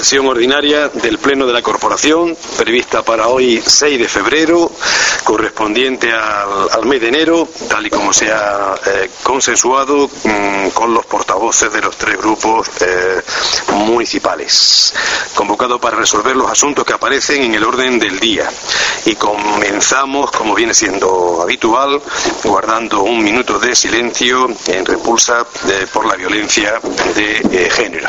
sesión ordinaria del Pleno de la Corporación, prevista para hoy 6 de febrero, correspondiente al mes de enero, tal y como se ha consensuado con los portavoces de los tres grupos municipales. Convocado para resolver los asuntos que aparecen en el orden del día. Y comenzamos, como viene siendo habitual, guardando un minuto de silencio en repulsa por la violencia de género.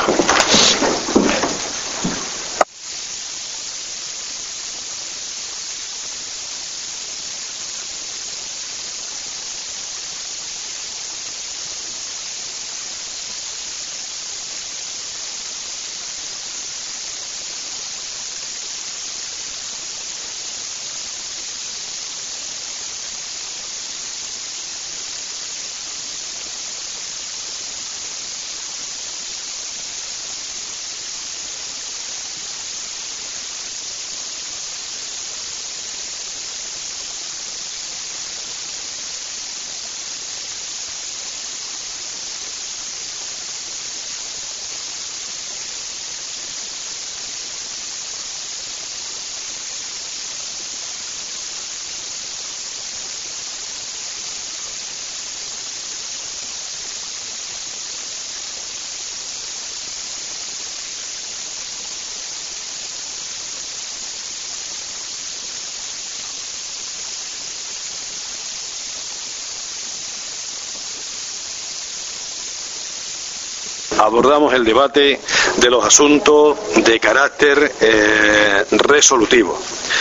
Abordamos el debate de los asuntos de carácter resolutivo.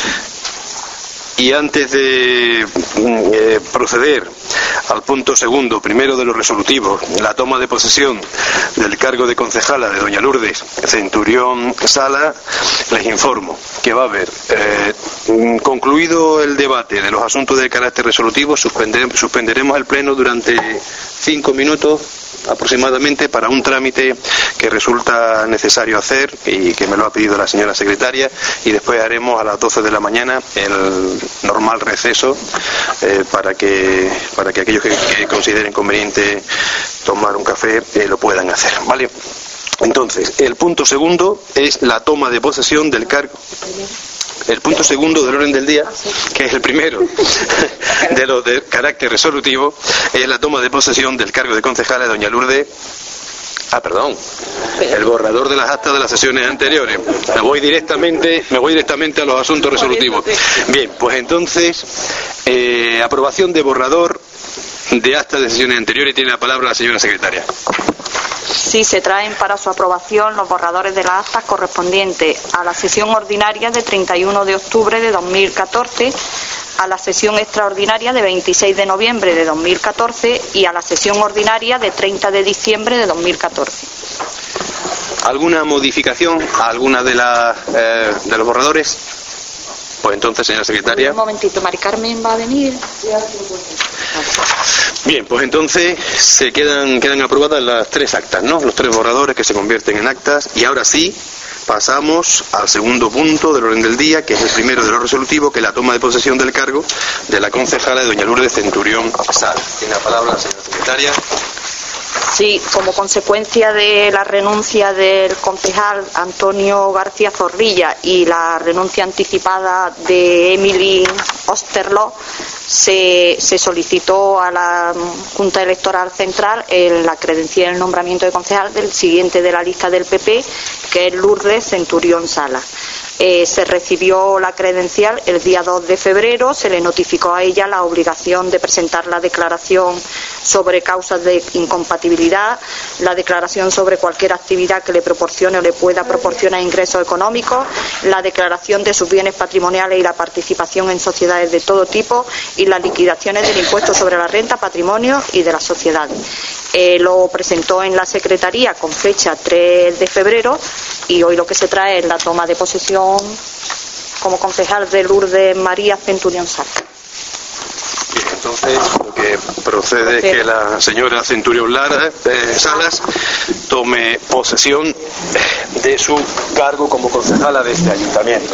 Y antes de proceder al punto segundo, primero de los resolutivos, la toma de posesión del cargo de concejala de doña Lourdes Centurión Sala, les informo que va a haber, concluido el debate de los asuntos de carácter resolutivo, suspenderemos el pleno durante 5 minutos aproximadamente para un trámite que resulta necesario hacer y que me lo ha pedido la señora secretaria, y después haremos a las 12 de la mañana el normal receso para que aquellos que consideren conveniente tomar un café lo puedan hacer, ¿vale? Entonces, el punto segundo es la toma de posesión del cargo. El punto segundo del orden del día, que es el primero de los de carácter resolutivo, es la toma de posesión del cargo de concejala de doña Lourdes. El borrador de las actas de las sesiones anteriores. Me voy directamente a los asuntos resolutivos. Bien, pues entonces, aprobación de borrador de actas de sesiones anteriores. Tiene la palabra la señora secretaria. Sí, se traen para su aprobación los borradores de las actas correspondientes a la sesión ordinaria de 31 de octubre de 2014, a la sesión extraordinaria de 26 de noviembre de 2014 y a la sesión ordinaria de 30 de diciembre de 2014. ¿Alguna modificación a alguna de los borradores? Pues entonces, señora secretaria. Un momentito, Mari Carmen va a venir. Bien, pues entonces quedan aprobadas las 3 actas, ¿no? Los 3 borradores que se convierten en actas. Y ahora sí, pasamos al segundo punto del orden del día, que es el primero de los resolutivos, que es la toma de posesión del cargo de la concejala de doña Lourdes Centurión Sala. Tiene la palabra la señora secretaria. Sí, como consecuencia de la renuncia del concejal Antonio García Zorrilla y la renuncia anticipada de Emily Osterlo, se solicitó a la Junta Electoral Central la credencial y el nombramiento de concejal del siguiente de la lista del PP, que es Lourdes Centurión Sala. Se recibió la credencial el día 2 de febrero, se le notificó a ella la obligación de presentar la declaración sobre causas de incompatibilidad, la declaración sobre cualquier actividad que le proporcione o le pueda proporcionar ingresos económicos, la declaración de sus bienes patrimoniales y la participación en sociedades de todo tipo y las liquidaciones del impuesto sobre la renta, patrimonio y de las sociedades. Lo presentó en la Secretaría con fecha 3 de febrero y hoy lo que se trae es la toma de posesión como concejal de Lourdes María Centurión Sala. Bien, entonces lo que procede es que la señora Centurión Salas tome posesión de su cargo como concejala de este ayuntamiento.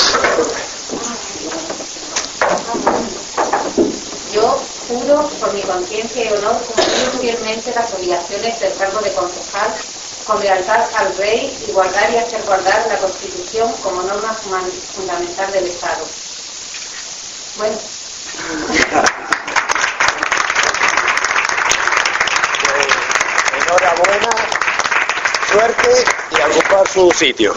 Yo juro por mi conciencia y honor cumplir fielmente las obligaciones del cargo de concejal con lealtad al rey y guardar y hacer guardar la Constitución como norma fundamental del Estado. Bueno. Enhorabuena, suerte y a ocupar su sitio.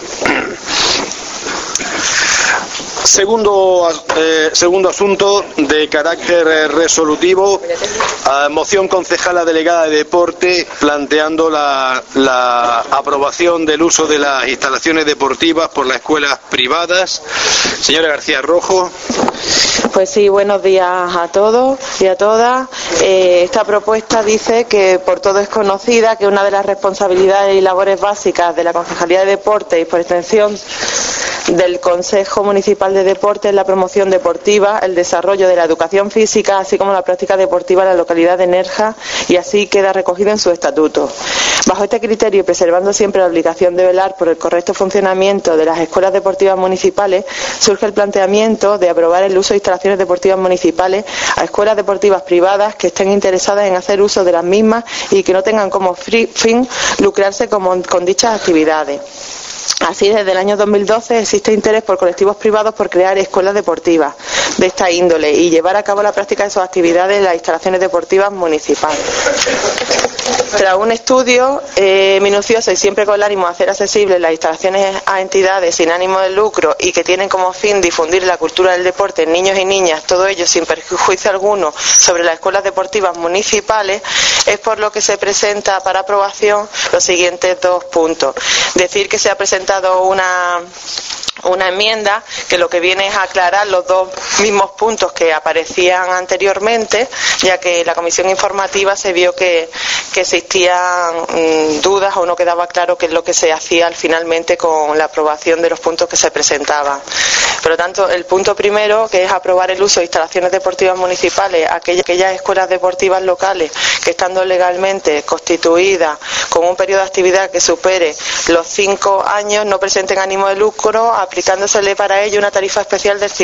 Segundo asunto de carácter resolutivo, moción concejala delegada de deporte planteando la aprobación del uso de las instalaciones deportivas por las escuelas privadas. Señora García Rojo. Pues sí, buenos días a todos y a todas. Esta propuesta dice que por todo es conocida que una de las responsabilidades y labores básicas de la Concejalía de Deporte y por extensión del Consejo Municipal de Deporte es la promoción deportiva, el desarrollo de la educación física, así como la práctica deportiva en la localidad de Nerja, y así queda recogido en su estatuto. Bajo este criterio y preservando siempre la obligación de velar por el correcto funcionamiento de las escuelas deportivas municipales, surge el planteamiento de aprobar el uso de instalaciones deportivas municipales a escuelas deportivas privadas que estén interesadas en hacer uso de las mismas y que no tengan como fin lucrarse con dichas actividades. Así, desde el año 2012 existe interés por colectivos privados por crear escuelas deportivas de esta índole y llevar a cabo la práctica de sus actividades en las instalaciones deportivas municipales. Tras un estudio minucioso y siempre con el ánimo de hacer accesibles las instalaciones a entidades sin ánimo de lucro y que tienen como fin difundir la cultura del deporte en niños y niñas, todo ello sin perjuicio alguno sobre las escuelas deportivas municipales, es por lo que se presenta para aprobación los siguientes dos puntos. Decir que se ha presentado una enmienda que lo que viene es a aclarar los dos mismos puntos que aparecían anteriormente, ya que en la comisión informativa se vio que existían dudas o no quedaba claro qué es lo que se hacía finalmente con la aprobación de los puntos que se presentaban. Por lo tanto, el punto primero, que es aprobar el uso de instalaciones deportivas municipales, aquellas escuelas deportivas locales que estando legalmente constituidas con un periodo de actividad que supere los 5 años no presenten ánimo de lucro, aplicándosele para ello una tarifa especial del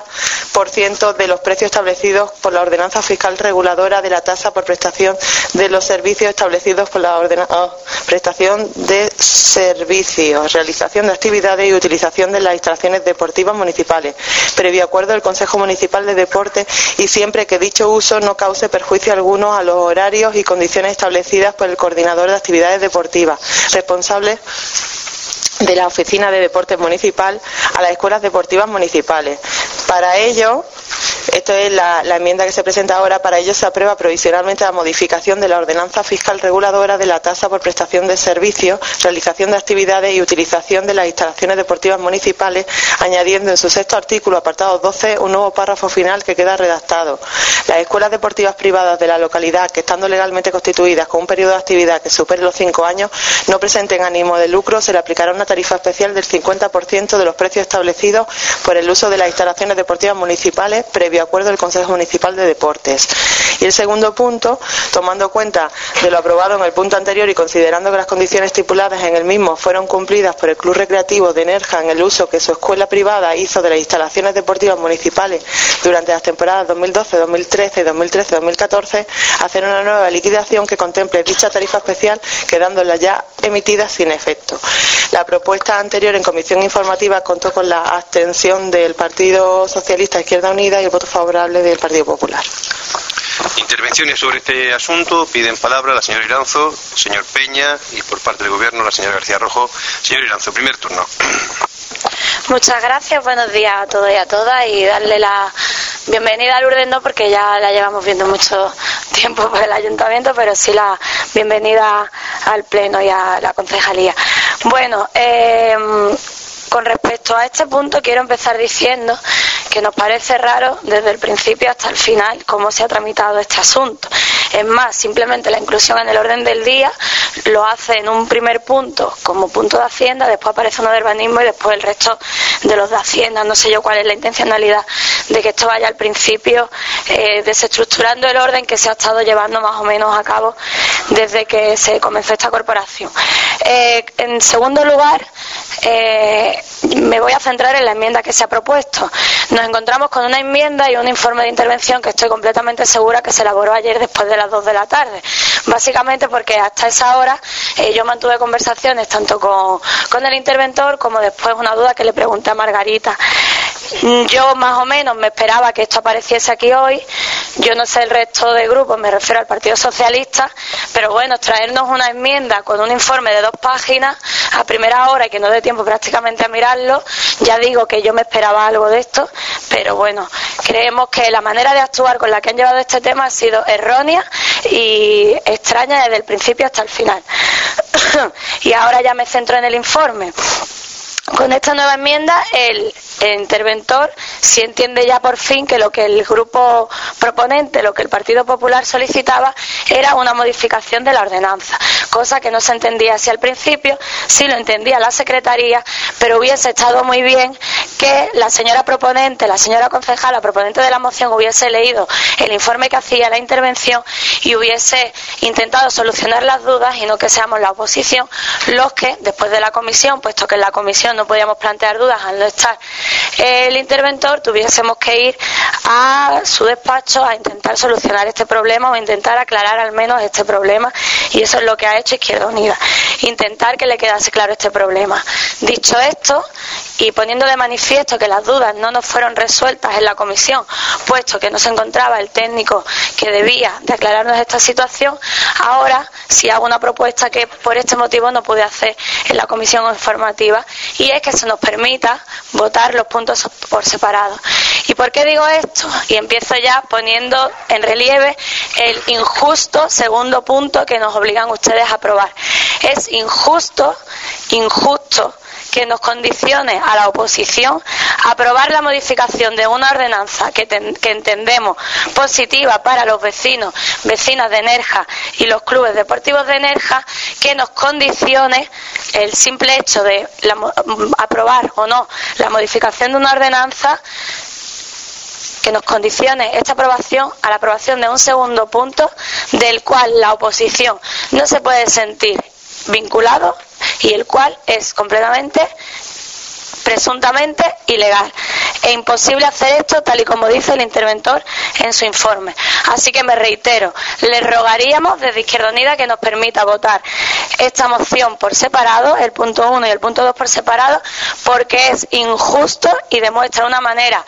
50% de los precios establecidos por la ordenanza fiscal reguladora de la tasa por prestación de los servicios establecidos por la prestación de servicios, realización de actividades y utilización de las instalaciones deportivas municipales, previo acuerdo del Consejo Municipal de Deporte y siempre que dicho uso no cause perjuicio alguno a los horarios y condiciones establecidas por el coordinador de actividades deportivas, responsable de la Oficina de Deportes Municipal a las escuelas deportivas municipales. Para ello, esto es la enmienda que se presenta ahora, para ello se aprueba provisionalmente la modificación de la ordenanza fiscal reguladora de la tasa por prestación de servicios, realización de actividades y utilización de las instalaciones deportivas municipales, añadiendo en su sexto artículo, apartado 12, un nuevo párrafo final que queda redactado. Las escuelas deportivas privadas de la localidad que estando legalmente constituidas con un periodo de actividad que supere los 5 años no presenten ánimo de lucro, se le aplicará una tarifa especial del 50% de los precios establecidos por el uso de las instalaciones deportivas municipales previo acuerdo del Consejo Municipal de Deportes. Y el segundo punto, tomando cuenta de lo aprobado en el punto anterior y considerando que las condiciones estipuladas en el mismo fueron cumplidas por el Club Recreativo de Nerja en el uso que su escuela privada hizo de las instalaciones deportivas municipales durante las temporadas 2012, 2013 y 2013-2014, hacer una nueva liquidación que contemple dicha tarifa especial, quedándola ya emitida sin efecto. La propuesta anterior en comisión informativa contó con la abstención del Partido Socialista Izquierda Unida y el voto favorable del Partido Popular. Intervenciones sobre este asunto. Piden palabra la señora Iranzo, el señor Peña y por parte del Gobierno la señora García Rojo. Señor Iranzo, primer turno. Muchas gracias, buenos días a todos y a todas y darle la bienvenida a Lourdes, no porque ya la llevamos viendo mucho tiempo por el ayuntamiento, pero sí la bienvenida al pleno y a la concejalía. Bueno, con respecto a este punto quiero empezar diciendo que nos parece raro desde el principio hasta el final cómo se ha tramitado este asunto. Es más, simplemente la inclusión en el orden del día lo hace en un primer punto como punto de Hacienda, después aparece uno de urbanismo y después el resto de los de Hacienda. No sé yo cuál es la intencionalidad de que esto vaya al principio desestructurando el orden que se ha estado llevando más o menos a cabo desde que se comenzó esta corporación. En segundo lugar, me voy a centrar en la enmienda que se ha propuesto. Nos encontramos con una enmienda y un informe de intervención que estoy completamente segura que se elaboró ayer después de las 2 de la tarde. Básicamente porque hasta esa hora yo mantuve conversaciones tanto con el interventor como después una duda que le pregunté a Margarita. Yo más o menos me esperaba que esto apareciese aquí hoy. Yo no sé el resto de grupos, me refiero al Partido Socialista, pero bueno, traernos una enmienda con un informe de 2 páginas a primera hora y que no dé tiempo prácticamente a mirarlo, ya digo que yo me esperaba algo de esto, pero bueno, creemos que la manera de actuar con la que han llevado este tema ha sido errónea y extraña desde el principio hasta el final. Y ahora ya me centro en el informe. Con esta nueva enmienda, el interventor sí entiende ya por fin que lo que el grupo proponente, lo que el Partido Popular solicitaba, era una modificación de la ordenanza, cosa que no se entendía así al principio, sí lo entendía la Secretaría, pero hubiese estado muy bien que la señora proponente, la señora concejala proponente de la moción, hubiese leído el informe que hacía la intervención y hubiese intentado solucionar las dudas y no que seamos la oposición los que, después de la comisión, puesto que en la comisión no podíamos plantear dudas al no estar el interventor, tuviésemos que ir a su despacho a intentar solucionar este problema o intentar aclarar al menos este problema, y eso es lo que ha hecho Izquierda Unida, intentar que le quedase claro este problema. Dicho esto, y poniendo de manifiesto que las dudas no nos fueron resueltas en la comisión, puesto que no se encontraba el técnico que debía de aclararnos esta situación, ahora sí hago una propuesta que por este motivo no pude hacer en la comisión informativa, y es que se nos permita votar los puntos por separado. ¿Y por qué digo esto? Y empiezo ya poniendo en relieve el injusto segundo punto que nos obligan ustedes a aprobar. Es injusto que nos condicione a la oposición a aprobar la modificación de una ordenanza que entendemos positiva para los vecinos, vecinas de Nerja y los clubes deportivos de Nerja, que nos condicione el simple hecho de aprobar o no la modificación de una ordenanza, que nos condicione esta aprobación a la aprobación de un segundo punto del cual la oposición no se puede sentir vinculado y el cual es completamente, presuntamente ilegal. Es imposible hacer esto tal y como dice el interventor en su informe. Así que me reitero, le rogaríamos desde Izquierda Unida que nos permita votar esta moción por separado, el punto 1 y el punto 2 por separado, porque es injusto y demuestra una manera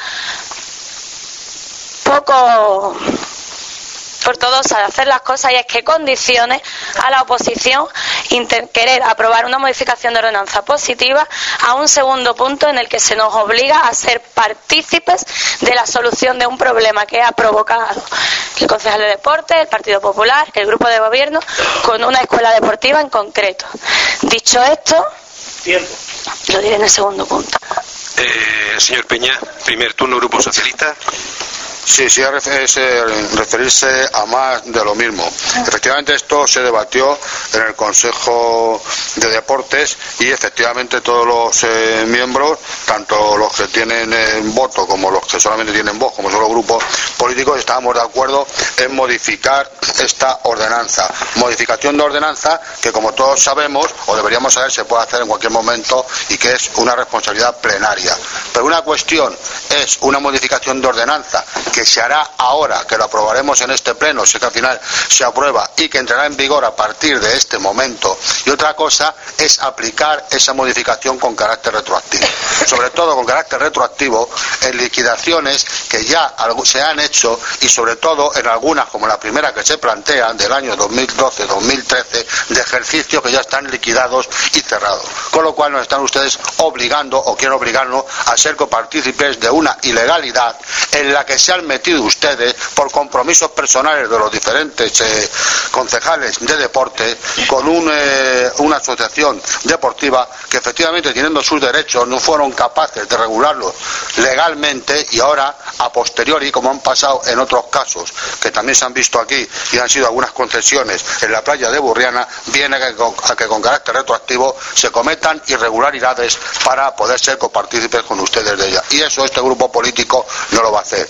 poco ortodoxa de hacer las cosas, y es que condicione a la oposición querer aprobar una modificación de ordenanza positiva a un segundo punto en el que se nos obliga a ser partícipes de la solución de un problema que ha provocado el concejal de deporte, el Partido Popular, el grupo de gobierno, con una escuela deportiva en concreto. Dicho esto, lo diré en el segundo punto. Señor Peña, primer turno, Grupo Socialista. Sí, referirse a más de lo mismo. Efectivamente, esto se debatió en el Consejo de Deportes y efectivamente todos los miembros, tanto los que tienen voto como los que solamente tienen voz, como son los grupos políticos, estábamos de acuerdo en modificar esta ordenanza. Modificación de ordenanza que, como todos sabemos, o deberíamos saber, se puede hacer en cualquier momento y que es una responsabilidad plenaria. Pero una cuestión es una modificación de ordenanza que se hará ahora, que lo aprobaremos en este pleno, si que al final se aprueba y que entrará en vigor a partir de este momento, y otra cosa es aplicar esa modificación con carácter retroactivo, sobre todo con carácter retroactivo en liquidaciones que ya se han hecho, y sobre todo en algunas, como la primera que se plantea del año 2012-2013, de ejercicios que ya están liquidados y cerrados, con lo cual nos están ustedes obligando, o quieren obligarnos, a ser copartícipes de una ilegalidad en la que se han metido ustedes por compromisos personales de los diferentes concejales de deporte con una asociación deportiva que efectivamente, teniendo sus derechos, no fueron capaces de regularlos legalmente, y ahora a posteriori, como han pasado en otros casos que también se han visto aquí y han sido algunas concesiones en la playa de Burriana, viene a que con carácter retroactivo se cometan irregularidades para poder ser copartícipes con ustedes de ella, y eso este grupo político no lo va a hacer. Su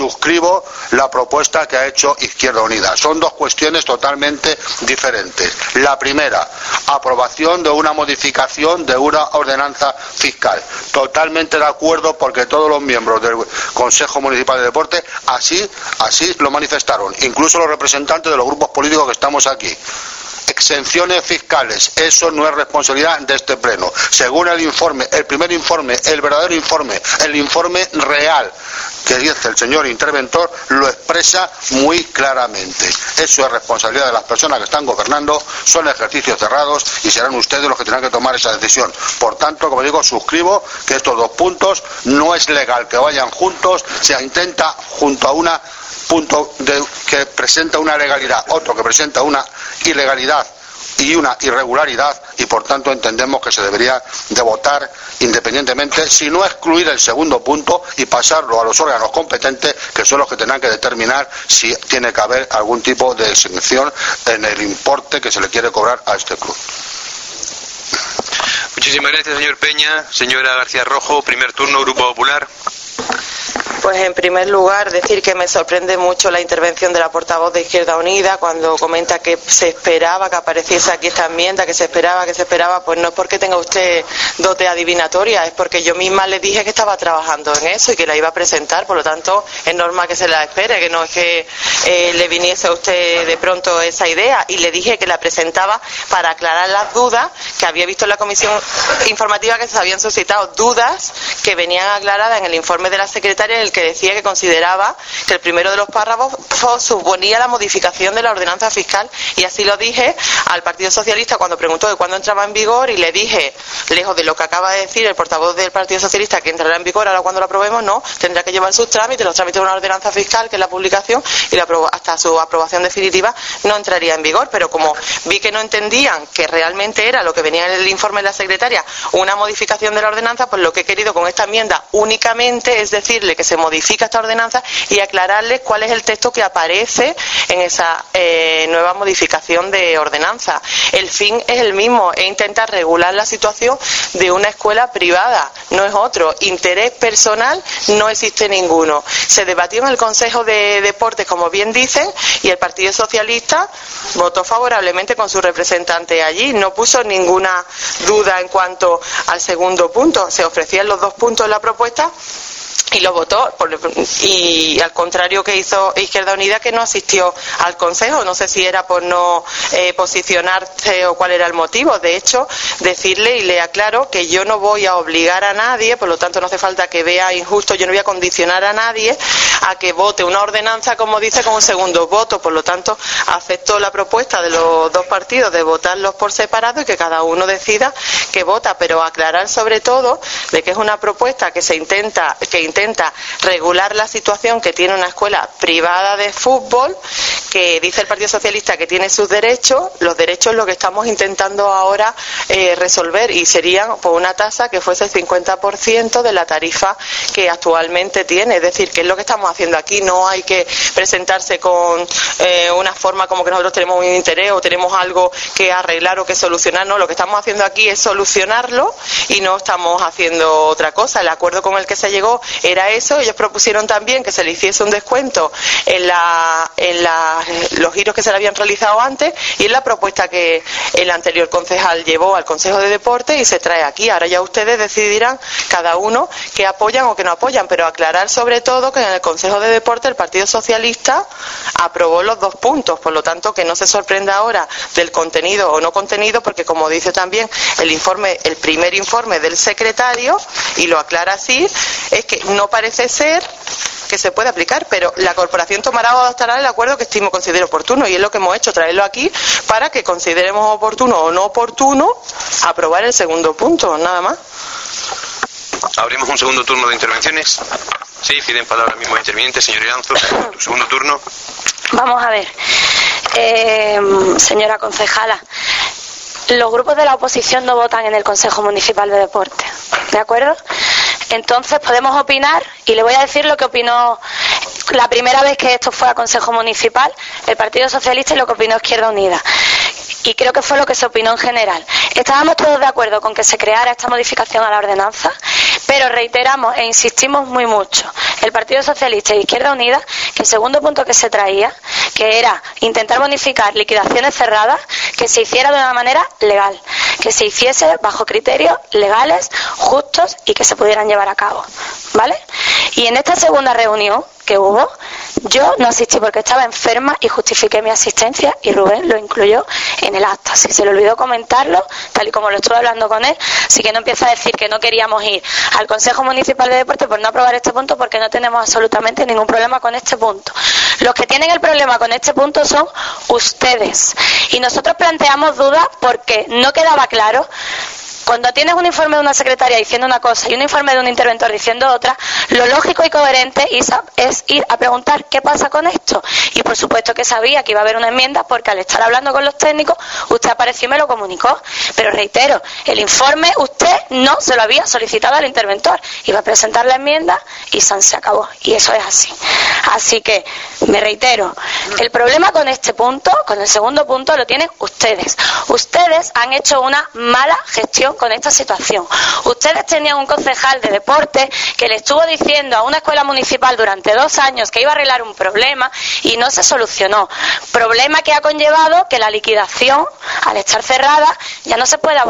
suscribo la propuesta que ha hecho Izquierda Unida. Son dos cuestiones totalmente diferentes. La primera, aprobación de una modificación de una ordenanza fiscal. Totalmente de acuerdo, porque todos los miembros del Consejo Municipal de Deporte así lo manifestaron, incluso los representantes de los grupos políticos que estamos aquí. Exenciones fiscales, eso no es responsabilidad de este pleno. Según el informe, el primer informe, el verdadero informe, el informe real que dice el señor interventor, lo expresa muy claramente. Eso es responsabilidad de las personas que están gobernando, son ejercicios cerrados y serán ustedes los que tendrán que tomar esa decisión. Por tanto, como digo, suscribo que estos dos puntos no es legal que vayan juntos, se intenta junto a una punto que presenta una legalidad, otro que presenta una ilegalidad y una irregularidad, y por tanto entendemos que se debería de votar independientemente, si no excluir el segundo punto y pasarlo a los órganos competentes, que son los que tendrán que determinar si tiene que haber algún tipo de exención en el importe que se le quiere cobrar a este club. Muchísimas gracias, señor Peña. Señora García Rojo, primer turno, Grupo Popular. Pues en primer lugar decir que me sorprende mucho la intervención de la portavoz de Izquierda Unida cuando comenta que se esperaba que apareciese aquí esta enmienda, que se esperaba, pues no es porque tenga usted dote adivinatoria, es porque yo misma le dije que estaba trabajando en eso y que la iba a presentar, por lo tanto es normal que se la espere, que no es que le viniese a usted de pronto esa idea, y le dije que la presentaba para aclarar las dudas que había visto en la comisión informativa, que se habían suscitado dudas que venían aclaradas en el informe de la secretaria, en el que decía que consideraba que el primero de los párrafos suponía la modificación de la ordenanza fiscal, y así lo dije al Partido Socialista cuando preguntó de cuándo entraba en vigor, y le dije, lejos de lo que acaba de decir el portavoz del Partido Socialista, que entrará en vigor ahora cuando lo aprobemos, no, tendrá que llevar sus trámites, los trámites de una ordenanza fiscal, que es la publicación, y hasta su aprobación definitiva no entraría en vigor. Pero como vi que no entendían que realmente era lo que venía en el informe de la secretaria, una modificación de la ordenanza, pues lo que he querido con esta enmienda únicamente es decirle que se modifica esta ordenanza y aclararles cuál es el texto que aparece en esa nueva modificación de ordenanza. El fin es el mismo, es intentar regular la situación de una escuela privada, no es otro. Interés personal no existe ninguno. Se debatió en el Consejo de Deportes, como bien dicen, y el Partido Socialista votó favorablemente con su representante allí, no puso ninguna duda en cuanto al segundo punto, se ofrecían los dos puntos en la propuesta y lo votó, y al contrario que hizo Izquierda Unida, que no asistió al Consejo. No sé si era por no posicionarse o cuál era el motivo. De hecho, decirle, y le aclaro, que yo no voy a obligar a nadie, por lo tanto no hace falta que vea injusto, yo no voy a condicionar a nadie a que vote una ordenanza, como dice, con un segundo voto. Por lo tanto, acepto la propuesta de los dos partidos de votarlos por separado y que cada uno decida que vota, pero aclarar sobre todo de que es una propuesta que intenta regular la situación que tiene una escuela privada de fútbol, que dice el Partido Socialista que tiene sus derechos. Los derechos lo que estamos intentando ahora resolver, y serían por una tasa que fuese el 50% de la tarifa que actualmente tiene. Es decir, que es lo que estamos haciendo aquí. No hay que presentarse con una forma como que nosotros tenemos un interés o tenemos algo que arreglar o que solucionar. No, lo que estamos haciendo aquí es solucionarlo y no estamos haciendo otra cosa. El acuerdo con el que se llegó era eso. Ellos propusieron también que se le hiciese un descuento en los giros que se le habían realizado antes, y en la propuesta que el anterior concejal llevó al Consejo de Deportes y se trae aquí. Ahora ya ustedes decidirán cada uno que apoyan o que no apoyan, pero aclarar sobre todo que en el Consejo de Deportes el Partido Socialista aprobó los dos puntos. Por lo tanto, que no se sorprenda ahora del contenido o no contenido, porque como dice también el primer informe del secretario, y lo aclara así, es que no parece ser que se puede aplicar, pero la corporación tomará o adoptará el acuerdo que considere oportuno, y es lo que hemos hecho, traerlo aquí para que consideremos oportuno o no oportuno aprobar el segundo punto, nada más. Abrimos un segundo turno de intervenciones. Sí, piden palabra mismo interviniente, señor Iranzo, tu segundo turno. Vamos a ver, señora concejala, los grupos de la oposición no votan en el Consejo Municipal de Deportes, ¿de acuerdo? Entonces podemos opinar, y le voy a decir lo que opinó la primera vez que esto fue a Consejo Municipal el Partido Socialista y lo que opinó Izquierda Unida. Y creo que fue lo que se opinó en general. Estábamos todos de acuerdo con que se creara esta modificación a la ordenanza, Pero reiteramos e insistimos muy mucho, el Partido Socialista y Izquierda Unida, que el segundo punto que se traía, que era intentar bonificar liquidaciones cerradas, que se hiciera de una manera legal, que se hiciese bajo criterios legales, justos y que se pudieran llevar a cabo, ¿vale? Y en esta segunda reunión que hubo, yo no asistí porque estaba enferma y justifiqué mi asistencia y Rubén lo incluyó en el acta. Si se le olvidó comentarlo, tal y como lo estuve hablando con él, así que no empieza a decir que no queríamos ir al Consejo Municipal de Deporte por no aprobar este punto, porque no tenemos absolutamente ningún problema con este punto. Los que tienen el problema con este punto son ustedes. Y nosotros planteamos dudas porque no quedaba claro. Cuando tienes un informe de una secretaria diciendo una cosa y un informe de un interventor diciendo otra, lo lógico y coherente es ir a preguntar qué pasa con esto. Y por supuesto que sabía que iba a haber una enmienda porque al estar hablando con los técnicos, usted apareció y me lo comunicó. Pero reitero, el informe usted no se lo había solicitado al interventor. Iba a presentar la enmienda y se acabó. Y eso es así. Así que, me reitero, el problema con este punto, con el segundo punto, lo tienen ustedes. Ustedes han hecho una mala gestión con esta situación. Ustedes tenían un concejal de deporte que le estuvo diciendo a una escuela municipal durante 2 años que iba a arreglar un problema y no se solucionó. Problema que ha conllevado que la liquidación, al estar cerrada, ya no se pueda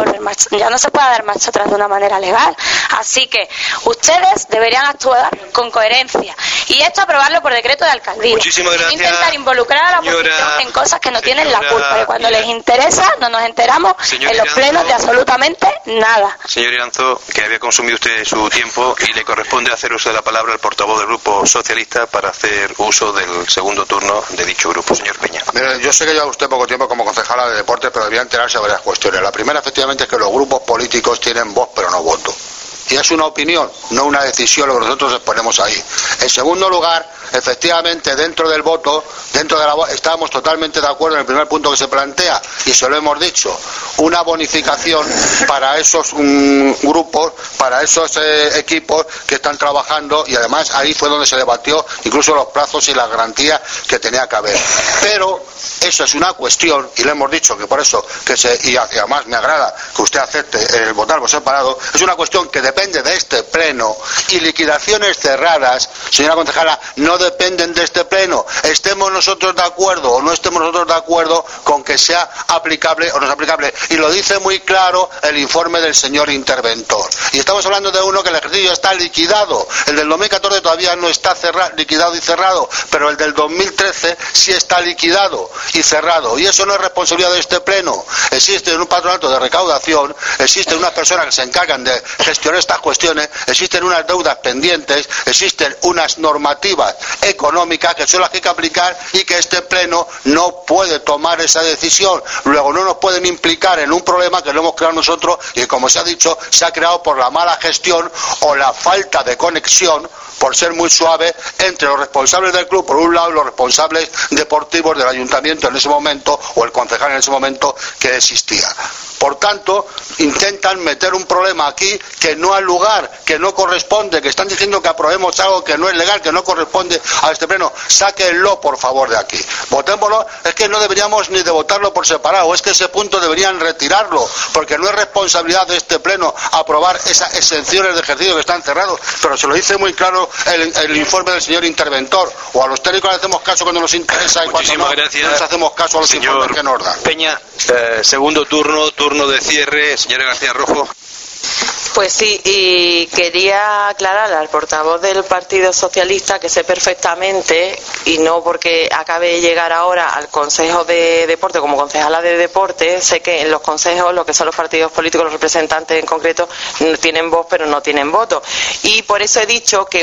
dar marcha atrás de una manera legal. Así que ustedes deberían actuar con coherencia y esto aprobarlo por decreto de alcaldía. Muchísimas gracias. Intentar involucrar a la oposición en cosas que no tienen la culpa, que cuando les interesa no nos enteramos en los plenos de absolutamente nada. Señor Iranzo, que había consumido usted su tiempo y le corresponde hacer uso de la palabra al portavoz del Grupo Socialista para hacer uso del segundo turno de dicho grupo. Señor Peña. Mire, yo sé que lleva usted poco tiempo como concejala de deporte, pero debía enterarse de varias cuestiones. La primera, efectivamente, es que los grupos políticos tienen voz pero no voto. Y es una opinión, no una decisión lo que nosotros exponemos ahí. En segundo lugar, efectivamente, dentro del voto, dentro de la voz, estábamos totalmente de acuerdo en el primer punto que se plantea, y se lo hemos dicho, una bonificación para esos grupos, para esos equipos que están trabajando, y además ahí fue donde se debatió incluso los plazos y las garantías que tenía que haber. Pero eso es una cuestión, y le hemos dicho que por eso, y además me agrada que usted acepte el votar por separado, es una cuestión que depende de este pleno, y liquidaciones cerradas, señora concejala, no dependen de este pleno. Estemos nosotros de acuerdo o no estemos nosotros de acuerdo con que sea aplicable o no es aplicable, y lo dice muy claro el informe del señor interventor. Y estamos hablando de uno que el ejercicio está liquidado. El del 2014 todavía no está liquidado y cerrado, pero el del 2013 sí está liquidado y cerrado, y eso no es responsabilidad de este pleno. Existe un patronato de recaudación, existen unas personas que se encargan de gestionar estas cuestiones, existen unas deudas pendientes, existen unas normativas económicas que son las que hay que aplicar, y que este pleno no puede tomar esa decisión. Luego no nos pueden implicar en un problema que lo hemos creado nosotros y que, como se ha dicho, se ha creado por la mala gestión o la falta de conexión, por ser muy suave, entre los responsables del club por un lado y los responsables deportivos del ayuntamiento en ese momento, o el concejal en ese momento que existía. Por tanto, intentan meter un problema aquí que no ha lugar, que no corresponde, que están diciendo que aprobemos algo que no es legal, que no corresponde a este pleno. Sáquenlo, por favor, de aquí. Votémoslo. Es que no deberíamos ni de votarlo por separado, es que ese punto deberían retirarlo, porque no es responsabilidad de este pleno aprobar esas exenciones de ejercicio que están cerrados. Pero se lo dice muy claro el informe del señor interventor. O a los técnicos le hacemos caso cuando nos interesa, y cuando no, nos hacemos caso a los informes que nos dan. Peña, segundo turno de cierre. Señora García Rojo. Pues sí, y quería aclarar al portavoz del Partido Socialista que sé perfectamente, y no porque acabe de llegar ahora al Consejo de Deporte como concejala de Deporte, sé que en los consejos, lo que son los partidos políticos, los representantes en concreto, tienen voz pero no tienen voto. Y por eso he dicho que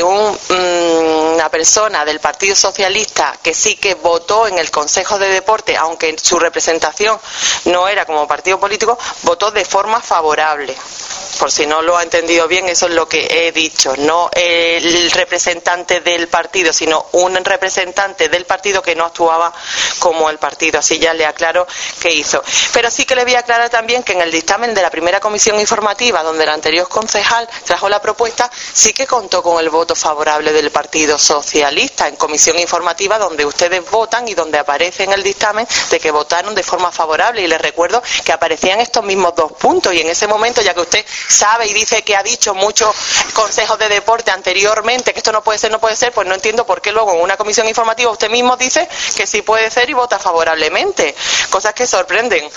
una persona del Partido Socialista que sí que votó en el Consejo de Deporte, aunque su representación no era como partido político, votó de forma favorable. Por si no lo ha entendido bien, eso es lo que he dicho. No el representante del partido, sino un representante del partido que no actuaba como el partido. Así ya le aclaro qué hizo. Pero sí que le voy a aclarar también que en el dictamen de la primera comisión informativa, donde el anterior concejal trajo la propuesta, sí que contó con el voto favorable del Partido Socialista en comisión informativa, donde ustedes votan y donde aparece en el dictamen de que votaron de forma favorable. Y les recuerdo que aparecían estos mismos 2 puntos, y en ese momento, ya que usted sabe y dice que ha dicho muchos consejos de deporte anteriormente que esto no puede ser, pues no entiendo por qué luego en una comisión informativa usted mismo dice que sí puede ser y vota favorablemente. Cosas que sorprenden.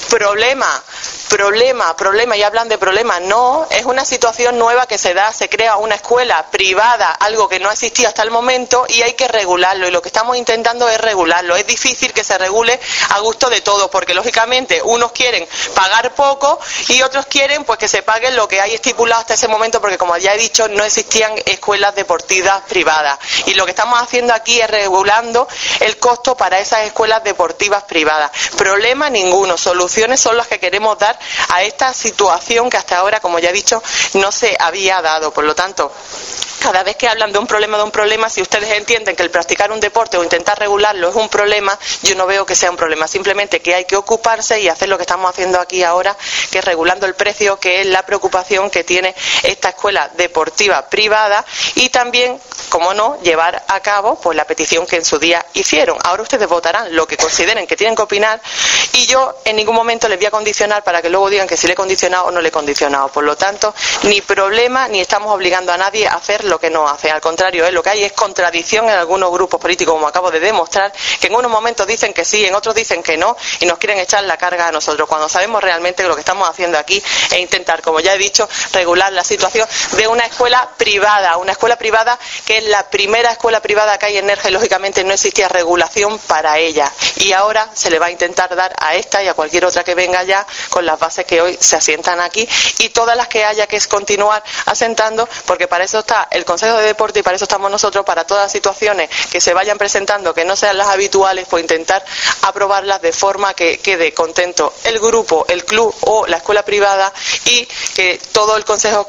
Problema, y hablan de problema. No, es una situación nueva que se da, se crea una escuela privada, algo que no existía hasta el momento, y hay que regularlo, y lo que estamos intentando es regularlo. Es difícil que se regule a gusto de todos, porque lógicamente unos quieren pagar poco y otros quieren pues que se pague lo que hay estipulado hasta ese momento, porque como ya he dicho, no existían escuelas deportivas privadas, y lo que estamos haciendo aquí es regulando el costo para esas escuelas deportivas privadas. Problema ninguno, soluciones son las que queremos dar a esta situación que hasta ahora, como ya he dicho, no se había dado. Por lo tanto, cada vez que hablan de un problema, si ustedes entienden que el practicar un deporte o intentar regularlo es un problema, yo no veo que sea un problema, simplemente que hay que ocuparse y hacer lo que estamos haciendo aquí ahora, que es regulando el precio, que es la preocupación que tiene esta escuela deportiva privada, y también, como no, llevar a cabo pues la petición que en su día hicieron. Ahora ustedes votarán lo que consideren que tienen que opinar, y yo en ningún momento les voy a condicionar para que luego digan que si le he condicionado o no le he condicionado. Por lo tanto, ni problema, ni estamos obligando a nadie a hacer lo que no hace. Al contrario, lo que hay es contradicción en algunos grupos políticos, como acabo de demostrar, que en unos momentos dicen que sí, en otros dicen que no, y nos quieren echar la carga a nosotros, cuando sabemos realmente que lo que estamos haciendo aquí es intentar, como ya he dicho, regular la situación de una escuela privada que es la primera escuela privada que hay en Nerja, y lógicamente no existía regulación para ella, y ahora se le va a intentar dar a esta y a cualquier otra que venga ya con las bases que hoy se asientan aquí, y todas las que haya que continuar asentando, porque para eso está el Consejo de Deporte y para eso estamos nosotros, para todas las situaciones que se vayan presentando que no sean las habituales, pues intentar aprobarlas de forma que quede contento el grupo, el club o la escuela privada, y que todo el Consejo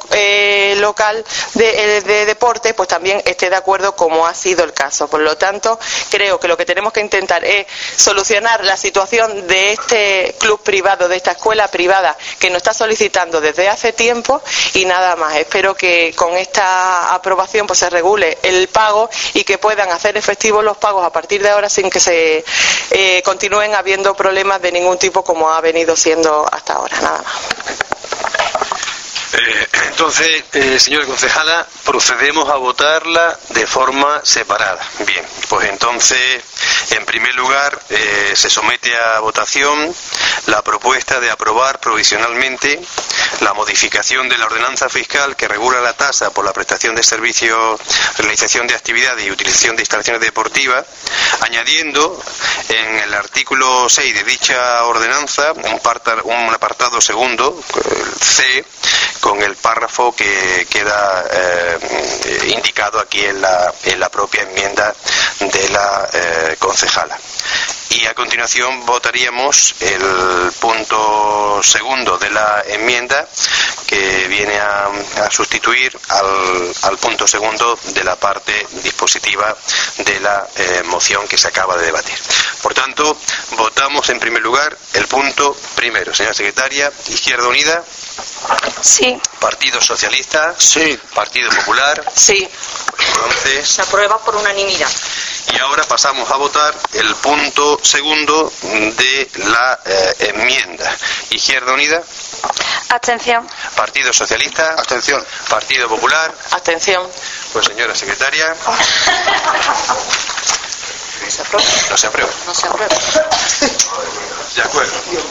local de deporte pues también esté de acuerdo, como ha sido el caso. Por lo tanto, creo que lo que tenemos que intentar es solucionar la situación de este club privado, de esta escuela privada que nos está solicitando desde hace tiempo, y nada más. Espero que con esta aprobación pues se regule el pago y que puedan hacer efectivos los pagos a partir de ahora, sin que se continúen habiendo problemas de ningún tipo como ha venido siendo hasta ahora. Nada más. Entonces, señora concejala, procedemos a votarla de forma separada. Bien, pues entonces, en primer lugar, se somete a votación la propuesta de aprobar provisionalmente la modificación de la ordenanza fiscal que regula la tasa por la prestación de servicios, realización de actividades y utilización de instalaciones deportivas, añadiendo en el artículo 6 de dicha ordenanza un apartado segundo, el C, con el párrafo que queda indicado aquí en la propia enmienda de la concejala. Y a continuación votaríamos el punto segundo de la enmienda, que viene a sustituir al punto segundo de la parte dispositiva de la moción que se acaba de debatir. Por tanto, votamos en primer lugar el punto primero. Señora secretaria, Izquierda Unida. Sí. Partido Socialista. Sí. Partido Popular. Sí. Entonces, Se aprueba por unanimidad. y ahora pasamos a votar el punto segundo de la enmienda. Izquierda Unida. Abstención. Partido Socialista. Abstención. Partido Popular. Abstención. Pues señora secretaria. No se aprueba. No se aprueba. De acuerdo.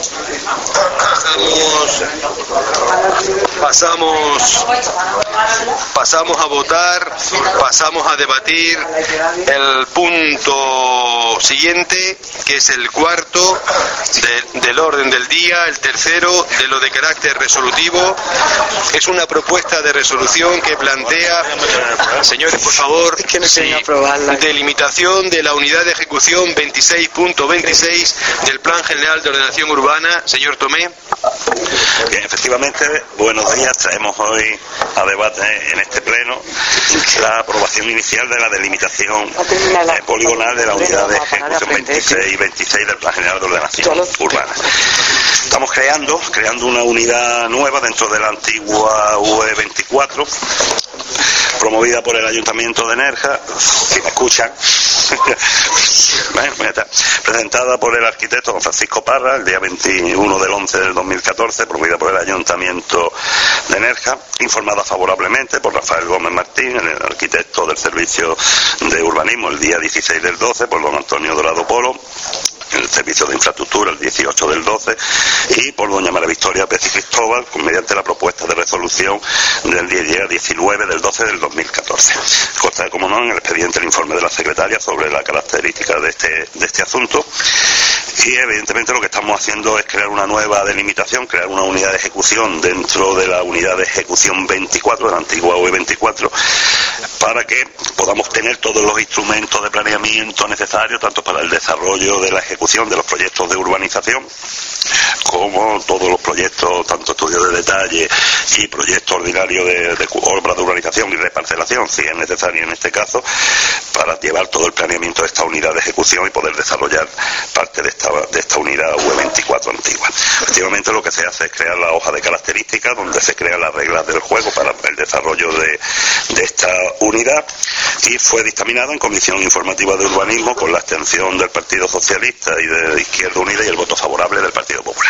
Pasamos a votar, pasamos a debatir el punto siguiente, que es el cuarto del orden del día, el tercero de lo de carácter resolutivo. Es una propuesta de resolución que plantea, señores, por favor, delimitación de la unidad de ejecución 26.26 del Plan General de Ordenación Urbana. Señor Tomé. Bien, efectivamente, buenos días. Traemos hoy a debate en este pleno la aprobación inicial de la delimitación poligonal de la unidad de ejecución 26 y 26 del Plan General de Ordenación Urbana. Estamos creando una unidad nueva dentro de la antigua UE24, promovida por el Ayuntamiento de Nerja. Si me escuchan, Presentada por el arquitecto don Francisco Parra el día 21 del 11 del 2014, promovida por el Ayuntamiento de Nerja, informada favorablemente por Rafael Gómez Martín, el arquitecto del Servicio de Urbanismo, el día 16 del 12, por don Antonio Dorado Polo, el Servicio de Infraestructura el 18 del 12, y por doña María Victoria Pérez Cristóbal, mediante la propuesta de resolución del día 19 del 12 del 2014. Consta, como no, en el expediente el informe de la secretaria sobre la característica de este asunto. Y evidentemente lo que estamos haciendo es crear una nueva delimitación, crear una unidad de ejecución dentro de la unidad de ejecución 24, de la antigua UE24, para que podamos tener todos los instrumentos de planeamiento necesarios, tanto para el desarrollo de la ejecución de los proyectos de urbanización, como todos los proyectos, tanto estudios de detalle y proyectos ordinarios de obras de urbanización y reparcelación, si es necesario en este caso, para llevar todo el planeamiento de esta unidad de ejecución y poder desarrollar parte de esta unidad UE24 antigua. Efectivamente, lo que se hace es crear la hoja de características donde se crean las reglas del juego para el desarrollo de esta unidad, y fue dictaminado en Comisión Informativa de Urbanismo con la abstención del Partido Socialista y de Izquierda Unida y el voto favorable del Partido Popular.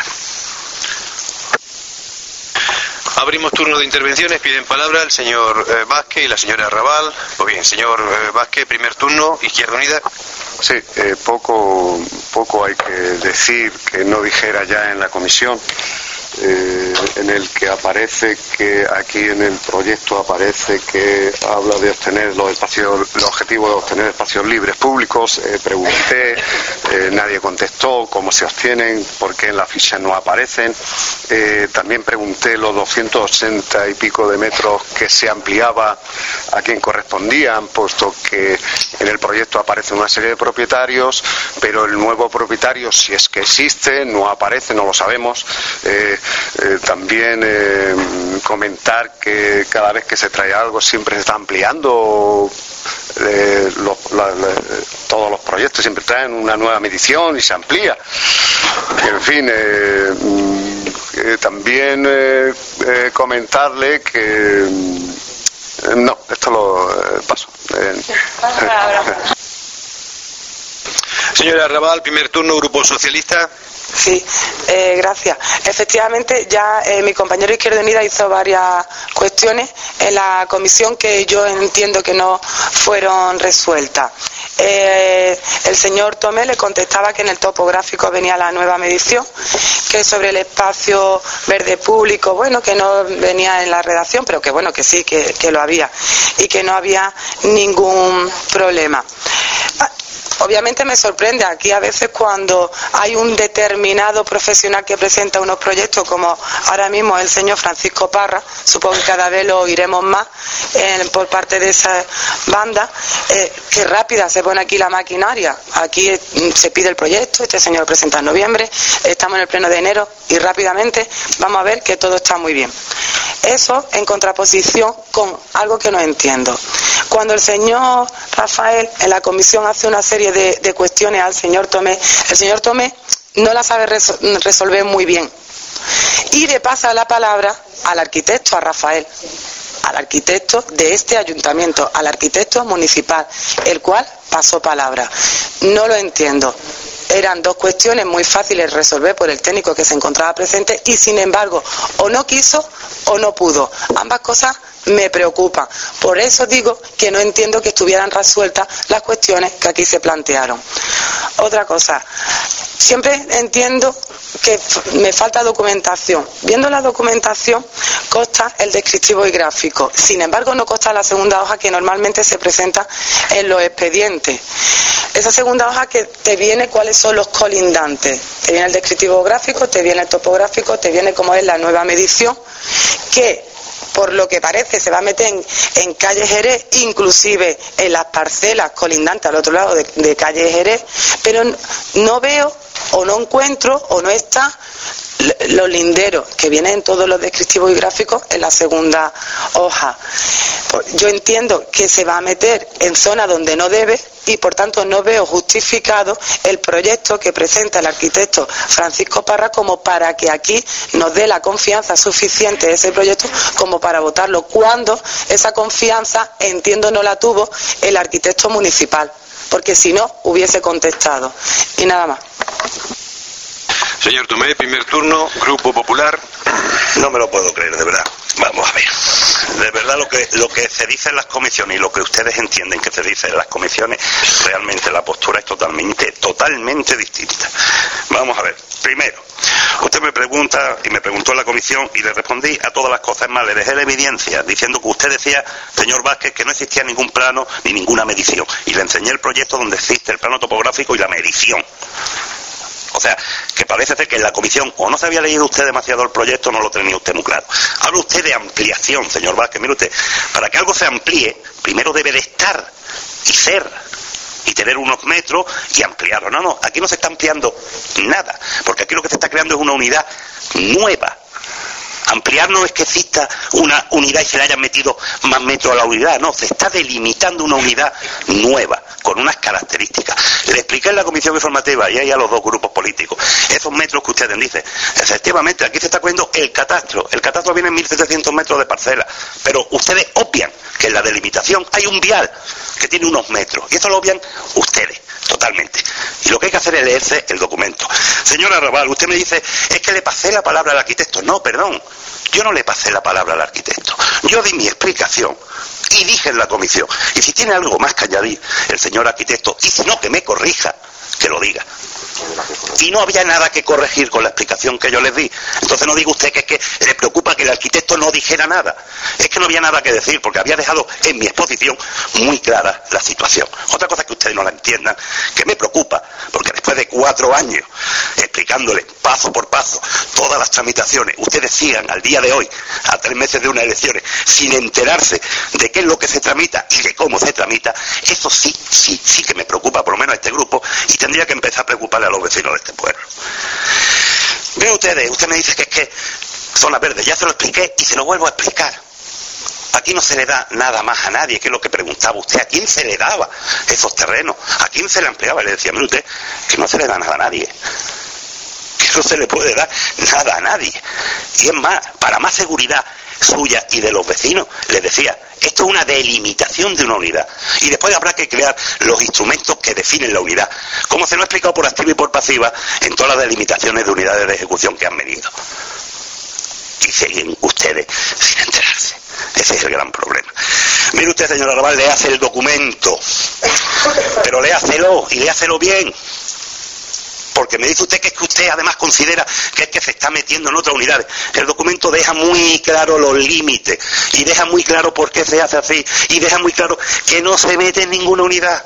Abrimos turno de intervenciones. Piden palabra el señor Vázquez y la señora Arrabal. Pues bien, señor Vázquez, primer turno, Izquierda Unida. Sí, poco hay que decir que no dijera ya en la comisión, en el que aparece que aquí en el proyecto aparece que habla de obtener el objetivo de obtener espacios libres públicos. Pregunté, nadie contestó cómo se obtienen, por qué en la ficha no aparecen. También pregunté los 280 y pico de metros que se ampliaba a quién correspondían, puesto que en el proyecto aparece una serie de propietarios, pero el nuevo propietario, si es que existe, no aparece, no lo sabemos. También comentar que cada vez que se trae algo siempre se está ampliando todos los proyectos, siempre traen una nueva medición y se amplía. En fin, también comentarle que no, esto lo paso. Señora Arrabal, primer turno, Grupo Socialista. Sí, gracias. Efectivamente, ya mi compañero Izquierda Unida hizo varias cuestiones en la comisión que yo entiendo que no fueron resueltas. El señor Tomé le contestaba que en el topográfico venía la nueva medición, que sobre el espacio verde público, bueno, que no venía en la redacción, pero que bueno, que sí, que lo había, y que no había ningún problema. Obviamente me sorprende aquí a veces cuando hay un determinado profesional que presenta unos proyectos, como ahora mismo el señor Francisco Parra, supongo que cada vez lo oiremos más por parte de esa banda, que rápida se pone aquí la maquinaria. Aquí se pide el proyecto, este señor lo presenta en noviembre, estamos en el pleno de enero y rápidamente vamos a ver que todo está muy bien. Eso en contraposición con algo que no entiendo. Cuando el señor Rafael en la comisión hace una serie de cuestiones al señor Tomé, el señor Tomé no la sabe resolver muy bien y le pasa la palabra al arquitecto, a Rafael, al arquitecto de este ayuntamiento, al arquitecto municipal, el cual pasó palabra. No lo entiendo. Eran dos cuestiones muy fáciles de resolver por el técnico que se encontraba presente y sin embargo o no quiso o no pudo. Ambas cosas me preocupan. Por eso digo que no entiendo que estuvieran resueltas las cuestiones que aquí se plantearon. Otra cosa, siempre entiendo que me falta documentación. Viendo la documentación consta el descriptivo y gráfico. Sin embargo, no consta la segunda hoja que normalmente se presenta en los expedientes. Esa segunda hoja que te viene cuáles son los colindantes. Te viene el descriptivo gráfico, te viene el topográfico, te viene cómo es la nueva medición, que por lo que parece se va a meter en calle Jerez, inclusive en las parcelas colindantes al otro lado de calle Jerez, pero no veo o no encuentro o no está los linderos que vienen en todos los descriptivos y gráficos en la segunda hoja. Yo entiendo que se va a meter en zona donde no debe y por tanto no veo justificado el proyecto que presenta el arquitecto Francisco Parra como para que aquí nos dé la confianza suficiente ese proyecto como para votarlo, cuando esa confianza, entiendo, no la tuvo el arquitecto municipal. porque si no hubiese contestado. Y nada más. Señor Tomé, primer turno, Grupo Popular. No me lo puedo creer, de verdad. Vamos a ver. De verdad lo que se dice en las comisiones y lo que ustedes entienden que se dice en las comisiones, realmente la postura es totalmente distinta. Vamos a ver. Primero, usted me pregunta, y me preguntó en la comisión, y le respondí a todas las cosas más. Le dejé la evidencia, diciendo que usted decía, señor Vázquez, que no existía ningún plano ni ninguna medición. Y le enseñé el proyecto donde existe el plano topográfico y la medición. O sea, que parece ser que en la comisión o no se había leído usted demasiado el proyecto o no lo tenía usted muy claro. Habla usted de ampliación, señor Vázquez. Mire usted, para que algo se amplíe, primero debe de estar y ser y tener unos metros y ampliarlo. No, aquí no se está ampliando nada, porque aquí lo que se está creando es una unidad nueva. Ampliar no es que exista una unidad y se le hayan metido más metros a la unidad, no, se está delimitando una unidad nueva, con unas características. Le expliqué en la comisión informativa y ahí a los dos grupos políticos, esos metros que ustedes dicen, efectivamente, aquí se está cogiendo el catastro viene en 1.700 metros de parcela, pero ustedes obvian que en la delimitación hay un vial que tiene unos metros, y eso lo obvian ustedes. Totalmente. Y lo que hay que hacer es leerse el documento. Señora Raval, usted me dice, es que le pasé la palabra al arquitecto. No, perdón, yo no le pasé la palabra al arquitecto. Yo di mi explicación y dije en la comisión. Y si tiene algo más que añadir el señor arquitecto, y si no, que me corrija, que lo diga. Y no había nada que corregir con la explicación que yo les di. Entonces no diga usted que es que le preocupa que el arquitecto no dijera nada. Es que no había nada que decir, porque había dejado en mi exposición muy clara la situación. Otra cosa que ustedes no la entiendan, que me preocupa, porque después de 4 años explicándoles paso por paso todas las tramitaciones, ustedes sigan al día de hoy, a 3 meses de unas elecciones, sin enterarse de qué es lo que se tramita y de cómo se tramita, eso sí que me preocupa, por lo menos a este grupo, y tendría que empezar a preocuparle a los vecinos de este pueblo. Miren ustedes, usted me dice que es que zona verde, ya se lo expliqué y se lo vuelvo a explicar. Aquí no se le da nada más a nadie, que es lo que preguntaba usted. ¿A quién se le daba esos terrenos? ¿A quién se le ampliaba? Le decía, mire usted, que no se le da nada a nadie. Que no se le puede dar nada a nadie. Y es más, para más seguridad suya y de los vecinos, les decía, esto es una delimitación de una unidad. Y después habrá que crear los instrumentos que definen la unidad, como se lo he explicado por activa y por pasiva en todas las delimitaciones de unidades de ejecución que han venido. Y siguen ustedes sin enterarse. Ese es el gran problema. Mire usted, señora Raval, le hace el documento, pero léaselo y léaselo bien. Porque me dice usted que es que usted además considera que es que se está metiendo en otras unidades. El documento deja muy claro los límites y deja muy claro por qué se hace así y deja muy claro que no se mete en ninguna unidad.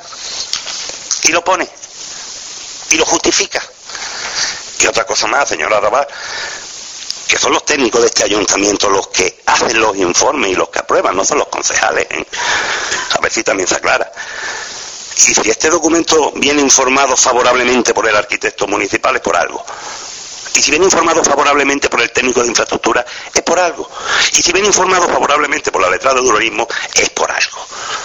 Y lo pone y lo justifica. Y otra cosa más, señora Raval, que son los técnicos de este ayuntamiento los que hacen los informes y los que aprueban, no son los concejales, ¿eh? A ver si también se aclara. Y si este documento viene informado favorablemente por el arquitecto municipal, es por algo. Y si viene informado favorablemente por el técnico de infraestructura, es por algo. Y si viene informado favorablemente por la letrada de urbanismo, es por algo.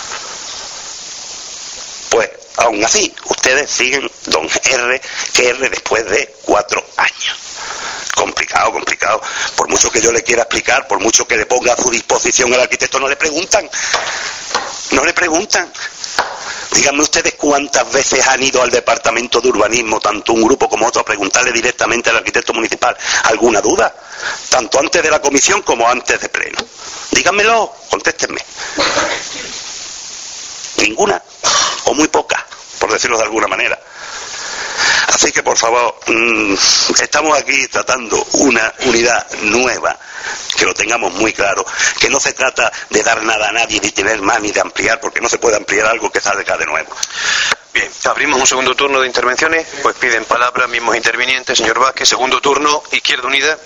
Pues, aún así, ustedes siguen don R, que R después de 4 años. Complicado. Por mucho que yo le quiera explicar, por mucho que le ponga a su disposición al arquitecto, no le preguntan. Díganme ustedes cuántas veces han ido al departamento de urbanismo, tanto un grupo como otro, a preguntarle directamente al arquitecto municipal alguna duda, tanto antes de la comisión como antes de pleno. Díganmelo, contéstenme. Ninguna, o muy poca, por decirlo de alguna manera. Así que, por favor, estamos aquí tratando una unidad nueva, que lo tengamos muy claro, que no se trata de dar nada a nadie, ni tener más, ni de ampliar, porque no se puede ampliar algo que salga de nuevo. Bien, abrimos un segundo turno de intervenciones, pues piden palabra mismos intervinientes. Señor Vázquez, segundo turno, Izquierda Unida.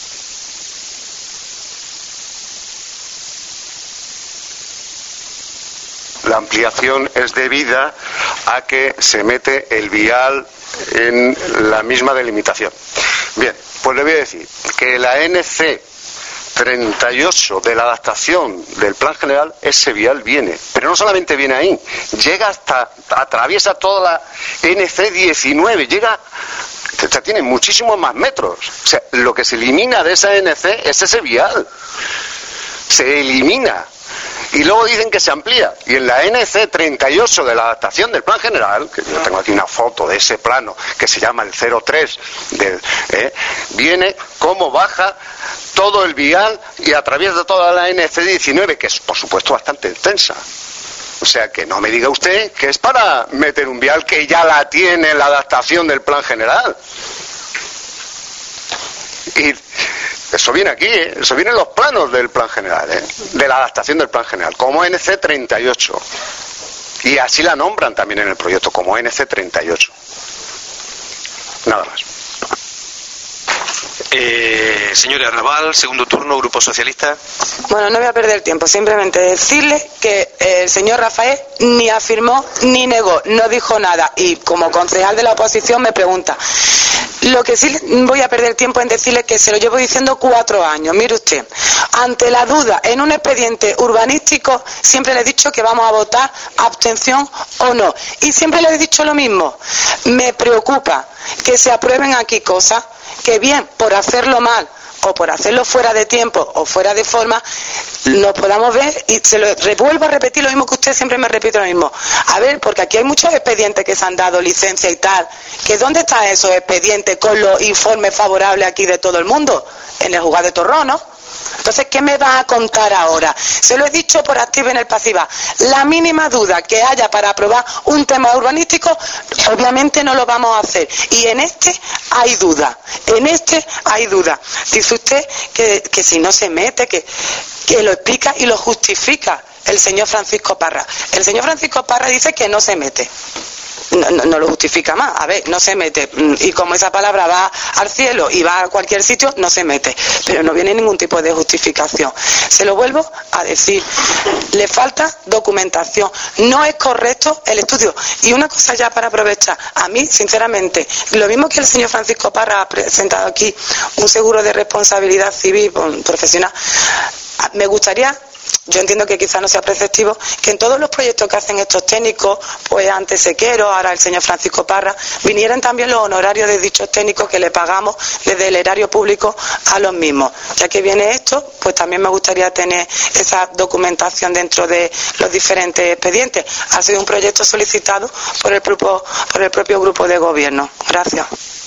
La ampliación es debida a que se mete el vial en la misma delimitación. Bien, pues le voy a decir que la NC 38 de la adaptación del plan general, ese vial viene, pero no solamente viene ahí, llega hasta, atraviesa toda la NC 19, llega, o sea, tiene muchísimos más metros. O sea, lo que se elimina de esa NC es ese vial, se elimina. Y luego dicen que se amplía. Y en la NC 38 de la adaptación del plan general, que yo tengo aquí una foto de ese plano que se llama el 03, viene cómo baja todo el vial y atraviesa toda la NC 19, que es por supuesto bastante extensa. O sea que no me diga usted que es para meter un vial que ya la tiene la adaptación del plan general. Y eso viene aquí, eso viene en los planos del plan general, de la adaptación del plan general, como NC 38. Y así la nombran también en el proyecto, como NC 38. Nada más. Señora Arrabal, segundo turno, Grupo Socialista. Bueno, no voy a perder tiempo, simplemente decirle que el señor Rafael ni afirmó ni negó, no dijo nada, y como concejal de la oposición me pregunta. Lo que sí voy a perder tiempo en decirle que se lo llevo diciendo 4 años. Mire usted, ante la duda en un expediente urbanístico siempre le he dicho que vamos a votar abstención o no, y siempre le he dicho lo mismo. Me preocupa que se aprueben aquí cosas que bien por hacerlo mal o por hacerlo fuera de tiempo o fuera de forma nos podamos ver, y se lo vuelvo a repetir lo mismo que usted siempre me repite lo mismo. A ver, porque aquí hay muchos expedientes que se han dado licencia y tal, que ¿dónde están esos expedientes con los informes favorables aquí de todo el mundo? En el juzgado de Torrón, ¿no? Entonces, ¿qué me va a contar ahora? Se lo he dicho por activa y en el pasiva. La mínima duda que haya para aprobar un tema urbanístico, obviamente no lo vamos a hacer. Y en este hay duda. En este hay duda. Dice usted que si no se mete, que lo explica y lo justifica el señor Francisco Parra. El señor Francisco Parra dice que no se mete. No lo justifica más. A ver, no se mete. Y como esa palabra va al cielo y va a cualquier sitio, no se mete. Pero no viene ningún tipo de justificación. Se lo vuelvo a decir. Le falta documentación. No es correcto el estudio. Y una cosa ya para aprovechar. A mí, sinceramente, lo mismo que el señor Francisco Parra ha presentado aquí un seguro de responsabilidad civil profesional, me gustaría... Yo entiendo que quizás no sea preceptivo que en todos los proyectos que hacen estos técnicos, pues antes Sequero, ahora el señor Francisco Parra, vinieran también los honorarios de dichos técnicos que le pagamos desde el erario público a los mismos. Ya que viene esto, pues también me gustaría tener esa documentación dentro de los diferentes expedientes. Ha sido un proyecto solicitado por el propio grupo de gobierno. Gracias.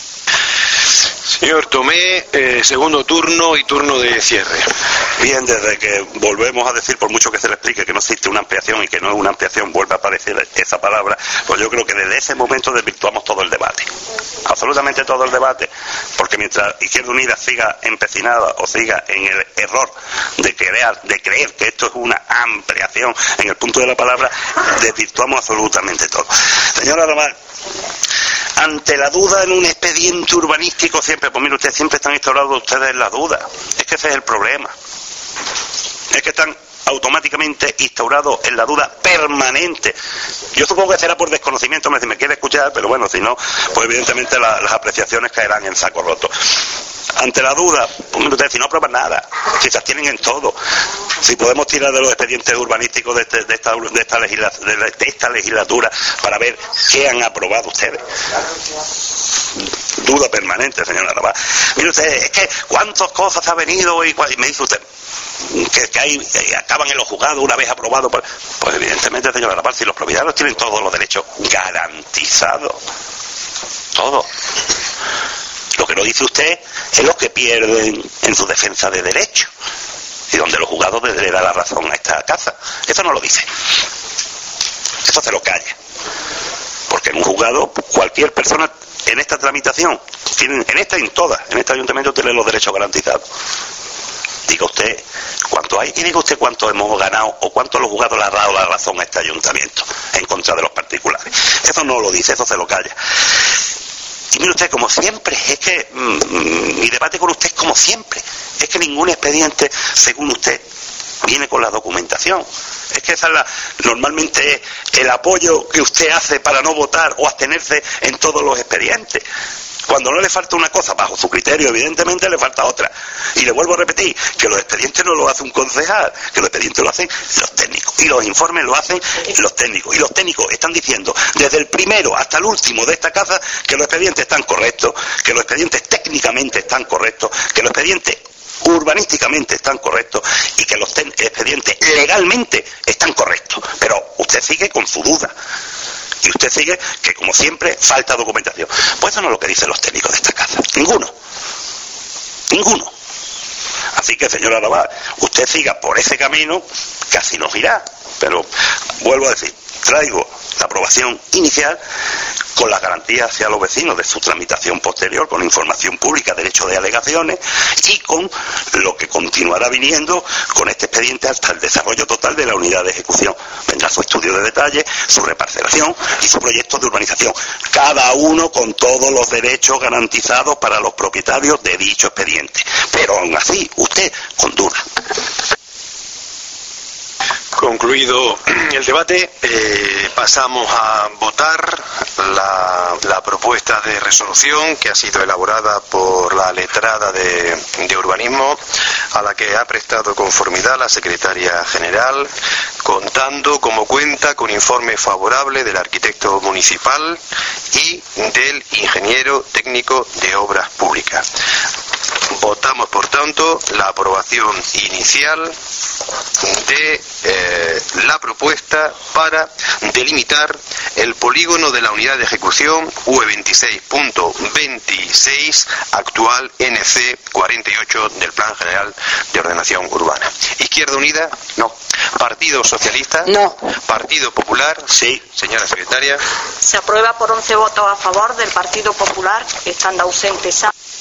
Señor Tomé, segundo turno y turno de cierre. Bien, desde que volvemos a decir, por mucho que se le explique que no existe una ampliación y que no es una ampliación, vuelve a aparecer esa palabra, pues yo creo que desde ese momento desvirtuamos todo el debate. Absolutamente todo el debate, porque mientras Izquierda Unida siga empecinada o siga en el error de creer que esto es una ampliación en el punto de la palabra, desvirtuamos absolutamente todo. Señora Ramal, ante la duda en un expediente urbanístico siempre, pues mire usted, siempre están instaurados ustedes en la duda. Es que ese es el problema. Es que están automáticamente instaurados en la duda permanente. Yo supongo que será por desconocimiento, si me quiere escuchar, pero bueno, si no, pues evidentemente las apreciaciones caerán en saco roto. Ante la duda, pues mire usted, si no aprueban nada, si se abstienen en todo, si podemos tirar de los expedientes urbanísticos de esta legislatura para ver qué han aprobado ustedes. Duda permanente, señora Navarra. Mire usted, es que cuántas cosas ha venido y me dice usted que hay, acaban en los juzgados una vez aprobado. Pues evidentemente, señora Navarra, si los propietarios tienen todos los derechos garantizados, todo. Lo que no dice usted es lo que pierden en su defensa de derechos y donde los juzgados le dan la razón a esta casa. Eso no lo dice. Eso se lo calla. Porque en un juzgado cualquier persona en esta tramitación, en este ayuntamiento tiene los derechos garantizados. Diga usted cuánto hay y diga usted cuánto hemos ganado o cuánto los juzgados le han dado la razón a este ayuntamiento en contra de los particulares. Eso no lo dice, eso se lo calla. Y mire usted, como siempre, es que mi debate con usted es como siempre. Es que ningún expediente, según usted, viene con la documentación. Es que esa es normalmente el apoyo que usted hace para no votar o abstenerse en todos los expedientes. Cuando no le falta una cosa, bajo su criterio, evidentemente le falta otra. Y le vuelvo a repetir, que los expedientes no lo hace un concejal, que los expedientes lo hacen los técnicos. Y los informes lo hacen los técnicos. Y los técnicos están diciendo, desde el primero hasta el último de esta casa, que los expedientes están correctos, que los expedientes técnicamente están correctos, que los expedientes urbanísticamente están correctos y que los expedientes legalmente están correctos. Pero usted sigue con su duda. Y usted sigue que, como siempre, falta documentación. Pues eso no es lo que dicen los técnicos de esta casa. Ninguno. Así que, señora Raval, usted siga por ese camino, que así nos irá. Pero, vuelvo a decir, traigo la aprobación inicial con las garantías hacia los vecinos de su tramitación posterior, con información pública, derecho de alegaciones y con lo que continuará viniendo con este expediente hasta el desarrollo total de la unidad de ejecución. Vendrá su estudio de detalle, su reparcelación y su proyecto de urbanización, cada uno con todos los derechos garantizados para los propietarios de dicho expediente. Pero aún así, usted con duda. Concluido el debate, pasamos a votar la propuesta de resolución que ha sido elaborada por la letrada de urbanismo, a la que ha prestado conformidad la secretaria general, contando como cuenta con informe favorable del arquitecto municipal y del ingeniero técnico de obras públicas. Votamos, por tanto, la aprobación inicial de la propuesta para delimitar el polígono de la unidad de ejecución UE26.26, actual NC 48 del Plan General de Ordenación Urbana. Izquierda Unida, no. Partido Socialista, no. Partido Popular, sí. Señora secretaria. Se aprueba por 11 votos a favor del Partido Popular, estando ausentes.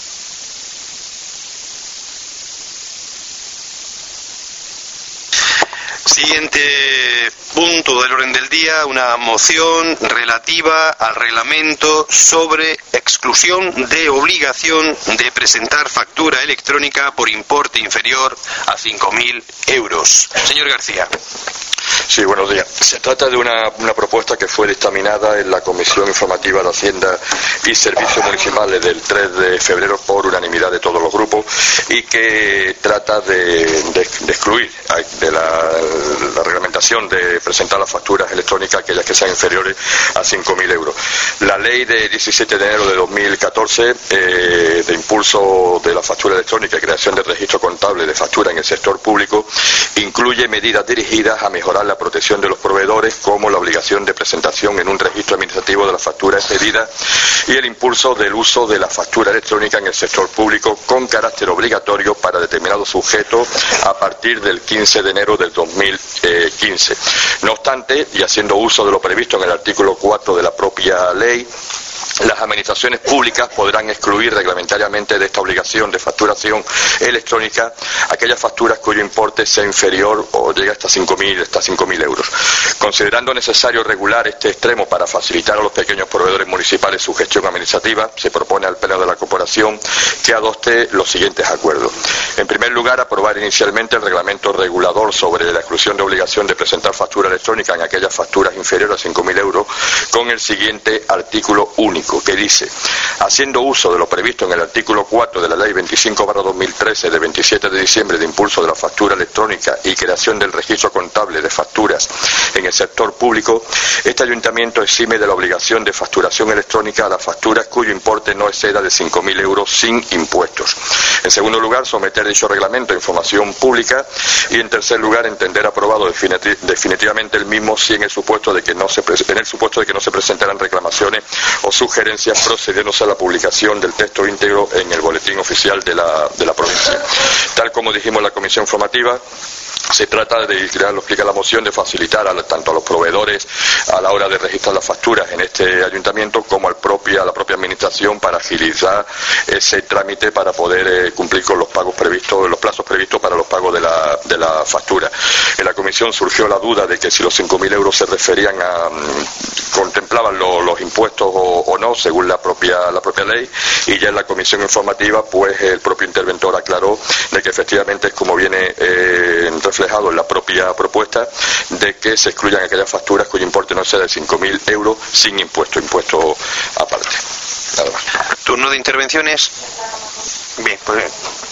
Siguiente punto del orden del día, una moción relativa al reglamento sobre exclusión de obligación de presentar factura electrónica por importe inferior a 5.000 euros. Señor García. Sí, buenos días. Se trata de una propuesta que fue dictaminada en la Comisión Informativa de Hacienda y Servicios Municipales del 3 de febrero por unanimidad de todos los grupos y que trata de excluir de la reglamentación de presentar las facturas electrónicas aquellas que sean inferiores a 5.000 euros. La ley de 17 de enero de 2014 de impulso de la factura electrónica y creación del registro contable de factura en el sector público incluye medidas dirigidas a mejorar la protección de los proveedores, como la obligación de presentación en un registro administrativo de la factura expedida y el impulso del uso de la factura electrónica en el sector público con carácter obligatorio para determinados sujetos a partir del 15 de enero del 2015. No obstante, y haciendo uso de lo previsto en el artículo 4 de la propia ley, las administraciones públicas podrán excluir reglamentariamente de esta obligación de facturación electrónica aquellas facturas cuyo importe sea inferior o llegue hasta 5.000 euros. Considerando necesario regular este extremo para facilitar a los pequeños proveedores municipales su gestión administrativa, se propone al Pleno de la Corporación que adopte los siguientes acuerdos. En primer lugar, aprobar inicialmente el reglamento regulador sobre la exclusión de obligación de presentar factura electrónica en aquellas facturas inferiores a 5.000 euros con el siguiente artículo único, que dice: haciendo uso de lo previsto en el artículo 4 de la Ley 25/2013 de 27 de diciembre de impulso de la factura electrónica y creación del registro contable de facturas en el sector público, este ayuntamiento exime de la obligación de facturación electrónica a las facturas cuyo importe no exceda de 5.000 euros sin impuestos. En segundo lugar, someter dicho reglamento a información pública y, en tercer lugar, entender aprobado definitivamente el mismo si en el supuesto de que no se presentarán reclamaciones o sugerencias procediéndose a la publicación del texto íntegro en el boletín oficial de la provincia. Tal como dijimos en la comisión formativa, se trata de, lo explica la moción, de facilitar tanto a los proveedores a la hora de registrar las facturas en este ayuntamiento como a la propia administración para agilizar ese trámite para poder cumplir con los pagos previstos, los plazos previstos para los pagos de la factura. En la comisión surgió la duda de que si los 5.000 euros se referían contemplaban los impuestos o no, según la propia ley, y ya en la comisión informativa pues el propio interventor aclaró de que efectivamente es como viene reflejado en la propia propuesta, de que se excluyan aquellas facturas cuyo importe no sea de 5.000 euros sin impuesto aparte. Nada más. Turno de intervenciones. Bien, pues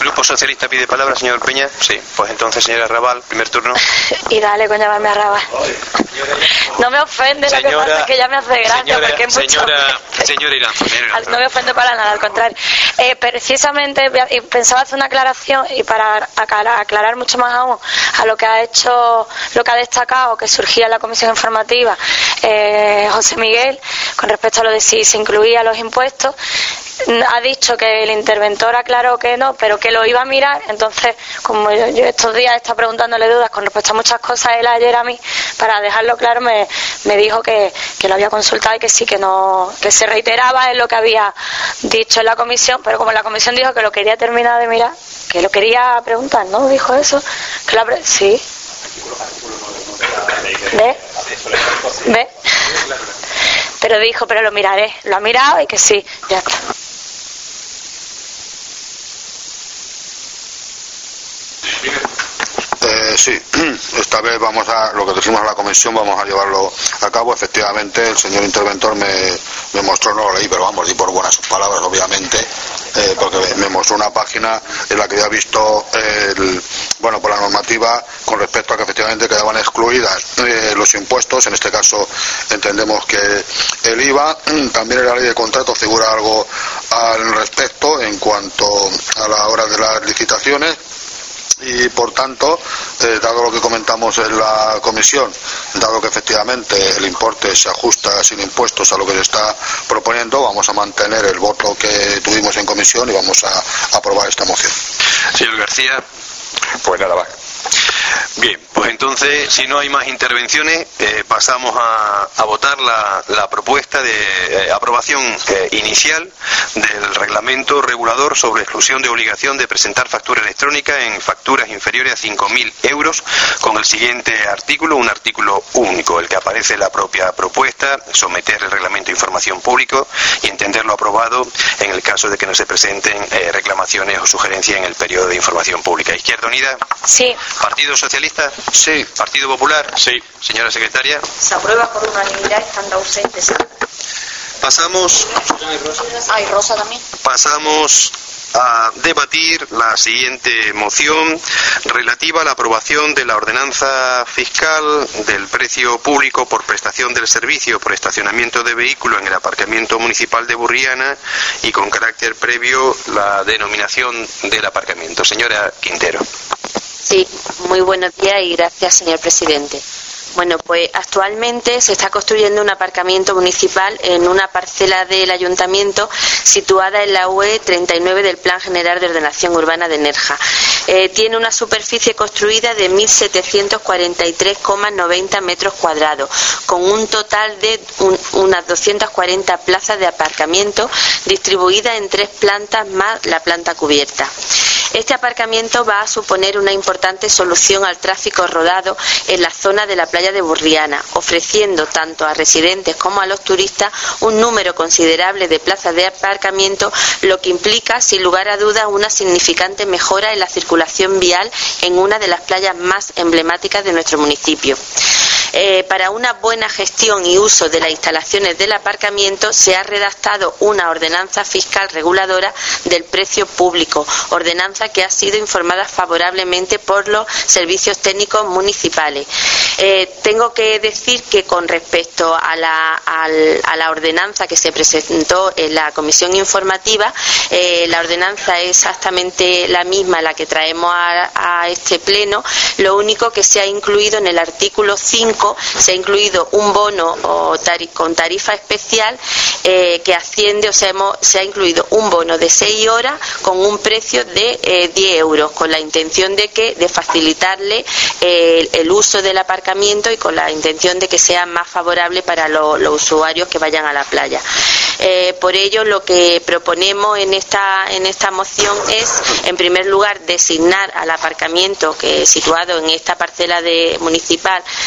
Grupo Socialista pide palabra, señor Peña. Sí, pues entonces, señora Raval, primer turno. Y dale con llamarme a Raval. No me ofende, lo que pasa es que ya me hace gracia, porque es mucho... Señora Iranzo. No me ofende para nada, al contrario. Precisamente pensaba hacer una aclaración y para aclarar mucho más aún a lo que ha hecho, lo que ha destacado que surgía en la comisión informativa José Miguel con respecto a lo de si se incluía los impuestos. Ha dicho que el interventor aclaró que no, pero que lo iba a mirar. Entonces, como yo estos días he estado preguntándole dudas con respecto a muchas cosas, él ayer a mí, para dejarlo claro, me dijo que lo había consultado y que sí, que no, que se reiteraba en lo que había dicho en la comisión, pero como la comisión dijo que lo quería terminar de mirar, que lo quería preguntar, ¿no? Dijo eso. Que sí. ¿Ve? Pero dijo, pero lo miraré. Lo ha mirado y que sí, ya está. Sí, esta vez vamos a, lo que decimos a la comisión, vamos a llevarlo a cabo. Efectivamente, el señor interventor me mostró, no lo leí, pero vamos, di por buenas palabras, obviamente, porque me mostró una página en la que ya he visto, por la normativa con respecto a que efectivamente quedaban excluidas los impuestos. En este caso entendemos que el IVA. También en la ley de contrato figura algo al respecto en cuanto a la hora de las licitaciones. Y por tanto, dado lo que comentamos en la comisión, dado que efectivamente el importe se ajusta sin impuestos a lo que se está proponiendo, vamos a mantener el voto que tuvimos en comisión y vamos a aprobar esta moción. Señor García. Pues nada más. Bien, pues entonces, si no hay más intervenciones, pasamos a votar la propuesta de aprobación inicial del reglamento regulador sobre exclusión de obligación de presentar factura electrónica en facturas inferiores a 5.000 euros, con el siguiente artículo, un artículo único, el que aparece en la propia propuesta: someter el reglamento a información pública y entenderlo aprobado en el caso de que no se presenten reclamaciones o sugerencias en el periodo de información pública. ¿Izquierda Unida? Sí. ¿Partido Socialista? Sí. ¿Partido Popular? Sí. Señora Secretaria. Se aprueba por unanimidad, estando ausentes. Pasamos. Ay, Rosa también. Pasamos a debatir la siguiente moción relativa a la aprobación de la ordenanza fiscal del precio público por prestación del servicio por estacionamiento de vehículos en el aparcamiento municipal de Burriana y con carácter previo la denominación del aparcamiento. Señora Quintero. Sí, muy buenos días y gracias, señor presidente. Bueno, pues actualmente se está construyendo un aparcamiento municipal en una parcela del ayuntamiento situada en la UE 39 del Plan General de Ordenación Urbana de Nerja. Tiene una superficie construida de 1.743,90 metros cuadrados, con un total de unas 240 plazas de aparcamiento distribuidas en 3 plantas más la planta cubierta. Este aparcamiento va a suponer una importante solución al tráfico rodado en la zona de la playa de Burriana, ofreciendo tanto a residentes como a los turistas un número considerable de plazas de aparcamiento, lo que implica, sin lugar a dudas, una significante mejora en la circulación vial en una de las playas más emblemáticas de nuestro municipio. Para una buena gestión y uso de las instalaciones del aparcamiento se ha redactado una ordenanza fiscal reguladora del precio público, ordenanza que ha sido informada favorablemente por los servicios técnicos municipales. Tengo que decir que con respecto a la ordenanza que se presentó en la comisión informativa, la ordenanza es exactamente la misma la que traemos a este pleno. Lo único que se ha incluido en el artículo 5, se ha incluido un bono con tarifa especial que asciende, se ha incluido un bono de 6 horas con un precio de 10 euros, con la intención de facilitarle el uso del aparcamiento y con la intención de que sea más favorable para los usuarios que vayan a la playa. Por ello, lo que proponemos en esta moción es, en primer lugar, designar al aparcamiento que situado en esta parcela municipal de la UE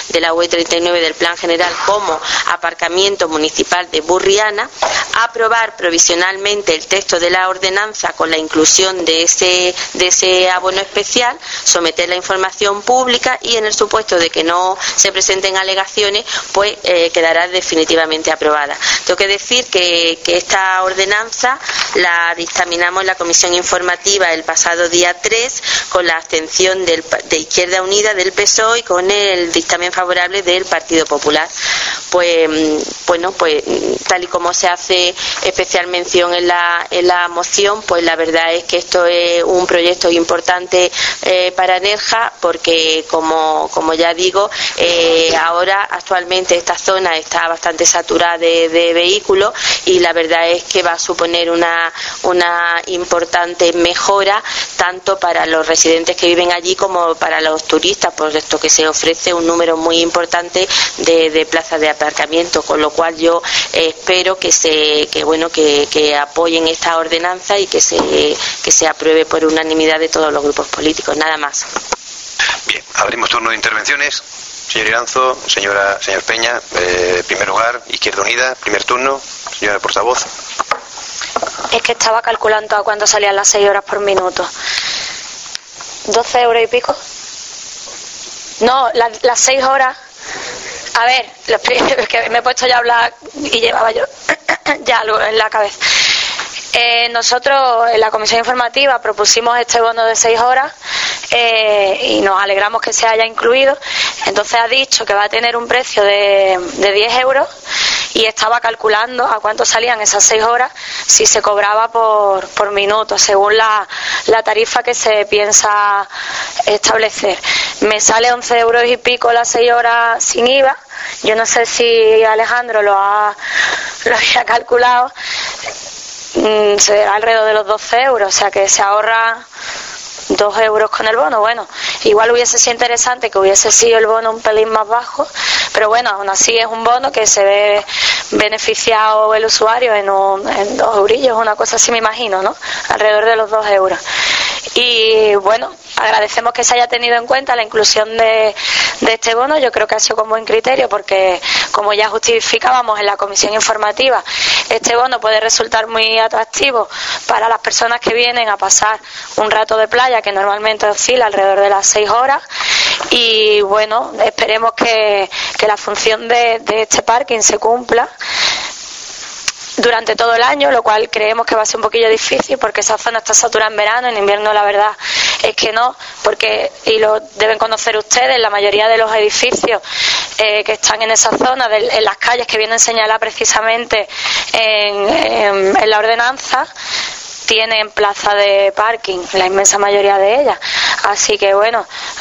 y 39 del Plan General como aparcamiento municipal de Burriana, aprobar provisionalmente el texto de la ordenanza con la inclusión de ese abono especial, someter la información pública y en el supuesto de que no se presenten alegaciones, pues quedará definitivamente aprobada. Tengo que decir que esta ordenanza la dictaminamos en la comisión informativa el pasado día 3 con la abstención de Izquierda Unida, del PSOE y con el dictamen favorable del Partido Popular. Pues bueno, pues tal y como se hace especial mención en la moción, pues la verdad es que esto es un proyecto importante para Nerja, porque como ya digo, ahora actualmente esta zona está bastante saturada de vehículos y la verdad es que va a suponer una importante mejora tanto para los residentes que viven allí como para los turistas, por esto que se ofrece un número muy importante de plazas de aparcamiento, con lo cual yo espero que apoyen esta ordenanza y que se apruebe por unanimidad de todos los grupos políticos. Nada más. Bien, abrimos turno de intervenciones. Señor Iranzo, señor Peña, primer lugar, Izquierda Unida, primer turno, señora portavoz. Es que estaba calculando a cuánto salían las 6 horas por minuto. 12 euros y pico. No, las 6 horas. A ver, es que me he puesto ya a hablar y llevaba yo ya algo en la cabeza. Nosotros en la comisión informativa propusimos este bono de 6 horas y nos alegramos que se haya incluido. Entonces ha dicho que va a tener un precio de 10 euros y estaba calculando a cuánto salían esas 6 horas si se cobraba por minuto, según la tarifa que se piensa establecer. Me sale 11 euros y pico las 6 horas sin IVA. Yo no sé si Alejandro lo había calculado. Será alrededor de los 12 euros, o sea que se ahorra 2 euros con el bono. Bueno, igual hubiese sido interesante que hubiese sido el bono un pelín más bajo, pero bueno, aún así es un bono que se ve beneficiado el usuario en 2 eurillos, una cosa así me imagino, ¿no? Alrededor de los 2 euros. Y bueno, agradecemos que se haya tenido en cuenta la inclusión de este bono. Yo creo que ha sido con buen criterio porque, como ya justificábamos en la comisión informativa, este bono puede resultar muy atractivo para las personas que vienen a pasar un rato de playa, que normalmente oscila alrededor de las 6 horas. Y bueno, esperemos que la función de este parking se cumpla durante todo el año, lo cual creemos que va a ser un poquillo difícil porque esa zona está saturada en verano, en invierno la verdad es que no, porque, y lo deben conocer ustedes, la mayoría de los edificios que están en esa zona, en las calles que vienen señaladas precisamente en la ordenanza, tienen plaza de parking, la inmensa mayoría de ellas. Así que bueno,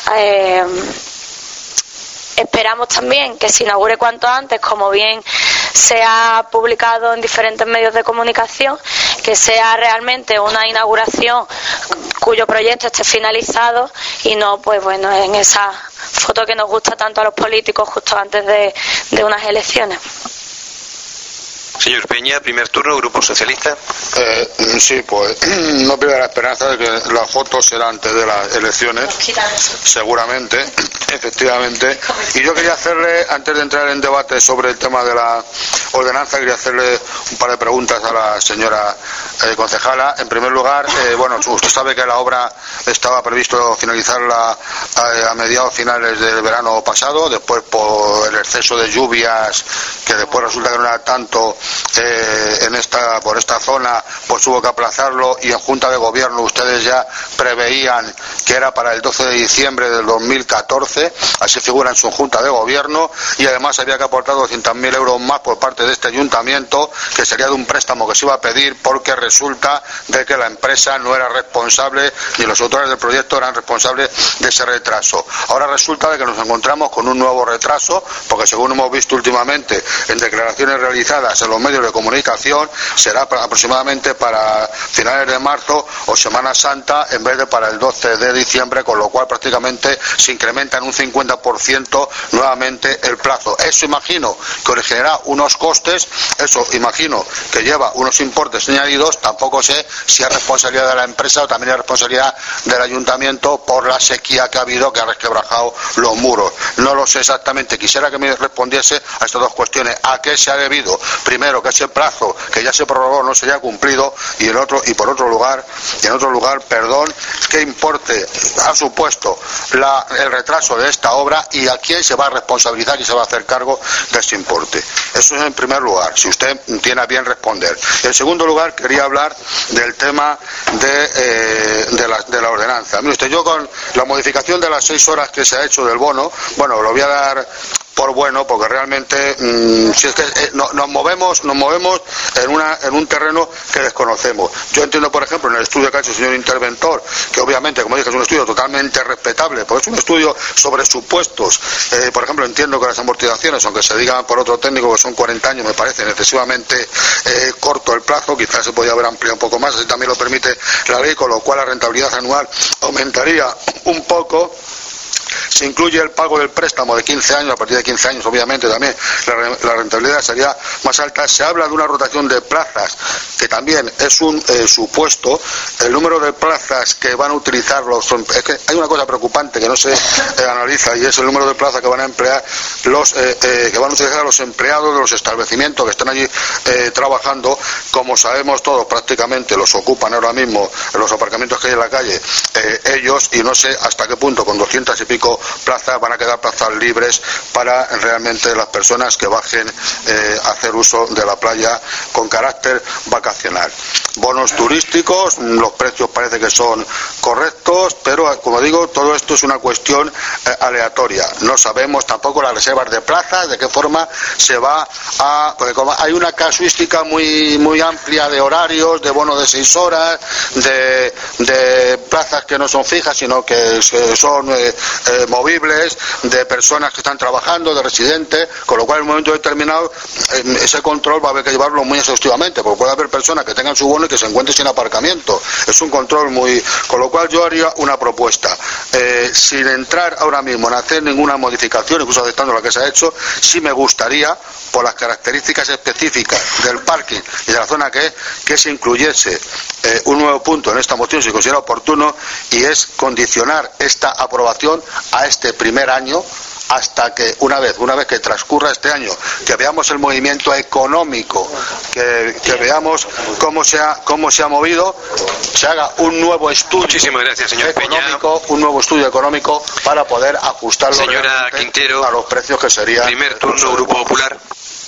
esperamos también que se inaugure cuanto antes, como bien se ha publicado en diferentes medios de comunicación, que sea realmente una inauguración cuyo proyecto esté finalizado y no, pues bueno, en esa foto que nos gusta tanto a los políticos justo antes de unas elecciones. Señor Peña, primer turno, Grupo Socialista. Sí, pues no pierda la esperanza de que la foto será antes de las elecciones, seguramente, efectivamente. Y yo quería hacerle, antes de entrar en debate sobre el tema de la ordenanza, quería hacerle un par de preguntas a la señora concejala. En primer lugar, bueno, usted sabe que la obra estaba previsto finalizarla a mediados finales del verano pasado, después por el exceso de lluvias, que después resulta que no era tanto por esta zona, pues hubo que aplazarlo, y en Junta de Gobierno ustedes ya preveían que era para el 12 de diciembre del 2014, así figura en su Junta de Gobierno, y además había que aportar 200.000 euros más por parte de este ayuntamiento, que sería de un préstamo que se iba a pedir porque resulta de que la empresa no era responsable, ni los autores del proyecto eran responsables de ese retraso. Ahora resulta de que nos encontramos con un nuevo retraso, porque según hemos visto últimamente en declaraciones realizadas en los los medios de comunicación, será aproximadamente para finales de marzo o Semana Santa en vez de para el 12 de diciembre, con lo cual prácticamente se incrementa en un 50% nuevamente el plazo. Eso imagino que originará unos costes, eso imagino que lleva unos importes añadidos. Tampoco sé si es responsabilidad de la empresa o también es responsabilidad del ayuntamiento por la sequía que ha habido, que ha resquebrajado los muros. No lo sé exactamente. Quisiera que me respondiese a estas dos cuestiones. ¿A qué se ha debido? Primero, que ese plazo que ya se prorrogó no se haya cumplido, y en otro lugar, perdón, qué importe ha supuesto el retraso de esta obra y a quién se va a responsabilizar y se va a hacer cargo de ese importe. Eso es en primer lugar, si usted tiene a bien responder. En segundo lugar, quería hablar del tema de la ordenanza. Mire usted, yo con la modificación de las 6 horas que se ha hecho del bono, bueno, lo voy a dar por bueno, porque realmente si es que nos movemos en un terreno que desconocemos. Yo entiendo, por ejemplo, en el estudio que ha hecho el señor interventor, que obviamente, como dije, es un estudio totalmente respetable, porque es un estudio sobre supuestos. Por ejemplo, entiendo que las amortizaciones, aunque se digan por otro técnico que son 40 años, me parece excesivamente corto el plazo. Quizás se podría haber ampliado un poco más, así también lo permite la ley, con lo cual la rentabilidad anual aumentaría un poco. Se incluye el pago del préstamo de 15 años, a partir de 15 años obviamente también la rentabilidad sería más alta. Se habla de una rotación de plazas, que también es un supuesto. El número de plazas que van a utilizar es que hay una cosa preocupante que no se analiza, y es el número de plazas que van a emplear que van a utilizar los empleados de los establecimientos que están allí trabajando. Como sabemos todos, prácticamente los ocupan ahora mismo en los aparcamientos que hay en la calle ellos, y no sé hasta qué punto con 200 y pico plazas van a quedar plazas libres para realmente las personas que bajen a hacer uso de la playa con carácter vacacional. Bonos turísticos, los precios parece que son correctos, pero como digo, todo esto es una cuestión aleatoria. No sabemos tampoco las reservas de plazas, de qué forma se va a... Porque como hay una casuística muy amplia de horarios, de bonos de 6 horas, de plazas que no son fijas, sino que son movibles, de personas que están trabajando, de residentes, con lo cual en un momento determinado ese control va a haber que llevarlo muy exhaustivamente, porque puede haber personas que tengan su bono y que se encuentren sin aparcamiento. Es un control muy... Con lo cual yo haría una propuesta, sin entrar ahora mismo en hacer ninguna modificación, incluso aceptando la que se ha hecho. Sí me gustaría, por las características específicas del parking y de la zona que se incluyese un nuevo punto en esta moción, si considera oportuno, y es condicionar esta aprobación a este primer año, hasta que una vez que transcurra este año, que veamos el movimiento económico, que veamos cómo se ha movido, se haga un nuevo estudio. Muchísimas gracias, señor económico, Peña. Un nuevo estudio económico para poder ajustarlo señora Quintero, a los precios que sería. Primer turno, Grupo Popular.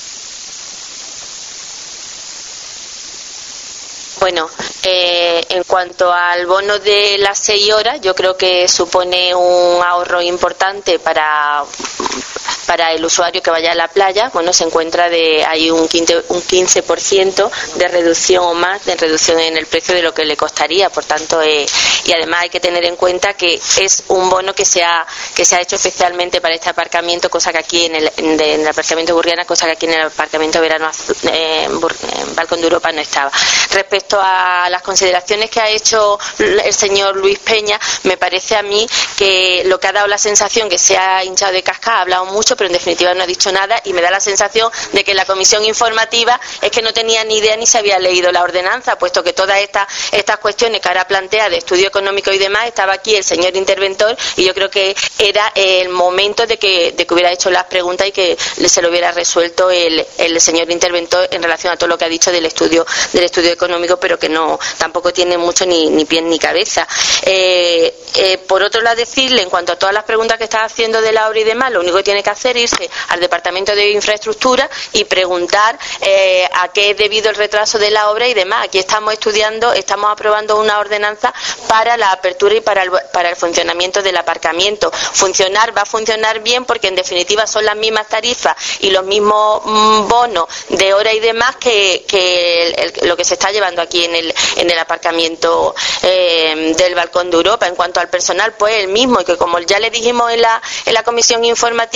Bueno, en cuanto al bono de las 6 horas, yo creo que supone un ahorro importante para el usuario que vaya a la playa. Bueno, se encuentra hay un 15% de reducción o más, de reducción en el precio de lo que le costaría. Por tanto, y además hay que tener en cuenta que es un bono que se ha hecho especialmente para este aparcamiento, cosa que aquí en el aparcamiento Burriana, cosa que aquí en el aparcamiento Verano en Balcón de Europa no estaba. Respecto a las consideraciones que ha hecho el señor Luis Peña, me parece a mí que lo que ha dado la sensación que se ha hinchado de casca, ha hablado mucho, pero en definitiva no ha dicho nada, y me da la sensación de que la comisión informativa es que no tenía ni idea ni se había leído la ordenanza, puesto que todas estas cuestiones que ahora plantea de estudio económico y demás, estaba aquí el señor interventor, y yo creo que era el momento de que hubiera hecho las preguntas y que se lo hubiera resuelto el señor interventor en relación a todo lo que ha dicho del estudio económico, pero que tampoco tiene mucho ni pie ni cabeza. Por otro lado, decirle, en cuanto a todas las preguntas que está haciendo de la obra y demás, lo único que tiene que hacer es irse al Departamento de Infraestructura y preguntar a qué es debido el retraso de la obra y demás. Aquí estamos estamos aprobando una ordenanza para la apertura y para el funcionamiento del aparcamiento. Va a funcionar bien, porque en definitiva son las mismas tarifas y los mismos bonos de hora y demás que lo que se está llevando aquí en el aparcamiento del Balcón de Europa. En cuanto al personal, pues el mismo, y que como ya le dijimos en la comisión informativa,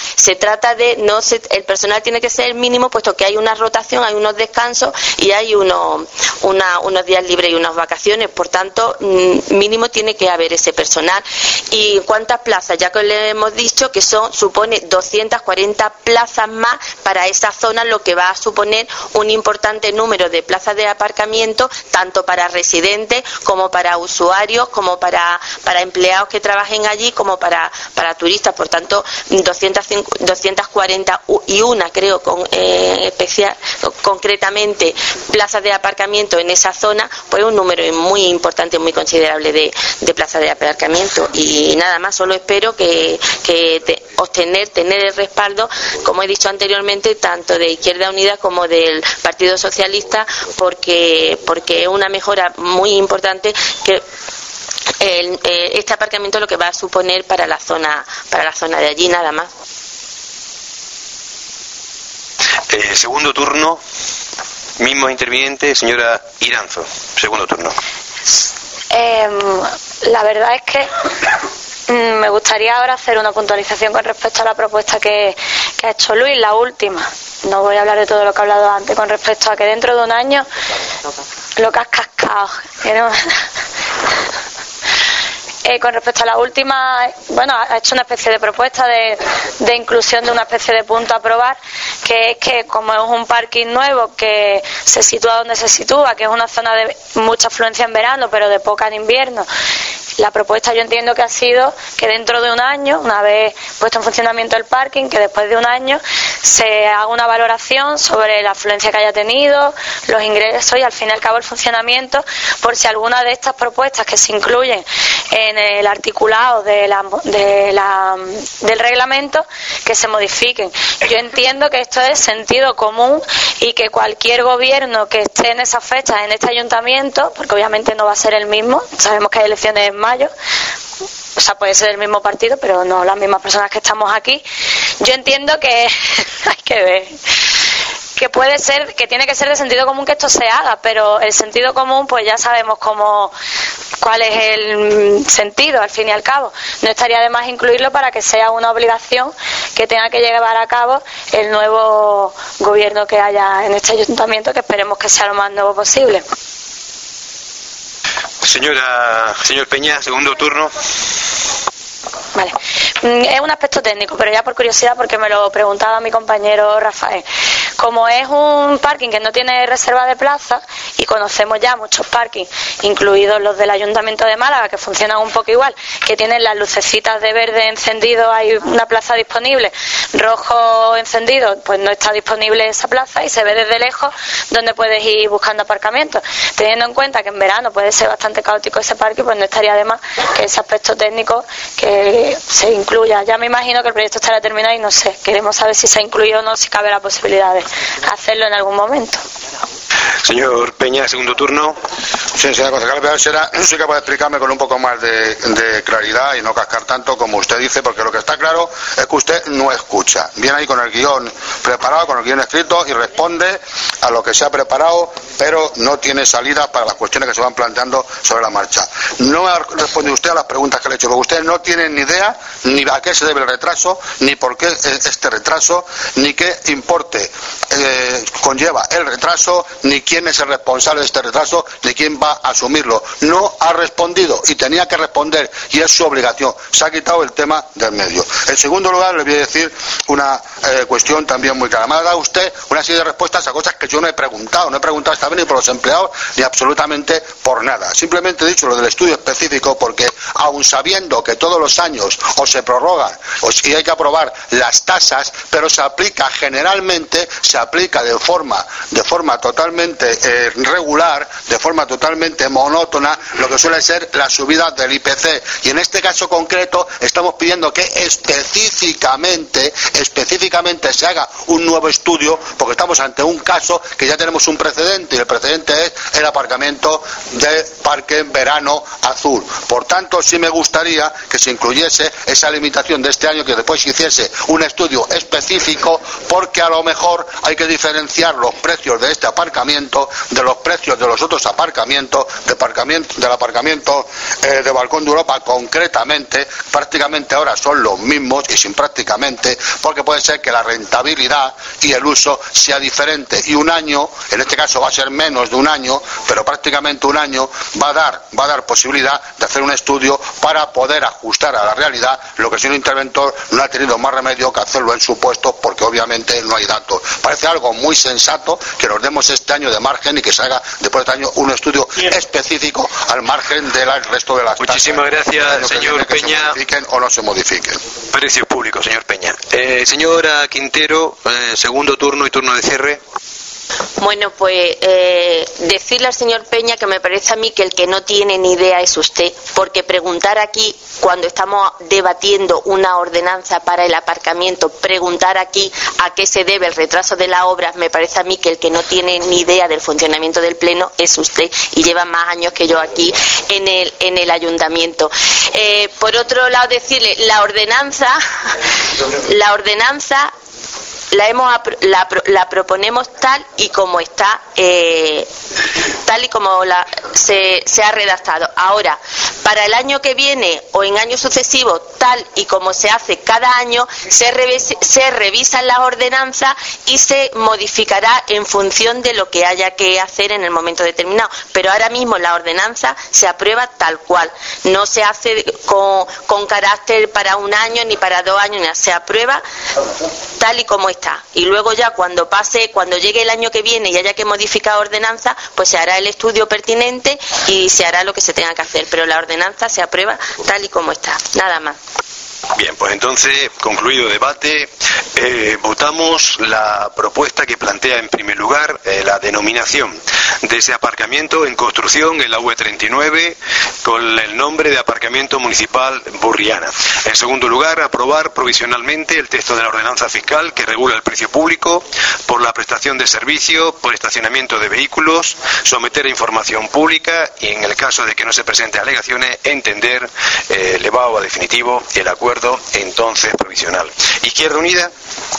se trata de el personal tiene que ser el mínimo, puesto que hay una rotación, hay unos descansos y hay unos días libres y unas vacaciones. Por tanto, mínimo tiene que haber ese personal. ¿Y cuántas plazas? Ya que le hemos dicho que supone 240 plazas más para esa zona, lo que va a suponer un importante número de plazas de aparcamiento, tanto para residentes como para usuarios, como para empleados que trabajen allí, como para turistas. Por tanto, 241, creo, concretamente plazas de aparcamiento en esa zona, pues un número muy importante, muy considerable de plazas de aparcamiento. Y nada más, solo espero tener el respaldo, como he dicho anteriormente, tanto de Izquierda Unida como del Partido Socialista, porque es una mejora muy importante que este aparcamiento lo que va a suponer para la zona de allí. Nada más. Segundo turno, mismo interviniente, señora Iranzo. Segundo turno. La verdad es que me gustaría ahora hacer una puntualización con respecto a la propuesta que ha hecho Luis, la última. No voy a hablar de todo lo que ha hablado antes, con respecto a que dentro de un año lo que has cascado. Con respecto a la última, bueno, ha hecho una especie de propuesta de inclusión de una especie de punto a probar, que es que como es un parking nuevo que se sitúa donde se sitúa, que es una zona de mucha afluencia en verano pero de poca en invierno, la propuesta yo entiendo que ha sido que dentro de un año, una vez puesto en funcionamiento el parking, que después de un año se haga una valoración sobre la afluencia que haya tenido, los ingresos y al fin y al cabo el funcionamiento, por si alguna de estas propuestas que se incluyen en el articulado del reglamento que se modifiquen. Yo entiendo que esto es sentido común y que cualquier gobierno que esté en esas fechas en este ayuntamiento, porque obviamente no va a ser el mismo, sabemos que hay elecciones en mayo, o sea, puede ser el mismo partido, pero no las mismas personas que estamos aquí. Yo entiendo que hay que ver, que puede ser, que tiene que ser de sentido común que esto se haga, pero el sentido común pues ya sabemos cuál es el sentido al fin y al cabo. No estaría de más incluirlo para que sea una obligación que tenga que llevar a cabo el nuevo gobierno que haya en este ayuntamiento, que esperemos que sea lo más nuevo posible. Señor Peña, segundo turno. Vale. Es un aspecto técnico, pero ya por curiosidad, porque me lo preguntaba mi compañero Rafael. Como es un parking que no tiene reserva de plaza, y conocemos ya muchos parkings, incluidos los del Ayuntamiento de Málaga, que funcionan un poco igual, que tienen las lucecitas de verde encendido, hay una plaza disponible, rojo encendido, pues no está disponible esa plaza y se ve desde lejos donde puedes ir buscando aparcamientos. Teniendo en cuenta que en verano puede ser bastante caótico ese parking, pues no estaría de más que ese aspecto técnico que se incluya. Ya me imagino que el proyecto estará terminado y no sé, queremos saber si se ha incluido o no, si cabe la posibilidad de hacerlo en algún momento. Señor Peña, segundo turno. Sí, señora concejal, pero soy capaz de explicarme con un poco más de claridad y no cascar tanto como usted dice, porque lo que está claro es que usted no escucha. Viene ahí con el guión preparado, con el guión escrito y responde a lo que se ha preparado, pero no tiene salida para las cuestiones que se van planteando sobre la marcha. No ha respondido usted a las preguntas que le he hecho, porque usted no tiene ni idea ni a qué se debe el retraso, ni por qué este retraso, ni qué importe conlleva el retraso, ni quién es el responsable de este retraso, ni quién va a asumirlo. No ha respondido y tenía que responder y es su obligación. Se ha quitado el tema del medio. En segundo lugar, le voy a decir una cuestión también muy clara. Me ha dado usted una serie de respuestas a cosas que yo no he preguntado. No he preguntado esta vez ni por los empleados ni absolutamente por nada. Simplemente he dicho lo del estudio específico porque, aun sabiendo que todos los años o se prorrogan y hay que aprobar las tasas, pero se aplica generalmente, se aplica de forma totalmente regular, de forma totalmente monótona, lo que suele ser la subida del IPC. Y en este caso concreto estamos pidiendo que específicamente se haga un nuevo estudio, porque estamos ante un caso que ya tenemos un precedente, y el precedente es el aparcamiento de Parque en Verano Azul. Por tanto, sí me gustaría que se incluyese esa limitación de este año, que después se hiciese un estudio específico, porque a lo mejor hay que diferenciar los precios de este aparcamiento de los precios de los otros aparcamientos, funcionamiento del aparcamiento de Balcón de Europa, concretamente, prácticamente ahora son los mismos y sin prácticamente, porque puede ser que la rentabilidad y el uso sea diferente, y un año, en este caso va a ser menos de un año, pero prácticamente un año va a dar posibilidad de hacer un estudio para poder ajustar a la realidad lo que el señor interventor no ha tenido más remedio que hacerlo en supuestos, porque obviamente no hay datos. Parece algo muy sensato que nos demos este año de margen y que se haga después de este año un estudio específico al margen del resto de las tasas. Muchísimas gracias, señor Peña. Se modifiquen o no se modifiquen. Precios públicos, señor Peña. Señora Quintero, segundo turno y turno de cierre. Bueno, pues decirle al señor Peña que me parece a mí que el que no tiene ni idea es usted, porque preguntar aquí, cuando estamos debatiendo una ordenanza para el aparcamiento, preguntar aquí a qué se debe el retraso de la obra, me parece a mí que el que no tiene ni idea del funcionamiento del Pleno es usted, y lleva más años que yo aquí en el ayuntamiento. Por otro lado, decirle, la ordenanza la proponemos tal y como está, tal y como se ha redactado. Ahora, para el año que viene o en años sucesivos, tal y como se hace cada año, se revisan las ordenanzas y se modificará en función de lo que haya que hacer en el momento determinado. Pero ahora mismo la ordenanza se aprueba tal cual, no se hace con carácter para un año ni para 2 años, se aprueba tal y como está. Y luego ya cuando llegue el año que viene y haya que modificar ordenanza, pues se hará el estudio pertinente y se hará lo que se tenga que hacer, pero la ordenanza se aprueba tal y como está, nada más. Bien, pues entonces, concluido el debate, votamos la propuesta que plantea en primer lugar la denominación de ese aparcamiento en construcción en la UE39 con el nombre de aparcamiento municipal Burriana. En segundo lugar, aprobar provisionalmente el texto de la ordenanza fiscal que regula el precio público por la prestación de servicios, por estacionamiento de vehículos, someter a información pública y, en el caso de que no se presenten alegaciones, entender elevado a definitivo el acuerdo entonces provisional. ¿Izquierda Unida?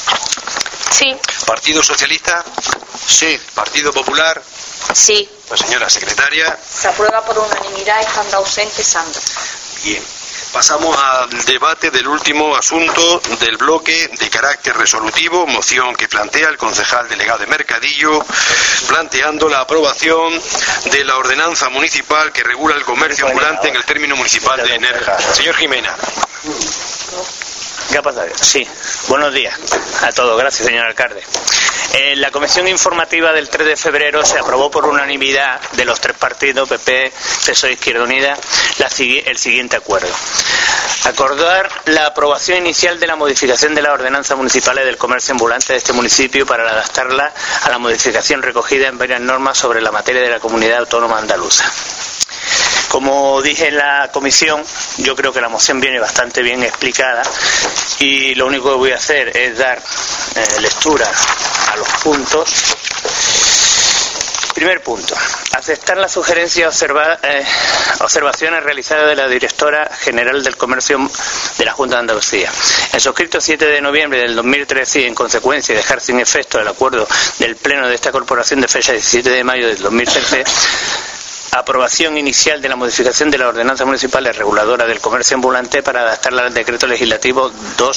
Sí. ¿Partido Socialista? Sí. ¿Partido Popular? Sí. Pues, señora secretaria. Se aprueba por unanimidad, estando ausente Sandra. Bien. Pasamos al debate del último asunto del bloque de carácter resolutivo, moción que plantea el concejal delegado de Mercadillo, planteando la aprobación de la ordenanza municipal que regula el comercio ambulante en el término municipal de Nerja. Señor Jimena. ¿Qué ha pasado? Sí, buenos días a todos. Gracias, señor alcalde. En la comisión informativa del 3 de febrero se aprobó por unanimidad de los 3 partidos, PP, PSOE e Izquierda Unida, el siguiente acuerdo. Acordar la aprobación inicial de la modificación de las ordenanzas municipales del comercio ambulante de este municipio para adaptarla a la modificación recogida en varias normas sobre la materia de la comunidad autónoma andaluza. Como dije en la comisión, yo creo que la moción viene bastante bien explicada y lo único que voy a hacer es dar lectura a los puntos. Primer punto, aceptar las sugerencias observaciones realizadas de la directora general del comercio de la Junta de Andalucía. En su escrito 7 de noviembre del 2013 y en consecuencia de dejar sin efecto el acuerdo del Pleno de esta corporación de fecha 17 de mayo del 2013, aprobación inicial de la modificación de la ordenanza municipal reguladora del comercio ambulante para adaptarla al decreto legislativo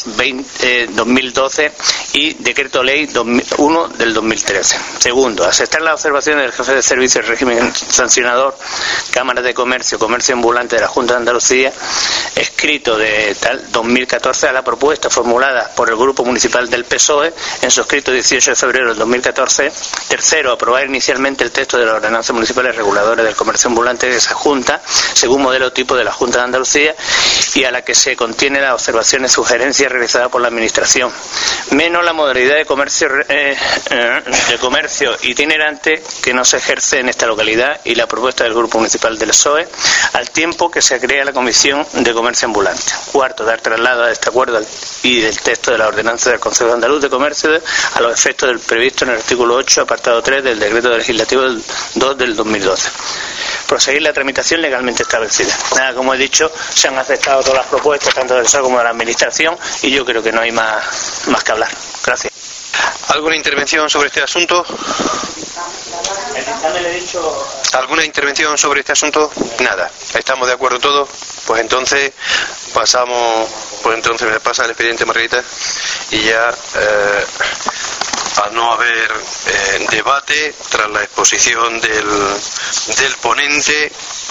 2012 y decreto ley 1 del 2013. Segundo, aceptar las observaciones del jefe de servicio del régimen sancionador, Cámara de Comercio, Comercio Ambulante de la Junta de Andalucía, escrito de tal 2014 a la propuesta formulada por el Grupo Municipal del PSOE en su escrito 18 de febrero del 2014. Tercero, aprobar inicialmente el texto de la ordenanza municipal reguladora del comercio ambulante de esa Junta, según modelo tipo de la Junta de Andalucía, y a la que se contiene las observaciones y sugerencias realizadas por la Administración, menos la modalidad de comercio itinerante que no se ejerce en esta localidad y la propuesta del Grupo Municipal del PSOE, al tiempo que se crea la Comisión de Comercio Ambulante. Cuarto, dar traslado a este acuerdo y del texto de la ordenanza del Consejo Andaluz de Comercio a los efectos del previsto en el artículo 8, apartado 3 del decreto legislativo 2 del 2012. Proseguir la tramitación legalmente establecida. Nada, como he dicho, se han aceptado todas las propuestas, tanto del PSOE como de la Administración, y yo creo que no hay más que hablar. Gracias. ¿Alguna intervención sobre este asunto? ¿Alguna intervención sobre este asunto? Nada. ¿Estamos de acuerdo todos? Pues entonces pasamos, me pasa el expediente, Margarita, y ya al no haber debate tras la exposición del ponente,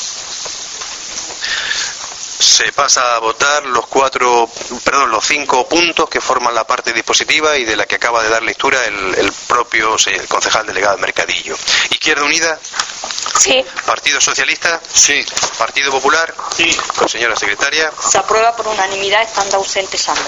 se pasa a votar los 5 puntos que forman la parte dispositiva y de la que acaba de dar lectura el propio concejal delegado de Mercadillo. ¿Izquierda Unida? Sí. ¿Partido Socialista? Sí. ¿Partido Popular? Sí. Pues, señora secretaria. Se aprueba por unanimidad, estando ausente Sandra.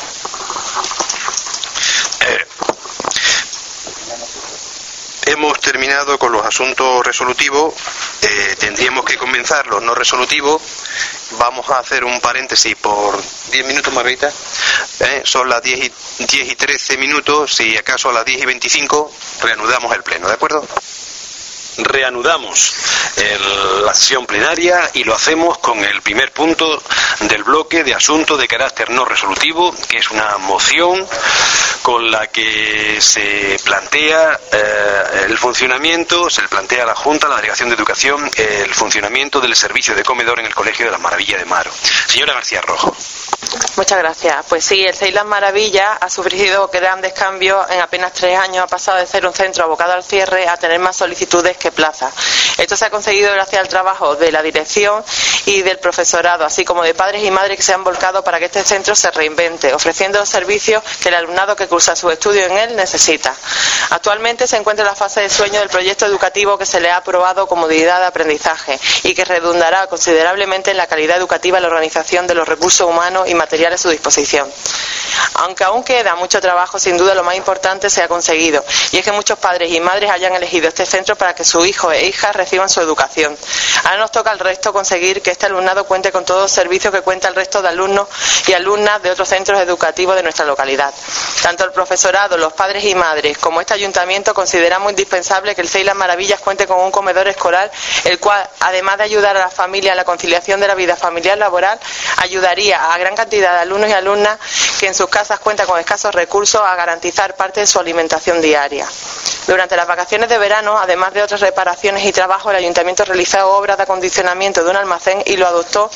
Hemos terminado con los asuntos resolutivos. Tendríamos que comenzar los no resolutivos. Vamos a hacer un paréntesis por 10 minutos, Margarita. Son las 10 y 13 minutos. Si acaso a las 10 y 25 reanudamos el pleno, ¿de acuerdo? Reanudamos la sesión plenaria y lo hacemos con el primer punto del bloque de asuntos de carácter no resolutivo, que es una moción con la que se plantea el funcionamiento, se le plantea a la Junta, a la Delegación de Educación, el funcionamiento del servicio de comedor en el Colegio de las Maravillas de Maro. Señora García Rojo. Muchas gracias. Pues sí, el CEI Las Maravillas ha sufrido grandes cambios. En apenas 3 años ha pasado de ser un centro abocado al cierre a tener más solicitudes que plazas. Esto se ha conseguido gracias al trabajo de la dirección y del profesorado, así como de padres y madres que se han volcado para que este centro se reinvente, ofreciendo los servicios que el alumnado que cursa sus estudios en él necesita. Actualmente se encuentra en la fase de sueño del proyecto educativo que se le ha aprobado como unidad de aprendizaje y que redundará considerablemente en la calidad educativa y la organización de los recursos humanos y materiales a su disposición. Aunque aún queda mucho trabajo, sin duda lo más importante se ha conseguido, y es que muchos padres y madres hayan elegido este centro para que sus hijos e hijas reciban su educación. Ahora nos toca al resto conseguir que este alumnado cuente con todos los servicios que cuenta el resto de alumnos y alumnas de otros centros educativos de nuestra localidad. Tanto el profesorado, los padres y madres, como este ayuntamiento consideramos indispensable que el CEI Las Maravillas cuente con un comedor escolar, el cual, además de ayudar a la familia en la conciliación de la vida familiar laboral, ayudaría a gran cantidad de alumnos y alumnas que en sus casas cuentan con escasos recursos a garantizar parte de su alimentación diaria. Durante las vacaciones de verano, además de otras reparaciones y trabajos, el ayuntamiento realizó obras de acondicionamiento de un almacén y lo adaptó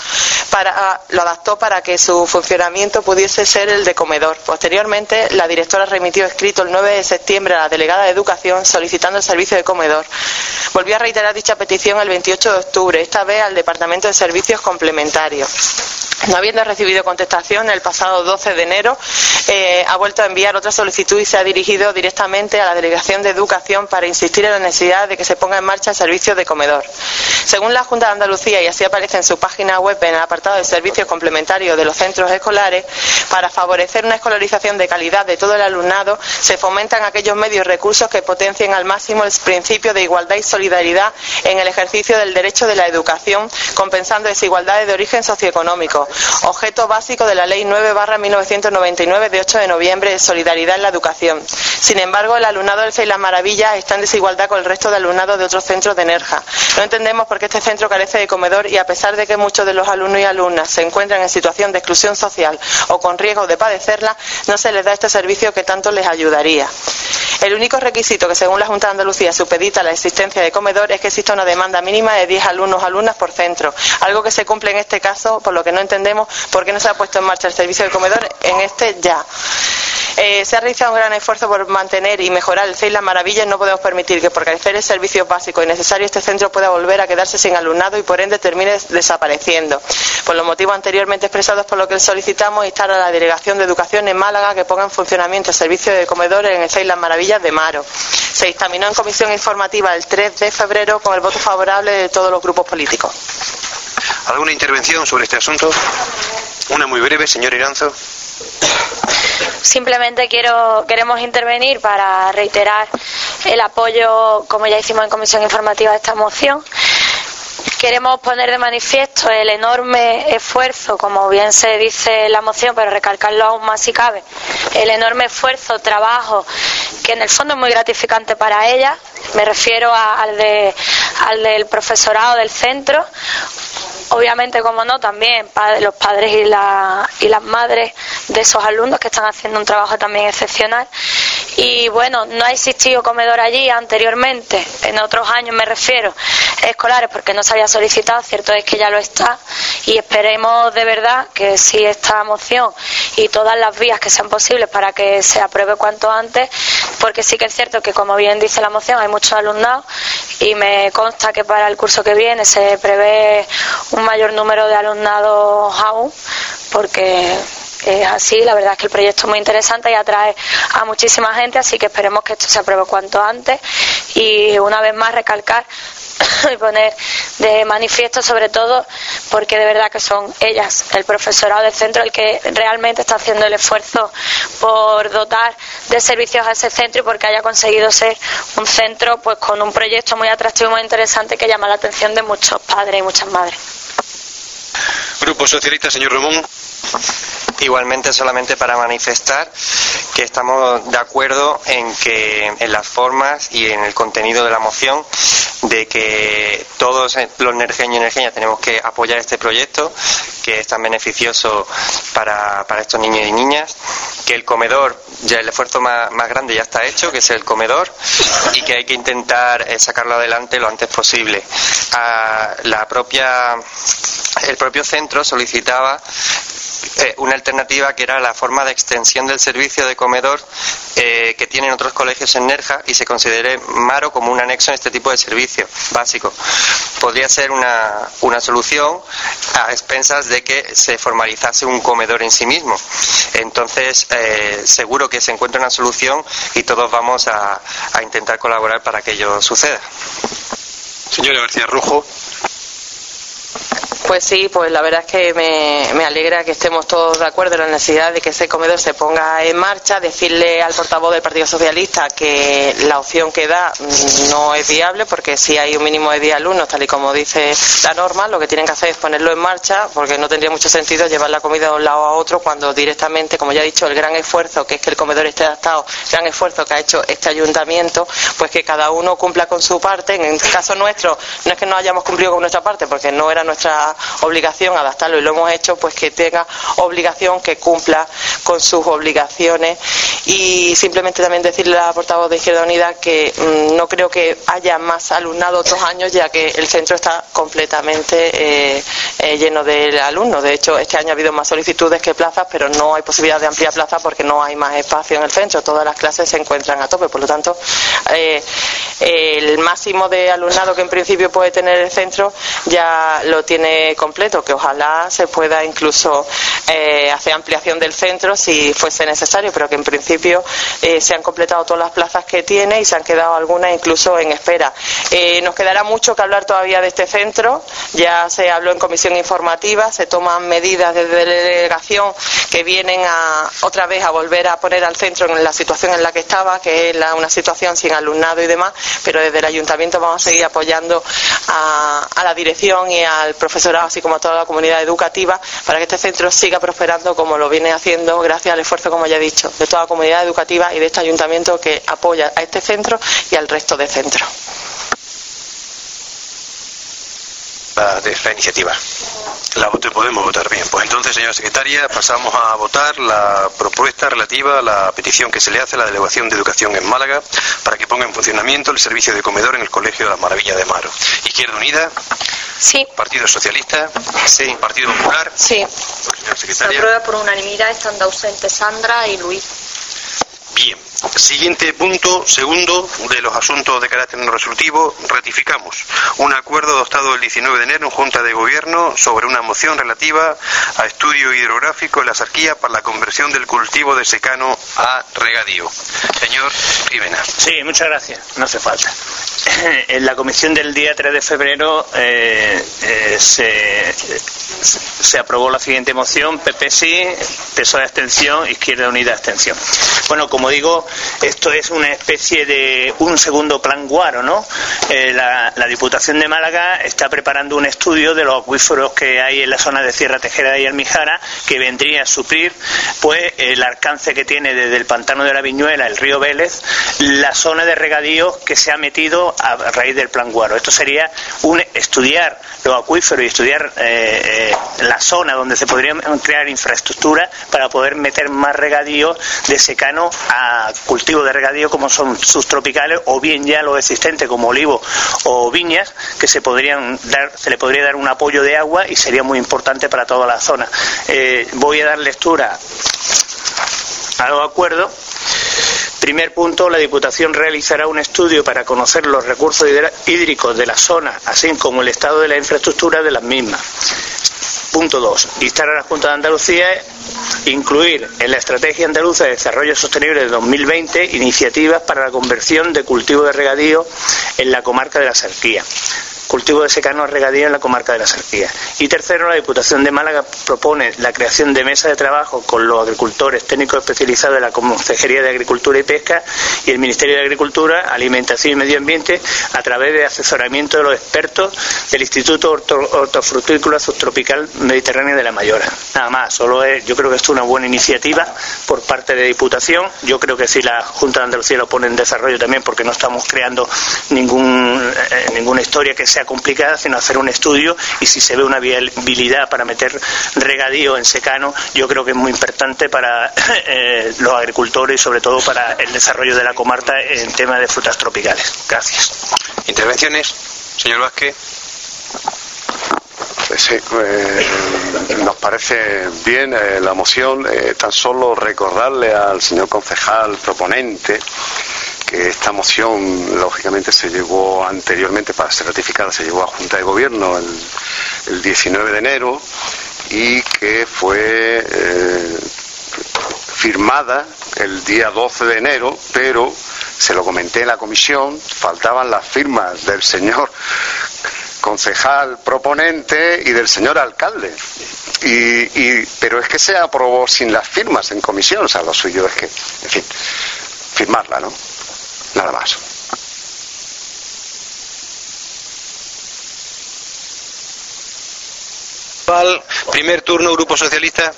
para que su funcionamiento pudiese ser el de comedor. Posteriormente, la directora remitió escrito el 9 de septiembre a la delegada de Educación solicitando el servicio de comedor. Volvió a reiterar dicha petición el 28 de octubre, esta vez al Departamento de Servicios Complementarios. No habiendo recibido contestación, el pasado 12 de enero ha vuelto a enviar otra solicitud y se ha dirigido directamente a la Delegación de Educación para insistir en la necesidad de que se ponga en marcha el servicio de comedor. Según la Junta de Andalucía, y así aparece en su página web en el apartado de servicios complementarios de los centros escolares, para favorecer una escolarización de calidad de todo el alumnado, se fomentan aquellos medios y recursos que potencien al máximo el principio de igualdad y solidaridad en el ejercicio del derecho de la educación, compensando desigualdades de origen socioeconómico, objeto básico de la Ley 9/1999 de 8 de noviembre de solidaridad en la educación. Sin embargo, el alumnado del CEI Las Maravillas está en desigualdad con el resto de alumnado de otros centros de Nerja. No entendemos por qué este centro carece de comedor y, a pesar de que muchos de los alumnos y alumnas se encuentran en situación de exclusión social o con riesgo de padecerla, no se les da este servicio que tanto les ayudaría. El único requisito que, según la Junta de Andalucía, supedita la existencia de comedor es que exista una demanda mínima de 10 alumnos o alumnas por centro, algo que se cumple en este caso, por lo que no entendemos por qué no se ha puesto en marcha el servicio de comedor en este ya. Se ha realizado un gran esfuerzo por mantener y mejorar el CEI Las Maravillas. No podemos permitir que, por carecer de servicios básicos y necesarios, este centro pueda volver a quedarse sin alumnado y, por ende, termine desapareciendo. Por los motivos anteriormente expresados, por lo que solicitamos instar a la Delegación de Educación en Málaga que ponga en funcionamiento el servicio de comedor en el CEI Las Maravillas de Maro. Se dictaminó en comisión informativa el 3 de febrero con el voto favorable de todos los grupos políticos. ¿Alguna intervención sobre este asunto? Una muy breve, señor Iranzo. Simplemente queremos intervenir para reiterar el apoyo, como ya hicimos en comisión informativa, a esta moción. Queremos poner de manifiesto el enorme esfuerzo, como bien se dice en la moción, pero recalcarlo aún más si cabe, el enorme esfuerzo, trabajo, que en el fondo es muy gratificante para ella. Me refiero al del profesorado del centro. Obviamente, como no, también los padres y las madres de esos alumnos que están haciendo un trabajo también excepcional. Y bueno, no ha existido comedor allí anteriormente, en otros años me refiero, escolares, porque no se había solicitado. Cierto es que ya lo está, y esperemos de verdad que si esta moción y todas las vías que sean posibles para que se apruebe cuanto antes, porque sí que es cierto que, como bien dice la moción, hay muchos alumnados y me consta que para el curso que viene se prevé un mayor número de alumnados aún, porque es así. La verdad es que el proyecto es muy interesante y atrae a muchísima gente, así que esperemos que esto se apruebe cuanto antes. Y una vez más recalcar y poner de manifiesto, sobre todo porque de verdad que son ellas, el profesorado del centro, el que realmente está haciendo el esfuerzo por dotar de servicios a ese centro y porque haya conseguido ser un centro pues con un proyecto muy atractivo y muy interesante que llama la atención de muchos padres y muchas madres. Grupo Socialista, señor Ramón. Igualmente, solamente para manifestar que estamos de acuerdo en las formas y en el contenido de la moción, de que todos los nerjeños y nerjeñas tenemos que apoyar este proyecto, que es tan beneficioso para estos niños y niñas, que el comedor, ya el esfuerzo más grande ya está hecho, que es el comedor, y que hay que intentar sacarlo adelante lo antes posible. El propio centro solicitaba una alternativa que era la forma de extensión del servicio de comedor que tienen otros colegios en Nerja, y se considere Maro como un anexo en este tipo de servicio básico. Podría ser una solución a expensas de que se formalizase un comedor en sí mismo. Entonces, seguro que se encuentra una solución y todos vamos a intentar colaborar para que ello suceda. Señora García Rojo. Pues sí, pues la verdad es que me alegra que estemos todos de acuerdo en la necesidad de que ese comedor se ponga en marcha. Decirle al portavoz del Partido Socialista que la opción que da no es viable, porque si hay un mínimo de 10 alumnos, tal y como dice la norma, lo que tienen que hacer es ponerlo en marcha, porque no tendría mucho sentido llevar la comida de un lado a otro cuando directamente, como ya he dicho, el gran esfuerzo que es que el comedor esté adaptado, el gran esfuerzo que ha hecho este ayuntamiento, pues que cada uno cumpla con su parte. En el caso nuestro, no es que no hayamos cumplido con nuestra parte, porque no era nuestra obligación adaptarlo y lo hemos hecho, pues que tenga obligación, que cumpla con sus obligaciones. Y simplemente también decirle a la portavoz de Izquierda Unida que no creo que haya más alumnado otros años, ya que el centro está completamente lleno de alumnos. De hecho, este año ha habido más solicitudes que plazas, pero no hay posibilidad de ampliar plazas porque no hay más espacio en el centro. Todas las clases se encuentran a tope, por lo tanto el máximo de alumnado que en principio puede tener el centro ya lo tiene completo, que ojalá se pueda incluso hacer ampliación del centro si fuese necesario, pero que en principio se han completado todas las plazas que tiene y se han quedado algunas incluso en espera. Nos quedará mucho que hablar todavía de este centro. Ya se habló en comisión informativa, se toman medidas desde la delegación que vienen otra vez a volver a poner al centro en la situación en la que estaba, que es una situación sin alumnado y demás, pero desde el ayuntamiento vamos a seguir apoyando a la dirección y al profesorado, así como a toda la comunidad educativa, para que este centro siga prosperando como lo viene haciendo, gracias al esfuerzo, como ya he dicho, de toda la comunidad educativa y de este ayuntamiento que apoya a este centro y al resto de centros. De la iniciativa. Podemos votar bien. Pues entonces, señora secretaria, pasamos a votar la propuesta relativa a la petición que se le hace a la Delegación de Educación en Málaga para que ponga en funcionamiento el servicio de comedor en el Colegio de las Maravillas de Maro. Izquierda Unida. Sí. Partido Socialista. Sí. Partido Popular. Sí. Señora secretaria. Se aprueba por unanimidad, estando ausentes Sandra y Luis. Bien. Siguiente punto, segundo de los asuntos de carácter no resolutivo, ratificamos un acuerdo adoptado el 19 de enero en Junta de Gobierno sobre una moción relativa a estudio hidrográfico en la Sarquía para la conversión del cultivo de secano a regadío. Señor Rivera. Sí, muchas gracias, no hace falta. En la comisión del día 3 de febrero se aprobó la siguiente moción: PP sí, PSOE abstención, Izquierda Unida abstención. Bueno, como digo, esto es una especie de un segundo plan Guaro, ¿no? La Diputación de Málaga está preparando un estudio de los acuíferos que hay en la zona de Sierra Tejera y Almijara, que vendría a suplir pues el alcance que tiene desde el pantano de la Viñuela, el río Vélez, la zona de regadío que se ha metido Guaro a raíz del Plan Guaro. Esto sería estudiar los acuíferos y estudiar la zona donde se podrían crear infraestructuras para poder meter más regadío de secano a cultivos de regadío como son subtropicales, o bien ya los existentes como olivos o viñas, que se le podría dar un apoyo de agua y sería muy importante para toda la zona. Voy a dar lectura a los acuerdos. Primer punto, la Diputación realizará un estudio para conocer los recursos hídricos de la zona, así como el estado de la infraestructura de las mismas. Punto 2. Instar a la Junta de Andalucía incluir en la Estrategia Andaluza de Desarrollo Sostenible de 2020 iniciativas para la conversión de cultivo de regadío en la comarca de la Sarquía. Cultivo de secano a regadío en la comarca de la Sarquía. Y tercero, la Diputación de Málaga propone la creación de mesas de trabajo con los agricultores técnicos especializados de la Consejería de Agricultura y Pesca y el Ministerio de Agricultura, Alimentación y Medio Ambiente a través de asesoramiento de los expertos del Instituto Hortofrutícola Subtropical Mediterráneo de La Mayora. Nada más, yo creo que esto es una buena iniciativa por parte de Diputación. Yo creo que si la Junta de Andalucía lo pone en desarrollo también, porque no estamos creando ninguna historia que sea complicada, sino hacer un estudio, y si se ve una viabilidad para meter regadío en secano, yo creo que es muy importante para los agricultores y sobre todo para el desarrollo de la comarca en tema de frutas tropicales. Gracias. ¿Intervenciones? Señor Vázquez. Sí, nos parece bien la moción. Tan solo recordarle al señor concejal proponente que esta moción, lógicamente, se llevó anteriormente, para ser ratificada, se llevó a Junta de Gobierno el 19 de enero y que fue firmada el día 12 de enero, pero se lo comenté en la comisión, faltaban las firmas del señor concejal proponente y del señor alcalde. Pero es que se aprobó sin las firmas en comisión, o sea, lo suyo es que, en fin, firmarla, ¿no? Nada más. Primer turno, Grupo Socialista.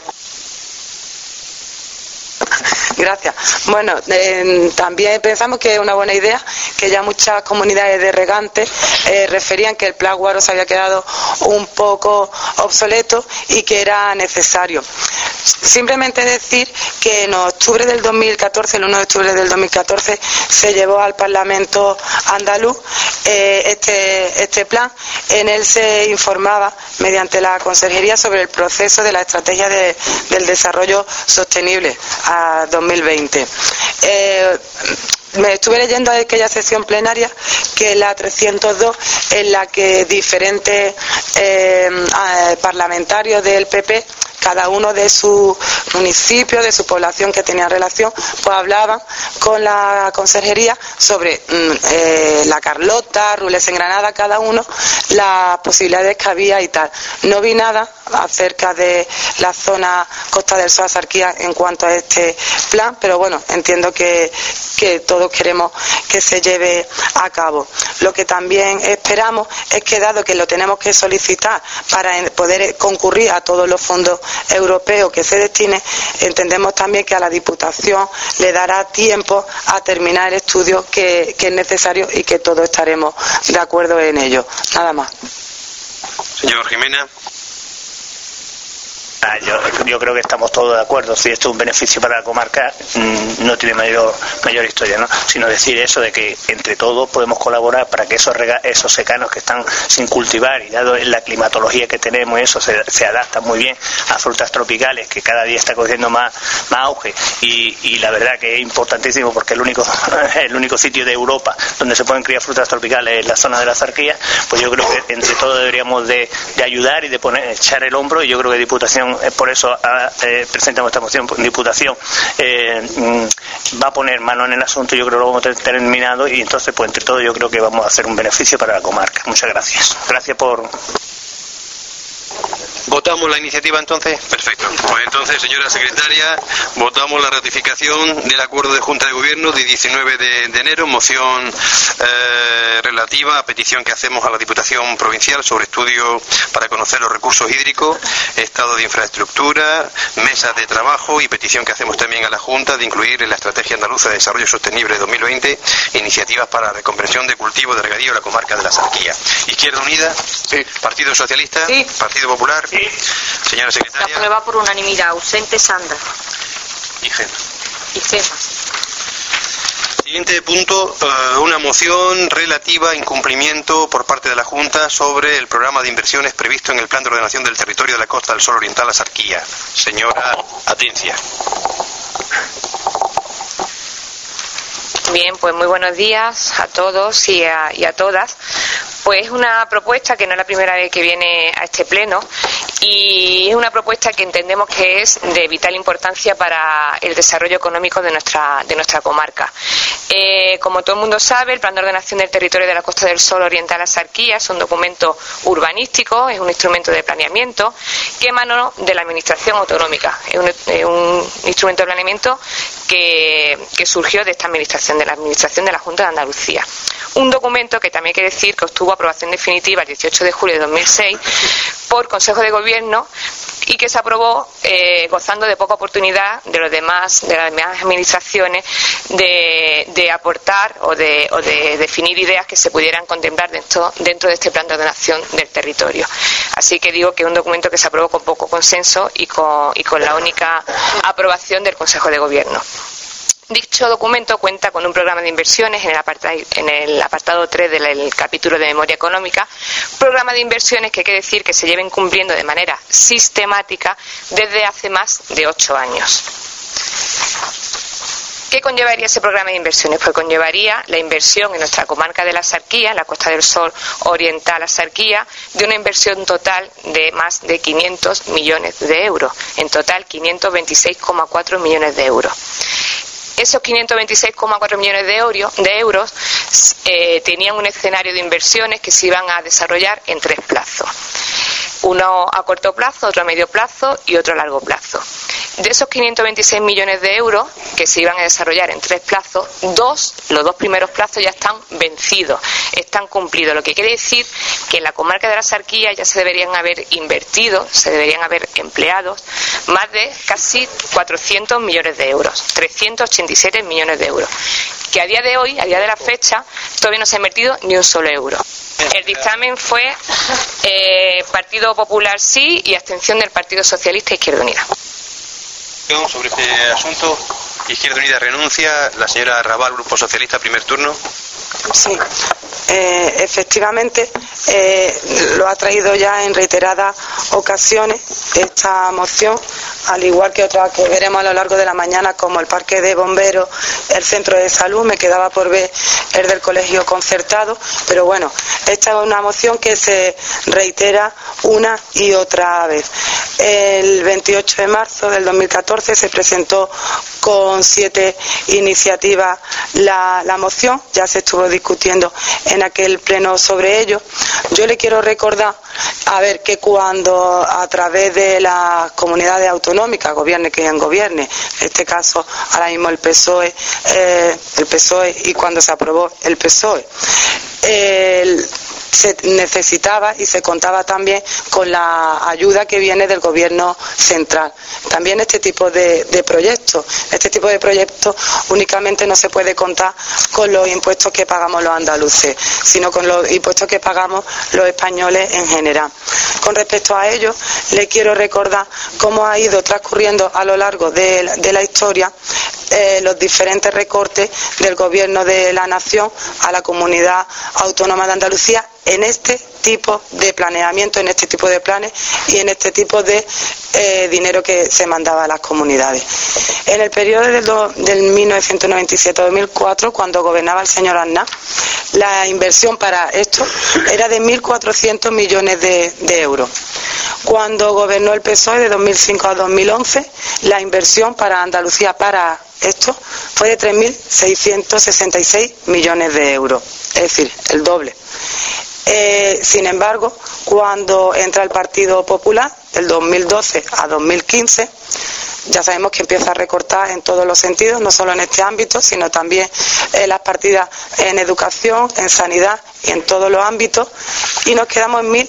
Gracias. Bueno, también pensamos que es una buena idea, que ya muchas comunidades de regantes referían que el Plan Guaro se había quedado un poco obsoleto y que era necesario. Simplemente decir que en octubre del 2014, el 1 de octubre del 2014, se llevó al Parlamento andaluz este plan. En él se informaba mediante la Consejería sobre el proceso de la estrategia del desarrollo sostenible a 2020. Me estuve leyendo aquella sesión plenaria, que es la 302, en la que diferentes parlamentarios del PP, cada uno de su municipio, de su población que tenía relación, pues hablaban con la Consejería sobre la Carlota, Rules en Granada, cada uno, las posibilidades que había y tal. No vi nada acerca de la zona Costa del Sol, Sarquía, en cuanto a este plan, pero bueno, entiendo que todos queremos que se lleve a cabo. Lo que también esperamos es que, dado que lo tenemos que solicitar para poder concurrir a todos los fondos europeos que se destine, entendemos también que a la Diputación le dará tiempo a terminar el estudio que es necesario y que todos estaremos de acuerdo en ello. Nada más. Señor Jimena. Yo creo que estamos todos de acuerdo. Si esto es un beneficio para la comarca, no tiene mayor historia, ¿no? Sino decir eso de que entre todos podemos colaborar para que esos secanos que están sin cultivar, y dado la climatología que tenemos, eso se adapta muy bien a frutas tropicales, que cada día está cogiendo más auge, y la verdad que es importantísimo, porque el único sitio de Europa donde se pueden criar frutas tropicales es la zona de la Sarquía. Pues yo creo que entre todos deberíamos de ayudar y de echar el hombro, y yo creo que Diputación, por eso presentamos esta moción. Diputación va a poner mano en el asunto. Yo creo que lo vamos a tener terminado, y entonces pues entre todos yo creo que vamos a hacer un beneficio para la comarca. Muchas gracias. Gracias por... ¿Votamos la iniciativa entonces? Perfecto. Pues entonces, señora secretaria, votamos la ratificación del acuerdo de Junta de Gobierno de 19 de enero, moción relativa a petición que hacemos a la Diputación Provincial sobre estudio para conocer los recursos hídricos, estado de infraestructura, mesas de trabajo, y petición que hacemos también a la Junta de incluir en la Estrategia Andaluza de Desarrollo Sostenible 2020 iniciativas para la reconversión de cultivo de regadío en la comarca de la Sarquía. Izquierda Unida, sí. Partido Socialista, sí. Partido Popular, sí. Señora secretaria. Se aprueba por unanimidad. Ausente Sandra. Y Gema. Y Gema. Siguiente punto, una moción relativa a incumplimiento por parte de la Junta sobre el programa de inversiones previsto en el Plan de Ordenación del Territorio de la Costa del Sol Oriental, la Sarquía. Señora Atencia. Bien, pues muy buenos días a todos y a todas. Pues es una propuesta que no es la primera vez que viene a este pleno y es una propuesta que entendemos que es de vital importancia para el desarrollo económico de nuestra comarca. Como todo el mundo sabe, el Plan de Ordenación del Territorio de la Costa del Sol Oriental a Sarquía es un documento urbanístico, es un instrumento de planeamiento que emanó de la Administración autonómica. Es un instrumento de planeamiento que surgió de esta Administración, de la Administración de la Junta de Andalucía. Un documento que también hay que decir que obtuvo aprobación definitiva el 18 de julio de 2006 por Consejo de Gobierno y que se aprobó gozando de poca oportunidad de las demás administraciones de aportar o de definir ideas que se pudieran contemplar dentro de este plan de ordenación del territorio. Así que digo que es un documento que se aprobó con poco consenso y con la única aprobación del Consejo de Gobierno. Dicho documento cuenta con un programa de inversiones en el apartado 3 del capítulo de memoria económica, programa de inversiones que hay que decir que se lleven cumpliendo de manera sistemática desde hace más de 8 años. ¿Qué conllevaría ese programa de inversiones? Pues conllevaría la inversión en nuestra comarca de la Sarquía, en la Costa del Sol Oriental a Sarquía, de una inversión total de más de 500 millones de euros. En total, 526,4 millones de euros. Esos 526,4 millones de euros tenían un escenario de inversiones que se iban a desarrollar en 3 plazos. Uno a corto plazo, otro a medio plazo y otro a largo plazo. De esos 526 millones de euros que se iban a desarrollar en 3 plazos, los 2 primeros plazos ya están vencidos, están cumplidos, lo que quiere decir que en la comarca de la Sarquía ya se deberían haber invertido, se deberían haber empleado más de casi 400 millones de euros, 387 millones de euros, que a día de hoy, a día de la fecha, todavía no se ha invertido ni un solo euro. El dictamen fue Partido Popular sí y abstención del Partido Socialista e Izquierda Unida. Sobre este asunto, Izquierda Unida renuncia, la señora Raval, Grupo Socialista, primer turno. Sí, efectivamente, lo ha traído ya en reiteradas ocasiones esta moción, al igual que otras que veremos a lo largo de la mañana, como el parque de bomberos, el centro de salud. Me quedaba por ver el del colegio concertado, pero bueno, esta es una moción que se reitera una y otra vez. El 28 de marzo del 2014 se presentó con 7 iniciativas la moción, ya se estuvo discutiendo en aquel pleno sobre ello. Yo le quiero recordar, que cuando a través de las comunidades autonómicas, gobierne quien gobierne, en este caso ahora mismo el PSOE y cuando se aprobó el PSOE, se necesitaba y se contaba también con la ayuda que viene del gobierno central. También este tipo de proyectos únicamente no se puede contar con los impuestos que pagamos los andaluces, sino con los impuestos que pagamos los españoles en general. Con respecto a ello, le quiero recordar cómo ha ido transcurriendo a lo largo de la historia los diferentes recortes del gobierno de la nación a la comunidad autónoma de Andalucía en este tipo de planeamiento, en este tipo de planes y en este tipo de dinero que se mandaba a las comunidades. En el periodo del 1997-2004, cuando gobernaba el señor Aznar, la inversión para esto era de 1.400 millones de euros. Cuando gobernó el PSOE de 2005 a 2011, la inversión para Andalucía para esto fue de 3.666 millones de euros, es decir, el doble. Sin embargo, cuando entra el Partido Popular, del 2012 a 2015, ya sabemos que empieza a recortar en todos los sentidos, no solo en este ámbito, sino también las partidas en educación, en sanidad y en todos los ámbitos, y nos quedamos en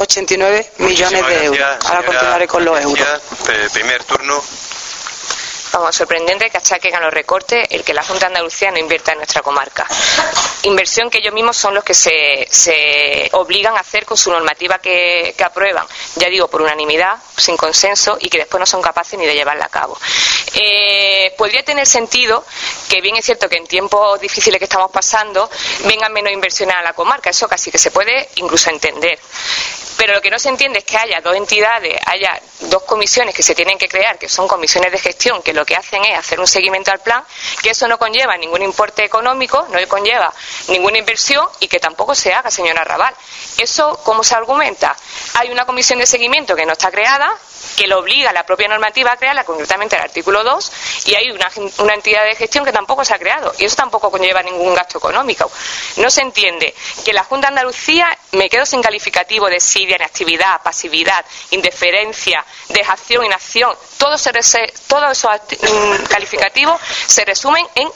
1.789 millones de euros. Ahora continuaré con los euros. Primer turno. vamos, sorprendente que achaquen a los recortes el que la Junta de Andalucía no invierta en nuestra comarca. Inversión que ellos mismos son los que se obligan a hacer con su normativa que aprueban, ya digo, por unanimidad, sin consenso, y que después no son capaces ni de llevarla a cabo. Podría tener sentido que, bien es cierto que en tiempos difíciles que estamos pasando vengan menos inversiones a la comarca, eso casi que se puede incluso entender. Pero lo que no se entiende es que haya dos entidades, haya dos comisiones que se tienen que crear, que son comisiones de gestión, que lo que hacen es hacer un seguimiento al plan, que eso no conlleva ningún importe económico, no conlleva ninguna inversión y que tampoco se haga, señora Raval. ¿Eso cómo se argumenta? Hay una comisión de seguimiento que no está creada, que lo obliga la propia normativa a crearla, concretamente el artículo 2, y hay una entidad de gestión que tampoco se ha creado, y eso tampoco conlleva ningún gasto económico. No se entiende que la Junta de Andalucía, me quedo sin calificativo de desidia, inactividad, pasividad, indiferencia, dejación, inacción, todos esos calificativos se resumen en...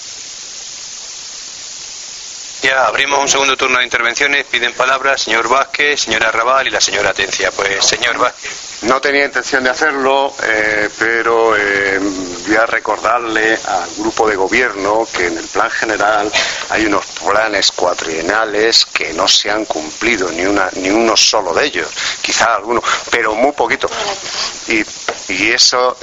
Ya abrimos un segundo turno de intervenciones. Piden palabra señor Vázquez, señora Raval y la señora Atencia. Pues señor Vázquez. No tenía intención de hacerlo, pero voy a recordarle al grupo de gobierno que en el plan general hay unos planes cuatrienales que no se han cumplido, ni uno solo de ellos, quizás algunos, pero muy poquito. Y eso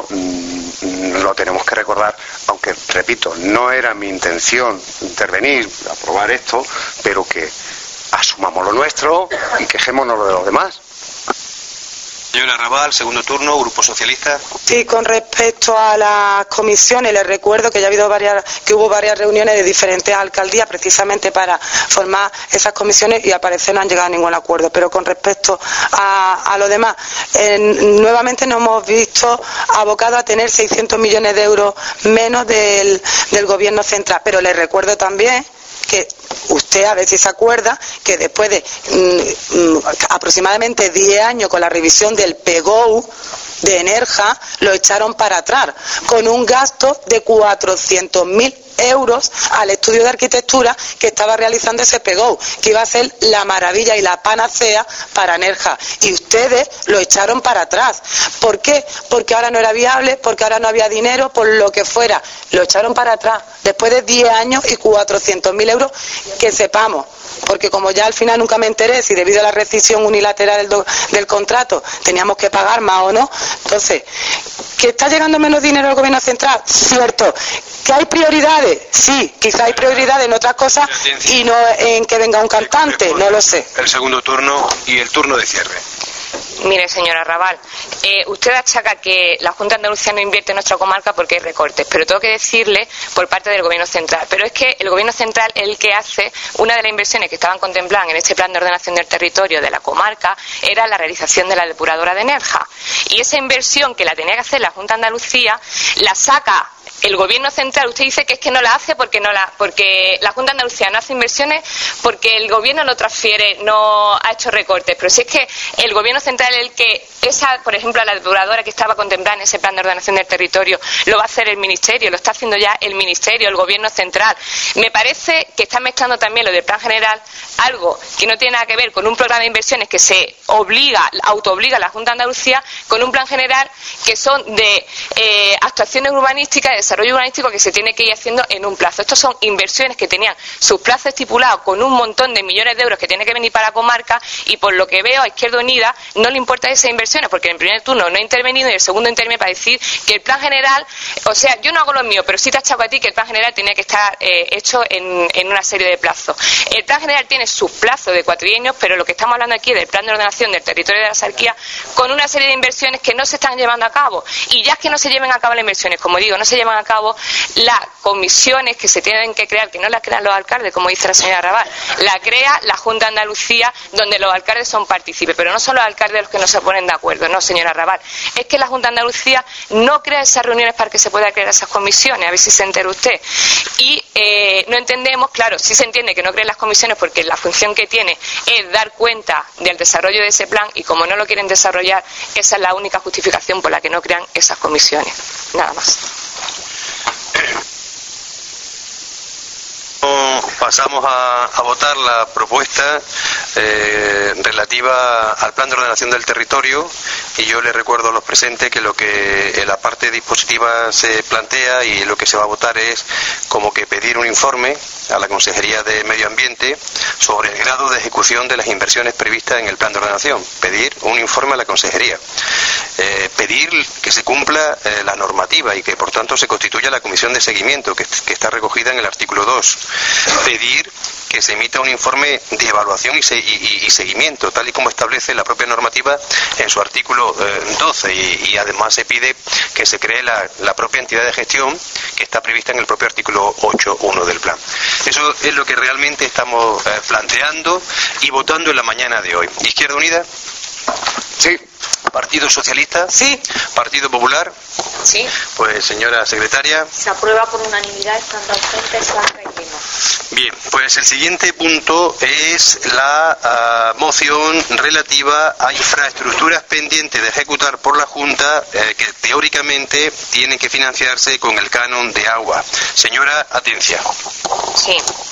lo tenemos que recordar, aunque, repito, no era mi intención intervenir, aprobar esto, pero que asumamos lo nuestro y quejémonos de los demás. Señora Raval, segundo turno, Grupo Socialista. Sí, con respecto a las comisiones, les recuerdo que ya hubo varias reuniones de diferentes alcaldías precisamente para formar esas comisiones y al parecer no han llegado a ningún acuerdo. Pero con respecto a lo demás, nuevamente nos hemos visto abocados a tener 600 millones de euros menos del gobierno central. Pero les recuerdo también que usted, a ver si se acuerda, que después de aproximadamente 10 años con la revisión del PGOU de Enerja, lo echaron para atrás, con un gasto de 400.000 euros al estudio de arquitectura que estaba realizando ese PGOU, que iba a ser la maravilla y la panacea para Nerja, y ustedes lo echaron para atrás. ¿Por qué? Porque ahora no era viable, porque ahora no había dinero, por lo que fuera, lo echaron para atrás después de 10 años y 400.000 euros, que sepamos, porque como ya al final nunca me enteré si debido a la rescisión unilateral del contrato teníamos que pagar más o no. Entonces, ¿que está llegando menos dinero al gobierno central? Cierto. ¿Que hay prioridades? Sí, quizá hay prioridades en otras cosas y no en que venga un cantante, no lo sé. El segundo turno y el turno de cierre. Mire, señora Raval, usted achaca que la Junta de Andalucía no invierte en nuestra comarca porque hay recortes, pero tengo que decirle por parte del Gobierno central. Pero es que el Gobierno central es el que hace una de las inversiones que estaban contempladas en este plan de ordenación del territorio de la comarca, era la realización de la depuradora de Nerja. Y esa inversión que la tenía que hacer la Junta de Andalucía la saca el Gobierno central. Usted dice que es que no la hace porque la Junta de Andalucía no hace inversiones porque el Gobierno lo transfiere, no ha hecho recortes. Pero si es que el Gobierno central es el que por ejemplo, la depuradora que estaba contemplada en ese plan de ordenación del territorio, lo va a hacer el Ministerio, lo está haciendo ya el Ministerio, el Gobierno central. Me parece que está mezclando también lo del plan general, algo que no tiene nada que ver con un programa de inversiones que se autoobliga a la Junta de Andalucía, con un plan general que son de actuaciones urbanísticas, de desarrollo urbanístico que se tiene que ir haciendo en un plazo. Estos son inversiones que tenían sus plazos estipulados con un montón de millones de euros que tiene que venir para la comarca, y por lo que veo a Izquierda Unida no le importa esas inversiones, porque en el primer turno no ha intervenido y en el segundo interviene para decir que el plan general, o sea, yo no hago lo mío, pero sí te achaco a ti que el plan general tenía que estar hecho en una serie de plazos. El plan general tiene sus plazos de cuatrienios, pero lo que estamos hablando aquí del plan de ordenación del territorio de la Axarquía, con una serie de inversiones que no se están llevando a cabo. Y ya es que no se lleven a cabo las inversiones, como digo, no se llevan a cabo las comisiones que se tienen que crear, que no las crean los alcaldes, como dice la señora Raval, la crea la Junta de Andalucía, donde los alcaldes son partícipes, pero no son los alcaldes los que no se ponen de acuerdo, no, señora Raval, es que la Junta de Andalucía no crea esas reuniones para que se pueda crear esas comisiones, a ver si se entera usted. Y no entendemos, claro, sí se entiende que no creen las comisiones porque la función que tiene es dar cuenta del desarrollo de ese plan, y como no lo quieren desarrollar, esa es la única justificación por la que no crean esas comisiones. Nada más. Pasamos a votar la propuesta relativa al plan de ordenación del territorio y yo le recuerdo a los presentes que lo que en la parte dispositiva se plantea y lo que se va a votar es como que pedir un informe a la Consejería de Medio Ambiente sobre el grado de ejecución de las inversiones previstas en el plan de ordenación. Pedir un informe a la Consejería. Pedir que se cumpla la normativa y que por tanto se constituya la comisión de seguimiento que está recogida en el artículo 2. Pedir que se emita un informe de evaluación y seguimiento, tal y como establece la propia normativa en su artículo 12, y además se pide que se cree la propia entidad de gestión que está prevista en el propio artículo 8.1 del plan. Eso es lo que realmente estamos planteando y votando en la mañana de hoy. ¿Izquierda Unida? Sí. ¿Partido Socialista? Sí. ¿Partido Popular? Sí. Pues señora secretaria. Se aprueba por unanimidad estando ausente Blanca y Lima. Bien, pues el siguiente punto es la moción relativa a infraestructuras pendientes de ejecutar por la Junta que teóricamente tienen que financiarse con el canon de agua. Señora Atencia. Sí.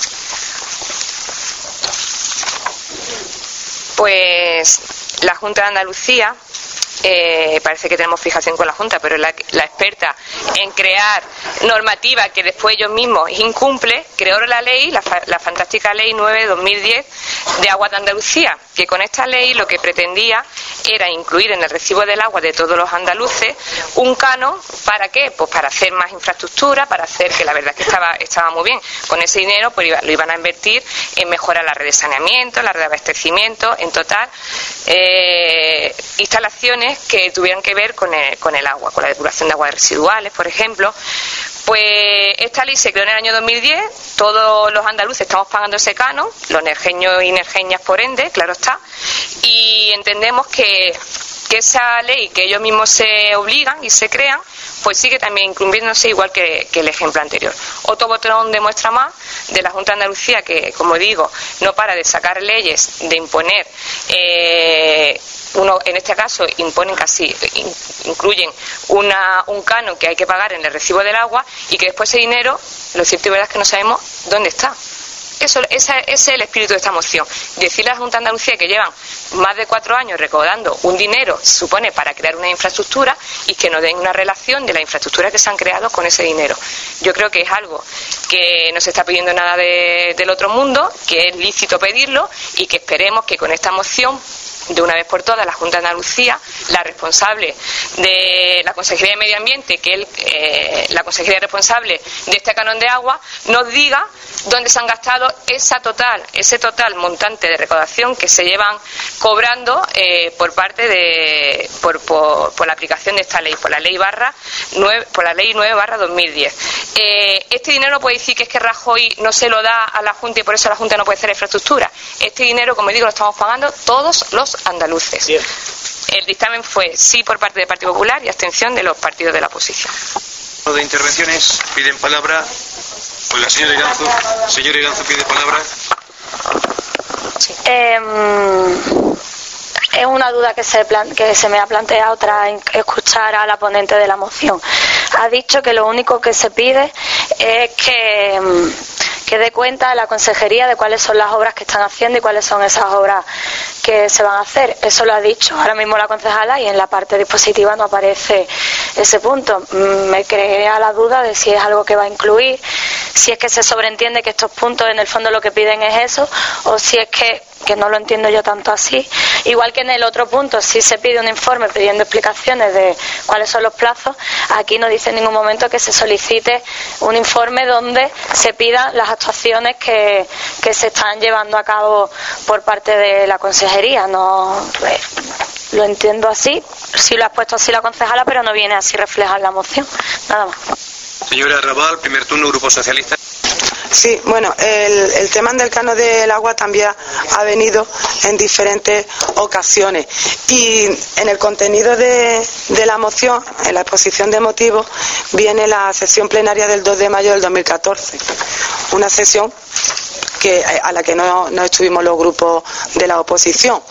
Pues la Junta de Andalucía, parece que tenemos fijación con la Junta, pero la experta en crear normativa que después ellos mismos incumplen, creó la ley, la fantástica ley 9/2010 de Agua de Andalucía, que con esta ley lo que pretendía era incluir en el recibo del agua de todos los andaluces un canon. ¿Para qué? Pues para hacer más infraestructura, para hacer, que la verdad es que estaba muy bien. Con ese dinero pues lo iban a invertir en mejorar la red de saneamiento, la red de abastecimiento, en total instalaciones que tuvieran que ver con el agua, con la depuración de aguas residuales, por ejemplo. Pues esta ley se creó en el año 2010, todos los andaluces estamos pagando ese canon, los nerjeños y nerjeñas por ende, claro está, y entendemos que esa ley que ellos mismos se obligan y se crean, pues sigue también incumpliéndose igual que el ejemplo anterior. Otro botón de muestra más de la Junta de Andalucía que, como digo, no para de sacar leyes, de imponer, en este caso incluyen un canon que hay que pagar en el recibo del agua y que después ese dinero, lo cierto y verdad es que no sabemos dónde está. Ese es el espíritu de esta moción. Decirle a la Junta de Andalucía que llevan más de 4 años recaudando un dinero, se supone, para crear una infraestructura, y que nos den una relación de la infraestructura que se han creado con ese dinero. Yo creo que es algo que no se está pidiendo nada del otro mundo, que es lícito pedirlo, y que esperemos que con esta moción, de una vez por todas, la Junta de Andalucía, la responsable de la Consejería de Medio Ambiente, que es la consejería responsable de este canon de agua, nos diga dónde se han gastado ese total montante de recaudación que se llevan cobrando por parte por la aplicación de esta ley, por la ley 9/2010. Este dinero no puede decir que es que Rajoy no se lo da a la Junta y por eso la Junta no puede hacer infraestructura. Este dinero, como digo, lo estamos pagando todos los andaluces. Bien. El dictamen fue sí por parte del Partido Popular y abstención de los partidos de la oposición. De intervenciones piden palabra. Pues la señora Iranzo. Señora Iranzo pide palabra. Sí. Es una duda que se me ha planteado tras escuchar a la ponente de la moción. Ha dicho que lo único que se pide es que dé cuenta a la consejería de cuáles son las obras que están haciendo y cuáles son esas obras que se van a hacer. Eso lo ha dicho ahora mismo la concejala y en la parte dispositiva no aparece ese punto. Me crea la duda de si es algo que va a incluir, si es que se sobreentiende que estos puntos en el fondo lo que piden es eso, o si es que no lo entiendo yo tanto así. Igual que en el otro punto sí se pide un informe pidiendo explicaciones de cuáles son los plazos, aquí no dice en ningún momento que se solicite un informe donde se pidan las actuaciones que se están llevando a cabo por parte de la consejería. No lo entiendo así, sí lo ha puesto así la concejala, pero no viene así reflejado en la moción. Nada más. Señora Raval, primer turno, Grupo Socialista. Sí, bueno, el tema del canon del agua también ha venido en diferentes ocasiones y en el contenido de la moción, en la exposición de motivos, viene la sesión plenaria del 2 de mayo del 2014, una sesión a la que no estuvimos los grupos de la oposición.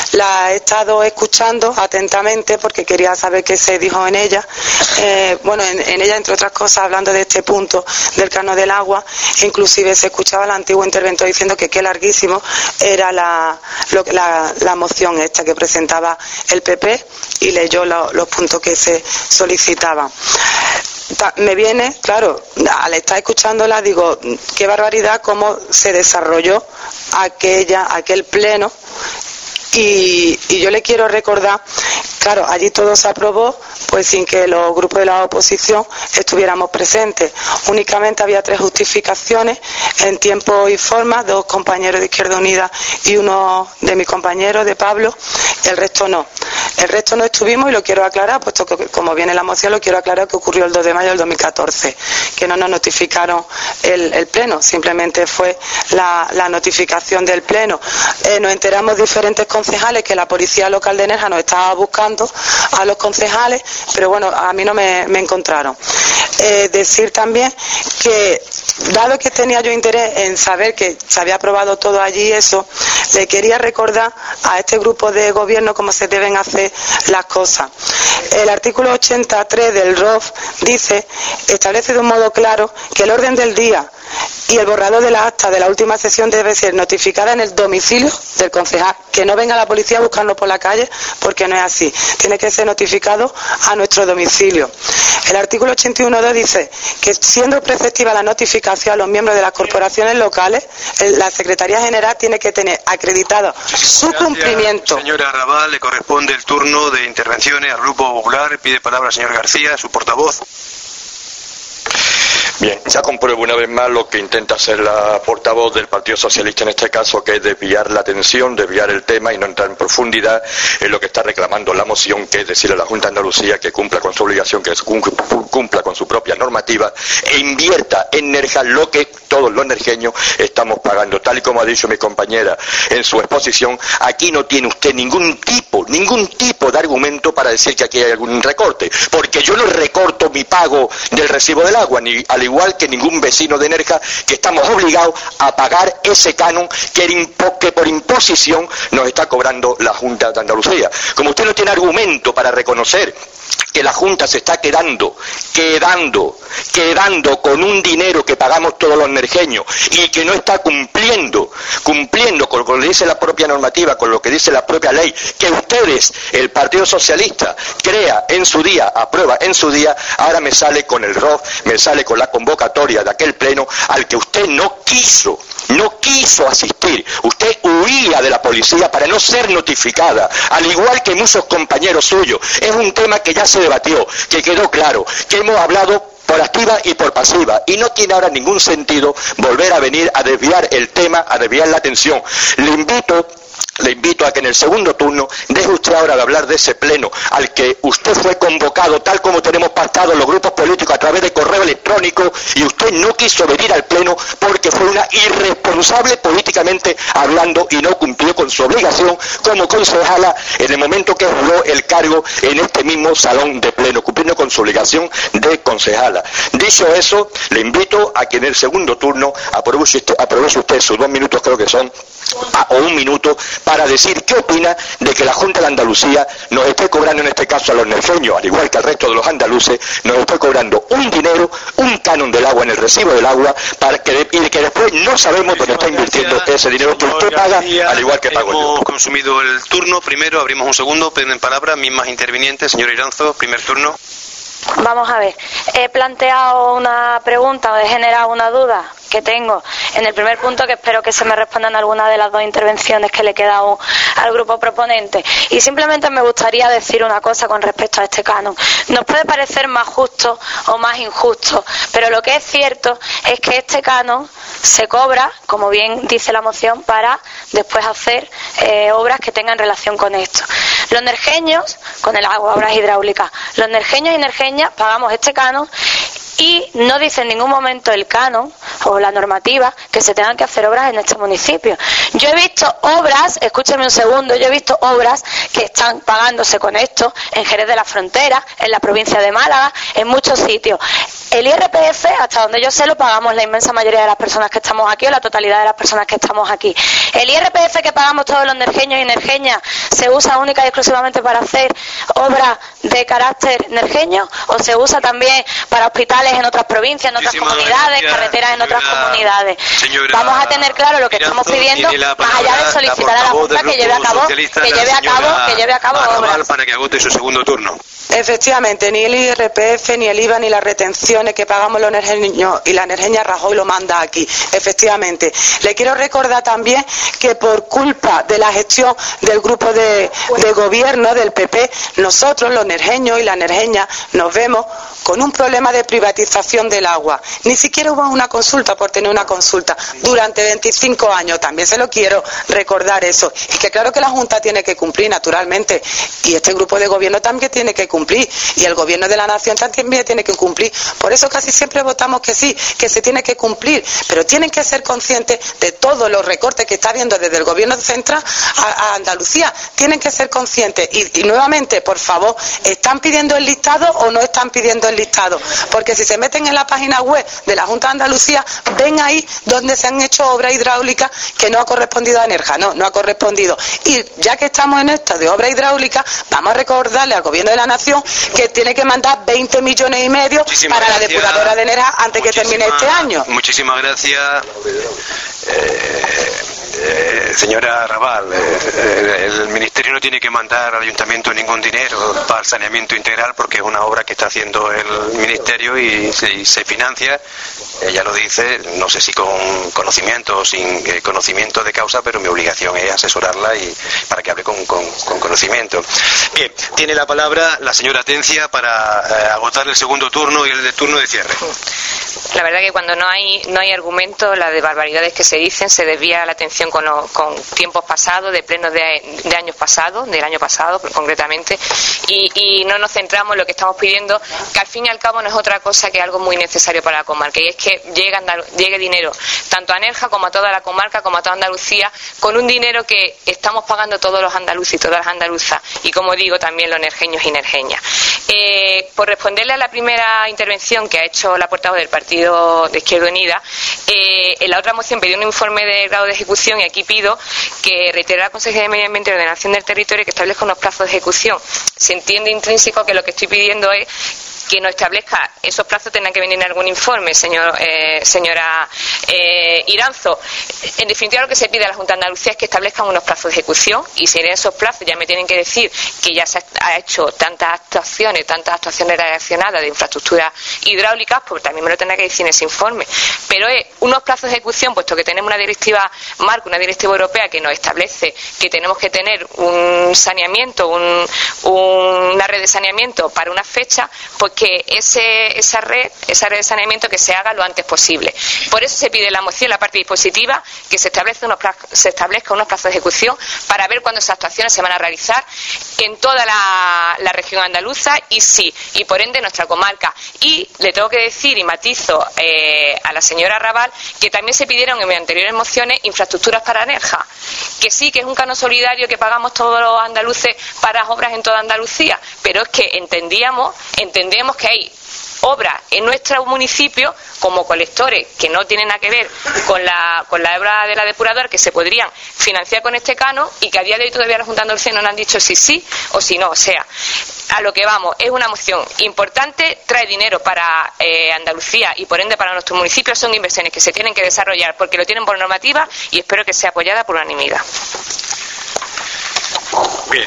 la he estado escuchando atentamente porque quería saber qué se dijo en ella. Bueno, en ella, entre otras cosas, hablando de este punto del canon del agua, inclusive se escuchaba el antiguo interventor diciendo que qué larguísimo era la moción esta que presentaba el PP y leyó los puntos que se solicitaban. Me viene, claro, al estar escuchándola digo, qué barbaridad cómo se desarrolló aquel pleno. Y yo le quiero recordar, claro, allí todo se aprobó, pues sin que los grupos de la oposición estuviéramos presentes. Únicamente había 3 justificaciones en tiempo y forma, 2 compañeros de Izquierda Unida y uno de mis compañeros, de Pablo, el resto no. El resto no estuvimos y lo quiero aclarar, puesto que como viene la moción, lo quiero aclarar que ocurrió el 2 de mayo del 2014, que no nos notificaron el pleno, simplemente fue la notificación del pleno. Nos enteramos diferentes concejales que la policía local de Nerja nos estaba buscando a los concejales, pero bueno, a mí no me encontraron. Decir también que, dado que tenía yo interés en saber que se había aprobado todo allí, eso, le quería recordar a este grupo de gobierno cómo se deben hacer las cosas. El artículo 83 del ROF dice, establece de un modo claro que el orden del día y el borrador de la acta de la última sesión debe ser notificada en el domicilio del concejal, que no venga la policía a buscarlo por la calle, porque no es así, tiene que ser notificado a nuestro domicilio. El artículo 81.2 dice que, siendo preceptiva la notificación a los miembros de las corporaciones locales, la Secretaría General tiene que tener acreditado su cumplimiento. Señora Raval, le corresponde el turno de intervenciones al Grupo Popular. Pide palabra al señor García, su portavoz. Bien, ya compruebo una vez más lo que intenta hacer la portavoz del Partido Socialista en este caso, que es desviar la atención, desviar el tema y no entrar en profundidad en lo que está reclamando la moción, que es decirle a la Junta de Andalucía que cumpla con su obligación, que cumpla con su propia normativa e invierta en Nerja lo que todos los nerjeños estamos pagando. Tal y como ha dicho mi compañera en su exposición, aquí no tiene usted ningún tipo de argumento para decir que aquí hay algún recorte, porque yo no recorto mi pago del recibo del agua, ni al igual que ningún vecino de Nerja, que estamos obligados a pagar ese canon que por imposición nos está cobrando la Junta de Andalucía. Como usted no tiene argumento para reconocer que la Junta se está quedando con un dinero que pagamos todos los nerjeños y que no está cumpliendo con lo que dice la propia normativa, con lo que dice la propia ley, que ustedes, el Partido Socialista, crea en su día, aprueba en su día, ahora me sale con el ROF, me sale con la convocatoria de aquel pleno al que usted no quiso asistir. Usted huía de la policía para no ser notificada, al igual que muchos compañeros suyos. Es un tema que ya se debatió, que quedó claro, que hemos hablado por activa y por pasiva, y no tiene ahora ningún sentido volver a venir a desviar el tema, a desviar la atención. Le invito a que en el segundo turno deje usted ahora de hablar de ese pleno al que usted fue convocado, tal como tenemos pactado los grupos políticos a través de correo electrónico, y usted no quiso venir al pleno porque fue una irresponsable políticamente hablando y no cumplió con su obligación como concejala en el momento que juró el cargo en este mismo salón de pleno, cumpliendo con su obligación de concejala. Dicho eso, le invito a que en el segundo turno aproveche usted sus 2 minutos, creo que son, o 1 minuto, para decir qué opina de que la Junta de Andalucía nos esté cobrando, en este caso a los nerjeños, al igual que al resto de los andaluces, nos esté cobrando un dinero, un canon del agua en el recibo del agua, y que después no sabemos dónde está invirtiendo ese dinero que usted paga, al igual que pago yo. Hemos consumido el turno. Primero abrimos un segundo, piden palabra mismas intervinientes. Señor Iranzo, primer turno. Vamos a ver, he planteado una pregunta o he generado una duda que tengo en el primer punto, que espero que se me respondan alguna de las 2 intervenciones que le he quedado al grupo proponente. Y simplemente me gustaría decir una cosa con respecto a este canon. Nos puede parecer más justo o más injusto, pero lo que es cierto es que este canon se cobra, como bien dice la moción, para después hacer obras que tengan relación con esto. Los nerjeños, con el agua, obras hidráulicas, los nerjeños y nerjeñas pagamos este canon, y no dice en ningún momento el canon o la normativa que se tengan que hacer obras en este municipio. Yo he visto obras, escúcheme un segundo, yo he visto obras que están pagándose con esto en Jerez de la Frontera, en la provincia de Málaga, en muchos sitios. El IRPF, hasta donde yo sé, lo pagamos la inmensa mayoría de las personas que estamos aquí, o la totalidad de las personas que estamos aquí. El IRPF que pagamos todos los nerjeños y nerjeñas se usa única y exclusivamente para hacer obras de carácter nerjeño, o se usa también para hospitales en otras provincias, en otras comunidades, carreteras en otras comunidades. Vamos a tener claro lo que estamos pidiendo, más allá de solicitar a la Junta que lleve a cabo obras. Para que agote su segundo turno. Efectivamente, ni el IRPF, ni el IVA, ni las retenciones que pagamos los nerjeños y la nerjeña Rajoy lo manda aquí. Efectivamente. Le quiero recordar también que por culpa de la gestión del grupo de gobierno del PP, nosotros los nerjeños y las nerjeñas nos vemos con un problema de privatización del agua. Ni siquiera hubo una consulta por tener una consulta durante 25 años. También se lo quiero recordar eso. Y que claro que la Junta tiene que cumplir, naturalmente. Y este grupo de gobierno también tiene que cumplir. Y el gobierno de la nación también tiene que cumplir. Por eso casi siempre votamos que sí, que se tiene que cumplir. Pero tienen que ser conscientes de todos los recortes que está habiendo desde el gobierno central a Andalucía. Tienen que ser conscientes. Y nuevamente, por favor, ¿están pidiendo el listado o no están pidiendo el listado? Porque si se meten en la página web de la Junta de Andalucía, ven ahí donde se han hecho obras hidráulicas que no ha correspondido a Nerja. No ha correspondido. Y ya que estamos en esto de obra hidráulica, vamos a recordarle al gobierno de la nación que tiene que mandar 20,5 millones para la depuradora de Nerja antes que termine este año. Muchísimas gracias. Señora Raval, el Ministerio no tiene que mandar al Ayuntamiento ningún dinero para el saneamiento integral porque es una obra que está haciendo el Ministerio y se financia, ella lo dice, no sé si con conocimiento o sin conocimiento de causa, pero mi obligación es asesorarla y para que hable con conocimiento. Bien, tiene la palabra la señora Atencia para agotar el segundo turno y el turno de cierre. La verdad que cuando no hay argumento, las de barbaridades que se dicen, se desvía la atención con tiempos pasados, de plenos de años pasados, del año pasado concretamente, y no nos centramos en lo que estamos pidiendo, que al fin y al cabo no es otra cosa que algo muy necesario para la comarca, y es que llegue dinero tanto a Nerja como a toda la comarca, como a toda Andalucía, con un dinero que estamos pagando todos los andaluces y todas las andaluzas, y como digo, también los nerjeños y nerjeñas. Por responderle a la primera intervención que ha hecho la portavoz del Partido de Izquierda Unida, en la otra moción pedí un informe de grado de ejecución y aquí pido que reitere la Consejería de Medio Ambiente y Ordenación del Territorio que establezca unos plazos de ejecución. Se entiende intrínseco que lo que estoy pidiendo es que no establezca esos plazos, tendrán que venir en algún informe, señora Iranzo. En definitiva, lo que se pide a la Junta de Andalucía es que establezcan unos plazos de ejecución, y si en esos plazos ya me tienen que decir que ya se ha hecho tantas actuaciones relacionadas de infraestructuras hidráulicas, pues también me lo tendrá que decir en ese informe. Pero unos plazos de ejecución, puesto que tenemos una directiva marco, una directiva europea que nos establece que tenemos que tener un saneamiento, una red de saneamiento para una fecha, pues que esa red de saneamiento que se haga lo antes posible. Por eso se pide en la moción, la parte dispositiva, que se establezca unos plazos de ejecución para ver cuándo esas actuaciones se van a realizar en toda la región andaluza y por ende nuestra comarca. Y le tengo que decir, y matizo a la señora Raval, que también se pidieron en mis anteriores mociones infraestructuras para Nerja, que sí, que es un canon solidario que pagamos todos los andaluces para obras en toda Andalucía, pero es que entendemos que hay obras en nuestro municipio como colectores que no tienen nada que ver con la obra de la depuradora, que se podrían financiar con este canon y que a día de hoy todavía la Junta de Andalucía no nos han dicho si sí o si no. O sea, a lo que vamos, es una moción importante, trae dinero para Andalucía y por ende para nuestros municipios, son inversiones que se tienen que desarrollar porque lo tienen por normativa y espero que sea apoyada por unanimidad. Bien,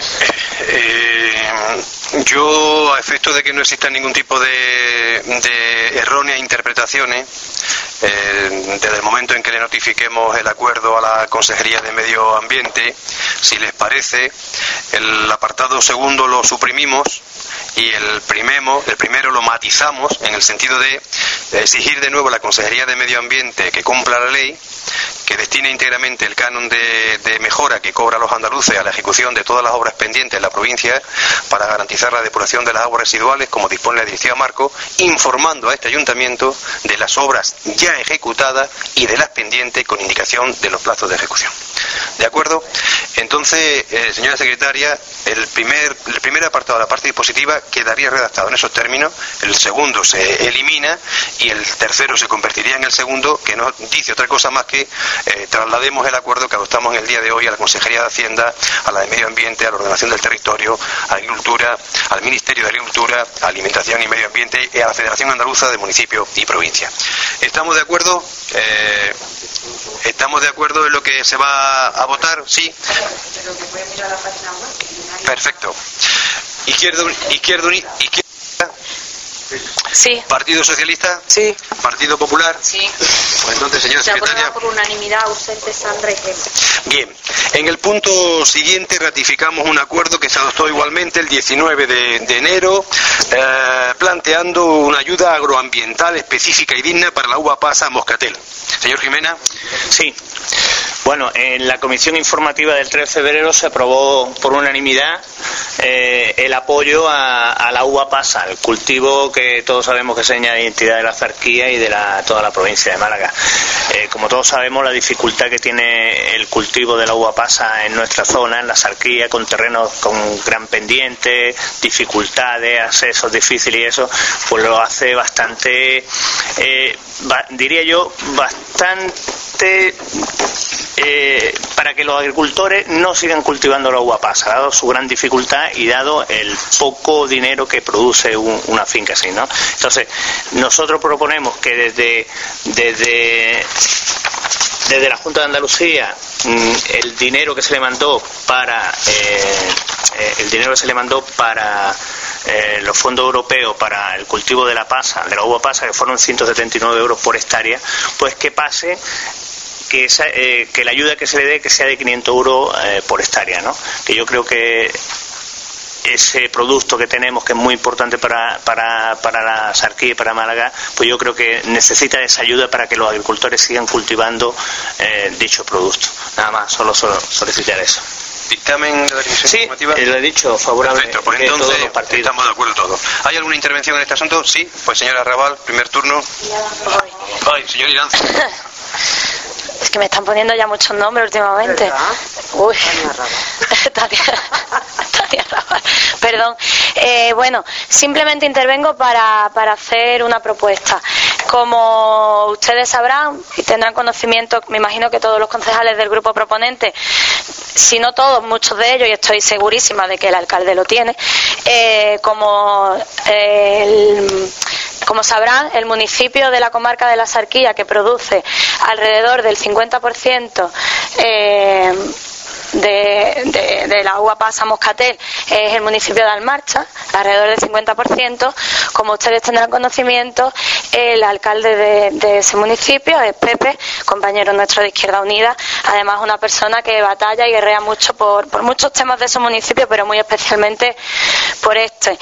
yo, a efecto de que no existan ningún tipo de erróneas interpretaciones, desde el momento en que le notifiquemos el acuerdo a la Consejería de Medio Ambiente, si les parece, el apartado segundo lo suprimimos y el primero lo matizamos en el sentido de exigir de nuevo a la Consejería de Medio Ambiente que cumpla la ley, que destine íntegramente el canon de mejora que cobra los andaluces a la ejecución de todas las obras pendientes en la provincia para garantizar la depuración de las aguas residuales como dispone la directiva marco, informando a este ayuntamiento de las obras ya ejecutadas y de las pendientes con indicación de los plazos de ejecución. ¿De acuerdo? Entonces, señora secretaria, el primer apartado de la parte dispositiva quedaría redactado en esos términos, el segundo se elimina y el tercero se convertiría en el segundo, que no dice otra cosa más que traslademos el acuerdo que adoptamos en el día de hoy a la Consejería de Hacienda, a la de Medio Ambiente, a la Ordenación del Territorio, a Agricultura, al Ministerio de Agricultura, a Alimentación y Medio Ambiente y a la Federación Andaluza de Municipios y Provincias. ¿Estamos de acuerdo? ¿Estamos de acuerdo en lo que se va a votar? Sí. Perfecto. Izquierda. Sí. ¿Partido Socialista? Sí. ¿Partido Popular? Sí. Pues entonces, señora Se secretaria. aprueba por unanimidad, ausente Sandra y Jefe. Bien. En el punto siguiente ratificamos un acuerdo que se adoptó igualmente el 19 de enero, planteando una ayuda agroambiental específica y digna para la uva pasa Moscatel. Señor Jimena. Sí. Bueno, en la comisión informativa del 3 de febrero se aprobó por unanimidad el apoyo a la uva pasa, el cultivo que todos sabemos que señala la identidad de la Zarquía y de toda la provincia de Málaga. Como todos sabemos, la dificultad que tiene el cultivo de la uva pasa en nuestra zona, en la Zarquía, con terrenos con gran pendiente, dificultades, accesos difíciles y eso, pues lo hace bastante, diría yo, bastante para que los agricultores no sigan cultivando la uva pasa, dado su gran dificultad y dado el poco dinero que produce una finca así, ¿no? Entonces, nosotros proponemos que desde la Junta de Andalucía el dinero que se le mandó para los fondos europeos para el cultivo de la uva pasa, que fueron 179 euros por hectárea, pues que pase que la ayuda que se le dé que sea de 500 euros por hectárea, ¿no? Que yo creo que ese producto que tenemos, que es muy importante para la Zarquía y para Málaga, pues yo creo que necesita de esa ayuda para que los agricultores sigan cultivando dicho producto. Nada más, solo solicitar eso. ¿Dictamen de la Comisión Informativa? Sí, lo he dicho, favorable. Perfecto, pues entonces estamos de acuerdo todos. ¿Hay alguna intervención en este asunto? Sí, pues señora Raval, primer turno. Ay, señor Iranzo. Es que me están poniendo ya muchos nombres últimamente. ¿Verdad? Uy. Tania Raval. Perdón. Bueno, simplemente intervengo para hacer una propuesta. Como ustedes sabrán y tendrán conocimiento, me imagino que todos los concejales del grupo proponente, si no todos, muchos de ellos, y estoy segurísima de que el alcalde lo tiene, como sabrán, el municipio de la comarca de la Zarquía, que produce alrededor del 50% de la uva pasa Moscatel, es el municipio de Almarcha, alrededor del 50%. Como ustedes tendrán conocimiento, el alcalde de ese municipio es Pepe, compañero nuestro de Izquierda Unida, además una persona que batalla y guerrea mucho por muchos temas de ese municipio, pero muy especialmente por este.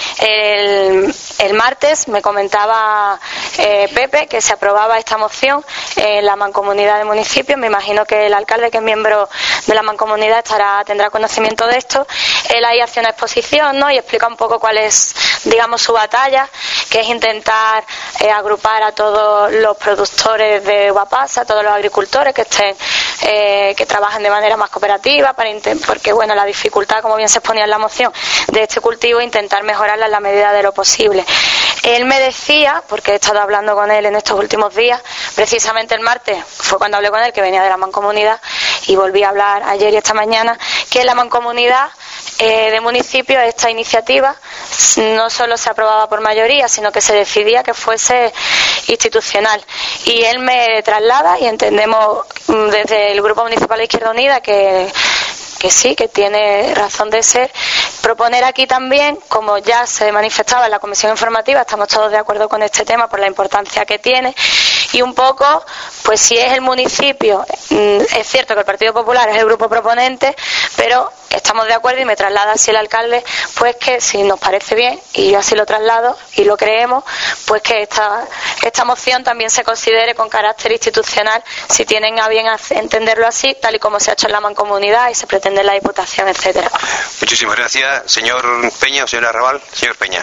El martes me comentaba Pepe que se aprobaba esta moción en la mancomunidad de municipios. Me imagino que el alcalde, que es miembro de la mancomunidad, tendrá conocimiento de esto. Él ahí hace una exposición, ¿no?, y explica un poco cuál es, digamos, su batalla, que es intentar agrupar a todos los productores de uva pasa, a todos los agricultores que estén que trabajen de manera más cooperativa, porque bueno, la dificultad, como bien se exponía en la moción, de este cultivo, intentar mejorarla en la medida de lo posible. Él me decía, porque he estado hablando con él en estos últimos días, precisamente el martes fue cuando hablé con él, que venía de la mancomunidad, y volví a hablar ayer y esta mañana, que en la mancomunidad de municipios esta iniciativa no solo se aprobaba por mayoría, sino que se decidía que fuese institucional. Y él me traslada, y entendemos desde el Grupo Municipal de Izquierda Unida que sí, que tiene razón de ser, proponer aquí también, como ya se manifestaba en la comisión informativa, estamos todos de acuerdo con este tema por la importancia que tiene, y un poco, pues si es el municipio, es cierto que el Partido Popular es el grupo proponente, pero estamos de acuerdo, y me traslada así el alcalde, pues que si nos parece bien, y yo así lo traslado y lo creemos, pues que esta moción también se considere con carácter institucional, si tienen a bien entenderlo así, tal y como se ha hecho en la mancomunidad y se pretende en la Diputación, etcétera. Muchísimas gracias, señor Peña o señora Raval. Señor Peña.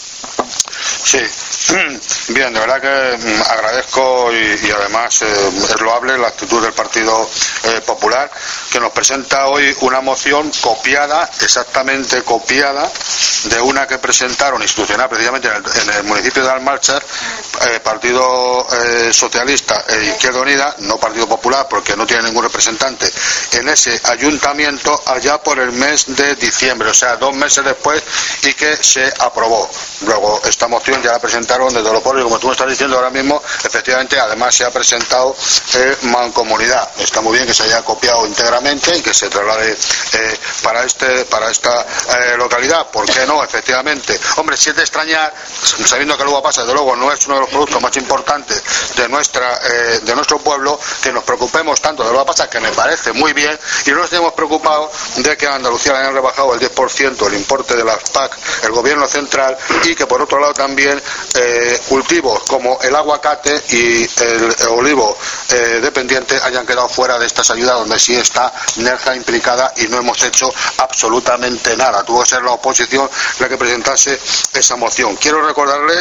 Sí, bien, de verdad que agradezco y además es loable la actitud del Partido Popular, que nos presenta hoy una moción copiada, exactamente copiada, de una que presentaron institucional precisamente en el municipio de Almarchar, Partido Socialista e Izquierda Unida, no Partido Popular porque no tiene ningún representante, en ese ayuntamiento allá por el mes de diciembre, o sea, 2 meses después, y que se aprobó. Luego esta moción ya la presentaron desde los pueblos y como tú me estás diciendo ahora mismo, efectivamente además se ha presentado mancomunidad. Está muy bien que se haya copiado íntegramente y que se traslade para esta localidad. ¿Por qué no? Efectivamente, hombre, si es de extrañar, sabiendo que el uva pasa desde luego no es uno de los productos más importantes de nuestro pueblo, que nos preocupemos tanto de la uva pasa, que me parece muy bien, y no nos hemos preocupado de que a Andalucía le hayan rebajado el 10% el importe de las PAC, el gobierno central, y que por otro lado también cultivos como el aguacate y el olivo dependiente hayan quedado fuera de estas ayudas, donde sí está Nerja implicada, y no hemos hecho absolutamente nada. Tuvo que ser la oposición la que presentase esa moción. Quiero recordarle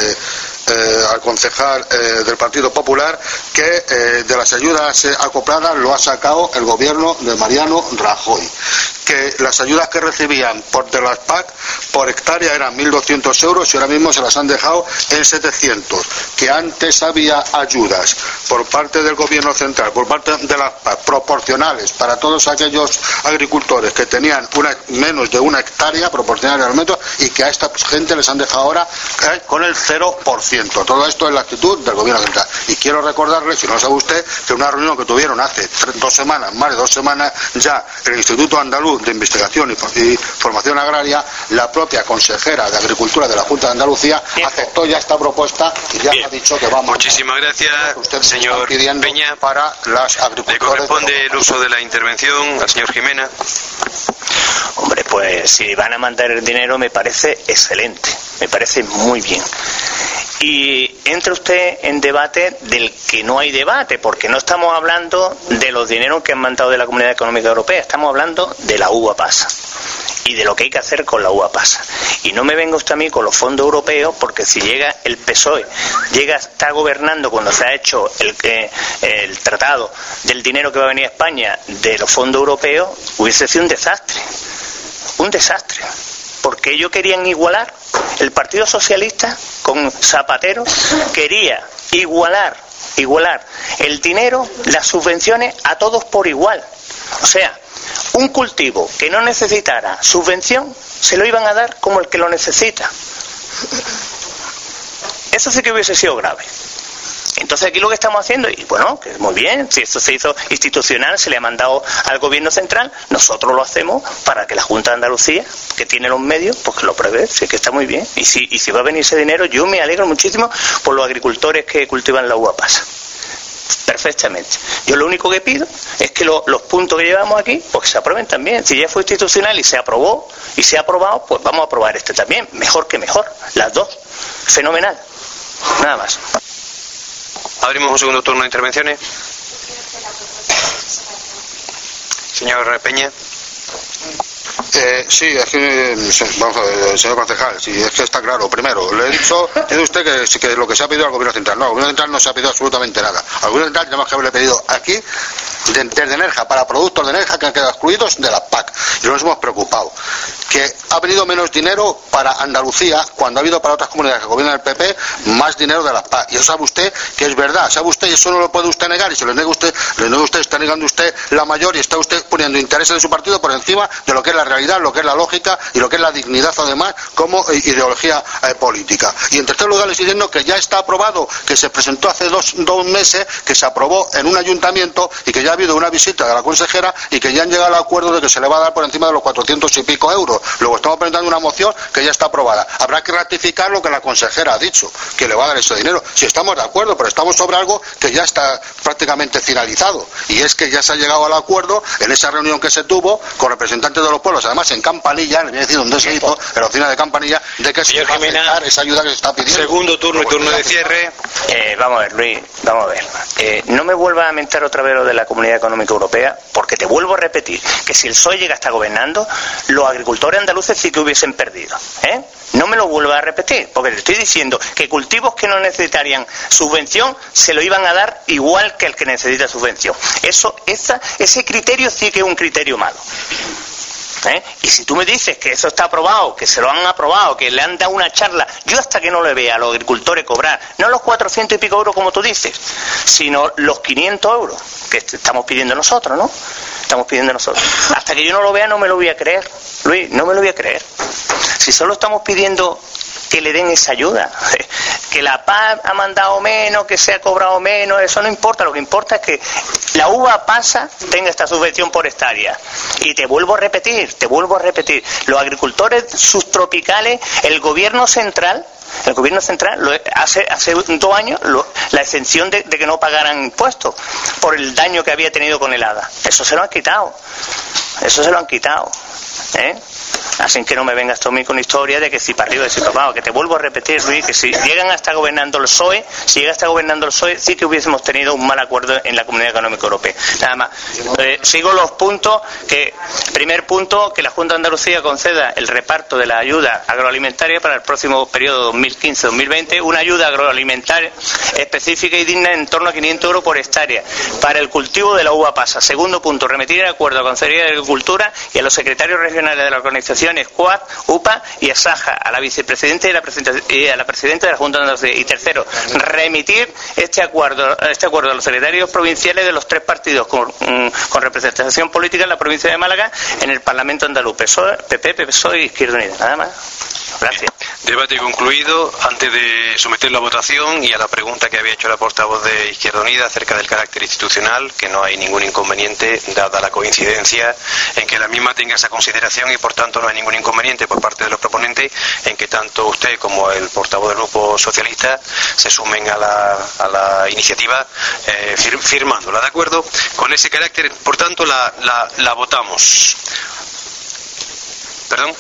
al concejal del Partido Popular que de las ayudas acopladas lo ha sacado el gobierno de Mariano Rajoy, que las ayudas que recibían de las PAC por hectárea eran 1.200 euros y ahora mismo se las han dejado en 700, que antes había ayudas por parte del gobierno central, por parte de las PAC, proporcionales para todos aquellos agricultores que tenían menos de 1 hectárea, proporcionales al metro, y que a esta gente les han dejado ahora con el 0%. Todo esto es la actitud del gobierno central. Y quiero recordarle, si no lo sabe usted, que una reunión que tuvieron hace 2 semanas, más de 2 semanas ya, el Instituto Andaluz de Investigación y Formación Agraria, la propia consejera de Agricultura de la Junta de Andalucía aceptó ya esta propuesta y ya ha dicho que vamos. Muchísimas gracias, señor Peña. Para las agricultores. Le corresponde el uso de la intervención al señor Jimena. Hombre, pues si van a mandar el dinero me parece excelente, me parece muy bien. Y entra usted en debate del que no hay debate, porque no estamos hablando de los dineros que han mandado de la Comunidad Económica Europea, estamos hablando de la uva pasa y de lo que hay que hacer con la uva pasa. Y no me venga usted a mí con los fondos europeos, porque si llega el PSOE, está gobernando cuando se ha hecho el tratado del dinero que va a venir a España de los fondos europeos, hubiese sido un desastre, porque ellos querían igualar. El Partido Socialista con Zapatero quería igualar el dinero, las subvenciones a todos por igual. O sea, un cultivo que no necesitara subvención se lo iban a dar como el que lo necesita. Eso sí que hubiese sido grave. Entonces aquí lo que estamos haciendo, y bueno, que muy bien, si esto se hizo institucional, se le ha mandado al gobierno central, nosotros lo hacemos para que la Junta de Andalucía, que tiene los medios, pues que lo prevé, sí que está muy bien. Y si va a venir ese dinero, yo me alegro muchísimo por los agricultores que cultivan la uva pasa. Perfectamente. Yo lo único que pido es que los puntos que llevamos aquí, pues que se aprueben también. Si ya fue institucional y se aprobó, y se ha aprobado, pues vamos a aprobar este también. Mejor que mejor. Las dos. Fenomenal. Nada más. Abrimos un segundo turno de intervenciones. Señor Peña. Sí, es que, vamos a ver, señor concejal, sí, es que está claro. Primero, le he dicho, dice usted que lo que se ha pedido al gobierno central. No, al gobierno central no se ha pedido absolutamente nada. Al gobierno central tenemos que haberle pedido aquí, desde Nerja, para productos de Nerja que han quedado excluidos de la PAC. Y nos hemos preocupado. Que ha venido menos dinero para Andalucía cuando ha habido para otras comunidades que gobiernan el PP más dinero de la PAC. Y eso sabe usted que es verdad. Sabe usted, y eso no lo puede usted negar. Y si lo niega usted, está negando usted la mayor y está usted poniendo intereses de su partido por encima de lo que es la realidad, lo que es la lógica y lo que es la dignidad, además, como ideología política. Y en tercer lugar, le estoy diciendo que ya está aprobado, que se presentó hace dos meses, que se aprobó en un ayuntamiento y que ya ha habido una visita de la consejera y que ya han llegado al acuerdo de que se le va a dar por encima de los 400 y pico euros. Luego estamos presentando una moción que ya está aprobada. Habrá que ratificar lo que la consejera ha dicho, que le va a dar ese dinero. Si estamos de acuerdo, pero estamos sobre algo que ya está prácticamente finalizado. Y es que ya se ha llegado al acuerdo en esa reunión que se tuvo con representantes de los pueblos, además en Campanilla, le voy a decir dónde se hizo, en la oficina de Campanilla, de que se va a aceptar esa ayuda que se está pidiendo. Segundo turno y turno de cierre. Vamos a ver, Luis, vamos a ver. No me vuelva a mentar otra vez lo de la comunidad Comunidad Económica Europea, porque te vuelvo a repetir que si el PSOE llega a estar gobernando, los agricultores andaluces sí que hubiesen perdido, ¿eh? No me lo vuelva a repetir, porque le estoy diciendo que cultivos que no necesitarían subvención se lo iban a dar igual que el que necesita subvención. Ese criterio sí que es un criterio malo. Y si tú me dices que eso está aprobado, que se lo han aprobado, que le han dado una charla, yo hasta que no le vea a los agricultores cobrar, no los 400 y pico euros como tú dices, sino los 500 euros que estamos pidiendo nosotros, ¿no? Estamos pidiendo nosotros. Hasta que yo no lo vea no me lo voy a creer, Luis, no me lo voy a creer. Si solo estamos pidiendo que le den esa ayuda, que la PAC ha mandado menos, que se ha cobrado menos, eso no importa, lo que importa es que la uva pasa tenga esta subvención por hectárea. Y te vuelvo a repetir, los agricultores subtropicales, el gobierno central hace 2 años la exención de que no pagaran impuestos por el daño que había tenido con el hada. Eso se lo han quitado. Así que no me vengas tú a mí con historia de que si para arriba, de si para abajo, que te vuelvo a repetir, Luis, que si llegan a estar gobernando el PSOE, sí que hubiésemos tenido un mal acuerdo en la Comunidad Económica Europea. Nada más. Sigo los puntos. Primer punto, que la Junta de Andalucía conceda el reparto de la ayuda agroalimentaria para el próximo periodo 2015-2020, una ayuda agroalimentaria específica y digna en torno a 500 euros por hectárea para el cultivo de la uva pasa. Segundo punto, remitir el acuerdo a la Consejería de Agricultura y a los secretarios regionales de la organización SCUAD, UPA y ASAJA, a la vicepresidenta y a la presidenta de la Junta de Andalucía. Y tercero, remitir este acuerdo a los secretarios provinciales de los 3 partidos con representación política en la provincia de Málaga en el Parlamento andaluz, PP, PSOE y Izquierda Unida. Nada más. Gracias. Debate concluido. Antes de someterlo a votación y a la pregunta que había hecho la portavoz de Izquierda Unida acerca del carácter institucional, que no hay ningún inconveniente, dada la coincidencia en que la misma tenga esa consideración y por tanto no hay ningún inconveniente por parte de los proponentes en que tanto usted como el portavoz del Grupo Socialista se sumen a la iniciativa firmándola. ¿De acuerdo? Con ese carácter, por tanto, la votamos. ¿Perdón?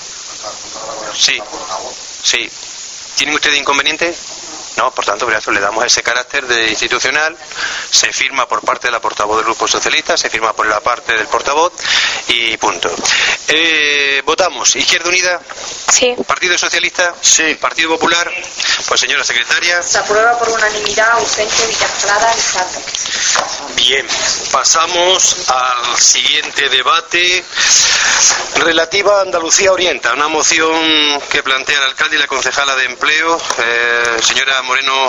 Sí. ¿Tienen ustedes inconveniente? No, por tanto, le damos ese carácter de institucional, se firma por parte de la portavoz del Grupo Socialista, se firma por la parte del portavoz y punto. Votamos. ¿Izquierda Unida? Sí. ¿Partido Socialista? Sí. ¿Partido Popular? Pues señora secretaria. Se aprueba por unanimidad, ausente Villasclara Lizardo. Bien, pasamos al siguiente debate relativa a Andalucía Orienta, una moción que plantea el alcalde y la concejala de Empleo, señora Moreno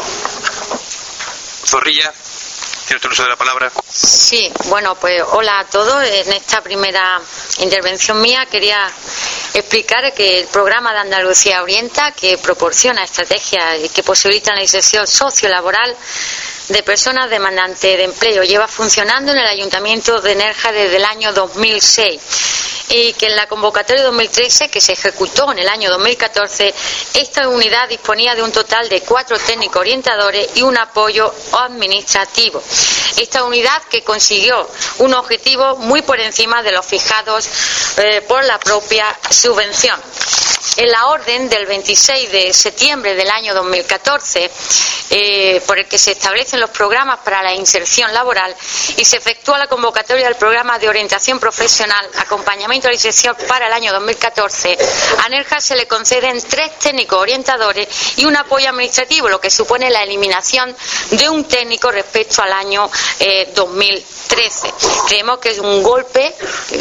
Zorrilla. ¿Tiene usted el uso de la palabra? Sí, bueno, pues hola a todos. En esta primera intervención mía quería explicar que el programa de Andalucía Orienta, que proporciona estrategias y que posibilitan la inserción sociolaboral de personas demandantes de empleo, lleva funcionando en el Ayuntamiento de Nerja desde el año 2006 y que en la convocatoria 2013, que se ejecutó en el año 2014, esta unidad disponía de un total de 4 técnicos orientadores y un apoyo administrativo. Esta unidad que consiguió un objetivo muy por encima de los fijados por la propia subvención. En la orden del 26 de septiembre del año 2014, por el que se establecen los programas para la inserción laboral y se efectúa la convocatoria del programa de orientación profesional, acompañamiento a la inserción para el año 2014, a Nerja se le conceden 3 técnicos orientadores y un apoyo administrativo, lo que supone la eliminación de un técnico respecto al año 2013. Creemos que es un golpe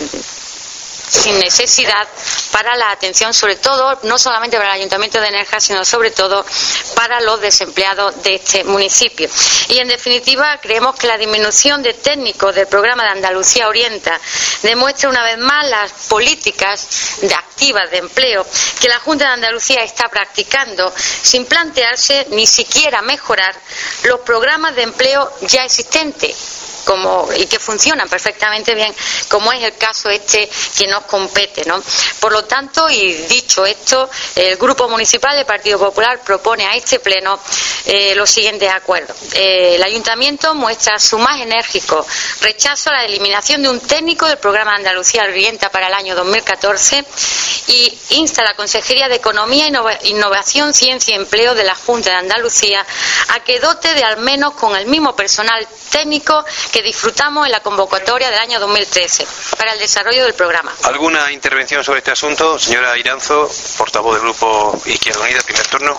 sin necesidad para la atención, sobre todo, no solamente para el Ayuntamiento de Nerja, sino sobre todo para los desempleados de este municipio. Y en definitiva, creemos que la disminución de técnicos del programa de Andalucía Orienta demuestra una vez más las políticas activas de empleo que la Junta de Andalucía está practicando sin plantearse ni siquiera mejorar los programas de empleo ya existentes y que funcionan perfectamente bien, como es el caso que nos compete, ¿no? Por lo tanto, y dicho esto, el Grupo Municipal del Partido Popular propone a este Pleno los siguientes acuerdos. El Ayuntamiento muestra su más enérgico rechazo a la eliminación de un técnico del programa de Andalucía Orienta para el año 2014 y insta a la Consejería de Economía, Innovación, Ciencia y Empleo de la Junta de Andalucía a que dote de al menos con el mismo personal técnico que disfrutamos en la convocatoria del año 2013 para el desarrollo del programa. ¿Alguna intervención sobre este asunto? Señora Iranzo, portavoz del Grupo Izquierda Unida, primer turno.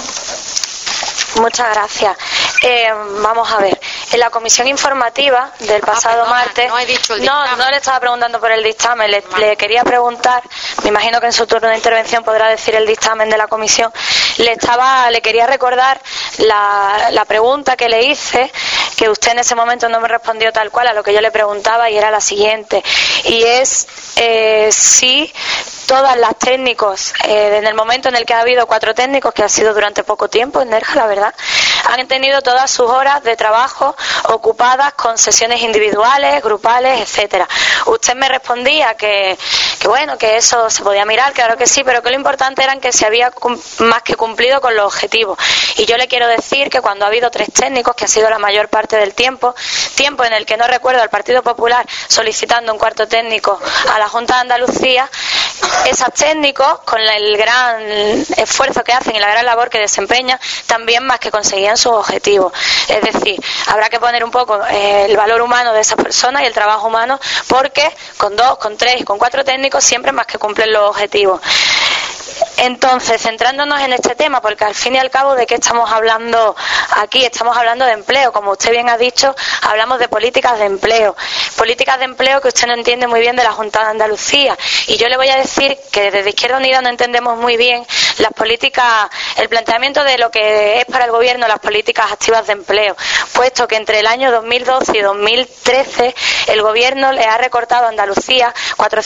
Muchas gracias. Vamos a ver. En la comisión informativa del pasado martes... No he dicho el dictamen. No le estaba preguntando por el dictamen. Le quería preguntar, me imagino que en su turno de intervención podrá decir el dictamen de la comisión. Le quería recordar la pregunta que le hice, que usted en ese momento no me respondió tal cual a lo que yo le preguntaba, y era la siguiente. Y es si todas las técnicos, en el momento en el que ha habido 4 técnicos, que ha sido durante poco tiempo en Nerja, la verdad, han tenido todas sus horas de trabajo ocupadas con sesiones individuales, grupales, etcétera. Usted me respondía que bueno, que eso se podía mirar, claro que sí, pero que lo importante era que se había más que cumplido con los objetivos. Y yo le quiero decir que cuando ha habido 3 técnicos, que ha sido la mayor parte del tiempo en el que no recuerdo al Partido Popular solicitando un 4º técnico a la Junta de Andalucía, esos técnicos, con el gran esfuerzo que hacen y la gran labor que desempeñan, también más que conseguían sus objetivos. Es decir, habrá que poner un poco el valor humano de esas personas y el trabajo humano, porque con 2, con 3 y con 4 técnicos siempre más que cumplen los objetivos. Entonces, centrándonos en este tema, porque al fin y al cabo, ¿de qué estamos hablando aquí? Estamos hablando de empleo. Como usted bien ha dicho, hablamos de políticas de empleo. Políticas de empleo que usted no entiende muy bien de la Junta de Andalucía. Y yo le voy a decir que desde Izquierda Unida no entendemos muy bien las políticas, el planteamiento de lo que es para el Gobierno las políticas activas de empleo, puesto que entre el año 2012 y 2013 el Gobierno le ha recortado a Andalucía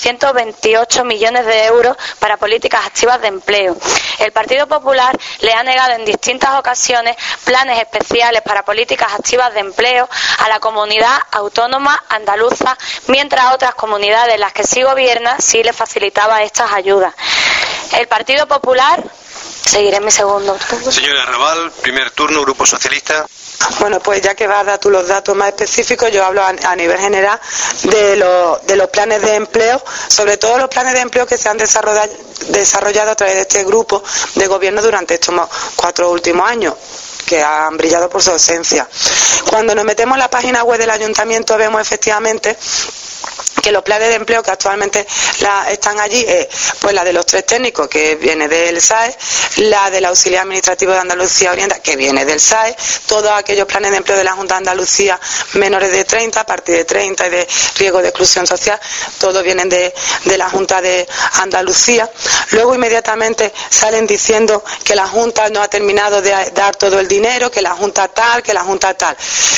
428 millones de euros para políticas activas de empleo. El Partido Popular le ha negado en distintas ocasiones planes especiales para políticas activas de empleo a la comunidad autónoma andaluza, mientras a otras comunidades en las que sí gobierna sí le facilitaba estas ayudas. El Partido Popular, seguiré en mi segundo turno. Señora Raval, primer turno, Grupo Socialista. Bueno, pues ya que vas a dar tú los datos más específicos, yo hablo a nivel general de los planes de empleo, sobre todo los planes de empleo que se han desarrollado a través de este grupo de gobierno durante estos 4 últimos años, que han brillado por su ausencia. Cuando nos metemos en la página web del ayuntamiento vemos efectivamente que los planes de empleo que actualmente están allí, pues la de los 3 técnicos, que viene del SAE, la del auxiliar administrativo de Andalucía Oriental, que viene del SAE, todos aquellos planes de empleo de la Junta de Andalucía menores de 30, a partir de 30 y de riesgo de exclusión social, todos vienen de la Junta de Andalucía. Luego inmediatamente salen diciendo que la Junta no ha terminado de dar todo el dinero, que la Junta tal, que la Junta tal.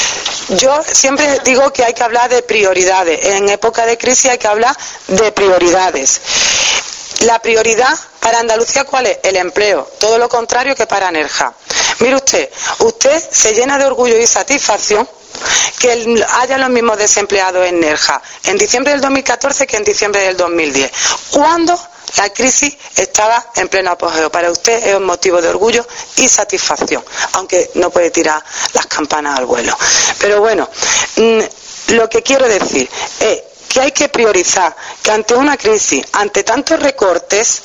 Yo siempre digo que hay que hablar de prioridades. En época de crisis hay que hablar de prioridades. La prioridad para Andalucía, ¿cuál es? El empleo. Todo lo contrario que para Nerja. Mire usted se llena de orgullo y satisfacción que haya los mismos desempleados en Nerja en diciembre del 2014 que en diciembre del 2010. ¿Cuándo? La crisis estaba en pleno apogeo. Para usted es un motivo de orgullo y satisfacción, aunque no puede tirar las campanas al vuelo. Pero bueno, lo que quiero decir es que hay que priorizar, que ante una crisis, ante tantos recortes,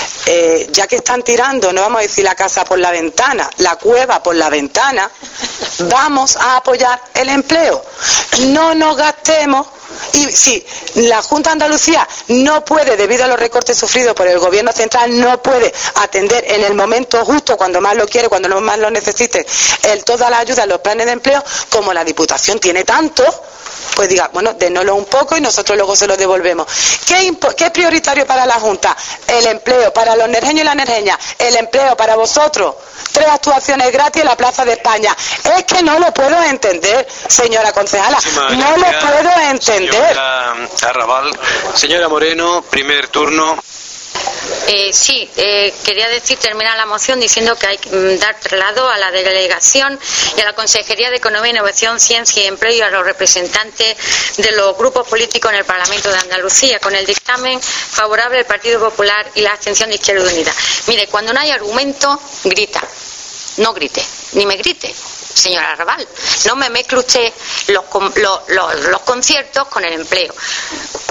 ya que están tirando, no vamos a decir la casa por la ventana, la cueva por la ventana, vamos a apoyar el empleo. No nos gastemos. Y si la Junta de Andalucía no puede, debido a los recortes sufridos por el Gobierno central, no puede atender en el momento justo, cuando más lo quiere, cuando más lo necesite, toda la ayuda, los planes de empleo, como la Diputación tiene tanto, pues diga, bueno, denoslo un poco y nosotros luego se lo devolvemos. ¿Qué es prioritario para la Junta? El empleo. Para los nerjeños y las nerjeñas, el empleo. Para vosotros, 3 actuaciones gratis en la Plaza de España. Es que no lo puedo entender, señora concejala. No lo puedo entender. Señora Arrabal. Señora Moreno, primer turno. Quería terminar la moción diciendo que hay que dar traslado a la delegación y a la Consejería de Economía, Innovación, Ciencia y Empleo y a los representantes de los grupos políticos en el Parlamento de Andalucía, con el dictamen favorable del Partido Popular y la abstención de Izquierda Unida. Mire, cuando no hay argumento, grita. No grite, ni me grite, señora Arrabal. No me mezcle usted los conciertos con el empleo.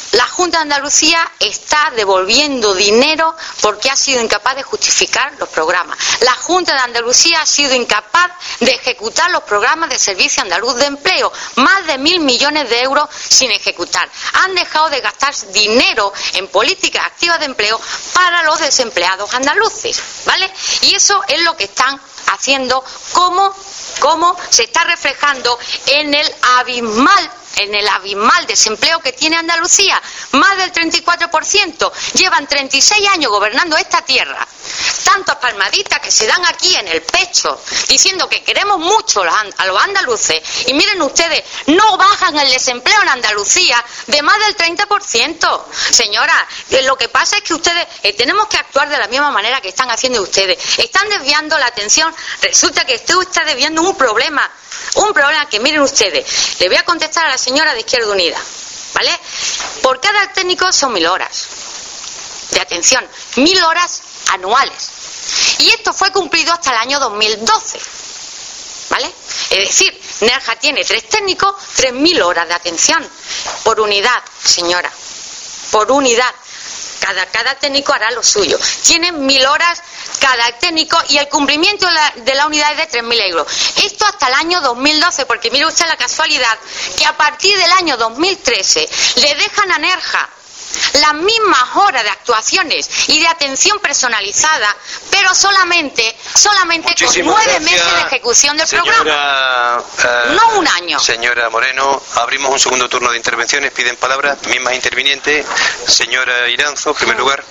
La Junta de Andalucía está devolviendo dinero porque ha sido incapaz de justificar los programas. La Junta de Andalucía ha sido incapaz de ejecutar los programas de Servicio Andaluz de Empleo. Más de 1.000 millones de euros sin ejecutar. Han dejado de gastar dinero en políticas activas de empleo para los desempleados andaluces, ¿vale? Y eso es lo que están haciendo, como se está reflejando en el abismal desempleo que tiene Andalucía. Más del 34%. Llevan 36 años gobernando esta tierra. Tantas palmaditas que se dan aquí en el pecho diciendo que queremos mucho a los andaluces, y miren ustedes, no bajan el desempleo en Andalucía de más del 30%. Señora, lo que pasa es que ustedes tenemos que actuar de la misma manera que están haciendo ustedes. Están desviando la atención. Resulta que usted está desviando un problema que, miren ustedes, le voy a contestar a la señora de Izquierda Unida, ¿vale? Por cada técnico son 1.000 horas de atención, 1.000 horas anuales, y esto fue cumplido hasta el año 2012, ¿vale? Es decir, Nerja tiene 3 técnicos, 3.000 horas de atención por unidad, señora, por unidad. Cada técnico hará lo suyo. Tienen 1.000 horas cada técnico y el cumplimiento de la unidad es de 3.000 euros. Esto hasta el año 2012, porque mire usted la casualidad que a partir del año 2013 le dejan a Nerja las mismas horas de actuaciones y de atención personalizada, pero solamente con 9 meses de ejecución del programa, no un año. Señora Moreno, abrimos un segundo turno de intervenciones. Piden palabra, mismas intervinientes. Señora Iranzo, en primer lugar.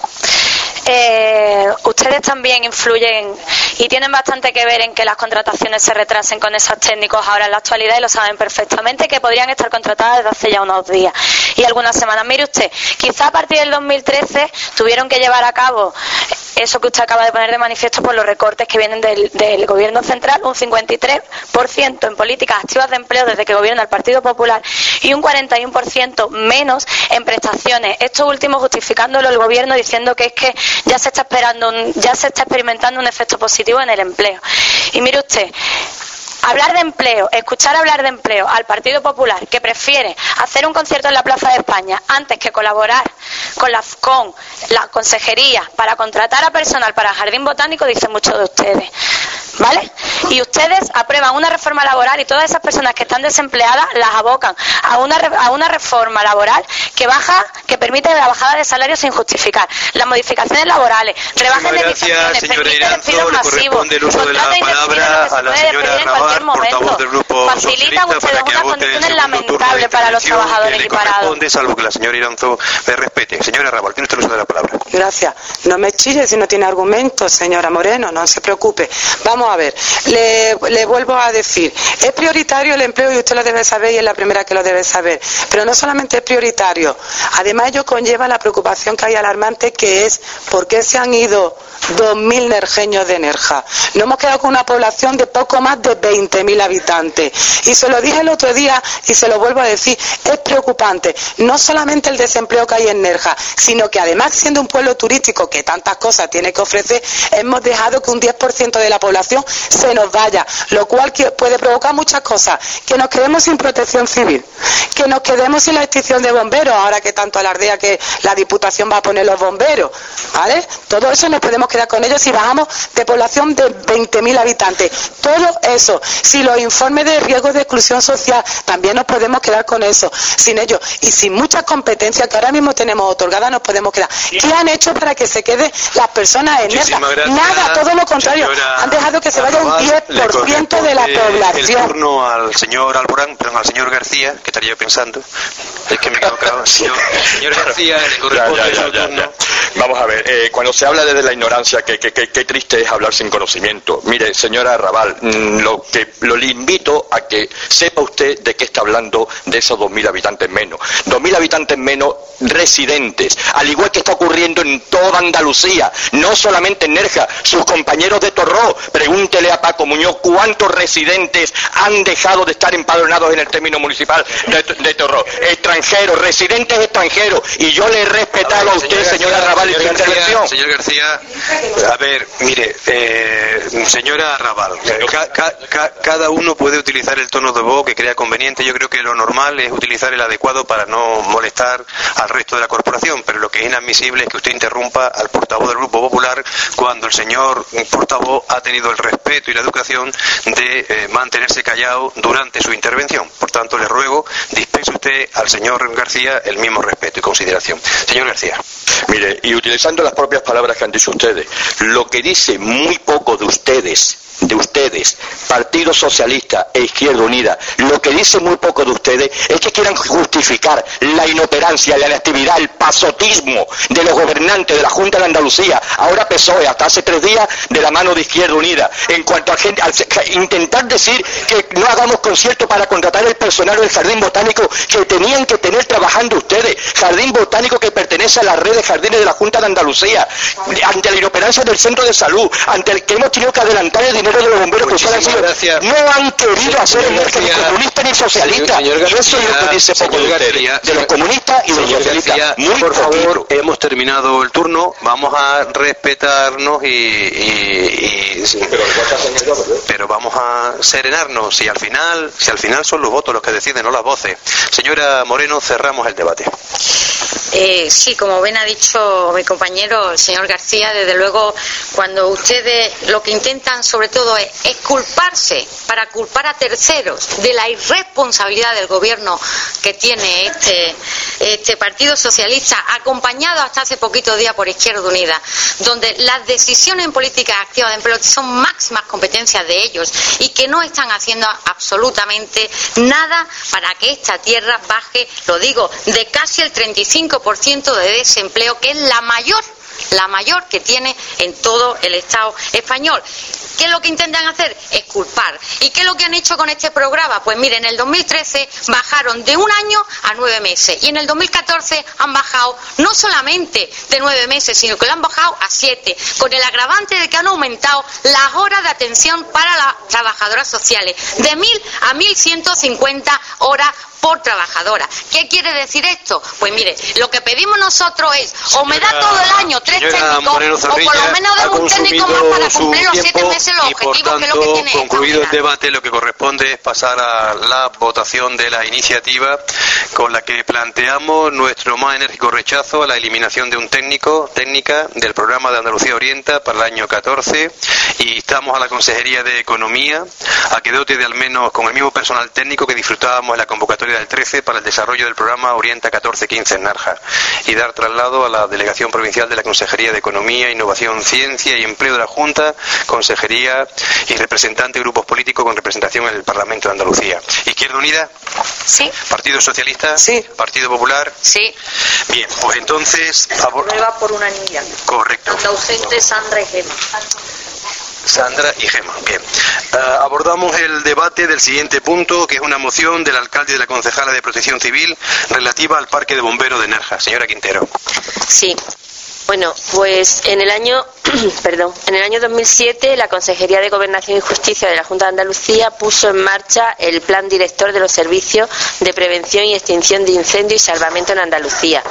Ustedes también influyen y tienen bastante que ver en que las contrataciones se retrasen con esos técnicos ahora en la actualidad, y lo saben perfectamente, que podrían estar contratadas desde hace ya unos días y algunas semanas. Mire usted, quizá a partir del 2013 tuvieron que llevar a cabo eso que usted acaba de poner de manifiesto por los recortes que vienen del gobierno central, un 53% en políticas activas de empleo desde que gobierna el Partido Popular y un 41% menos en prestaciones. Esto último justificándolo el gobierno diciendo que es que ya se está experimentando un efecto positivo en el empleo. Y mire usted, hablar de empleo, escuchar hablar de empleo al Partido Popular, que prefiere hacer un concierto en la Plaza de España antes que colaborar con la consejería para contratar a personal para el Jardín Botánico, dice mucho de ustedes, ¿vale? Y ustedes aprueban una reforma laboral y todas esas personas que están desempleadas las abocan a una reforma laboral que permite la bajada de salarios sin justificar, las modificaciones laborales, rebajen de prestaciones, permite despidos masivos, contrata indefinidos que se puede despedir en cualquier momento. Facilitan ustedes unas condiciones lamentables para los trabajadores y parados. Salvo que la señora Iranzo me respete. Señora Raval, tiene usted el uso de la palabra. Gracias. No me chille si no tiene argumentos, señora Moreno, no se preocupe. Vamos a ver, le vuelvo a decir, es prioritario el empleo y usted lo debe saber y es la primera que lo debe saber. Pero no solamente es prioritario, además ello conlleva la preocupación que hay alarmante, que es por qué se han ido 2.000 nerjeños de Nerja. Nos hemos quedado con una población de poco más de 20.000 habitantes. Y se lo dije el otro día y se lo vuelvo a decir, es preocupante. No solamente el desempleo que hay en Nerja, sino que además, siendo un pueblo turístico que tantas cosas tiene que ofrecer, hemos dejado que un 10% de la población se nos vaya, lo cual puede provocar muchas cosas: que nos quedemos sin protección civil, que nos quedemos sin la extinción de bomberos, ahora que tanto alardea que la Diputación va a poner los bomberos, ¿vale? Todo eso nos podemos quedar con ellos si bajamos de población de 20.000 habitantes. Todo eso, si los informes de riesgo de exclusión social, también nos podemos quedar con eso. Sin ellos y sin muchas competencias que ahora mismo tenemos otorgadas, nos podemos quedar. ¿Qué han hecho para que se queden las personas en Nerja? Nada, todo lo contrario. Han dejado que se vaya un 10% de la población. El turno al señor Alborán, perdón, al señor García, que estaría yo pensando. Es que me he equivocado. Señor García, le corresponde el turno. Vamos a ver, cuando se habla desde la ignorancia, qué triste es hablar sin conocimiento. Mire, señora Raval, lo le invito a que sepa usted de qué está hablando de esos 2.000 habitantes menos. 2.000 habitantes menos residentes, al igual que está ocurriendo en toda Andalucía, no solamente en Nerja. Sus compañeros de Torró, pregúntele a Paco Muñoz cuántos residentes han dejado de estar empadronados en el término municipal de Torró. Extranjeros, residentes extranjeros. Y yo le he respetado a usted, señora Arrabal en su intervención. Señor García, a ver, mire, señora Arrabal, cada uno puede utilizar el tono de voz que crea conveniente. Yo creo que lo normal es utilizar el adecuado para no molestar al resto de la corporación, pero lo que es inadmisible es que usted interrumpa al portavoz del Grupo Popular cuando el señor portavoz ha tenido el respeto y la educación de mantenerse callado durante su intervención. Por tanto, le ruego, dispense usted al señor García el mismo respeto y consideración. Señor García. Mire, y utilizando las propias palabras que han dicho ustedes, lo que dice muy poco de ustedes, Partido Socialista e Izquierda Unida, lo que dice muy poco de ustedes es que quieran justificar la inoperancia, la inactividad, el pasotismo de los gobernantes de la Junta de Andalucía, ahora PSOE, hasta hace 3 días, de la mano de Izquierda Unida, en cuanto a intentar decir que no hagamos concierto para contratar el personal del Jardín Botánico que tenían que tener trabajando ustedes, Jardín Botánico que pertenece a la red de jardines de la Junta de Andalucía, ante la inoperancia del Centro de Salud, ante el que hemos tenido que adelantar el dinero de los bomberos que ustedes han sido, no han querido hacer el ni comunista ni socialista, y eso es lo que dice poco de ustedes, de los comunistas y de los socialistas. Muy por favor, hemos terminado el turno, vamos a respetarnos pero vamos a serenarnos, si al final son los votos los que deciden, no las voces. Señora Moreno, cerramos el debate. Sí, como bien ha dicho mi compañero, el señor García, desde luego, cuando ustedes lo que intentan sobre todo es culparse, para culpar a terceros de la irresponsabilidad del gobierno que tiene este Partido Socialista, acompañado hasta hace poquitos días por Izquierda Unida, donde las decisiones en políticas activas de empleo son máximas competencias de ellos y que no están haciendo absolutamente nada para que esta tierra baje, lo digo, de casi el 35% de desempleo, que es la mayor que tiene en todo el Estado español. ¿Qué es lo que intentan hacer? Es culpar. ¿Y qué es lo que han hecho con este programa? Pues miren, en el 2013 bajaron de 1 año a 9 meses y en el 2014 han bajado no solamente de 9 meses, sino que lo han bajado a 7, con el agravante de que han aumentado las horas de atención para las trabajadoras sociales, de 1.000 a 1.150 horas por trabajadora. ¿Qué quiere decir esto? Pues mire, lo que pedimos nosotros es o me da todo el año 3 técnicos o por lo menos de un técnico más para cumplir los 7 meses los objetivos, que es lo que tiene. Concluido el debate, lo que corresponde es pasar a la votación de la iniciativa con la que planteamos nuestro más enérgico rechazo a la eliminación de un técnica del programa de Andalucía Orienta para el año 14, y instamos a la Consejería de Economía a que dote de al menos con el mismo personal técnico que disfrutábamos en la convocatoria del 13 para el desarrollo del programa Orienta 14-15 en Narja, y dar traslado a la Delegación Provincial de la Consejería de Economía, Innovación, Ciencia y Empleo de la Junta, Consejería y representante de grupos políticos con representación en el Parlamento de Andalucía. ¿Izquierda Unida? Sí. ¿Partido Socialista? Sí. ¿Partido Popular? Sí. Bien, pues entonces... Aprueba por unanimidad. Correcto. Tanto ausente Sandra y Gema. Sandra y Gema. Bien. Abordamos el debate del siguiente punto, que es una moción del alcalde y de la concejala de Protección Civil relativa al Parque de Bomberos de Nerja. Señora Quintero. Sí. Bueno, pues en el año 2007 la Consejería de Gobernación y Justicia de la Junta de Andalucía puso en marcha el Plan Director de los Servicios de Prevención y Extinción de Incendios y Salvamento en Andalucía.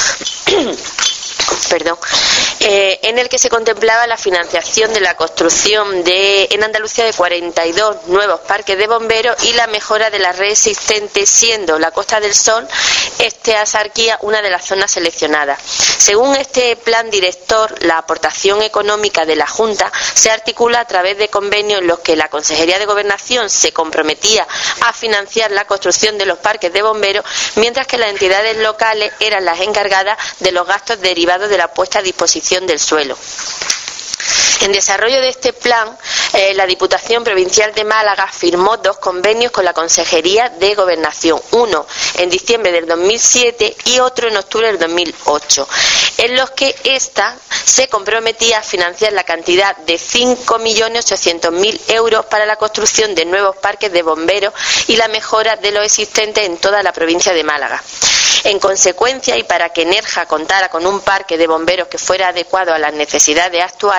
En el que se contemplaba la financiación de la construcción en Andalucía de 42 nuevos parques de bomberos y la mejora de la red existente, siendo la Costa del Sol, Asarquía, una de las zonas seleccionadas. Según este plan director, la aportación económica de la Junta se articula a través de convenios en los que la Consejería de Gobernación se comprometía a financiar la construcción de los parques de bomberos, mientras que las entidades locales eran las encargadas de los gastos derivados de la puesta a disposición del suelo. En desarrollo de este plan, la Diputación Provincial de Málaga firmó 2 convenios con la Consejería de Gobernación, uno en diciembre del 2007 y otro en octubre del 2008, en los que ésta se comprometía a financiar la cantidad de 5.800.000 euros para la construcción de nuevos parques de bomberos y la mejora de los existentes en toda la provincia de Málaga. En consecuencia, y para que Nerja contara con un parque de bomberos que fuera adecuado a las necesidades actuales,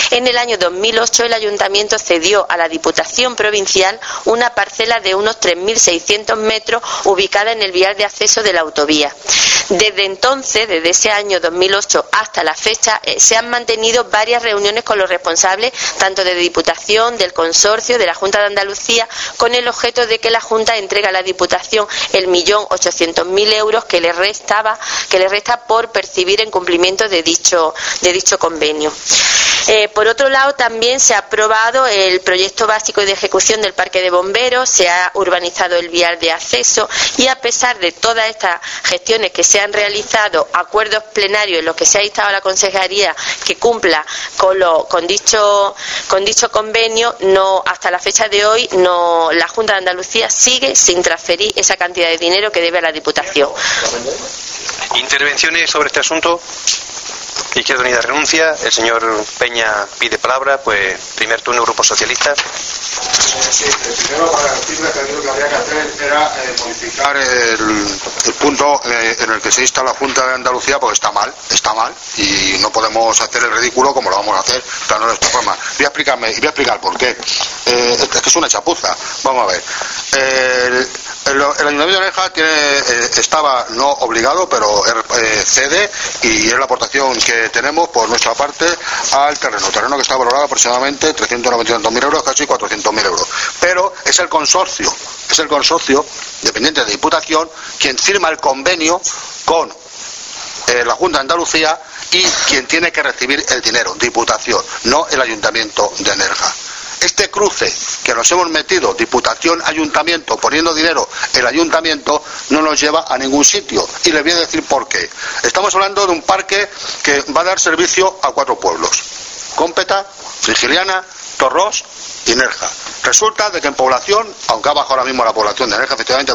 En el año 2008 el Ayuntamiento cedió a la Diputación Provincial una parcela de unos 3.600 metros ubicada en el vial de acceso de la autovía. Desde entonces, desde ese año 2008 hasta la fecha, se han mantenido varias reuniones con los responsables, tanto de Diputación, del Consorcio, de la Junta de Andalucía, con el objeto de que la Junta entregue a la Diputación el 1.800.000 euros que le resta por percibir en cumplimiento de dicho convenio. Por otro lado, también se ha aprobado el proyecto básico de ejecución del Parque de Bomberos, se ha urbanizado el vial de acceso y, a pesar de todas estas gestiones que se han realizado, acuerdos plenarios en los que se ha instado a la Consejería que cumpla con dicho convenio, hasta la fecha de hoy la Junta de Andalucía sigue sin transferir esa cantidad de dinero que debe a la Diputación. ¿Intervenciones sobre este asunto? Izquierda Unida renuncia. El señor Peña pide palabra. Pues primer turno, Grupo Socialista. Sí, primero para decirle que lo que habría que hacer era modificar el punto en el que se insta la Junta de Andalucía, porque está mal y no podemos hacer el ridículo como lo vamos a hacer, pero no de esta forma. Voy a explicar por qué. Es que es una chapuza. Vamos a ver. El Ayuntamiento de Nerja estaba no obligado, pero cede, y es la aportación que tenemos por nuestra parte al terreno que está valorado aproximadamente 392.000 euros, casi 400.000 euros. Pero es el consorcio, dependiente de Diputación, quien firma el convenio con la Junta de Andalucía, y quien tiene que recibir el dinero, Diputación, no el Ayuntamiento de Nerja. Este cruce que nos hemos metido, Diputación, Ayuntamiento, poniendo dinero el Ayuntamiento, no nos lleva a ningún sitio. Y les voy a decir por qué. Estamos hablando de un parque que va a dar servicio a 4 pueblos: Cómpeta, Frigiliana, Torrós y Nerja. Resulta de que en población, aunque ha bajado ahora mismo la población de Nerja, efectivamente a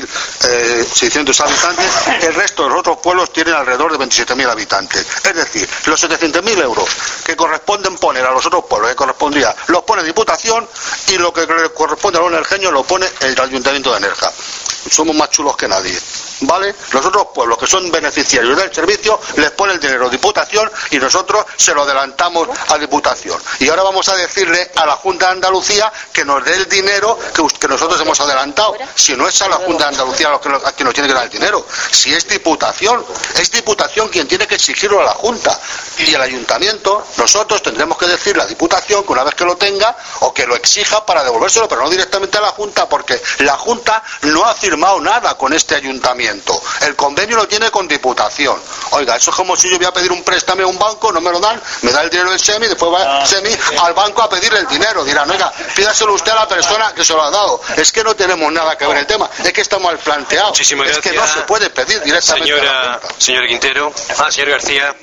20.600 habitantes, el resto de los otros pueblos tienen alrededor de 27.000 habitantes. Es decir, los 700.000 euros que corresponden poner a los otros pueblos, que correspondría, los pone Diputación, y lo que le corresponde a los nerjeños lo pone el Ayuntamiento de Nerja. Somos más chulos que nadie, ¿vale? Los otros pueblos que son beneficiarios del servicio les pone el dinero Diputación, y nosotros se lo adelantamos a Diputación. Y ahora vamos a decirle a la Junta de Andalucía que nos dé el dinero que nosotros hemos adelantado. Si no es a la Junta de Andalucía a quien nos tiene que dar el dinero, si es Diputación quien tiene que exigirlo a la Junta. Y el Ayuntamiento, nosotros tendremos que decirle a Diputación que una vez que lo tenga, o que lo exija para devolvérselo, pero no directamente a la Junta, porque la Junta no ha firmado nada con este Ayuntamiento. El convenio lo tiene con Diputación. Oiga, eso es como si yo voy a pedir un préstamo a un banco, no me lo dan, me da el dinero del SEMI, después va el SEMI al banco a pedirle el dinero. Dirán, oiga, pídaselo usted a la persona que se lo ha dado. Es que no tenemos nada que ver el tema, es que está mal planteado. Muchísimas gracias. Es que no se puede pedir directamente a la Junta. Señor Quintero. Señor García.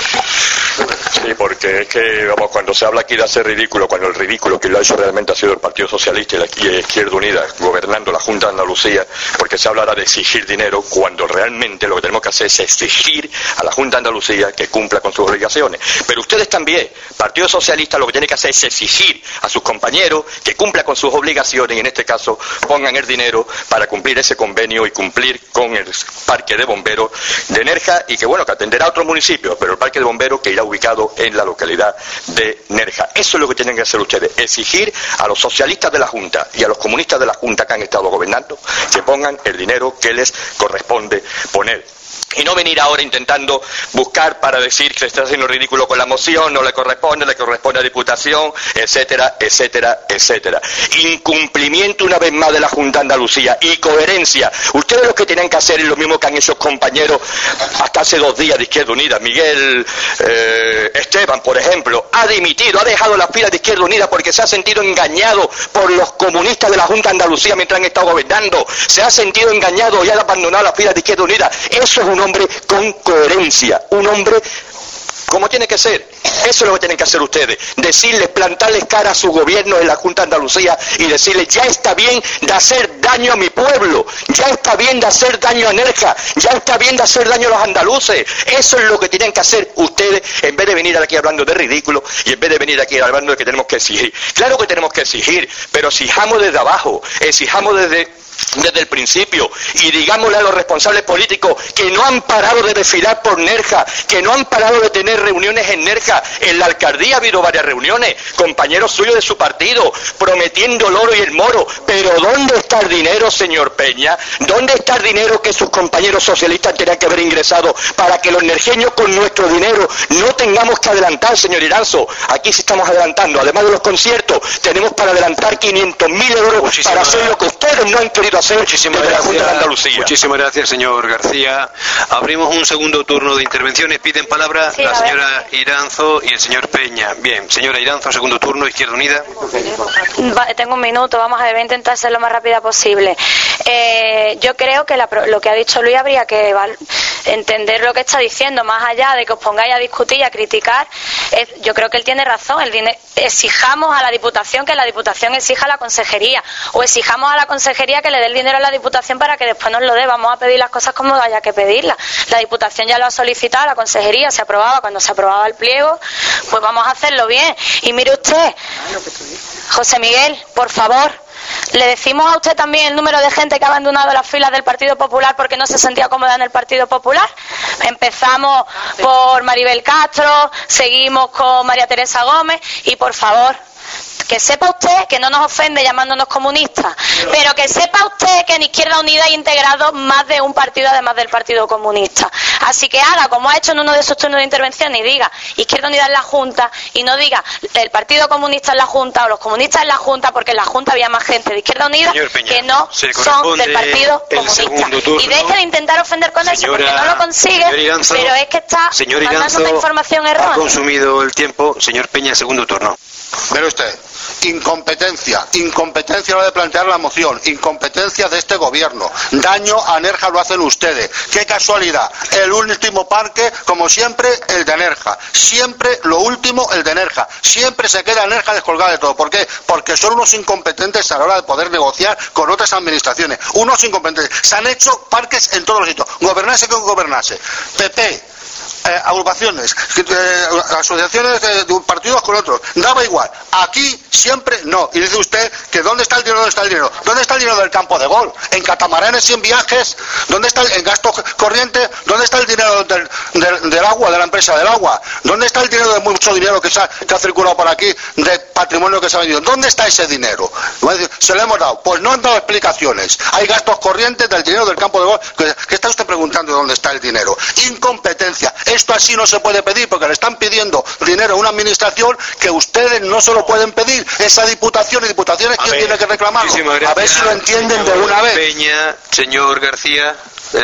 Sí, porque es que, vamos, cuando se habla aquí de hacer ridículo, cuando el ridículo que lo ha hecho realmente ha sido el Partido Socialista y la Izquierda Unida gobernando la Junta de Andalucía, porque se hablará de exigir dinero, cuando realmente lo que tenemos que hacer es exigir a la Junta de Andalucía que cumpla con sus obligaciones. Pero ustedes también, Partido Socialista, lo que tienen que hacer es exigir a sus compañeros que cumpla con sus obligaciones, y en este caso pongan el dinero para cumplir ese convenio y cumplir con el Parque de Bomberos de Nerja, y que bueno, que atenderá a otros municipios, pero el Parque de Bomberos que irá ubicado en la localidad de Nerja. Eso es lo que tienen que hacer ustedes, exigir a los socialistas de la Junta y a los comunistas de la Junta que han estado gobernando que pongan el dinero que les corresponde poner. Y no venir ahora intentando buscar para decir que se está haciendo ridículo con la moción, no le corresponde a Diputación, etcétera, etcétera, etcétera. Incumplimiento una vez más de la Junta de Andalucía y coherencia. Ustedes lo que tienen que hacer es lo mismo que han hecho compañeros hasta hace 2 días de Izquierda Unida. Miguel Esteban, por ejemplo, ha dimitido, ha dejado las filas de Izquierda Unida porque se ha sentido engañado por los comunistas de la Junta de Andalucía mientras han estado gobernando. Se ha sentido engañado y ha abandonado las filas de Izquierda Unida. Eso es un hombre con coherencia, un hombre como tiene que ser. Eso es lo que tienen que hacer ustedes, decirles, plantarles cara a su gobierno en la Junta de Andalucía y decirles, ya está bien de hacer daño a mi pueblo, ya está bien de hacer daño a Nerja, ya está bien de hacer daño a los andaluces. Eso es lo que tienen que hacer ustedes, en vez de venir aquí hablando de ridículo y en vez de venir aquí hablando de que tenemos que exigir. Claro que tenemos que exigir, pero exijamos desde abajo, exijamos desde el principio, y digámosle a los responsables políticos que no han parado de desfilar por Nerja, que no han parado de tener reuniones en Nerja, en la alcaldía ha habido varias reuniones, compañeros suyos de su partido, prometiendo el oro y el moro, pero ¿dónde está el dinero, señor Peña? ¿Dónde está el dinero que sus compañeros socialistas tenían que haber ingresado para que los nerjeños con nuestro dinero no tengamos que adelantar, señor Iranzo? Aquí sí estamos adelantando, además de los conciertos, tenemos para adelantar 500.000 euros para hacer lo que ustedes no han querido hacer desde la Junta de Andalucía. Muchísimas gracias, señor García. Abrimos un segundo turno de intervenciones. Piden palabra la señora Iranzo y el señor Peña. Bien, señora Iranzo, segundo turno, Izquierda Unida. Tengo un minuto, vamos a intentar ser lo más rápida posible. Yo creo que lo que ha dicho Luis habría que entender lo que está diciendo, más allá de que os pongáis a discutir y a criticar. Yo creo que él tiene razón. Exijamos a la Diputación que la Diputación exija a la Consejería, o exijamos a la Consejería que le dé el dinero a la Diputación para que después nos lo dé. Vamos a pedir las cosas como haya que pedirlas. La Diputación ya lo ha solicitado, la Consejería se aprobaba cuando se aprobaba el pliego, pues vamos a hacerlo bien. Y mire usted, José Miguel, por favor, le decimos a usted también el número de gente que ha abandonado las filas del Partido Popular porque no se sentía cómoda en el Partido Popular. Empezamos por Maribel Castro, seguimos con María Teresa Gómez y, por favor, que sepa usted que no nos ofende llamándonos comunistas, pero que sepa usted que en Izquierda Unida hay integrado más de un partido además del Partido Comunista. Así que haga como ha hecho en uno de sus turnos de intervención y diga Izquierda Unida en la Junta, y no diga el Partido Comunista en la Junta o los comunistas en la Junta, porque en la Junta había más gente de Izquierda Unida que no son del Partido Comunista. Y deje de intentar ofender con eso, porque no lo consigue, pero es que está mandando una información errónea. Ha consumido el tiempo. Señor Peña, segundo turno. Mire usted, incompetencia a la hora de plantear la moción, incompetencia de este gobierno, daño a Nerja lo hacen ustedes. Qué casualidad, el último parque, como siempre, el de Nerja, siempre lo último, el de Nerja, siempre se queda Nerja descolgada de todo. ¿Por qué? Porque son unos incompetentes a la hora de poder negociar con otras administraciones, unos incompetentes. Se han hecho parques en todos los sitios, gobernarse con gobernarse, PP, agrupaciones, asociaciones de partidos con otros, daba igual. Aquí siempre no. Y dice usted que ¿dónde está el dinero? ¿Dónde está el dinero? ¿Dónde está el dinero del campo de golf? ¿En catamaranes y en viajes? ¿Dónde está en gastos corrientes? ¿Dónde está el dinero del agua, de la empresa del agua? ¿Dónde está el dinero de mucho dinero que ha circulado por aquí, de patrimonio que se ha vendido? ¿Dónde está ese dinero? Se lo hemos dado. Pues no han dado explicaciones. Hay gastos corrientes del dinero del campo de golf. ¿Qué está usted preguntando dónde está el dinero? Incompetencia. Esto así no se puede pedir, porque le están pidiendo dinero a una administración que ustedes no se lo pueden pedir. Esa diputación y diputaciones, ¿quién tiene que reclamarlo? A ver si lo entienden de una vez. Peña, señor García.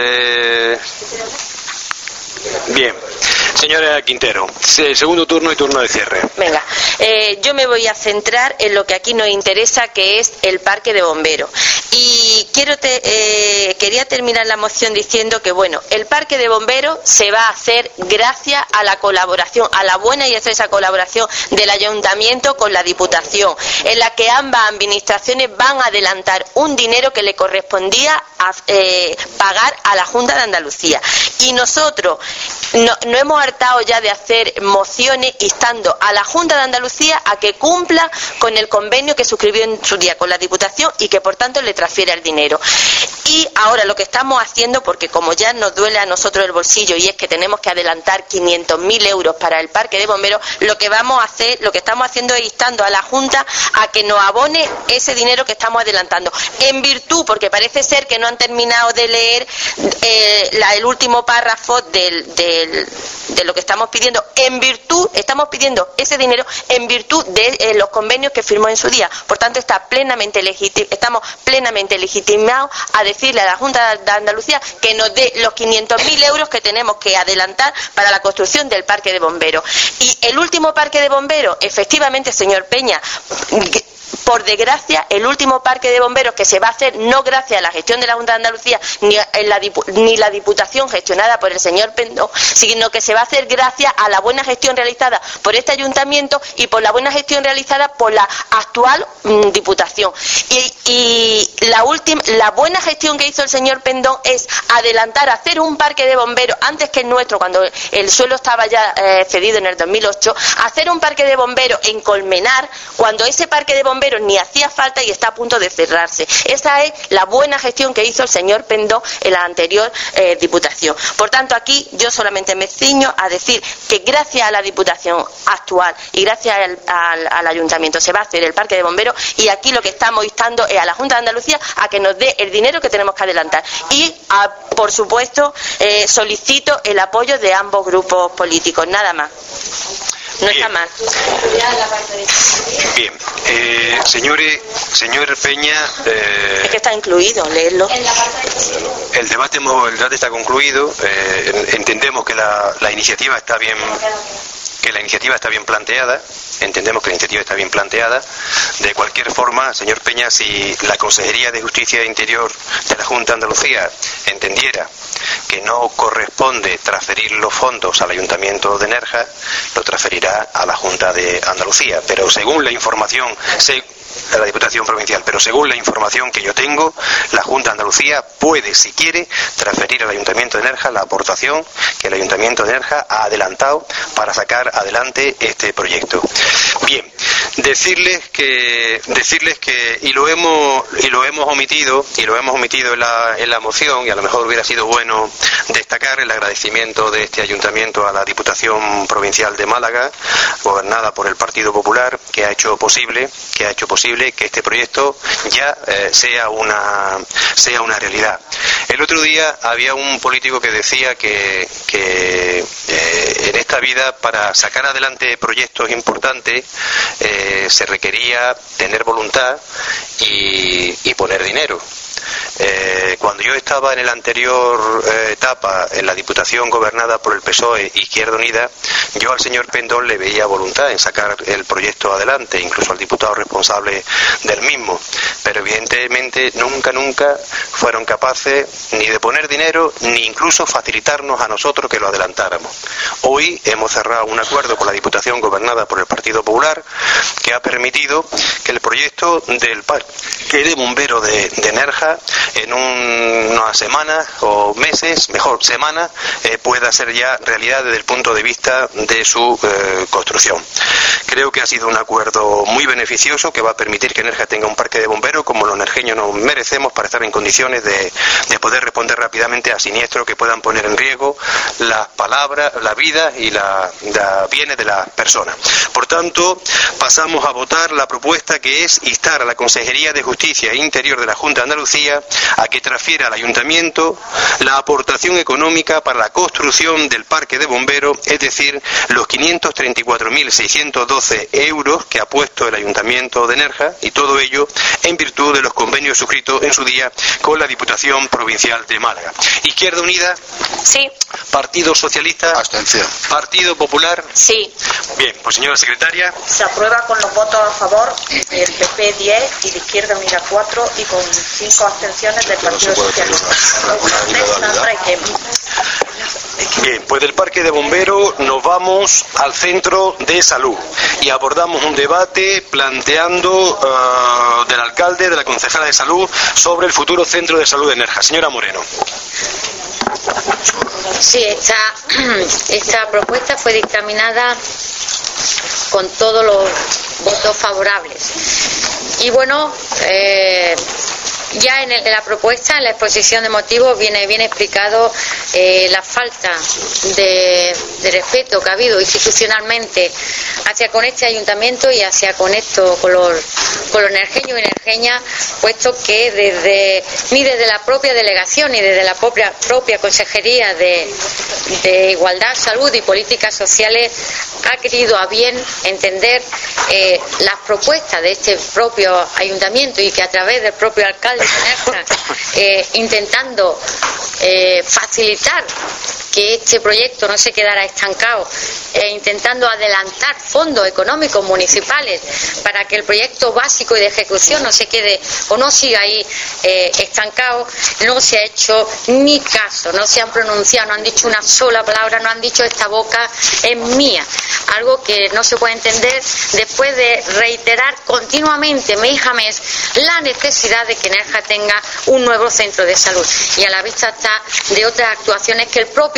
Bien. Señora Quintero, segundo turno y turno de cierre. Venga, yo me voy a centrar en lo que aquí nos interesa, que es el parque de bomberos. Y quería terminar la moción diciendo que, bueno, el parque de bomberos se va a hacer gracias a la colaboración, a la buena y estrecha colaboración del Ayuntamiento con la Diputación, en la que ambas administraciones van a adelantar un dinero que le correspondía pagar a la Junta de Andalucía. Y nosotros no hemos hartado ya de hacer mociones instando a la Junta de Andalucía a que cumpla con el convenio que suscribió en su día con la Diputación y que por tanto le transfiera el dinero. Y ahora lo que estamos haciendo, porque como ya nos duele a nosotros el bolsillo y es que tenemos que adelantar 500.000 euros para el parque de bomberos, lo que estamos haciendo es instando a la Junta a que nos abone ese dinero que estamos adelantando. En virtud, porque parece ser que no han terminado de leer el último párrafo de lo que estamos pidiendo, estamos pidiendo ese dinero en virtud de los convenios que firmó en su día. Por tanto, estamos plenamente legitimados a decirle a la Junta de Andalucía que nos dé los 500.000 euros que tenemos que adelantar para la construcción del parque de bomberos. Y el último parque de bomberos, efectivamente, señor Peña, por desgracia, el último parque de bomberos que se va a hacer no gracias a la gestión de la Junta de Andalucía ni la Diputación gestionada por el señor Pendón, sino que se va a hacer gracias a la buena gestión realizada por este ayuntamiento y por la buena gestión realizada por la actual Diputación. Y la buena gestión que hizo el señor Pendón es adelantar, hacer un parque de bomberos antes que el nuestro, cuando el suelo estaba ya cedido en el 2008, hacer un parque de bomberos en Colmenar, cuando ese parque de bomberos bomberos ni hacía falta y está a punto de cerrarse. Esa es la buena gestión que hizo el señor Pendón en la anterior Diputación. Por tanto, aquí yo solamente me ciño a decir que gracias a la Diputación actual y gracias al Ayuntamiento se va a hacer el parque de bomberos, y aquí lo que estamos instando es a la Junta de Andalucía a que nos dé el dinero que tenemos que adelantar. Y, por supuesto, solicito el apoyo de ambos grupos políticos, nada más. No está mal. Bien, señor Peña... es que está incluido, leerlo. El debate está concluido. Entendemos que la iniciativa está bien... planteada. Entendemos que la iniciativa está bien planteada. De cualquier forma, señor Peña, si la Consejería de Justicia e Interior de la Junta de Andalucía entendiera que no corresponde transferir los fondos al Ayuntamiento de Nerja, lo transferirá a la Junta de Andalucía. Pero según la información... de la Diputación Provincial, pero según la información que yo tengo, la Junta de Andalucía puede, si quiere, transferir al Ayuntamiento de Nerja la aportación que el Ayuntamiento de Nerja ha adelantado para sacar adelante este proyecto. Bien, decirles que y lo hemos omitido en la moción, y a lo mejor hubiera sido bueno destacar el agradecimiento de este Ayuntamiento a la Diputación Provincial de Málaga, gobernada por el Partido Popular, que ha hecho posible que este proyecto ya sea una realidad. El otro día había un político que decía que en esta vida, para sacar adelante proyectos importantes, se requería tener voluntad y poner dinero. Cuando yo estaba en la anterior etapa en la Diputación gobernada por el PSOE Izquierda Unida, yo al señor Pendón le veía voluntad en sacar el proyecto adelante, incluso al diputado responsable del mismo, pero evidentemente nunca fueron capaces ni de poner dinero ni incluso facilitarnos a nosotros que lo adelantáramos. Hoy hemos cerrado un acuerdo con la Diputación gobernada por el Partido Popular que ha permitido que el proyecto del parque de bomberos de Nerja en unas semanas o meses, mejor semanas, pueda ser ya realidad desde el punto de vista de su construcción. Creo que ha sido un acuerdo muy beneficioso que va a permitir que Nerja tenga un parque de bomberos como los nerjeños nos merecemos, para estar en condiciones de poder responder rápidamente a siniestros que puedan poner en riesgo las palabras, la vida y la bienes de las personas. Por tanto, pasamos a votar la propuesta, que es instar a la Consejería de Justicia e Interior de la Junta de Andalucía a que transfiera al Ayuntamiento la aportación económica para la construcción del parque de bomberos, es decir, los 534.612 euros que ha puesto el Ayuntamiento de Nerja, y todo ello en virtud de los convenios suscritos en su día con la Diputación Provincial de Málaga. Izquierda Unida. Sí. Partido Socialista. Abstención. Partido Popular. Sí. Bien, pues señora secretaria. Se aprueba con los votos a favor del PP 10 y de Izquierda Unida 4 y con 5 abstenciones del Partido Socialista. Bien, pues del parque de bomberos nos vamos al centro de salud y abordamos un debate planteando del alcalde, de la concejala de salud, sobre el futuro centro de salud de Nerja. Señora Moreno. Sí, esta propuesta fue dictaminada con todos los votos favorables. Y bueno, ya en la propuesta, en la exposición de motivos, viene explicado la falta de respeto que ha habido institucionalmente hacia con este ayuntamiento y hacia con los nerjeños y nerjeñas, puesto que ni desde la propia delegación ni desde la propia Consejería de Igualdad, Salud y Políticas Sociales ha querido a bien entender las propuestas de este propio ayuntamiento, y que a través del propio alcalde de Nerja, intentando facilitar que este proyecto no se quedara estancado, intentando adelantar fondos económicos municipales para que el proyecto básico y de ejecución no se quede o no siga ahí estancado, no se ha hecho ni caso, no se han pronunciado, no han dicho una sola palabra, no han dicho esta boca es mía, algo que no se puede entender después de reiterar continuamente, mes a mes, la necesidad de que Nerja tenga un nuevo centro de salud, y a la vista está de otras actuaciones que el propio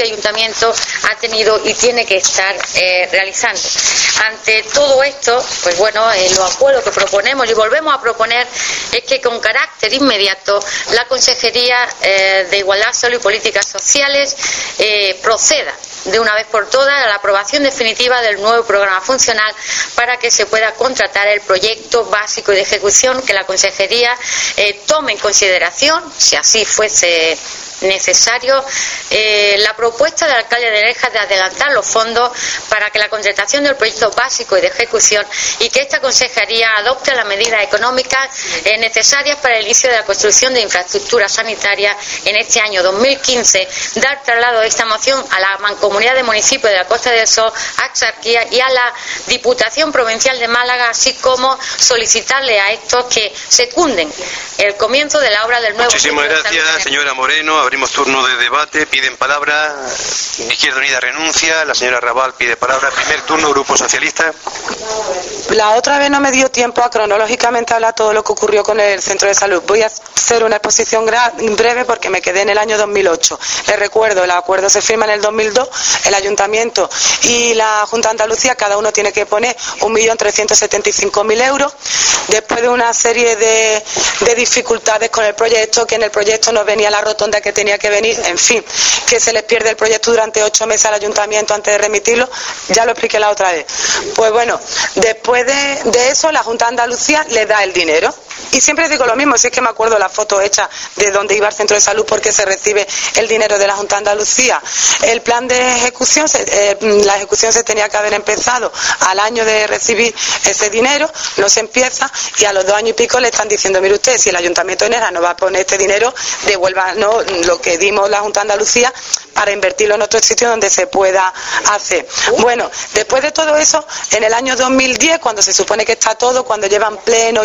propio ayuntamiento ha tenido y tiene que estar realizando. Ante todo esto, pues bueno, los acuerdos que proponemos y volvemos a proponer es que con carácter inmediato la Consejería de Igualdad, Salud y Políticas Sociales proceda de una vez por todas a la aprobación definitiva del nuevo programa funcional para que se pueda contratar el proyecto básico y de ejecución que la Consejería tome en consideración, si así fuese necesario, la propuesta del alcalde de Nerja de adelantar los fondos para que la contratación del proyecto básico y de ejecución y que esta consejería adopte las medidas económicas necesarias para el inicio de la construcción de infraestructura sanitaria en este año 2015, dar traslado de esta moción a la Mancomunidad de Municipios de la Costa del Sol, a Axarquía y a la Diputación Provincial de Málaga, así como solicitarle a estos que secunden el comienzo de la obra del nuevo. Muchísimas gracias, señora Moreno. Abrimos turno de debate, piden palabra Izquierda Unida renuncia, la señora Raval pide palabra, primer turno Grupo Socialista. La otra vez no me dio tiempo a cronológicamente hablar todo lo que ocurrió con el centro de salud. Voy a hacer una exposición breve porque me quedé en el año 2008. Les recuerdo, el acuerdo se firma en el 2002, el Ayuntamiento y la Junta de Andalucía, cada uno tiene que poner 1.375.000 euros. Después de una serie de dificultades con el proyecto, que en el proyecto no venía la rotonda que tenía que venir, en fin, que se les pierde el proyecto durante 8 meses al Ayuntamiento antes de remitirlo, ya lo expliqué la otra vez. Pues bueno, después de eso la Junta de Andalucía le da el dinero. Y siempre digo lo mismo, si es que me acuerdo la foto hecha de donde iba el centro de salud porque se recibe el dinero de la Junta de Andalucía. El plan de ejecución, la ejecución se tenía que haber empezado al año de recibir ese dinero, no se empieza y a los 2 años y pico le están diciendo, mire usted, si el Ayuntamiento de Nerja no va a poner este dinero, devuélvanos lo que dimos la Junta de Andalucía para invertirlo en otro sitio donde se pueda hacer. Bueno, después de todo eso, en el año 2010, cuando se supone que está todo, cuando llevan pleno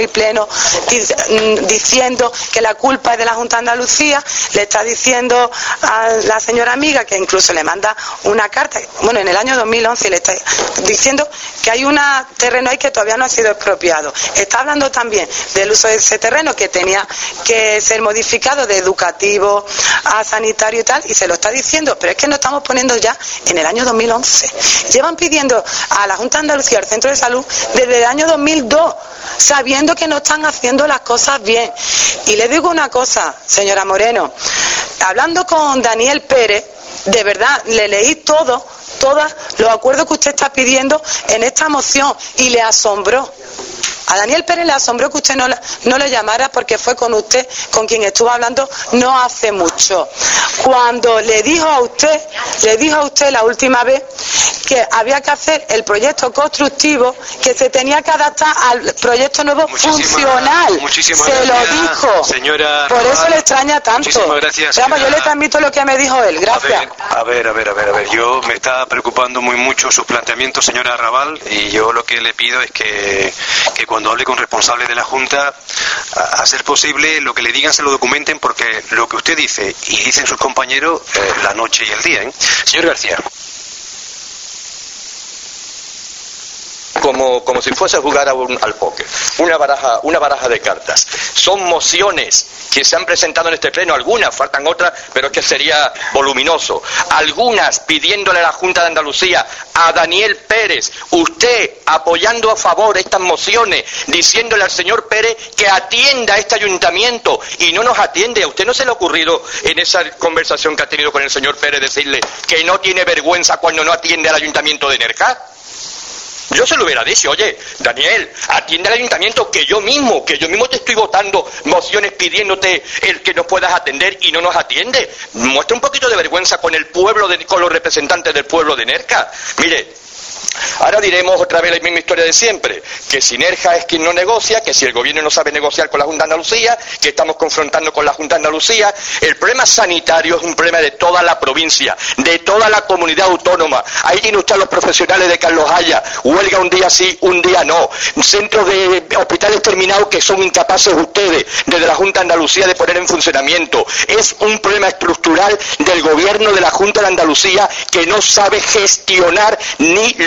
diciendo que la culpa es de la Junta de Andalucía, le está diciendo a la señora amiga, que incluso le manda una carta, bueno, en el año 2011 le está diciendo que hay un terreno ahí que todavía no ha sido expropiado. Está hablando también del uso de ese terreno que tenía que ser modificado de educativo a sanitario y tal, y se lo está diciendo, pero es que nos estamos poniendo ya en el año 2011. Llevan pidiendo a la Junta de Andalucía, al Centro de Salud, desde el año 2002, sabiendo que no están haciendo las cosas bien. Y le digo una cosa, señora Moreno, hablando con Daniel Pérez, de verdad, le leí todos los acuerdos que usted está pidiendo en esta moción y le asombró. A Daniel Pérez le asombró que usted no le llamara porque fue con usted con quien estuvo hablando no hace mucho. Cuando le dijo a usted la última vez que había que hacer el proyecto constructivo, que se tenía que adaptar al proyecto nuevo funcional. Se lo dijo. Señora Por eso le extraña tanto. Muchísimas gracias. Vamos, yo le transmito lo que me dijo él. Gracias. A ver. Yo me está preocupando muy mucho sus planteamientos, señora Raval, y yo lo que le pido es que cuando hable con responsables de la Junta, a ser posible, lo que le digan se lo documenten, porque lo que usted dice y dicen sus compañeros, la noche y el día. Señor García. Como si fuese a jugar al póker, una baraja de cartas. Son mociones que se han presentado en este pleno, algunas, faltan otras, pero es que sería voluminoso. Algunas pidiéndole a la Junta de Andalucía, a Daniel Pérez, usted apoyando a favor estas mociones, diciéndole al señor Pérez que atienda a este ayuntamiento y no nos atiende. ¿A usted no se le ha ocurrido en esa conversación que ha tenido con el señor Pérez decirle que no tiene vergüenza cuando no atiende al ayuntamiento de Nerja? Yo se lo hubiera dicho, oye, Daniel, atiende al ayuntamiento, que yo mismo te estoy votando mociones pidiéndote el que nos puedas atender y no nos atiende. Muestra un poquito de vergüenza con el pueblo, con los representantes del pueblo de Nerja. Mire, ahora diremos otra vez la misma historia de siempre, que si Nerja es quien no negocia, que si el gobierno no sabe negociar con la Junta de Andalucía, que estamos confrontando con la Junta de Andalucía. El problema sanitario es un problema de toda la provincia, de toda la comunidad autónoma. Ahí tiene usted a los profesionales de Carlos Haya, huelga un día sí, un día no, centros de hospitales terminados que son incapaces ustedes, desde la Junta de Andalucía, de poner en funcionamiento. Es un problema estructural del gobierno de la Junta de Andalucía, que no sabe gestionar ni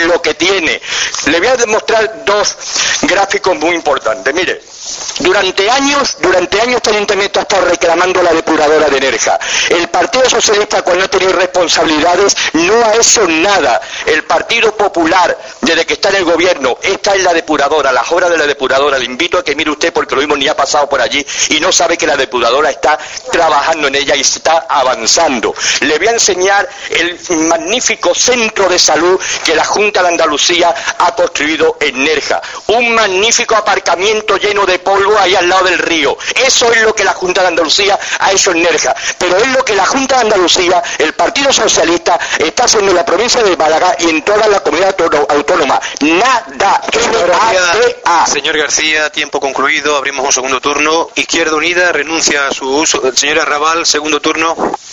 lo que tiene. Le voy a demostrar dos gráficos muy importantes. Mire, durante años este ayuntamiento ha estado reclamando la depuradora de Nerja. El Partido Socialista, cuando ha tenido responsabilidades, no ha hecho nada. El Partido Popular, desde que está en el gobierno, esta es la depuradora, las obras de la depuradora. Le invito a que mire usted, porque lo mismo ni ha pasado por allí y no sabe que la depuradora está trabajando en ella y está avanzando. Le voy a enseñar el magnífico centro de salud que la Junta de Andalucía ha construido en Nerja. Un magnífico aparcamiento lleno de polvo ahí al lado del río. Eso es lo que la Junta de Andalucía ha hecho en Nerja. Pero es lo que la Junta de Andalucía, el Partido Socialista, está haciendo en la provincia de Málaga y en toda la comunidad autónoma. Nada. Señor García, tiempo concluido. Abrimos un segundo turno. Izquierda Unida renuncia a su uso. Señora Raval, segundo turno.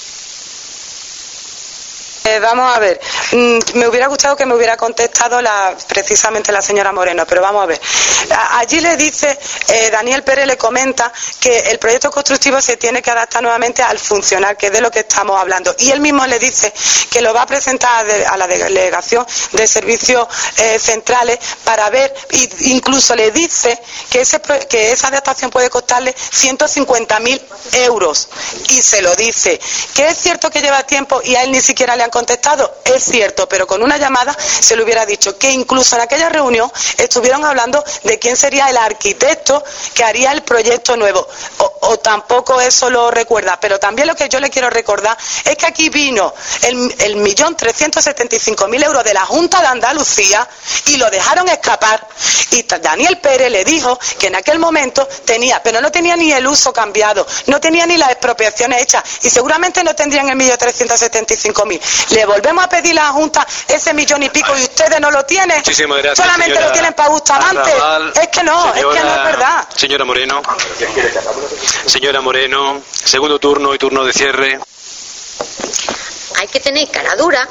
Vamos a ver, me hubiera gustado que me hubiera contestado precisamente la señora Moreno, pero vamos a ver. Allí le dice, Daniel Pérez le comenta que el proyecto constructivo se tiene que adaptar nuevamente al funcional, que es de lo que estamos hablando. Y él mismo le dice que lo va a presentar a la delegación de servicios centrales para ver, e incluso le dice que esa adaptación puede costarle 150.000 euros. Y se lo dice. Que es cierto que lleva tiempo y a él ni siquiera le han contestado, es cierto, pero con una llamada se le hubiera dicho que incluso en aquella reunión estuvieron hablando de quién sería el arquitecto que haría el proyecto nuevo, o tampoco eso lo recuerda. Pero también lo que yo le quiero recordar es que aquí vino el 1.375.000 euros de la Junta de Andalucía y lo dejaron escapar, y Daniel Pérez le dijo que en aquel momento tenía, pero no tenía ni el uso cambiado, no tenía ni las expropiaciones hechas y seguramente no tendrían el 1.375.000. Le volvemos a pedir a la Junta ese 1.000.000 y pico y ustedes no lo tienen. Muchísimas gracias. Solamente señora, lo tienen para Bustamante. Es que no, es que no es verdad. Señora Moreno. Señora Moreno, segundo turno y turno de cierre. Hay que tener cara dura,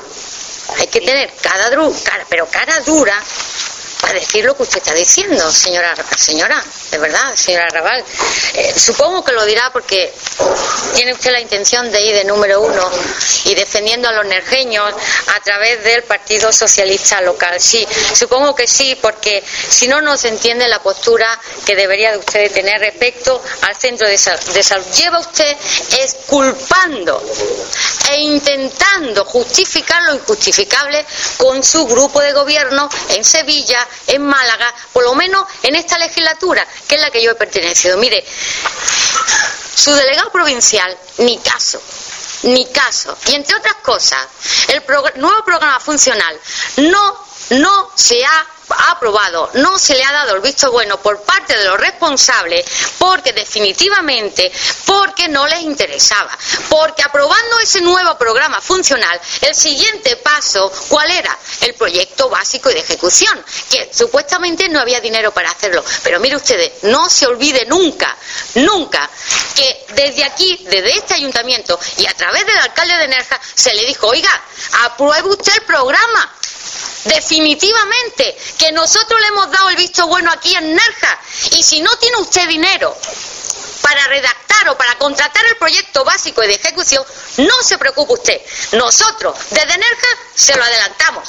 pero cara dura para decir lo que usted está diciendo, señora, de verdad, señora Raval. Supongo que lo dirá porque tiene usted la intención de ir de número uno y defendiendo a los nerjeños a través del Partido Socialista local. Sí, supongo que sí, porque si no, no se entiende la postura que debería de usted tener respecto al centro de salud. Lleva usted exculpando e intentando justificar lo injustificable con su grupo de gobierno en Sevilla, en Málaga, por lo menos en esta legislatura, que es la que yo he pertenecido. Mire, su delegado provincial, ni caso. Y entre otras cosas, el nuevo programa funcional no se ha aprobado, no se le ha dado el visto bueno por parte de los responsables, porque no les interesaba, porque aprobando ese nuevo programa funcional, el siguiente paso, ¿cuál era? El proyecto básico y de ejecución, que supuestamente no había dinero para hacerlo. Pero mire ustedes, no se olvide nunca que desde aquí, desde este ayuntamiento y a través del alcalde de Nerja, se le dijo, oiga, apruebe usted el programa. Definitivamente, que nosotros le hemos dado el visto bueno aquí en Nerja, y si no tiene usted dinero para redactar o para contratar el proyecto básico y de ejecución, no se preocupe usted. Nosotros, desde Nerja, se lo adelantamos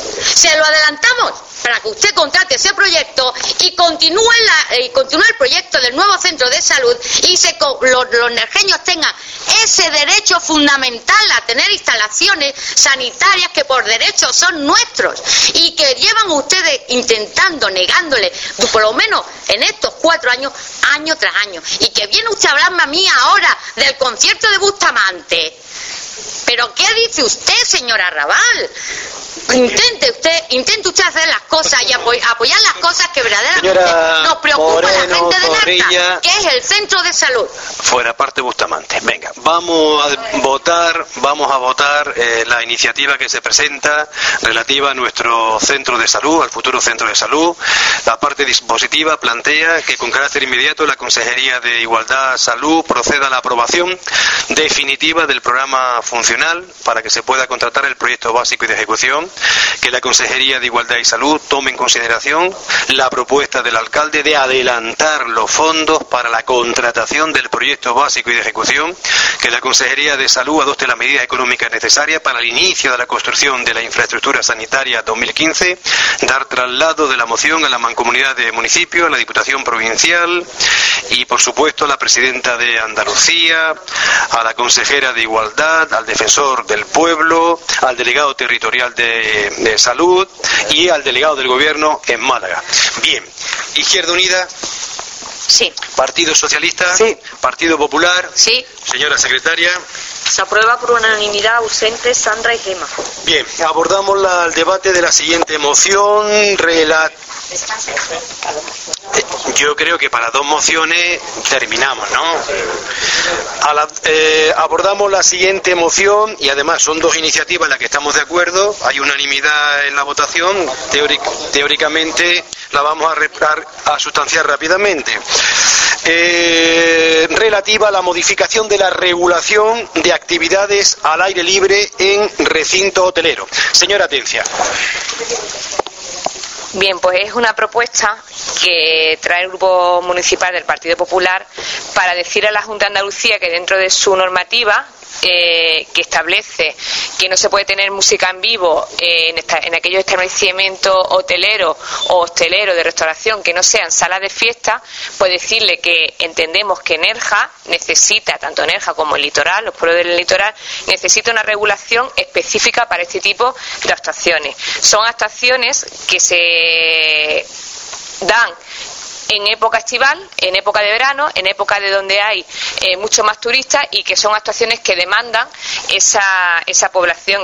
para que usted contrate ese proyecto y continúe el proyecto del nuevo centro de salud y los nerjeños tengan ese derecho fundamental a tener instalaciones sanitarias que por derecho son nuestros y que llevan ustedes intentando, negándole, por lo menos en estos 4 años, año tras año. Y que viene usted a hablarme a mí ahora del concierto de Bustamante. ¿Pero qué dice usted, señora Raval? Intente usted hacer las cosas y apoyar las cosas que verdaderamente nos preocupa a la gente de Nerja, que es el centro de salud. Fuera parte Bustamante. Venga, vamos a votar la iniciativa que se presenta relativa a nuestro centro de salud, al futuro centro de salud. La parte dispositiva plantea que con carácter inmediato la Consejería de Igualdad, Salud proceda a la aprobación definitiva del programa funcional institucional para que se pueda contratar el proyecto básico y de ejecución, que la Consejería de Igualdad y Salud tome en consideración la propuesta del alcalde de adelantar los fondos para la contratación del proyecto básico y de ejecución, que la Consejería de Salud adopte las medidas económicas necesarias para el inicio de la construcción de la infraestructura sanitaria 2015, dar traslado de la moción a la Mancomunidad de Municipios, a la Diputación Provincial y, por supuesto, a la Presidenta de Andalucía, a la Consejera de Igualdad, al Defensor del Pueblo, al Delegado Territorial de Salud y al Delegado del Gobierno en Málaga. Bien, Izquierda Unida. Sí. Partido Socialista. Sí. Partido Popular. Sí. Señora Secretaria. Se aprueba por unanimidad, ausentes Sandra y Gema. Bien, abordamos el debate de la siguiente moción. Yo creo que para 2 mociones terminamos, ¿no? Abordamos la siguiente moción y además son 2 iniciativas en las que estamos de acuerdo. Hay unanimidad en la votación. Teóricamente la vamos a sustanciar rápidamente. Relativa a la modificación de la regulación de actividades al aire libre en recinto hotelero. Señora Atencia. Bien, pues es una propuesta que trae el Grupo Municipal del Partido Popular para decir a la Junta de Andalucía que dentro de su normativa que establece que no se puede tener música en vivo en aquellos establecimientos hoteleros o hosteleros de restauración que no sean salas de fiesta, pues decirle que entendemos que Nerja necesita, tanto Nerja como el litoral, los pueblos del litoral, necesita una regulación específica para este tipo de actuaciones. Son actuaciones que se dan en época estival, en época de verano, en época de donde hay mucho más turistas y que son actuaciones que demandan esa población,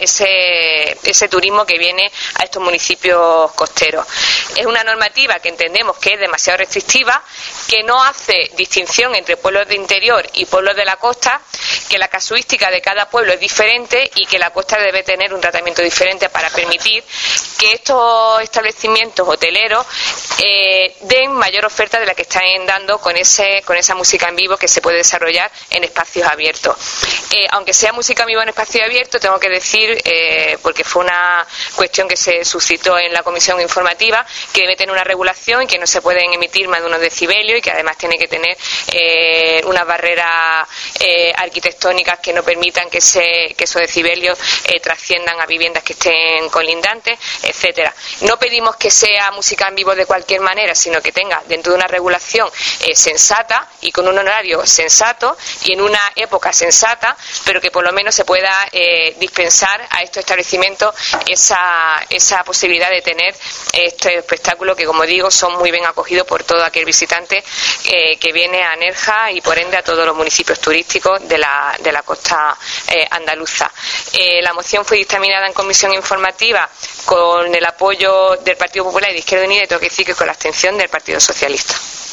ese turismo que viene a estos municipios costeros. Es una normativa que entendemos que es demasiado restrictiva, que no hace distinción entre pueblos de interior y pueblos de la costa, que la casuística de cada pueblo es diferente y que la costa debe tener un tratamiento diferente para permitir que estos establecimientos hoteleros den mayor oferta de la que están dando con esa música en vivo que se puede desarrollar en espacios abiertos. Aunque sea música en vivo en espacios abiertos, tengo que decir, porque fue una cuestión que se suscitó en la comisión informativa, que debe tener una regulación y que no se pueden emitir más de unos decibelios y que además tiene que tener unas barreras arquitectónicas que no permitan que esos decibelios trasciendan a viviendas que estén colindantes, etcétera. No pedimos que sea música en vivo de cualquier manera, sino que tenga dentro de una regulación sensata y con un horario sensato y en una época sensata, pero que por lo menos se pueda dispensar a estos establecimientos esa posibilidad de tener este espectáculo que, como digo, son muy bien acogidos por todo aquel visitante que viene a Nerja y por ende a todos los municipios turísticos de la costa andaluza. La moción fue dictaminada en comisión informativa con el apoyo del Partido Popular y de Izquierda Unida y tengo que decir que con la abstención del Partido Socialista.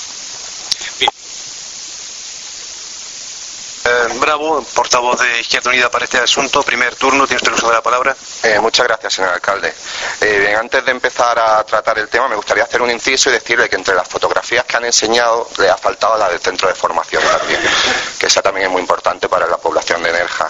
Bravo, portavoz de Izquierda Unida para este asunto. Primer turno, tiene usted el uso de la palabra. Muchas gracias, señor alcalde. Bien, antes de empezar a tratar el tema, me gustaría hacer un inciso y decirle que entre las fotografías que han enseñado le ha faltado la del centro de formación también, que esa también es muy importante para la población de Nerja.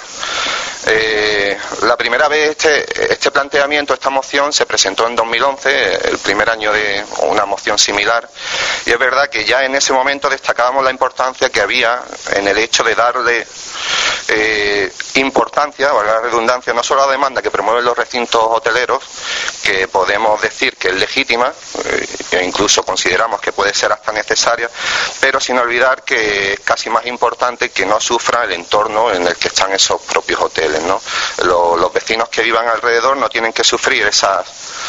La primera vez este planteamiento, esta moción, se presentó en 2011, el primer año de una moción similar, y es verdad que ya en ese momento destacábamos la importancia que había en el hecho de darle importancia, valga la redundancia, no solo a la demanda que promueven los recintos hoteleros, que podemos decir que es legítima, e incluso consideramos que puede ser hasta necesaria, pero sin olvidar que es casi más importante que no sufra el entorno en el que están esos propios hoteles, ¿no? Los vecinos que vivan alrededor no tienen que sufrir esos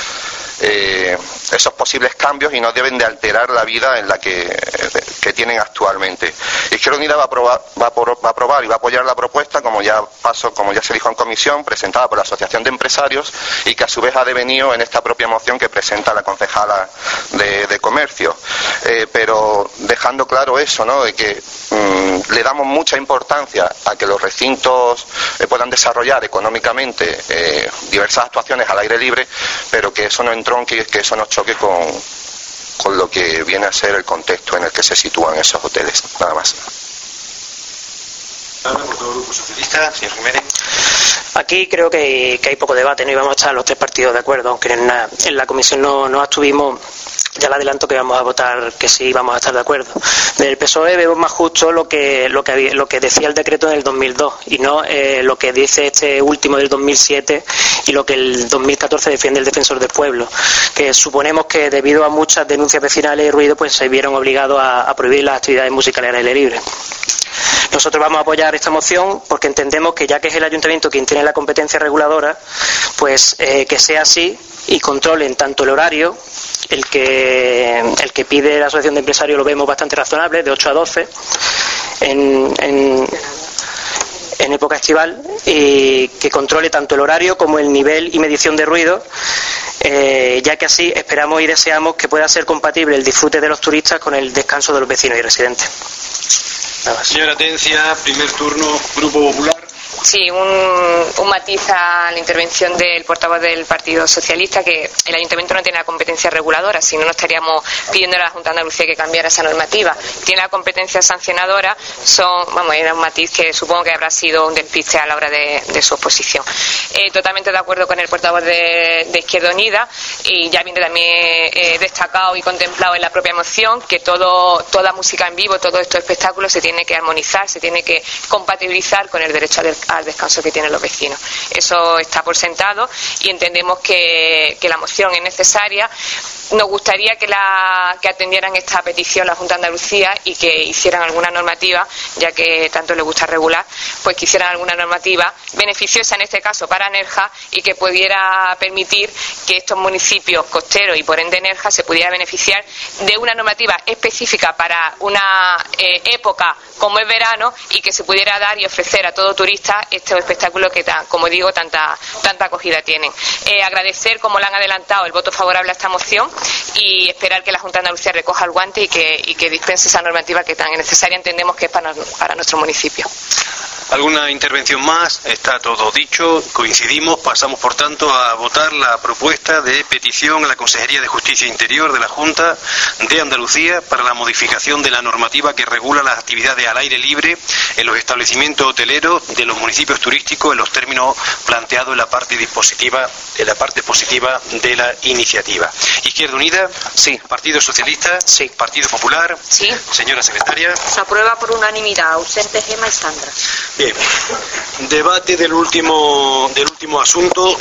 posibles cambios y no deben de alterar la vida en la que tienen actualmente. Izquierda Unida va a aprobar y va a apoyar la propuesta, como ya se dijo en comisión, presentada por la Asociación de Empresarios y que a su vez ha devenido en esta propia moción que presenta la concejala de Comercio. Pero dejando claro eso, ¿no?, de que le damos mucha importancia a que los recintos puedan desarrollar económicamente diversas actuaciones al aire libre, pero que eso no entronque y que eso no choque con lo que viene a ser el contexto en el que se sitúan esos hoteles. Nada más. Por todo el Grupo Socialista, señor Jiménez. Aquí creo que hay poco debate, no íbamos a estar los tres partidos de acuerdo, aunque en la comisión no abstuvimos. Ya le adelanto que vamos a votar que sí vamos a estar de acuerdo. Del PSOE vemos más justo lo que decía el decreto en el 2002 y no lo que dice este último del 2007 y lo que el 2014 defiende el Defensor del Pueblo, que suponemos que debido a muchas denuncias vecinales y ruido pues se vieron obligados a prohibir las actividades musicales al aire libre. Nosotros vamos a apoyar esta moción porque entendemos que ya que es el ayuntamiento quien tiene la competencia reguladora, pues que sea así y controlen tanto el horario, el que pide la Asociación de Empresarios lo vemos bastante razonable, de 8 a 12 en época estival, y que controle tanto el horario como el nivel y medición de ruido, ya que así esperamos y deseamos que pueda ser compatible el disfrute de los turistas con el descanso de los vecinos y residentes. Señora Tencia, primer turno, Grupo Popular. Sí, un matiz a la intervención del portavoz del Partido Socialista, que el Ayuntamiento no tiene la competencia reguladora, si no estaríamos pidiendo a la Junta de Andalucía que cambiara esa normativa. Tiene la competencia sancionadora, era un matiz que supongo que habrá sido un despiste a la hora de su exposición. Totalmente de acuerdo con el portavoz de Izquierda Unida, y ya viene también destacado y contemplado en la propia moción que toda música en vivo, todos estos espectáculos se tiene que armonizar, se tiene que compatibilizar con el derecho al descanso que tienen los vecinos. Eso está por sentado y entendemos que la moción es necesaria. Nos gustaría que atendieran esta petición la Junta de Andalucía y que hicieran alguna normativa, ya que tanto les gusta regular, pues que hicieran alguna normativa beneficiosa en este caso para Nerja y que pudiera permitir que estos municipios costeros y por ende Nerja se pudiera beneficiar de una normativa específica para una época como es verano y que se pudiera dar y ofrecer a todo turista estos espectáculos que, como digo, tanta acogida tienen. Agradecer, como le han adelantado, el voto favorable a esta moción y esperar que la Junta de Andalucía recoja el guante y que dispense esa normativa que tan necesaria entendemos que es para nuestro municipio. ¿Alguna intervención más? Está todo dicho, coincidimos, pasamos por tanto a votar la propuesta de petición a la Consejería de Justicia e Interior de la Junta de Andalucía para la modificación de la normativa que regula las actividades al aire libre en los establecimientos hoteleros de los municipios turísticos en los términos planteados en la parte positiva de la iniciativa. Izquierda Unida, sí. Partido Socialista, sí. Partido Popular, sí. Señora Secretaria. Se aprueba por unanimidad, ausente Gema y Sandra. Bien, debate del último asunto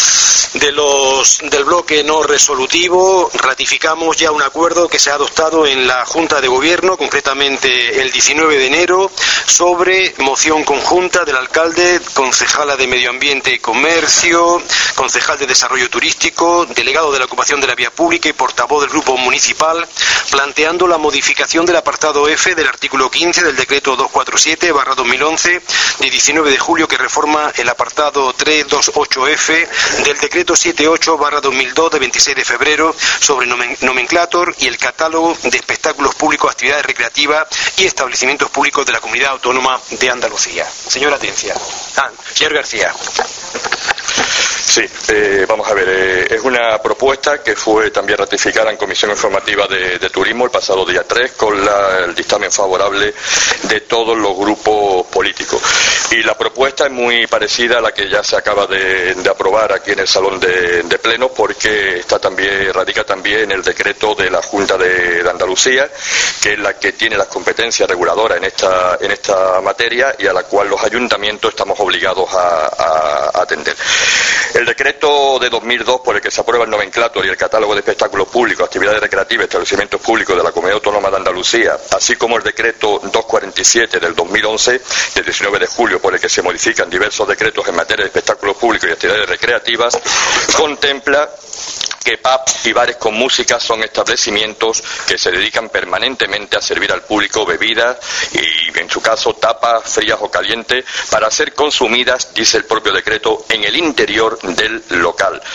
del bloque no resolutivo. Ratificamos ya un acuerdo que se ha adoptado en la Junta de Gobierno, concretamente el 19 de enero, sobre moción conjunta del alcalde, concejala de Medio Ambiente y Comercio, concejal de Desarrollo Turístico, delegado de la Ocupación de la Vía Pública y portavoz del Grupo Municipal, planteando la modificación del apartado F del artículo 15 del decreto 247/2011 de 19 de julio que reforma el apartado 328F del decreto 78/2002 de 26 de febrero sobre nomenclator y el catálogo de espectáculos públicos, actividades recreativas y establecimientos públicos de la Comunidad Autónoma de Andalucía. Señora Tencia. Señor García. Sí, vamos a ver, es una propuesta que fue también ratificada en Comisión Informativa de Turismo el pasado día 3 con el dictamen favorable de todos los grupos políticos. Y la propuesta es muy parecida a la que ya se acaba de aprobar aquí en el Salón de Plenos, porque radica también en el decreto de la Junta de Andalucía, que es la que tiene las competencias reguladoras en esta materia y a la cual los ayuntamientos estamos obligados a atender. El decreto de 2002 por el que se aprueba el nomenclator y el catálogo de espectáculos públicos, actividades recreativas y establecimientos públicos de la Comunidad Autónoma de Andalucía, así como el decreto 247 del 2011, del 19 de julio, por el que se modifican diversos decretos en materia de espectáculos públicos y actividades recreativas, contempla que pubs y bares con música son establecimientos que se dedican permanentemente a servir al público bebidas y, en su caso, tapas frías o calientes para ser consumidas, dice el propio decreto, en el interior del local.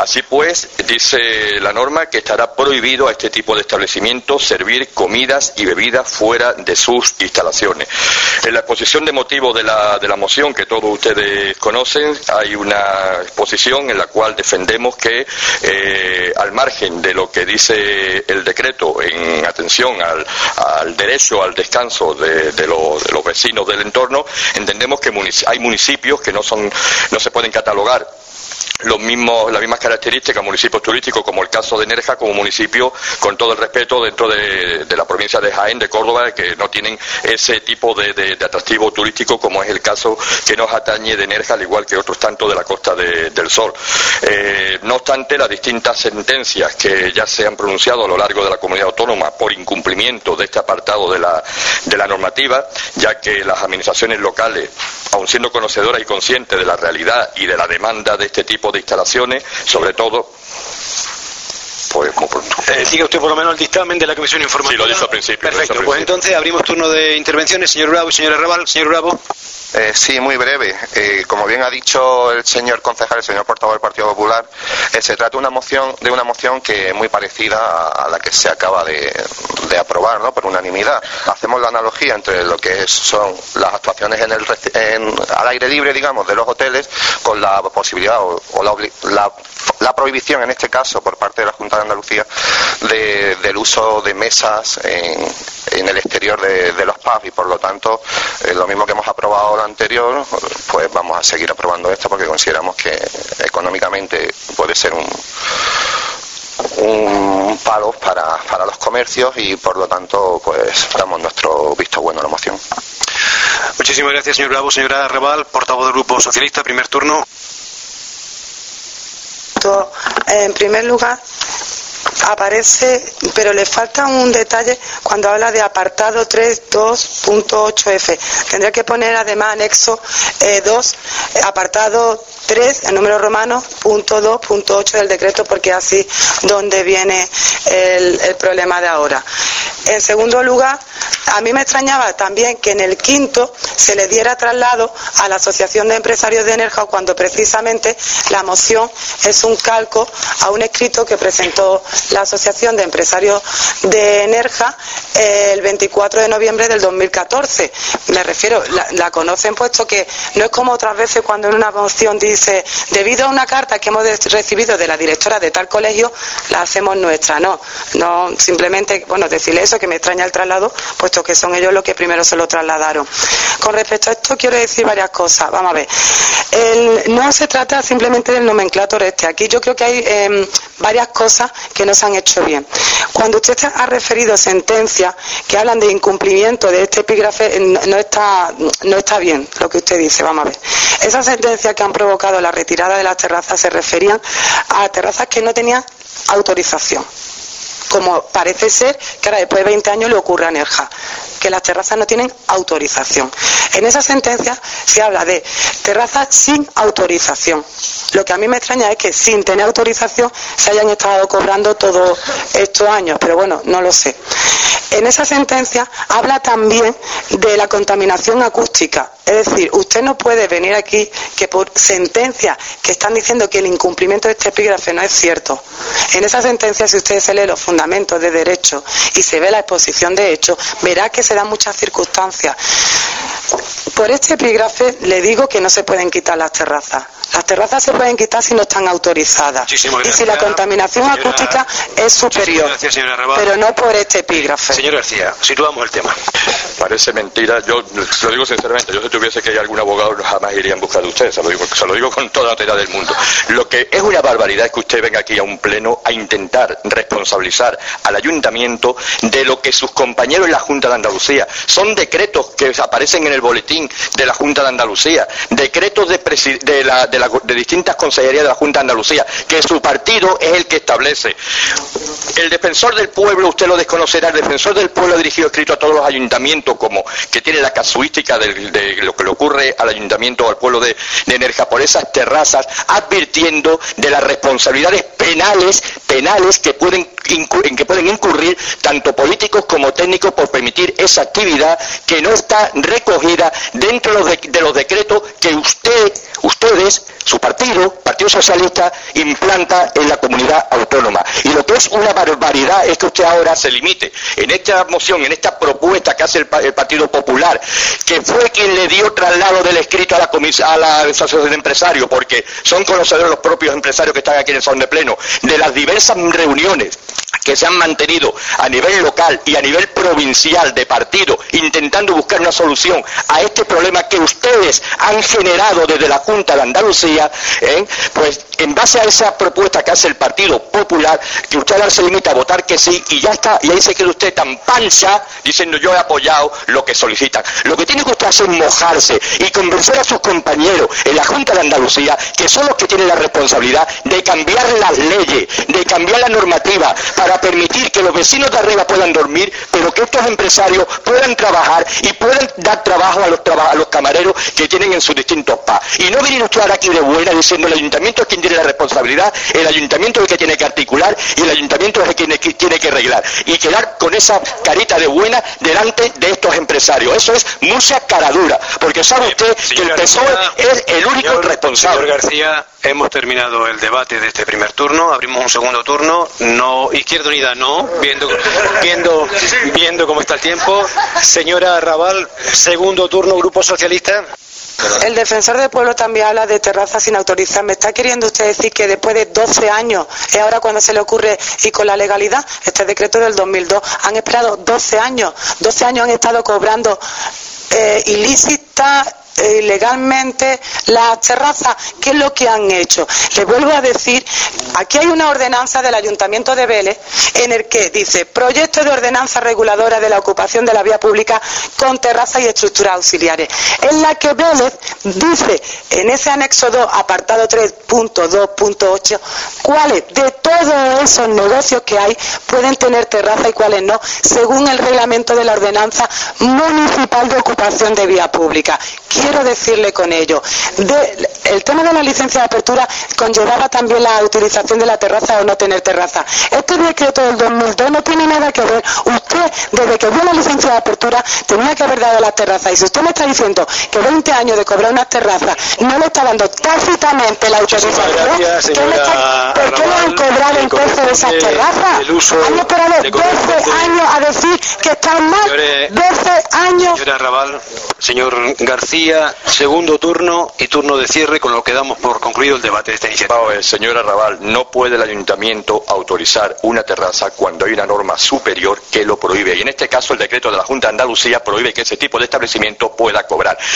Así pues, dice la norma que estará prohibido a este tipo de establecimientos servir comidas y bebidas fuera de sus instalaciones. En la exposición de motivos de la moción, que todos ustedes conocen, hay una exposición en la cual defendemos que, al margen de lo que dice el decreto en atención al derecho al descanso de los vecinos del entorno, entendemos que hay municipios que no se pueden catalogar las mismas características, municipios turísticos como el caso de Nerja, como municipio, con todo el respeto, dentro de la provincia de Jaén, de Córdoba, que no tienen ese tipo de atractivo turístico como es el caso que nos atañe de Nerja, al igual que otros tantos de la Costa del Sol. No obstante, las distintas sentencias que ya se han pronunciado a lo largo de la comunidad autónoma por incumplimiento de este apartado de la normativa, ya que las administraciones locales, aun siendo conocedoras y conscientes de la realidad y de la demanda de este tipo de instalaciones, sobre todo, pues como pronto. Sigue usted por lo menos el dictamen de la comisión informativa. Sí, lo dicho al principio. Perfecto, pues entonces abrimos turno de intervenciones. Señor Bravo y señora Raval. Señor Bravo. Sí, muy breve. Como bien ha dicho el señor concejal, el señor portavoz del Partido Popular, se trata de una moción que es muy parecida a la que se acaba de aprobar, ¿no?, por unanimidad. Hacemos la analogía entre lo que son las actuaciones al aire libre, digamos, de los hoteles, con la posibilidad o la prohibición, en este caso, por parte de la Junta de Andalucía, del uso de mesas en el exterior de los pubs, y por lo tanto, lo mismo que hemos aprobado lo anterior, pues vamos a seguir aprobando esto porque consideramos que económicamente puede ser un palo para los comercios, y por lo tanto pues damos nuestro visto bueno a la moción. Muchísimas gracias, señor Bravo. Señora Raval, portavoz del Grupo Socialista, primer turno. En primer lugar, aparece, pero le falta un detalle cuando habla de apartado 3.2.8f. Tendría que poner además anexo 2, apartado 3, en número romano, punto 2.8 del decreto, porque es así donde viene el problema de ahora. En segundo lugar, a mí me extrañaba también que en el quinto se le diera traslado a la Asociación de Empresarios de Nerja, cuando precisamente la moción es un calco a un escrito que presentó la Asociación de Empresarios de Nerja el 24 de noviembre del 2014. Me refiero, la conocen, puesto que no es como otras veces cuando en una moción dice, debido a una carta que hemos recibido de la directora de tal colegio, la hacemos nuestra. No, simplemente, decirle eso, que me extraña el traslado, puesto que son ellos los que primero se lo trasladaron. Con respecto a esto quiero decir varias cosas. Vamos a ver. No se trata simplemente del nomenclátor este. Aquí yo creo que hay varias cosas que no se han hecho bien. Cuando usted ha referido sentencias que hablan de incumplimiento de este epígrafe, no está bien lo que usted dice. Vamos a ver. Esas sentencias que han provocado la retirada de las terrazas se referían a terrazas que no tenían autorización, como parece ser que ahora después de 20 años le ocurre a Nerja, que las terrazas no tienen autorización. En esa sentencia se habla de terrazas sin autorización. Lo que a mí me extraña es que sin tener autorización se hayan estado cobrando todos estos años, pero bueno, no lo sé. En esa sentencia habla también de la contaminación acústica. Es decir, usted no puede venir aquí que por sentencia que están diciendo que el incumplimiento de este epígrafe no es cierto. En esa sentencia, si usted se lee los fundamentos de derecho y se ve la exposición de hechos, verá que se dan muchas circunstancias. Por este epígrafe le digo que no se pueden quitar las terrazas. Las terrazas se pueden quitar si no están autorizadas. Y si la contaminación acústica es superior. Gracias, pero no por este epígrafe. Señor García, situamos el tema. Parece mentira. Yo lo digo sinceramente. Yo, si tuviese que hay algún abogado, jamás iría en busca de usted. Se lo digo con toda la autoridad del mundo. Lo que es una barbaridad es que usted venga aquí a un pleno a intentar responsabilizar al ayuntamiento de lo que sus compañeros en la Junta de Andalucía. Son decretos que aparecen en el boletín de la Junta de Andalucía. Decretos de distintas consejerías de la Junta de Andalucía, que su partido es el que establece. El defensor del pueblo, usted lo desconocerá, el defensor del pueblo ha dirigido escrito a todos los ayuntamientos, como que tiene la casuística de lo que le ocurre al ayuntamiento o al pueblo de Nerja por esas terrazas, advirtiendo de las responsabilidades penales que pueden incurrir tanto políticos como técnicos por permitir esa actividad que no está recogida dentro de los decretos que ustedes su partido, Partido Socialista, implanta en la comunidad autónoma. Y lo que es una barbaridad es que usted ahora se limite en esta moción, en esta propuesta que hace el Partido Popular, que fue quien le dio traslado del escrito a la Asociación de Empresarios, porque son conocedores los propios empresarios que están aquí en el salón de pleno, de las diversas reuniones que se han mantenido a nivel local y a nivel provincial de partido, intentando buscar una solución a este problema que ustedes han generado desde la Junta de Andalucía, pues en base a esa propuesta que hace el Partido Popular, que usted ahora se limita a votar que sí, y ya está, y ahí se queda usted tan pancha diciendo yo he apoyado lo que solicitan. Lo que tiene que usted hacer es mojarse y convencer a sus compañeros en la Junta de Andalucía, que son los que tienen la responsabilidad de cambiar las leyes, de cambiar la normativa, para permitir que los vecinos de arriba puedan dormir, pero que estos empresarios puedan trabajar y puedan dar trabajo a los camareros que tienen en sus distintos PA. Y no venir usted ahora aquí de buena diciendo el ayuntamiento es quien tiene la responsabilidad, el ayuntamiento es el que tiene que articular y el ayuntamiento es el que tiene que arreglar. Y quedar con esa carita de buena delante de estos empresarios. Eso es mucha caradura, porque sabe usted que el PSOE es el único responsable. Señor García, hemos terminado el debate de este primer turno, abrimos un segundo turno, no, Izquierda Unida no, viendo cómo está el tiempo. Señora Raval, segundo turno, Grupo Socialista. El defensor del pueblo también habla de terrazas sin autorizar. ¿Me está queriendo usted decir que después de 12 años es ahora cuando se le ocurre y con la legalidad? Este decreto del 2002. Han esperado 12 años. 12 años han estado cobrando ilícita, ilegalmente las terrazas. ¿Qué es lo que han hecho? Les vuelvo a decir, aquí hay una ordenanza del Ayuntamiento de Vélez en el que dice proyecto de ordenanza reguladora de la ocupación de la vía pública con terrazas y estructuras auxiliares, en la que Vélez dice en ese anexo 2, apartado 3.2.8, cuáles de todos esos negocios que hay pueden tener terraza y cuáles no, según el reglamento de la ordenanza municipal de ocupación de vía pública. Quiero decirle con ello, el tema de la licencia de apertura conllevaba también la utilización de la terraza o no tener terraza. Este decreto del 2002 no tiene nada que ver. Usted, desde que dio la licencia de apertura, tenía que haber dado las terrazas. Y si usted me está diciendo que 20 años de cobrar unas terrazas no le está dando tácitamente la autorización, ¿por qué le han cobrado entonces esas terrazas? Han esperado 12 años a decir que están mal. 12 años. Señora Raval, señor García, segundo turno y turno de cierre, con lo que damos por concluido el debate de esta iniciativa. Señora Raval, no puede el ayuntamiento autorizar una terraza cuando hay una norma superior que lo prohíbe. Y en este caso el decreto de la Junta de Andalucía prohíbe que ese tipo de establecimiento pueda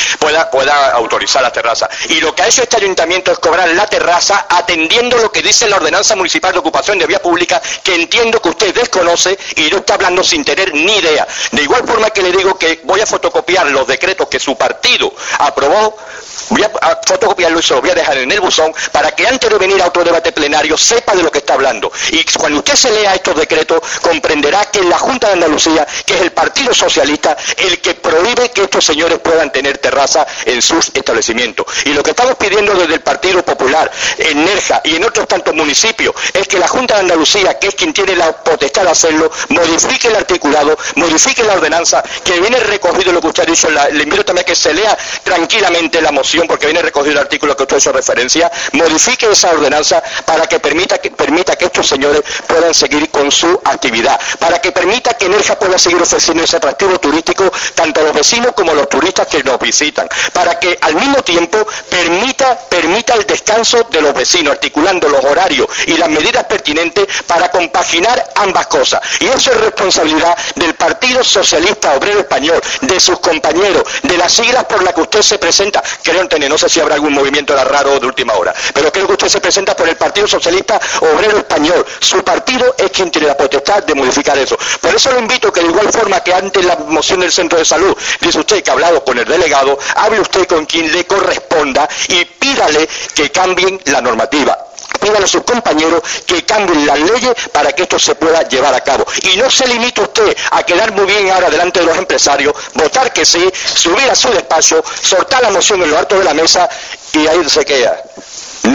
autorizar la terraza. Y lo que ha hecho este ayuntamiento es cobrar la terraza atendiendo lo que dice la Ordenanza Municipal de Ocupación de Vía Pública, que entiendo que usted desconoce y no está hablando sin tener ni idea. De igual forma que le digo que voy a fotocopiar los decretos que su partido aprobó, voy a fotocopiarlo y se lo voy a dejar en el buzón para que antes de venir a otro debate plenario sepa de lo que está hablando. Y cuando usted se lea estos decretos comprenderá que es la Junta de Andalucía, que es el Partido Socialista, el que prohíbe que estos señores puedan tener terraza en sus establecimientos. Y lo que estamos pidiendo desde el Partido Popular, en Nerja y en otros tantos municipios, es que la Junta de Andalucía, que es quien tiene la potestad de hacerlo, modifique el articulado, modifique la ordenanza, que viene recogido lo que usted ha dicho. Le invito también a que se lea tranquilamente la moción, porque viene recogido el artículo que usted hizo referencia, modifique esa ordenanza para que permita que estos señores puedan seguir con su actividad, para que permita que Nerja pueda seguir ofreciendo ese atractivo turístico tanto a los vecinos como a los turistas que nos visitan, para que al mismo tiempo permita el descanso de los vecinos, articulando los horarios y las medidas pertinentes para compaginar ambas cosas. Y eso es responsabilidad del Partido Socialista Obrero Español, de sus compañeros, de las siglas por las que usted se presenta. Creo entender, no sé si habrá algún movimiento raro de última hora, pero creo que usted se presenta por el Partido Socialista Obrero Español. Su partido es quien tiene la potestad de modificar eso. Por eso lo invito que de igual forma que antes la moción del Centro de Salud, dice usted que ha hablado con el delegado, hable usted con quien le corresponda y pídale que cambien la normativa. Pídale a sus compañeros que cambien las leyes para que esto se pueda llevar a cabo. Y no se limite usted a quedar muy bien ahora delante de los empresarios, votar que sí, subir a su despacho, soltar la moción en lo alto de la mesa y ahí se queda. No,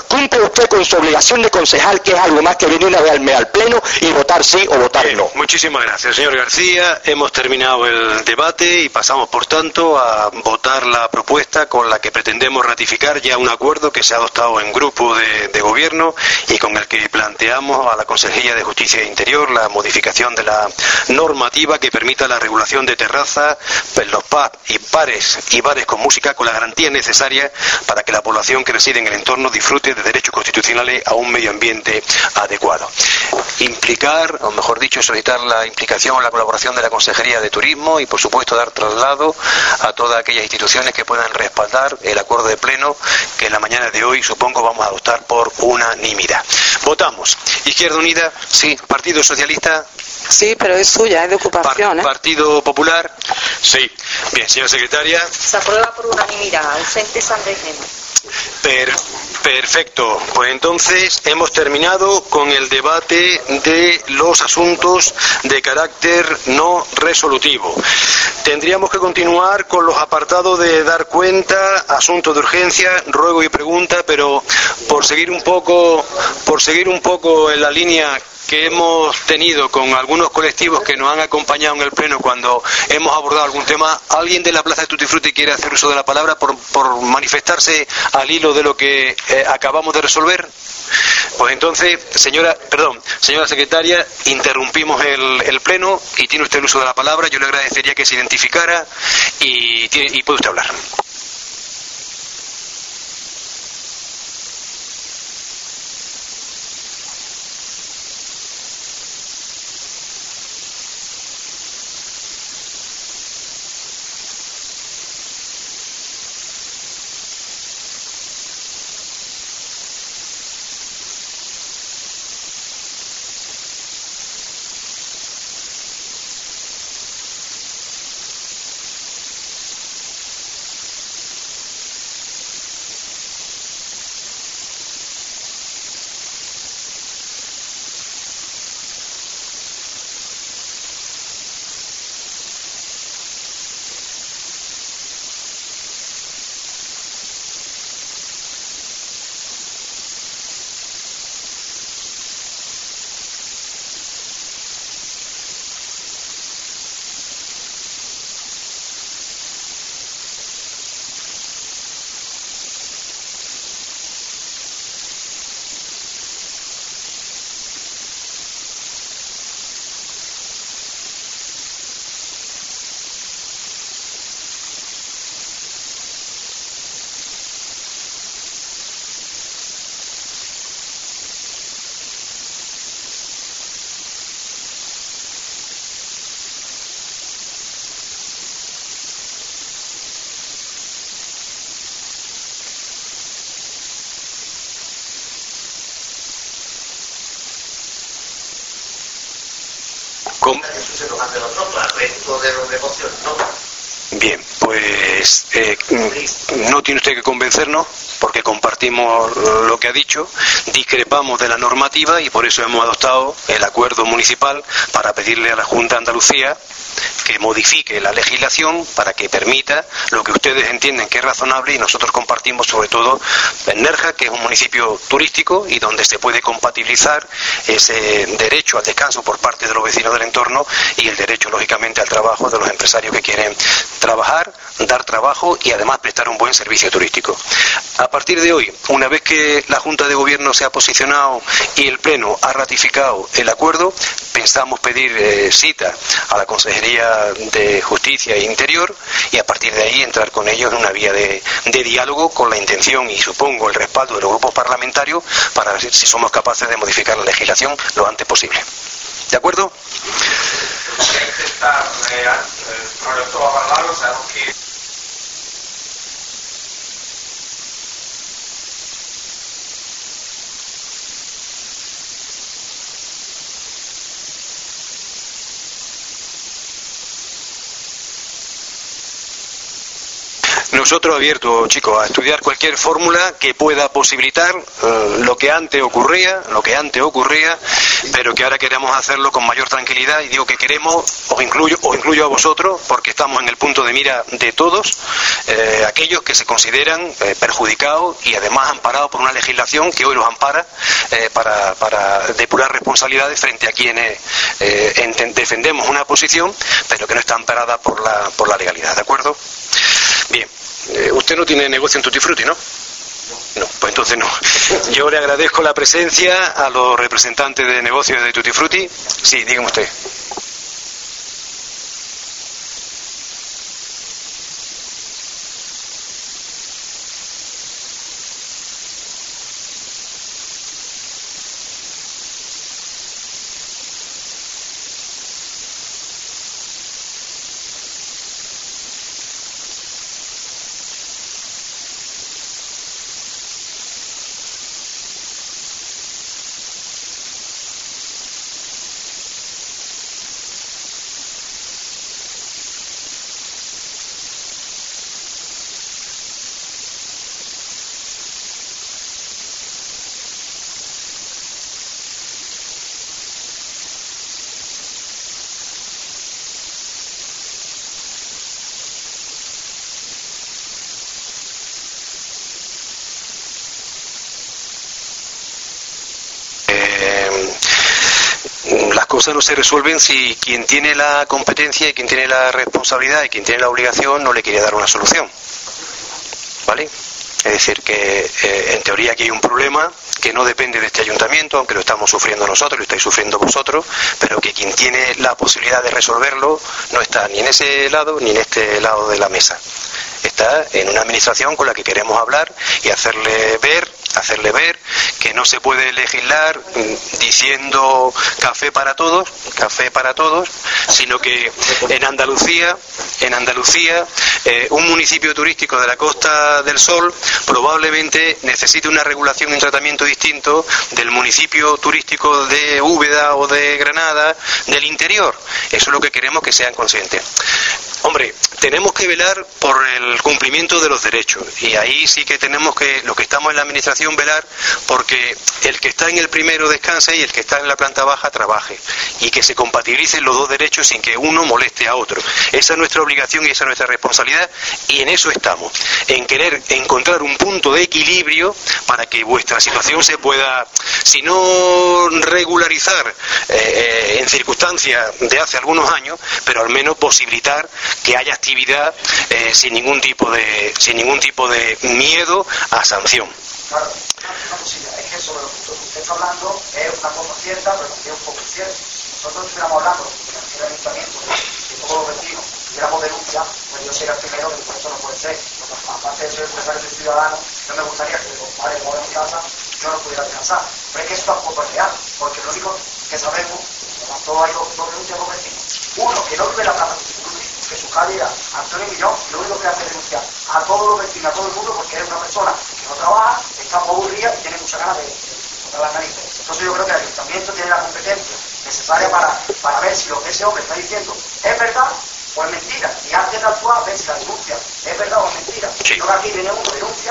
cumple usted con su obligación de concejal, que es algo más que venir a verme al Pleno y votar sí o votar no. Muchísimas gracias, señor García. Hemos terminado el debate y pasamos, por tanto, a votar la propuesta con la que pretendemos ratificar ya un acuerdo que se ha adoptado en grupo de gobierno y con el que planteamos a la Consejería de Justicia e Interior la modificación de la normativa que permita la regulación de terrazas, los pubs y bares con música, con la garantía necesaria para que la población que reside en el entorno disfrute de derechos constitucionales a un medio ambiente adecuado. Implicar, o mejor dicho, solicitar la implicación o la colaboración de la Consejería de Turismo y, por supuesto, dar traslado a todas aquellas instituciones que puedan respaldar el acuerdo de Pleno que en la mañana de hoy, supongo, vamos a adoptar por unanimidad. Votamos. Izquierda Unida, sí. Partido Socialista. Sí, pero es suya, es de ocupación. Partido Popular. Sí. Bien, señora secretaria. Se aprueba por unanimidad. Ausente San Regino. Perfecto. Pues entonces hemos terminado con el debate de los asuntos de carácter no resolutivo. Tendríamos que continuar con los apartados de dar cuenta, asuntos de urgencia, ruego y pregunta, pero por seguir un poco en la línea que hemos tenido con algunos colectivos que nos han acompañado en el Pleno cuando hemos abordado algún tema. ¿Alguien de la Plaza de Tutti Frutti quiere hacer uso de la palabra por manifestarse al hilo de lo que acabamos de resolver? Pues entonces, señora secretaria, interrumpimos el Pleno y tiene usted el uso de la palabra. Yo le agradecería que se identificara y puede usted hablar. Bien, pues no tiene usted que convencernos porque compartimos lo que ha dicho, discrepamos de la normativa y por eso hemos adoptado el acuerdo municipal para pedirle a la Junta de Andalucía que modifique la legislación para que permita lo que ustedes entienden que es razonable y nosotros compartimos, sobre todo en Nerja, que es un municipio turístico y donde se puede compatibilizar ese derecho al descanso por parte de los vecinos del entorno y el derecho, lógicamente, al trabajo de los empresarios que quieren trabajar, dar trabajo y además prestar un buen servicio turístico. A partir de hoy, una vez que la Junta de Gobierno se ha posicionado y el Pleno ha ratificado el acuerdo, pensamos pedir cita a la Consejería de Justicia e Interior y a partir de ahí entrar con ellos en una vía de diálogo con la intención y supongo el respaldo de los grupos parlamentarios para ver si somos capaces de modificar la legislación lo antes posible. ¿De acuerdo? nosotros abiertos, chicos, a estudiar cualquier fórmula que pueda posibilitar lo que antes ocurría, pero que ahora queremos hacerlo con mayor tranquilidad. Y digo que queremos, os incluyo a vosotros, porque estamos en el punto de mira de todos aquellos que se consideran perjudicados y además amparados por una legislación que hoy los ampara para depurar responsabilidades frente a quienes defendemos una posición, pero que no está amparada por la legalidad, ¿de acuerdo? Bien, usted no tiene negocio en Tutti Frutti, ¿no? No, pues entonces no. Yo le agradezco la presencia a los representantes de negocios de Tutti Frutti. Sí, dígame usted. Las cosas no se resuelven si quien tiene la competencia y quien tiene la responsabilidad y quien tiene la obligación no le quiere dar una solución, ¿vale? Es decir, que en teoría aquí hay un problema que no depende de este ayuntamiento, aunque lo estamos sufriendo nosotros, lo estáis sufriendo vosotros, pero que quien tiene la posibilidad de resolverlo no está ni en ese lado ni en este lado de la mesa. Está en una administración con la que queremos hablar y hacerle ver que no se puede legislar diciendo café para todos, sino que en Andalucía, un municipio turístico de la Costa del Sol probablemente necesite una regulación y un tratamiento distinto del municipio turístico de Úbeda o de Granada, del interior. Eso es lo que queremos que sean conscientes. Hombre, tenemos que velar por el cumplimiento de los derechos, y ahí sí que tenemos que, los que estamos en la administración, velar porque el que está en el primero descanse y el que está en la planta baja trabaje, y que se compatibilicen los dos derechos sin que uno moleste a otro. Esa es nuestra obligación y esa es nuestra responsabilidad, y en eso estamos, en querer encontrar un punto de equilibrio para que vuestra situación se pueda, si no regularizar en circunstancias de hace algunos años, pero al menos posibilitar que haya actividad sin ningún tipo de miedo a sanción. Claro, una cosilla, es que sobre lo que usted está hablando es una cosa cierta, pero también un poco incierta. Si nosotros estuviéramos hablando del ayuntamiento, de todos los vecinos, tuviéramos denuncia, pues yo sería el primero que esto no puede ser. Porque aparte de ser empresario y ciudadano, no me gustaría que los padres moren en mi casa yo no pudiera descansar. Pero es que eso tampoco es real, porque lo único que sabemos, todos hay dos denuncias con vecinos. Uno, que no vive en la plaza, que su calle era Antonio Millón, lo único que hace es denunciar a todos los vecinos, a todo el mundo, porque es una persona que no trabaja, está aburrida y tiene mucha ganas de botar las narices. Entonces yo creo que el ayuntamiento tiene la competencia necesaria para ver si lo que ese hombre está diciendo es verdad o es mentira. Y antes de actuar, ver si la denuncia es verdad o es mentira. Sí. Yo creo que aquí viene uno denuncia.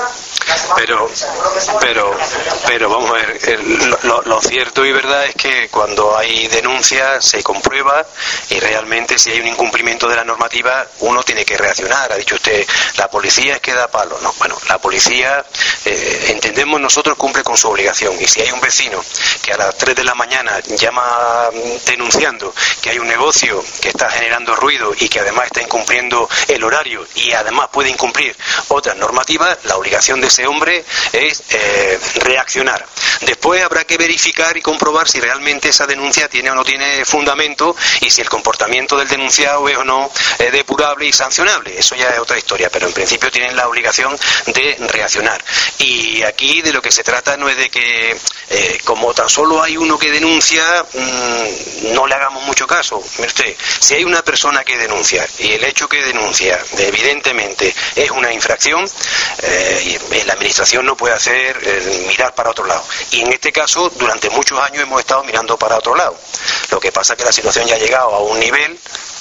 Pero vamos a ver, lo cierto y verdad es que cuando hay denuncia se comprueba y realmente si hay un incumplimiento de la normativa uno tiene que reaccionar. Ha dicho usted, la policía es que da palo. No, bueno, la policía, entendemos nosotros, cumple con su obligación, y si hay un vecino que a las 3 de la mañana llama denunciando que hay un negocio que está generando ruido y que además está incumpliendo el horario y además puede incumplir otras normativas, la obligación de ese hombre es reaccionar. Después habrá que verificar y comprobar si realmente esa denuncia tiene o no tiene fundamento y si el comportamiento del denunciado es o no depurable y sancionable. Eso ya es otra historia, pero en principio tienen la obligación de reaccionar. Y aquí de lo que se trata no es de que como tan solo hay uno que denuncia no le hagamos mucho caso. Mire usted, si hay una persona que denuncia y el hecho que denuncia evidentemente es una infracción, la administración no puede hacer mirar para otro lado. Y en este caso, durante muchos años hemos estado mirando para otro lado. Lo que pasa es que la situación ya ha llegado a un nivel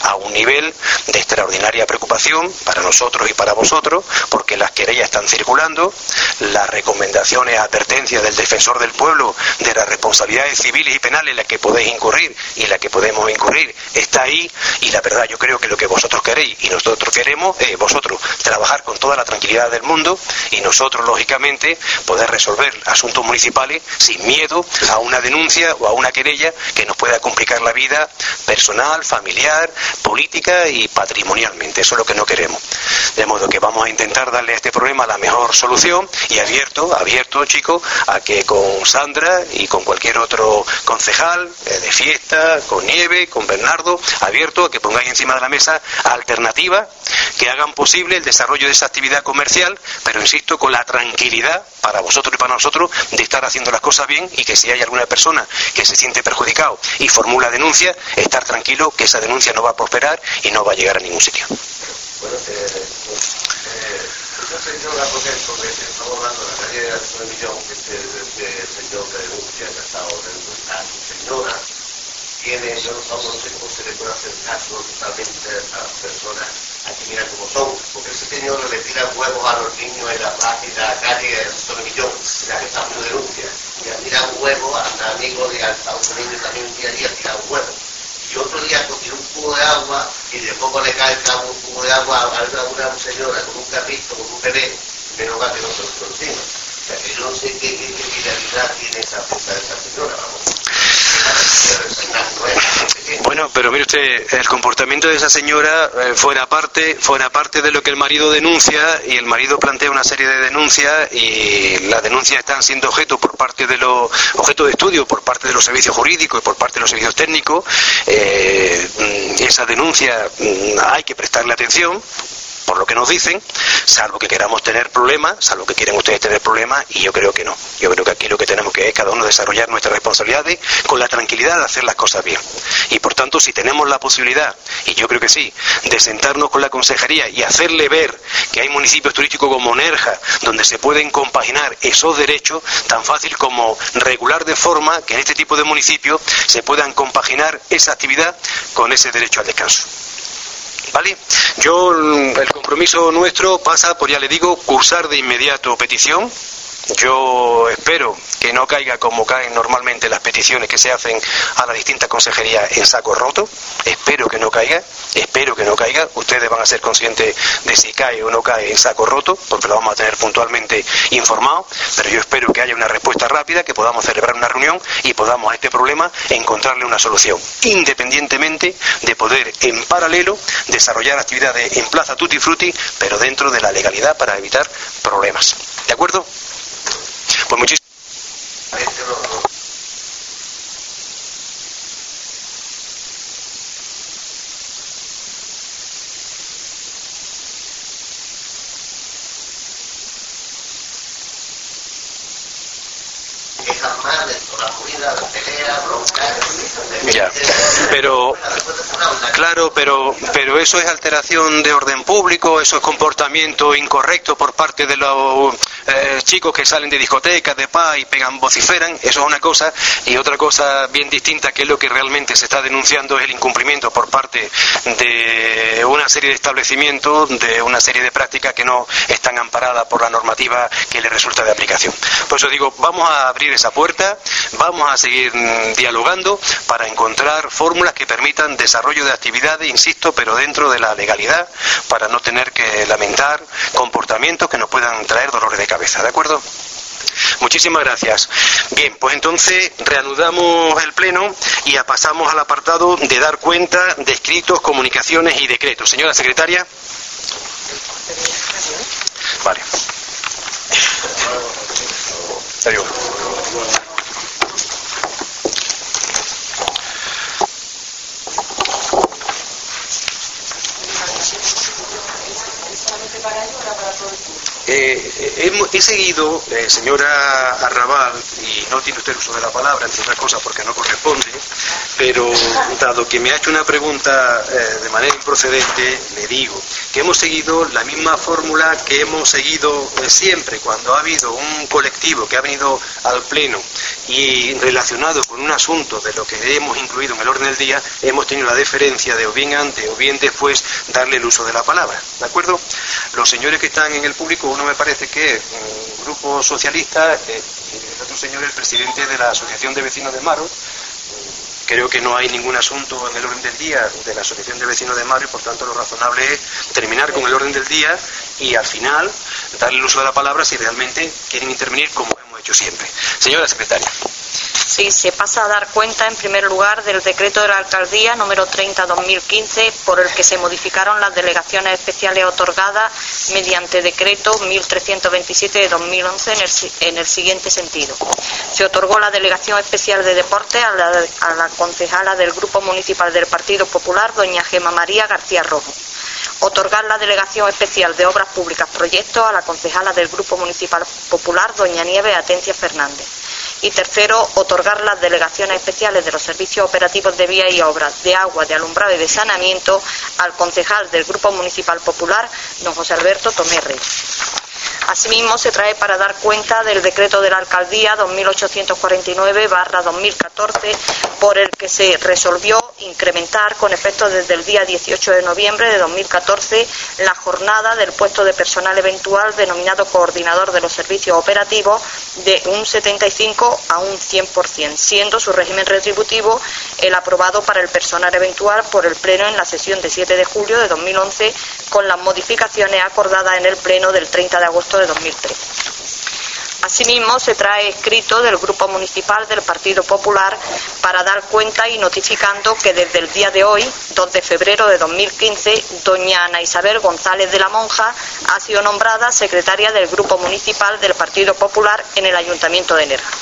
a un nivel de extraordinaria preocupación para nosotros y para vosotros, porque las querellas están circulando, las recomendaciones, advertencias del defensor del pueblo de las responsabilidades civiles y penales en las que podéis incurrir y en las que podemos incurrir está ahí, y la verdad yo creo que lo que vosotros queréis y nosotros queremos es vosotros trabajar con toda la tranquilidad del mundo y nosotros lógicamente poder resolver asuntos municipales sin miedo a una denuncia o a una querella que nos pueda complicar la vida personal, familiar, política y patrimonialmente. Eso es lo que no queremos. De modo que vamos a intentar darle a este problema la mejor solución y abierto, chicos, a que con Sandra y con cualquier otro concejal de fiesta, con Nieve, con Bernardo, abierto a que pongáis encima de la mesa alternativas que hagan posible el desarrollo de esa actividad comercial, pero insisto, con la tranquilidad para vosotros y para nosotros de estar haciendo las cosas bien, y que si hay alguna persona que se siente perjudicado y formula denuncia, estar tranquilo que esa denuncia no va a prosperar y no va a llegar a ningún sitio. Bueno, esa señora, por ejemplo, que estamos hablando de la calle de Antonio Millón, que es el señor que denuncia que ha estado a su señora, tiene, yo no sé cómo se le puede hacer caso totalmente a las personas, aquí mira cómo son, porque ese señor le tira huevos a los niños en la calle de Antonio Millón, la que está haciendo denuncia, y le tira huevos a un amigo de Estados Unidos también un día a día tira huevos. Y otro día tiene un cubo de agua y de poco le cae un cubo de agua a una señora con un carrito, con un bebé, menos mal que no se lo encima. O sea que yo no sé qué finalidad tiene esa señora, vamos. Bueno, pero mire usted, el comportamiento de esa señora fuera parte de lo que el marido denuncia, y el marido plantea una serie de denuncias y las denuncias están siendo objeto de estudio por parte de los servicios jurídicos y por parte de los servicios técnicos. Esa denuncia hay que prestarle atención por lo que nos dicen, salvo que queramos tener problemas, salvo que quieren ustedes tener problemas, y yo creo que no. Yo creo que aquí lo que tenemos que es cada uno desarrollar nuestras responsabilidades con la tranquilidad de hacer las cosas bien. Y por tanto, si tenemos la posibilidad, y yo creo que sí, de sentarnos con la consejería y hacerle ver que hay municipios turísticos como Nerja, donde se pueden compaginar esos derechos, tan fácil como regular de forma que en este tipo de municipios se puedan compaginar esa actividad con ese derecho al descanso. ¿Vale? El compromiso nuestro pasa por, ya le digo, cursar de inmediato petición. Yo espero que no caiga como caen normalmente las peticiones que se hacen a las distintas consejerías en saco roto. Espero que no caiga. Ustedes van a ser conscientes de si cae o no cae en saco roto, porque lo vamos a tener puntualmente informado. Pero yo espero que haya una respuesta rápida, que podamos celebrar una reunión y podamos a este problema encontrarle una solución, independientemente de poder en paralelo desarrollar actividades en Plaza Tutti Frutti, pero dentro de la legalidad para evitar problemas. ¿De acuerdo? Pues muchísimas ya, pero claro, pero eso es alteración de orden público, eso es comportamiento incorrecto por parte de los chicos que salen de discotecas, de pub y pegan, vociferan. Eso es una cosa, y otra cosa bien distinta, que es lo que realmente se está denunciando, es el incumplimiento por parte de una serie de establecimientos, de una serie de prácticas que no están amparadas por la normativa que les resulta de aplicación. Por eso digo, vamos a abrir esa puerta, vamos a seguir dialogando para encontrar fórmulas que permitan desarrollo de actividades, insisto, pero dentro de la legalidad, para no tener que lamentar comportamientos que nos puedan traer dolores de cabeza, ¿de acuerdo? Muchísimas gracias. Bien, pues entonces reanudamos el pleno y pasamos al apartado de dar cuenta de escritos, comunicaciones y decretos. Señora secretaria. Vale. Adiós. he seguido, señora Arrabal, y no tiene usted el uso de la palabra, entre otras cosas porque no corresponde, pero dado que me ha hecho una pregunta de manera improcedente, le digo que hemos seguido la misma fórmula que hemos seguido siempre cuando ha habido un colectivo que ha venido al Pleno y relacionado con un asunto de lo que hemos incluido en el orden del día, hemos tenido la deferencia de o bien antes o bien después darle el uso de la palabra, ¿de acuerdo? Los señores que están en el público, uno me parece que es un grupo socialista, y el otro señor es el presidente de la Asociación de Vecinos de Maro. Creo que no hay ningún asunto en el orden del día de la Asociación de Vecinos de Maro y por tanto lo razonable es terminar con el orden del día y al final darle el uso de la palabra si realmente quieren intervenir como hemos hecho siempre. Señora secretaria. Sí, se pasa a dar cuenta en primer lugar del decreto de la alcaldía número 30/2015 por el que se modificaron las delegaciones especiales otorgadas mediante decreto 1327 de 2011 en el siguiente sentido. Se otorgó la delegación especial de deporte a la concejala del Grupo Municipal del Partido Popular, doña Gemma María García Rojo. Otorgar la delegación especial de obras públicas proyectos a la concejala del Grupo Municipal Popular, doña Nieves Atencia Fernández. Y tercero, otorgar las delegaciones especiales de los servicios operativos de vías y obras, de agua, de alumbrado y de saneamiento al concejal del Grupo Municipal Popular, don José Alberto Tomé Reyes. Asimismo, se trae para dar cuenta del decreto de la alcaldía 2849/2014, por el que se resolvió incrementar con efecto desde el día 18 de noviembre de 2014 la jornada del puesto de personal eventual denominado coordinador de los servicios operativos de un 75 a un 100%, siendo su régimen retributivo el aprobado para el personal eventual por el Pleno en la sesión de 7 de julio de 2011 con las modificaciones acordadas en el Pleno del 30 de agosto de 2013. Asimismo, se trae escrito del Grupo Municipal del Partido Popular para dar cuenta y notificando que desde el día de hoy, 2 de febrero de 2015, doña Ana Isabel González de la Monja ha sido nombrada secretaria del Grupo Municipal del Partido Popular en el Ayuntamiento de Nerja.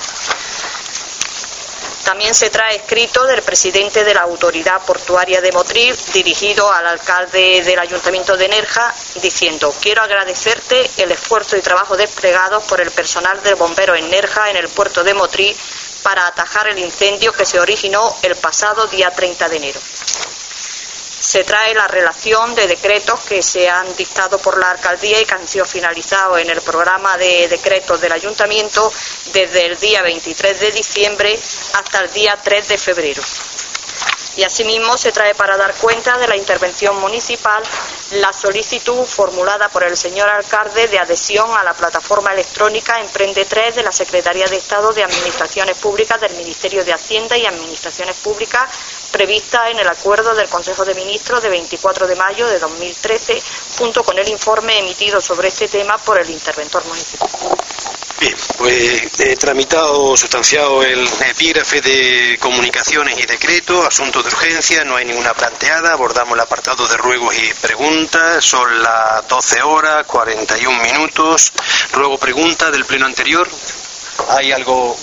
También se trae escrito del presidente de la Autoridad Portuaria de Motril, dirigido al alcalde del Ayuntamiento de Nerja, diciendo: quiero agradecerte el esfuerzo y trabajo desplegado por el personal del bombero en Nerja, en el puerto de Motril, para atajar el incendio que se originó el pasado día 30 de enero. Se trae la relación de decretos que se han dictado por la alcaldía y que han sido finalizados en el programa de decretos del ayuntamiento desde el día 23 de diciembre hasta el día 3 de febrero. Y asimismo se trae para dar cuenta de la intervención municipal la solicitud formulada por el señor alcalde de adhesión a la plataforma electrónica Emprende 3 de la Secretaría de Estado de Administraciones Públicas del Ministerio de Hacienda y Administraciones Públicas, prevista en el acuerdo del Consejo de Ministros de 24 de mayo de 2013, junto con el informe emitido sobre este tema por el interventor municipal. Bien, pues he tramitado, sustanciado el epígrafe de comunicaciones y decretos, asuntos de urgencia, no hay ninguna planteada, abordamos el apartado de ruegos y preguntas, son las 12 horas, 41 minutos, ruego pregunta del pleno anterior, ¿hay algo?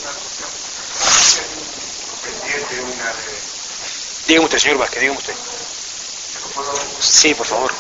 Dígame usted, señor Vázquez, dígame usted. Sí, por favor.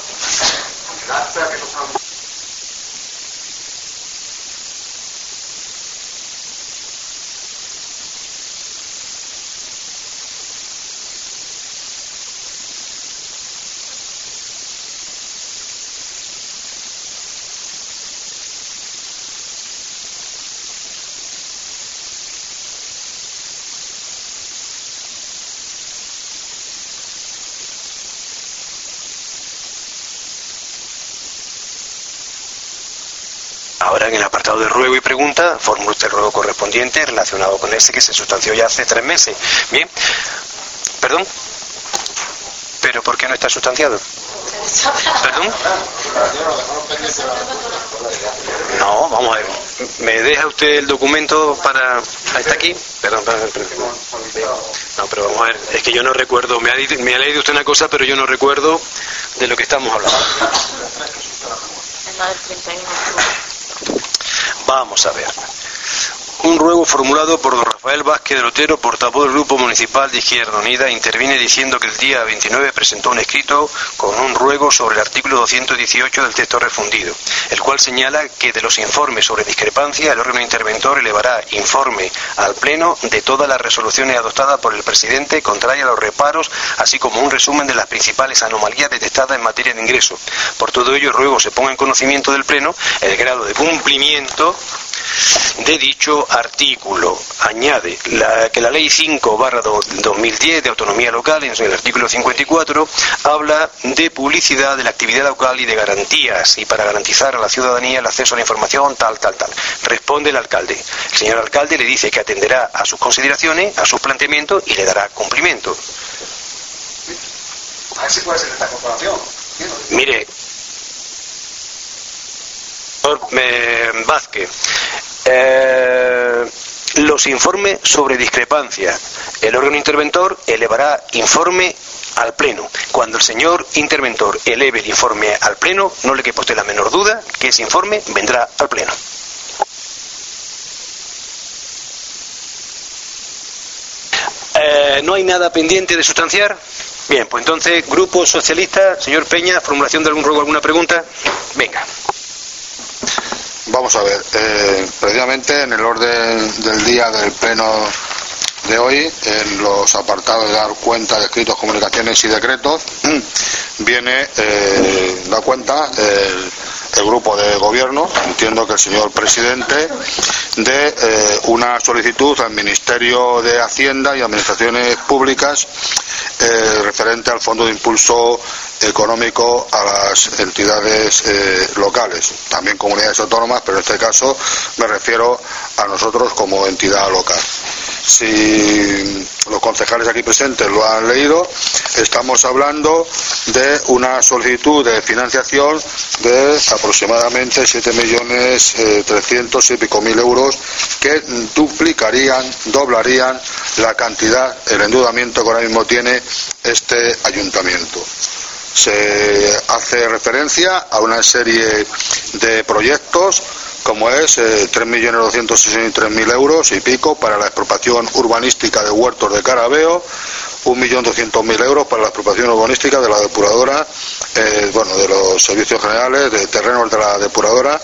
Ahora en el apartado de ruego y pregunta, formula usted el ruego correspondiente relacionado con ese que se sustanció ya hace 3 meses. Bien. ¿Perdón? ¿Pero por qué no está sustanciado? ¿Perdón? No, vamos a ver. ¿Me deja usted el documento para...? ¿Está aquí? Perdón. No, pero vamos a ver. Es que yo no recuerdo. Me ha leído usted una cosa, pero yo no recuerdo de lo que estamos hablando. Vamos a ver. un ruego formulado por don Rafael Vázquez de Otero, portavoz del Grupo Municipal de Izquierda Unida. Interviene diciendo que el día 29 presentó un escrito con un ruego sobre el artículo 218 del texto refundido, el cual señala que de los informes sobre discrepancia el órgano interventor elevará informe al Pleno de todas las resoluciones adoptadas por el presidente contrarias a los reparos, así como un resumen de las principales anomalías detectadas en materia de ingreso. Por todo ello, ruego se ponga en conocimiento del Pleno el grado de cumplimiento de dicho artículo. Añade que la Ley 5/2010 de autonomía local, en el artículo 54, habla de publicidad de la actividad local y de garantías, y para garantizar a la ciudadanía el acceso a la información, tal. Responde el alcalde. El señor alcalde le dice que atenderá a sus consideraciones, a sus planteamientos y le dará cumplimiento. A ver si puede ser esta corporación. Mire, Vázquez, los informes sobre discrepancia, el órgano interventor elevará informe al Pleno. Cuando el señor interventor eleve el informe al Pleno, no le quepa a usted la menor duda que ese informe vendrá al Pleno. ¿No hay nada pendiente de sustanciar? Bien, pues entonces, Grupo Socialista, señor Peña, formulación de algún ruego, alguna pregunta. Venga. Vamos a ver, previamente en el orden del día del pleno de hoy, en los apartados de dar cuenta de escritos, comunicaciones y decretos, viene da cuenta el grupo de gobierno, entiendo que el señor presidente, de una solicitud al Ministerio de Hacienda y Administraciones Públicas referente al Fondo de Impulso Económico a las entidades locales, también comunidades autónomas, pero en este caso me refiero a nosotros como entidad local. Si los concejales aquí presentes lo han leído, estamos hablando de una solicitud de financiación de aproximadamente 7.300.000 y pico euros que doblarían la cantidad, el endeudamiento que ahora mismo tiene este ayuntamiento. Se hace referencia a una serie de proyectos como es 3.263.000 euros y pico para la expropiación urbanística de huertos de Carabeo, 1.200.000 euros para la expropiación urbanística de la depuradora, de los servicios generales, de terrenos de la depuradora,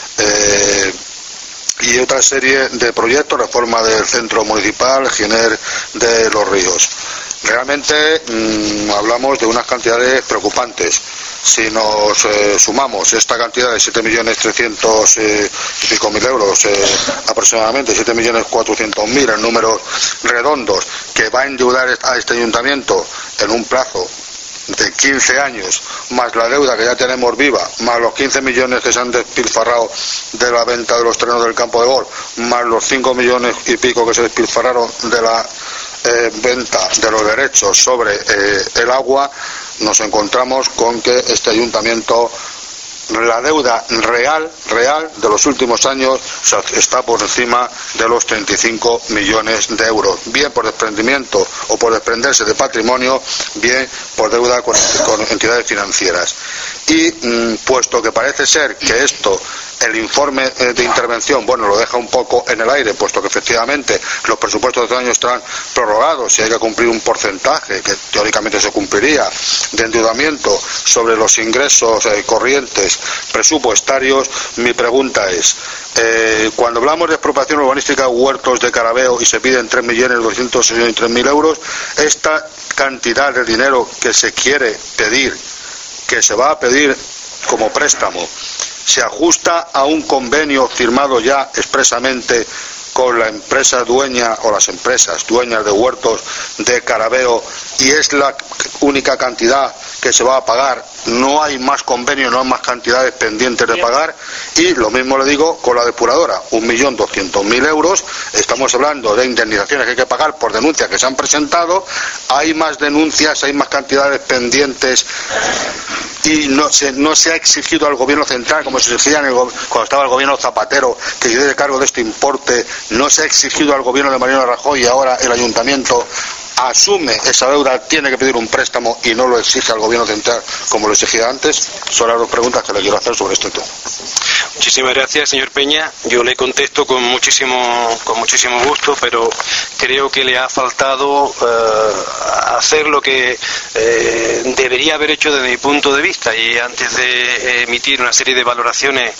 y otra serie de proyectos, reforma del centro municipal, Giner de los Ríos. Realmente hablamos de unas cantidades preocupantes. Si nos sumamos esta cantidad de 7.300.000 y pico euros, aproximadamente 7.400.000 en números redondos, que va a endeudar a este ayuntamiento en un plazo de 15 años, más la deuda que ya tenemos viva, más los 15 millones que se han despilfarrado de la venta de los terrenos del campo de golf, más los 5 millones y pico que se despilfarraron de la venta de los derechos sobre el agua, nos encontramos con que este ayuntamiento, la deuda real de los últimos años está por encima de los 35 millones de euros, bien por desprendimiento o por desprenderse de patrimonio, bien por deuda con entidades financieras. Y puesto que parece ser que esto, el informe de intervención, lo deja un poco en el aire, puesto que efectivamente los presupuestos de este año están prorrogados y hay que cumplir un porcentaje que teóricamente se cumpliría de endeudamiento sobre los ingresos corrientes presupuestarios. Mi pregunta es, cuando hablamos de expropiación urbanística de huertos de Carabeo y se piden 3.263.000 euros, esta cantidad de dinero que se quiere pedir, que se va a pedir como préstamo, se ajusta a un convenio firmado ya expresamente con la empresa dueña o las empresas dueñas de huertos de Carabeo, y es la única cantidad que se va a pagar, no hay más convenio, no hay más cantidades pendientes de pagar. Y lo mismo le digo con la depuradora, 1.200.000 euros, estamos hablando de indemnizaciones que hay que pagar por denuncias que se han presentado, hay más denuncias, hay más cantidades pendientes, y no se ha exigido al gobierno central, como se exigía cuando estaba el gobierno Zapatero, que se dé cargo de este importe, no se ha exigido al gobierno de Mariano Rajoy, y ahora el ayuntamiento asume esa deuda, tiene que pedir un préstamo y no lo exige al gobierno central como lo exigía antes. Son las dos preguntas que le quiero hacer sobre este tema. Muchísimas gracias, señor Peña. Yo le contesto con muchísimo gusto, pero creo que le ha faltado hacer lo que debería haber hecho desde mi punto de vista, y antes de emitir una serie de valoraciones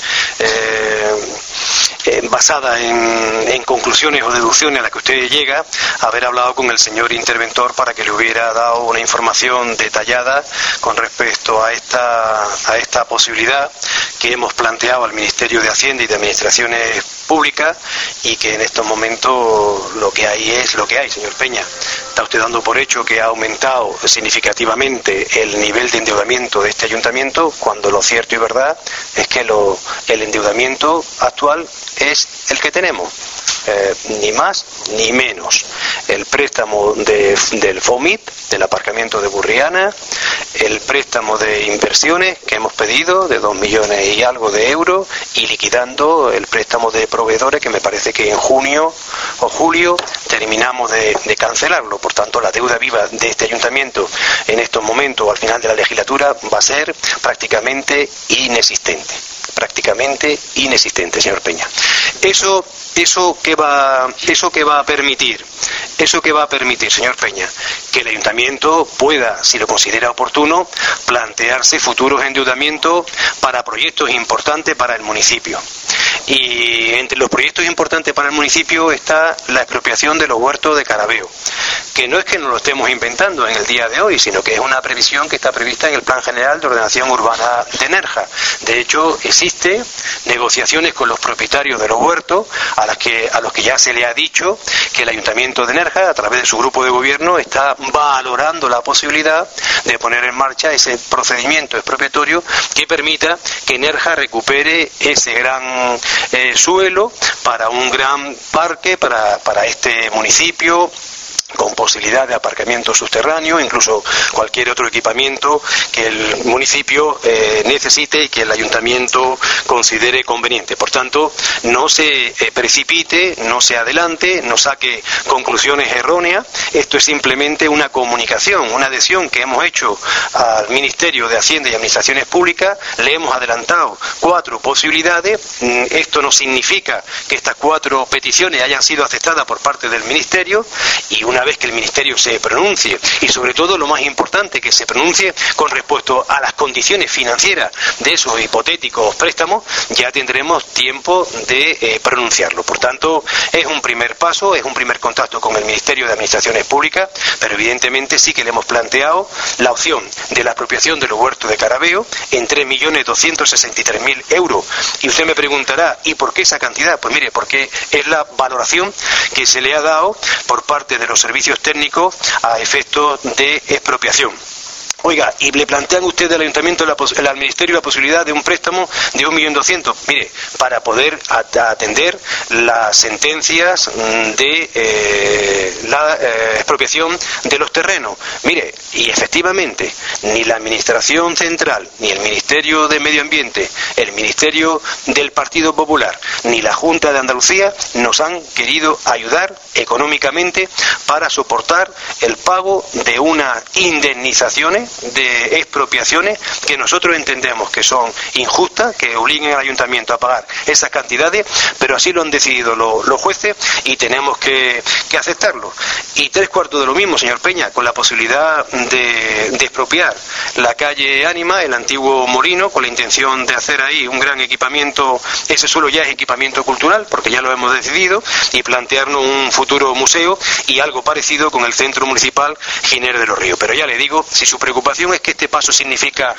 basadas en conclusiones o deducciones a las que usted llega, haber hablado con el señor interventor para que le hubiera dado una información detallada con respecto a esta posibilidad que hemos planteado al Ministerio de Hacienda y de Administraciones Públicas, y que en estos momentos lo que hay es lo que hay, señor Peña. Está usted dando por hecho que ha aumentado significativamente el nivel de endeudamiento de este ayuntamiento, cuando lo cierto y verdad es que el endeudamiento actual es el que tenemos. Ni más ni menos. El préstamo del FOMIP, del aparcamiento de Burriana, el préstamo de inversiones que hemos pedido de 2 millones y algo de euros, y liquidando el préstamo de proveedores, que me parece que en junio o julio terminamos de cancelarlo. Por tanto, la deuda viva de este ayuntamiento en estos momentos, al final de la legislatura, va a ser prácticamente inexistente, señor Peña. Eso que va a permitir, señor Peña, que el ayuntamiento pueda, si lo considera oportuno, plantearse futuros endeudamientos para proyectos importantes para el municipio. Y entre los proyectos importantes para el municipio está la expropiación de los huertos de Carabeo, que no es que nos lo estemos inventando en el día de hoy, sino que es una previsión que está prevista en el Plan General de Ordenación Urbana de Nerja. De hecho, existe negociaciones con los propietarios de los huertos, a los que ya se le ha dicho que el Ayuntamiento de Nerja, a través de su grupo de gobierno, está valorando la posibilidad de poner en marcha ese procedimiento expropiatorio que permita que Nerja recupere ese gran suelo para un gran parque para este municipio, con posibilidad de aparcamiento subterráneo, incluso cualquier otro equipamiento que el municipio necesite y que el ayuntamiento considere conveniente. Por tanto, no se precipite, no se adelante, no saque conclusiones erróneas. Esto es simplemente una comunicación, una adhesión que hemos hecho al Ministerio de Hacienda y Administraciones Públicas. Le hemos adelantado 4 posibilidades. Esto no significa que estas 4 peticiones hayan sido aceptadas por parte del Ministerio, y una vez que el Ministerio se pronuncie, y sobre todo lo más importante, que se pronuncie con respecto a las condiciones financieras de esos hipotéticos préstamos, ya tendremos tiempo de pronunciarlo. Por tanto, es un primer paso, es un primer contacto con el Ministerio de Administraciones Públicas, pero evidentemente sí que le hemos planteado la opción de la expropiación de los huertos de Carabeo en 3.263.000 euros. Y usted me preguntará, ¿y por qué esa cantidad? Pues mire, porque es la valoración que se le ha dado por parte de los servicios técnicos a efectos de expropiación. Oiga, y le plantean ustedes al ayuntamiento, al ministerio, la posibilidad de un préstamo de 1.200.000. Mire, para poder atender las sentencias de la expropiación de los terrenos. Mire, y efectivamente, ni la Administración Central, ni el Ministerio de Medio Ambiente, el Ministerio del Partido Popular, ni la Junta de Andalucía nos han querido ayudar económicamente para soportar el pago de unas indemnizaciones de expropiaciones que nosotros entendemos que son injustas, que obliguen al ayuntamiento a pagar esas cantidades, pero así lo han decidido los jueces y tenemos que aceptarlo. Y 3/4 de lo mismo, señor Peña, con la posibilidad de expropiar la calle Ánima, el antiguo molino, con la intención de hacer ahí un gran equipamiento. Ese suelo ya es equipamiento cultural, porque ya lo hemos decidido, y plantearnos un futuro museo y algo parecido con el Centro Municipal Giner de los Ríos. Pero ya le digo, si su preocupación es que este paso significa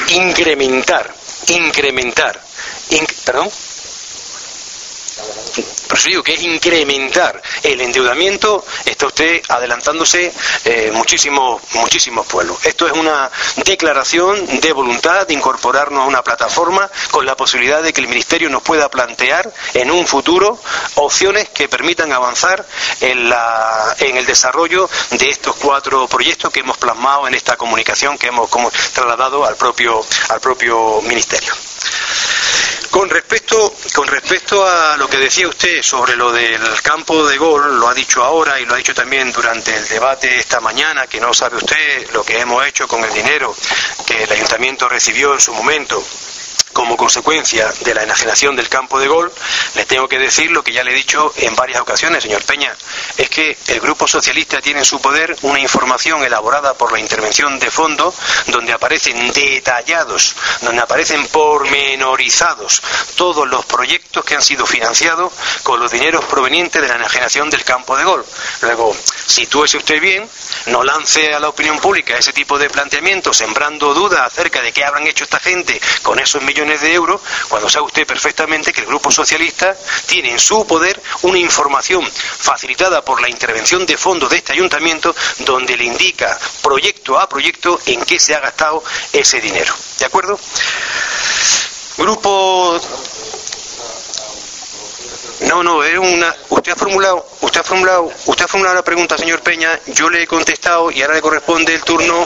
Por eso digo que es incrementar el endeudamiento, está usted adelantándose muchísimos pueblos. Esto es una declaración de voluntad de incorporarnos a una plataforma con la posibilidad de que el Ministerio nos pueda plantear en un futuro opciones que permitan avanzar en el desarrollo de estos 4 proyectos que hemos plasmado en esta comunicación que hemos trasladado al propio Ministerio. Con respecto a lo que decía usted sobre lo del campo de golf, lo ha dicho ahora y lo ha dicho también durante el debate esta mañana, que no sabe usted lo que hemos hecho con el dinero que el ayuntamiento recibió en su momento como consecuencia de la enajenación del campo de golf, le tengo que decir lo que ya le he dicho en varias ocasiones, señor Peña, es que el Grupo Socialista tiene en su poder una información elaborada por la intervención de fondo, donde aparecen detallados, donde aparecen pormenorizados todos los proyectos que han sido financiados con los dineros provenientes de la enajenación del campo de golf. Luego, sitúese usted bien, no lance a la opinión pública ese tipo de planteamientos, sembrando dudas acerca de qué habrán hecho esta gente con esos millones de euros, cuando sabe usted perfectamente que el Grupo Socialista tiene en su poder una información facilitada por la intervención de fondo de este ayuntamiento, donde le indica proyecto a proyecto en qué se ha gastado ese dinero. ¿De acuerdo? Grupo... No, es una... Usted ha formulado la pregunta, señor Peña, yo le he contestado y ahora le corresponde el turno,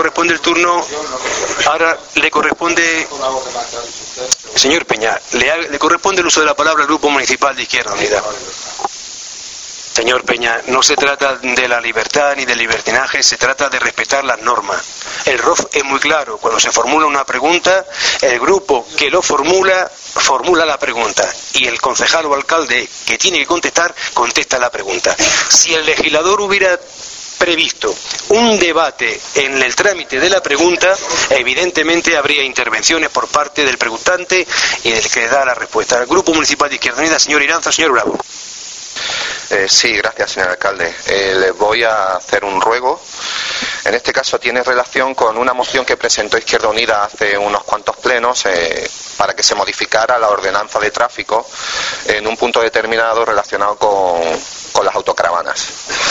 señor Peña, le corresponde el uso de la palabra al Grupo Municipal de Izquierda Unida. Señor Peña, no se trata de la libertad ni del libertinaje, se trata de respetar las normas. El ROF es muy claro, cuando se formula una pregunta, el grupo que lo formula la pregunta y el concejal o alcalde que tiene que contestar, contesta la pregunta. Si el legislador hubiera previsto un debate en el trámite de la pregunta, evidentemente habría intervenciones por parte del preguntante y del que da la respuesta. El Grupo Municipal de Izquierda Unida, señor Iranzo, señor Bravo. Sí, gracias, señor alcalde. Les voy a hacer un ruego. En este caso tiene relación con una moción que presentó Izquierda Unida hace unos cuantos plenos para que se modificara la ordenanza de tráfico en un punto determinado relacionado con las autocaravanas.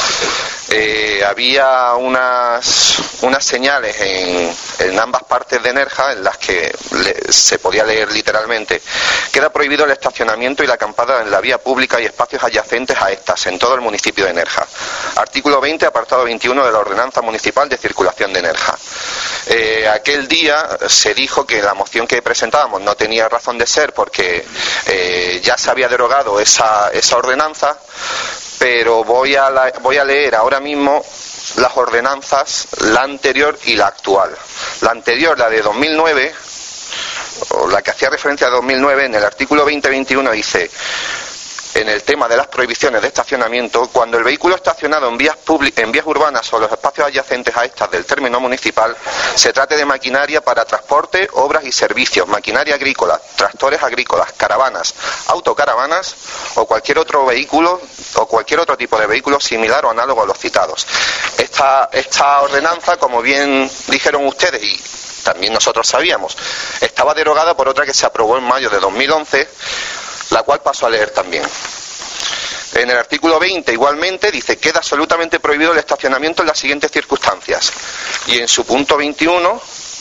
Había unas señales en ambas partes de Nerja en las que se podía leer literalmente: queda prohibido el estacionamiento y la acampada en la vía pública y espacios adyacentes a estas en todo el municipio de Nerja. Artículo 20, apartado 21 de la Ordenanza Municipal de Circulación de Nerja. Aquel día se dijo que la moción que presentábamos no tenía razón de ser porque ya se había derogado esa ordenanza, pero voy a leer ahora mismo las ordenanzas, la anterior y la actual. La anterior, la de 2009, o la que hacía referencia a 2009, en el artículo 20-21 dice, en el tema de las prohibiciones de estacionamiento, cuando el vehículo estacionado en vías urbanas o los espacios adyacentes a estas del término municipal se trate de maquinaria para transporte, obras y servicios, maquinaria agrícola, tractores agrícolas, caravanas, autocaravanas o cualquier otro vehículo o cualquier otro tipo de vehículo similar o análogo a los citados. Esta ordenanza, como bien dijeron ustedes y también nosotros sabíamos, estaba derogada por otra que se aprobó en mayo de 2011, la cual paso a leer también. En el artículo 20 igualmente dice: queda absolutamente prohibido el estacionamiento en las siguientes circunstancias. Y en su punto 21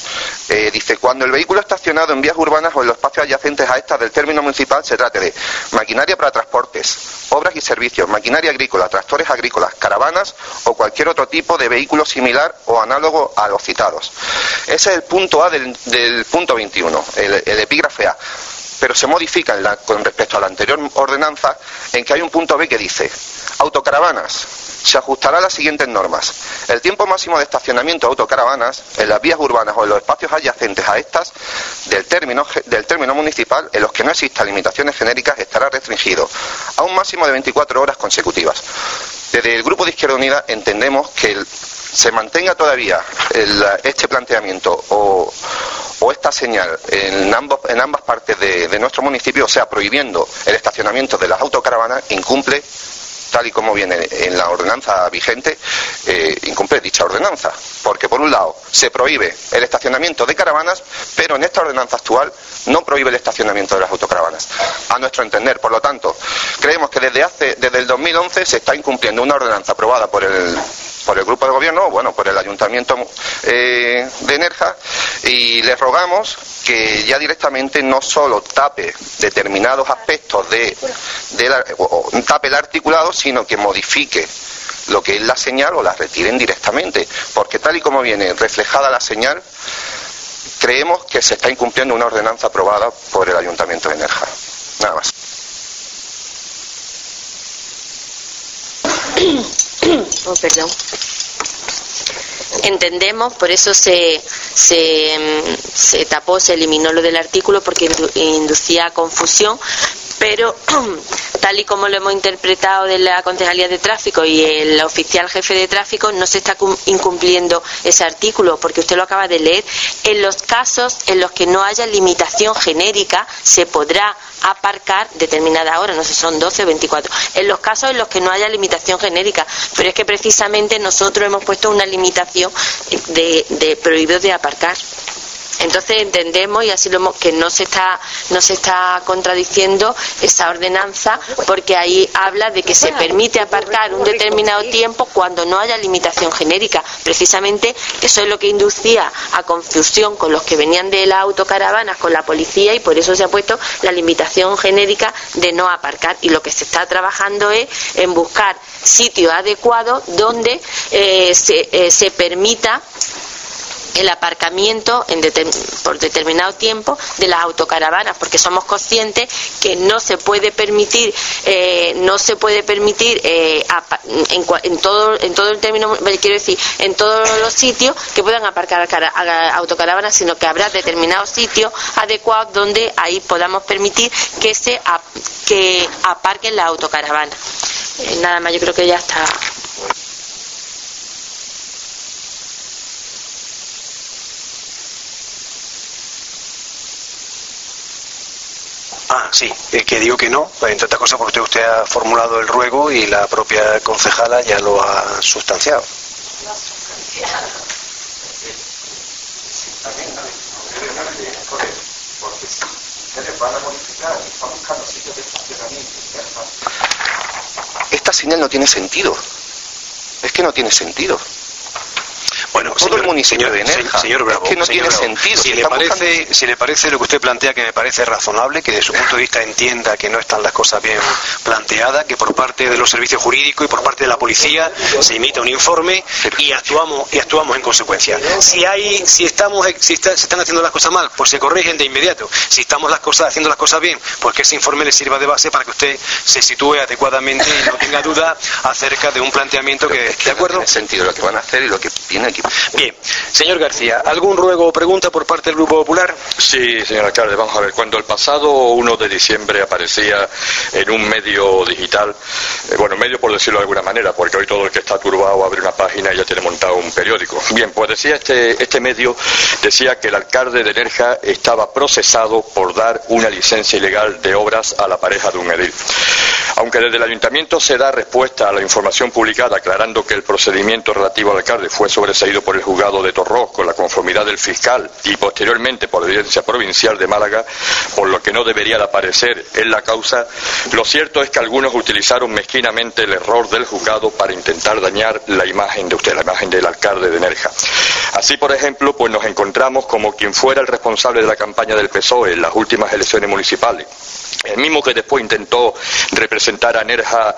dice: cuando el vehículo estacionado en vías urbanas o en los espacios adyacentes a estas del término municipal se trate de maquinaria para transportes, obras y servicios, maquinaria agrícola, tractores agrícolas, caravanas o cualquier otro tipo de vehículo similar o análogo a los citados. Ese es el punto A del punto 21, el epígrafe A. Pero se modifica con respecto a la anterior ordenanza en que hay un punto B que dice: autocaravanas, se ajustará a las siguientes normas. El tiempo máximo de estacionamiento de autocaravanas en las vías urbanas o en los espacios adyacentes a estas del término municipal en los que no existan limitaciones genéricas estará restringido a un máximo de 24 horas consecutivas. Desde el Grupo de Izquierda Unida entendemos que se mantenga todavía este planteamiento o esta señal en ambas partes de nuestro municipio, o sea, prohibiendo el estacionamiento de las autocaravanas, incumple, tal y como viene en la ordenanza vigente, incumple dicha ordenanza, porque por un lado se prohíbe el estacionamiento de caravanas, pero en esta ordenanza actual no prohíbe el estacionamiento de las autocaravanas, a nuestro entender. Por lo tanto, creemos que desde el 2011 se está incumpliendo una ordenanza aprobada por el grupo de gobierno, por el ayuntamiento de Nerja, y les rogamos que ya directamente no solo tape determinados aspectos tape el articulado, sino que modifique lo que es la señal o la retiren directamente, porque tal y como viene reflejada la señal, creemos que se está incumpliendo una ordenanza aprobada por el ayuntamiento de Nerja. Nada más. Oh, perdón. entendemos, por eso se tapó, se eliminó lo del artículo porque inducía confusión, pero tal y como lo hemos interpretado de la Concejalía de Tráfico y el oficial jefe de tráfico, no se está incumpliendo ese artículo, porque usted lo acaba de leer. En los casos en los que no haya limitación genérica, se podrá aparcar determinada hora, no sé si son 12 o 24, en los casos en los que no haya limitación genérica, pero es que precisamente nosotros hemos puesto una limitación de prohibido de aparcar. Entonces entendemos, y así lo hemos, que no se está contradiciendo esa ordenanza, porque ahí habla de que se permite aparcar un determinado tiempo cuando no haya limitación genérica. Precisamente eso es lo que inducía a confusión con los que venían de las autocaravanas con la policía, y por eso se ha puesto la limitación genérica de no aparcar. Y lo que se está trabajando es en buscar sitios adecuados donde se permita el aparcamiento por determinado tiempo de las autocaravanas, porque somos conscientes que no se puede permitir en todo el término, quiero decir, en todos los sitios que puedan aparcar autocaravanas, sino que habrá determinados sitios adecuados donde ahí podamos permitir que aparquen las autocaravanas. Nada más, yo creo que ya está. Sí, que digo que no, entre otras cosas porque usted ha formulado el ruego y la propia concejala ya lo ha sustanciado. Esta señal no tiene sentido. Es que no tiene sentido. Bueno, todo el municipio de Nerja, señor Bravo, es que no tiene Bravo, sentido. Si le parece lo que usted plantea, que me parece razonable, que de su punto de vista entienda que no están las cosas bien planteadas, que por parte de los servicios jurídicos y por parte de la policía se emita un informe y actuamos en consecuencia. Si están haciendo las cosas mal, pues se corrigen de inmediato. Si estamos haciendo las cosas bien, pues que ese informe le sirva de base para que usted se sitúe adecuadamente y no tenga duda acerca de un planteamiento que ¿de acuerdo? No tiene sentido lo que van a hacer y lo que viene aquí. Bien, señor García, ¿algún ruego o pregunta por parte del Grupo Popular? Sí, señor alcalde, vamos a ver, cuando el pasado 1 de diciembre aparecía en un medio digital, medio por decirlo de alguna manera, porque hoy todo el que está turbado abre una página y ya tiene montado un periódico. Bien, pues decía este medio, decía que el alcalde de Nerja estaba procesado por dar una licencia ilegal de obras a la pareja de un edil. Aunque desde el ayuntamiento se da respuesta a la información publicada aclarando que el procedimiento relativo al alcalde fue sobreseído por el juzgado de Torrós con la conformidad del fiscal y posteriormente por la Audiencia Provincial de Málaga, por lo que no debería de aparecer en la causa, lo cierto es que algunos utilizaron mezquinamente el error del juzgado para intentar dañar la imagen de usted, la imagen del alcalde de Nerja. Así, por ejemplo, pues nos encontramos como quien fuera el responsable de la campaña del PSOE en las últimas elecciones municipales, el mismo que después intentó representar a Nerja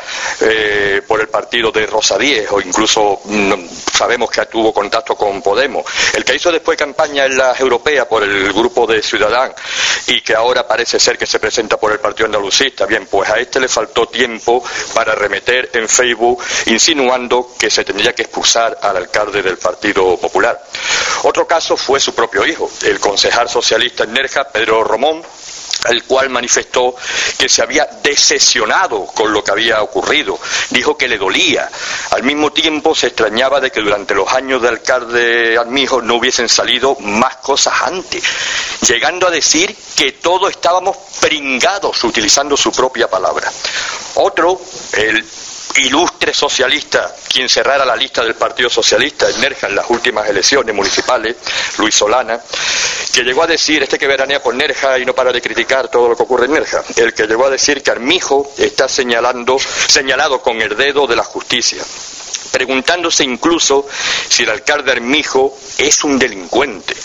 por el partido de Rosa Díez, o incluso sabemos que tuvo contacto con Podemos, el que hizo después campaña en las europeas por el grupo de Ciudadanos y que ahora parece ser que se presenta por el Partido Andalucista. Bien, pues a este le faltó tiempo para arremeter en Facebook insinuando que se tendría que expulsar al alcalde del Partido Popular. Otro caso fue su propio hijo, el concejal socialista en Nerja, Pedro Romón, el cual manifestó que se había decepcionado con lo que había ocurrido. Dijo que le dolía. Al mismo tiempo se extrañaba de que durante los años de alcalde Armijo no hubiesen salido más cosas antes, llegando a decir que todos estábamos pringados, utilizando su propia palabra. Otro, el ilustre socialista, quien cerrara la lista del Partido Socialista en Nerja en las últimas elecciones municipales, Luis Solana, que llegó a decir, que veranea por Nerja y no para de criticar todo lo que ocurre en Nerja, el que llegó a decir que Armijo está señalado con el dedo de la justicia, preguntándose incluso si el alcalde Armijo es un delincuente,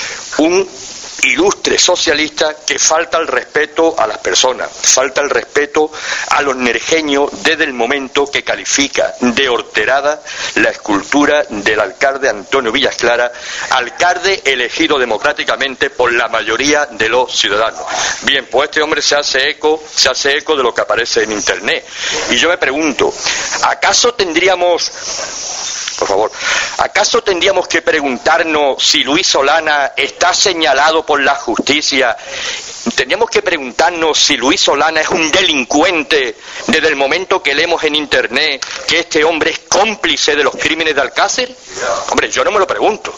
un ilustre socialista que falta el respeto a las personas, falta el respeto a los nerjeños desde el momento que califica de horterada la escultura del alcalde Antonio Villasclara, alcalde elegido democráticamente por la mayoría de los ciudadanos. Bien, pues este hombre se hace eco de lo que aparece en internet. Y yo me pregunto, ¿acaso tendríamos por favor. ¿Acaso tendríamos que preguntarnos si Luis Solana está señalado por la justicia? ¿Tendríamos que preguntarnos si Luis Solana es un delincuente desde el momento que leemos en Internet que este hombre es cómplice de los crímenes de Alcácer? Hombre, yo no me lo pregunto,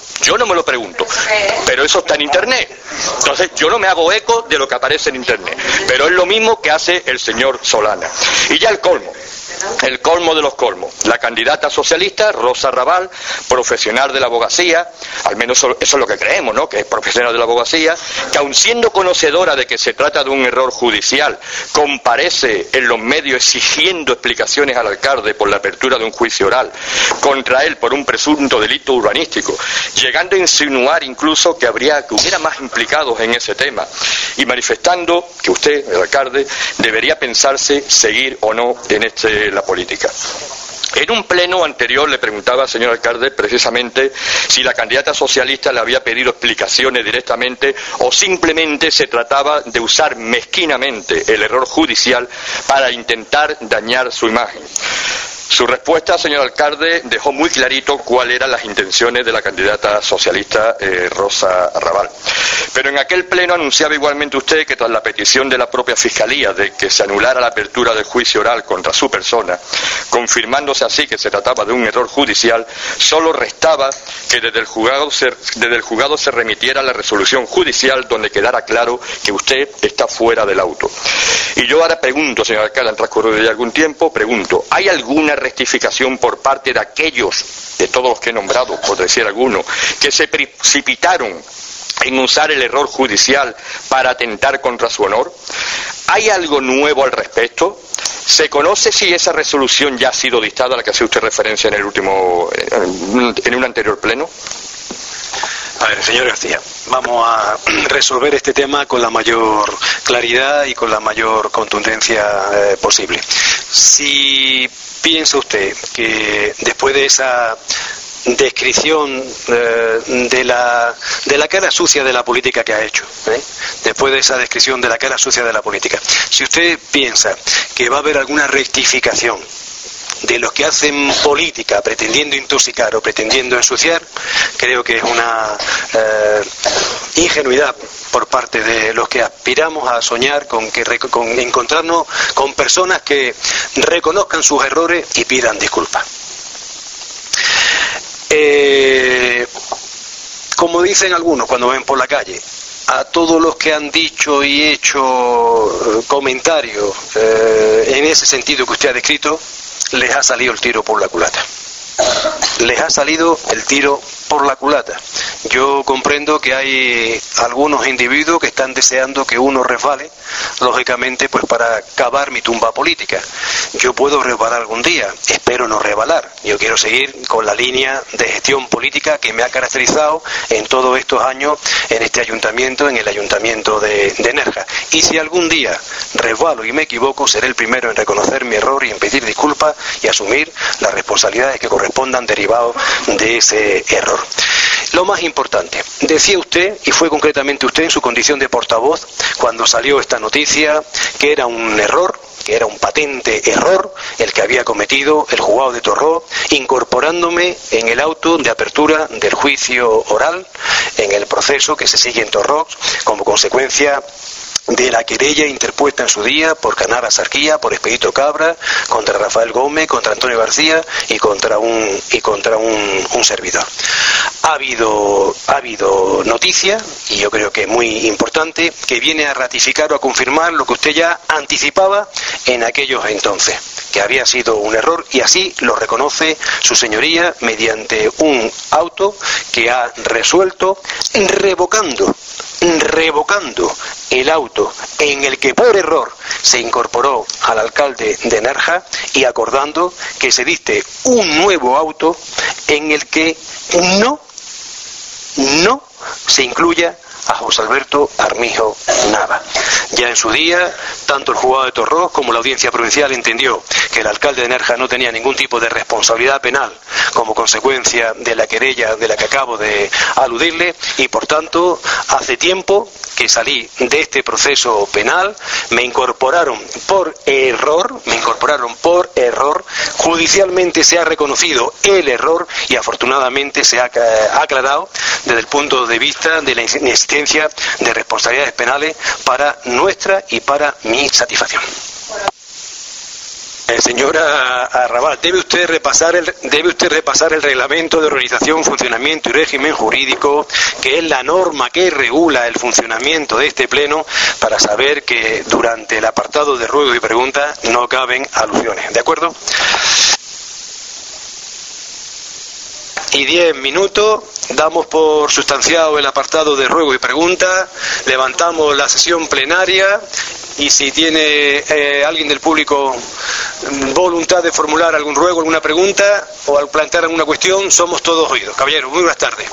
pero eso está en Internet. Entonces yo no me hago eco de lo que aparece en Internet, pero es lo mismo que hace el señor Solana. Y ya el colmo de los colmos. La candidata socialista, Rosa Raval, profesional de la abogacía, al menos eso es lo que creemos, ¿no?, que es profesional de la abogacía, que aun siendo conocedora de que se trata de un error judicial, comparece en los medios exigiendo explicaciones al alcalde por la apertura de un juicio oral contra él por un presunto delito urbanístico, llegando a insinuar incluso que hubiera más implicados en ese tema, y manifestando que usted, el alcalde, debería pensarse seguir o no en la política. En un pleno anterior le preguntaba al señor alcalde precisamente si la candidata socialista le había pedido explicaciones directamente o simplemente se trataba de usar mezquinamente el error judicial para intentar dañar su imagen. Su respuesta, señor alcalde, dejó muy clarito cuáles eran las intenciones de la candidata socialista Rosa Raval. Pero en aquel pleno anunciaba igualmente usted que tras la petición de la propia Fiscalía de que se anulara la apertura del juicio oral contra su persona, confirmándose así que se trataba de un error judicial, solo restaba que desde el juzgado se remitiera la resolución judicial donde quedara claro que usted está fuera del auto. Y yo ahora pregunto, señor alcalde, han transcurrido ya algún tiempo, ¿hay alguna rectificación por parte de aquellos, de todos los que he nombrado, por decir alguno, que se precipitaron en usar el error judicial para atentar contra su honor? ¿Hay algo nuevo al respecto? ¿Se conoce si esa resolución ya ha sido dictada, a la que hace usted referencia en un anterior pleno? A ver, señor García, vamos a resolver este tema con la mayor claridad y con la mayor contundencia posible. Si piensa usted que después de esa descripción de la cara sucia de la política que ha hecho, después de esa descripción de la cara sucia de la política, si usted piensa que va a haber alguna rectificación de los que hacen política pretendiendo intoxicar o pretendiendo ensuciar, creo que es una ingenuidad por parte de los que aspiramos a soñar con encontrarnos con personas que reconozcan sus errores y pidan disculpas. Como dicen algunos cuando ven por la calle, a todos los que han dicho y hecho comentarios en ese sentido que usted ha descrito, les ha salido el tiro por la culata. Les ha salido el tiro por la culata. Yo comprendo que hay algunos individuos que están deseando que uno resbale, lógicamente, pues para cavar mi tumba política. Yo puedo resbalar algún día, espero no resbalar. Yo quiero seguir con la línea de gestión política que me ha caracterizado en todos estos años en este ayuntamiento, en el ayuntamiento de Nerja. Y si algún día resbalo y me equivoco, seré el primero en reconocer mi error y en pedir disculpas y asumir las responsabilidades que correspondan derivados de ese error. Lo más importante, decía usted, y fue concretamente usted en su condición de portavoz, cuando salió esta noticia, que era un error, que era un patente error el que había cometido el juzgado de Torró, incorporándome en el auto de apertura del juicio oral en el proceso que se sigue en Torró como consecuencia de la querella interpuesta en su día por Canara Sarquía, por Expedito Cabra, contra Rafael Gómez, contra Antonio García y contra un servidor. Ha habido noticia, y yo creo que es muy importante, que viene a ratificar o a confirmar lo que usted ya anticipaba en aquellos entonces, que había sido un error, y así lo reconoce su señoría mediante un auto que ha resuelto revocando el auto en el que por error se incorporó al alcalde de Nerja y acordando que se dicte un nuevo auto en el que no se incluya a José Alberto Armijo Nava. Ya en su día, tanto el juzgado de Torrós como la Audiencia Provincial entendió que el alcalde de Nerja no tenía ningún tipo de responsabilidad penal como consecuencia de la querella de la que acabo de aludirle, y por tanto hace tiempo que salí de este proceso penal. Me incorporaron por error, judicialmente se ha reconocido el error y afortunadamente se ha aclarado desde el punto de vista de la inexistencia de responsabilidades penales para nuestra y para mi satisfacción. Señora Arrabal, debe usted repasar el reglamento de organización, funcionamiento y régimen jurídico, que es la norma que regula el funcionamiento de este pleno, para saber que durante el apartado de ruegos y preguntas no caben alusiones. ¿De acuerdo? Y 10 minutos, damos por sustanciado el apartado de ruegos y preguntas, levantamos la sesión plenaria y si tiene alguien del público voluntad de formular algún ruego, alguna pregunta o al plantear alguna cuestión, somos todos oídos. Caballero, muy buenas tardes.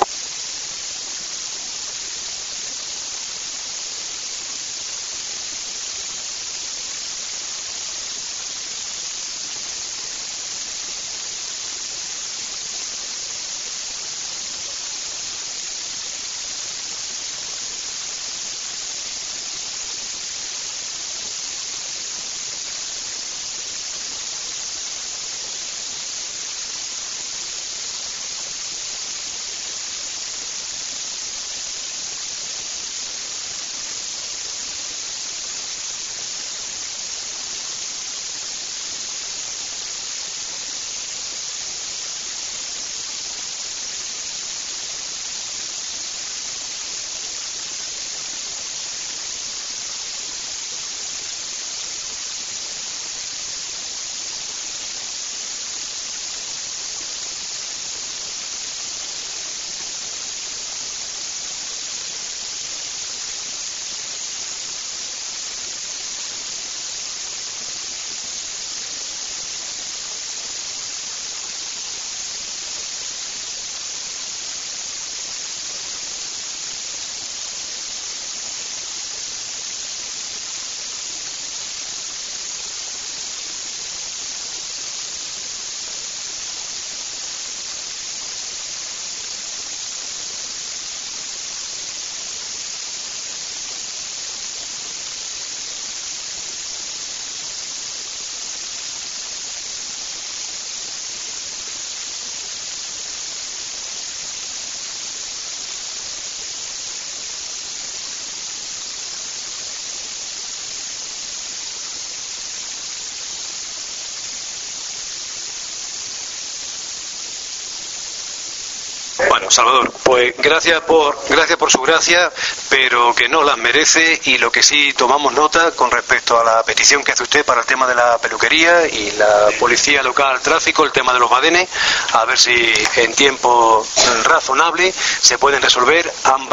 Bueno, Salvador, pues gracias por su gracia, pero que no las merece, y lo que sí tomamos nota con respecto a la petición que hace usted para el tema de la peluquería y la policía local, tráfico, el tema de los badenes, a ver si en tiempo razonable se pueden resolver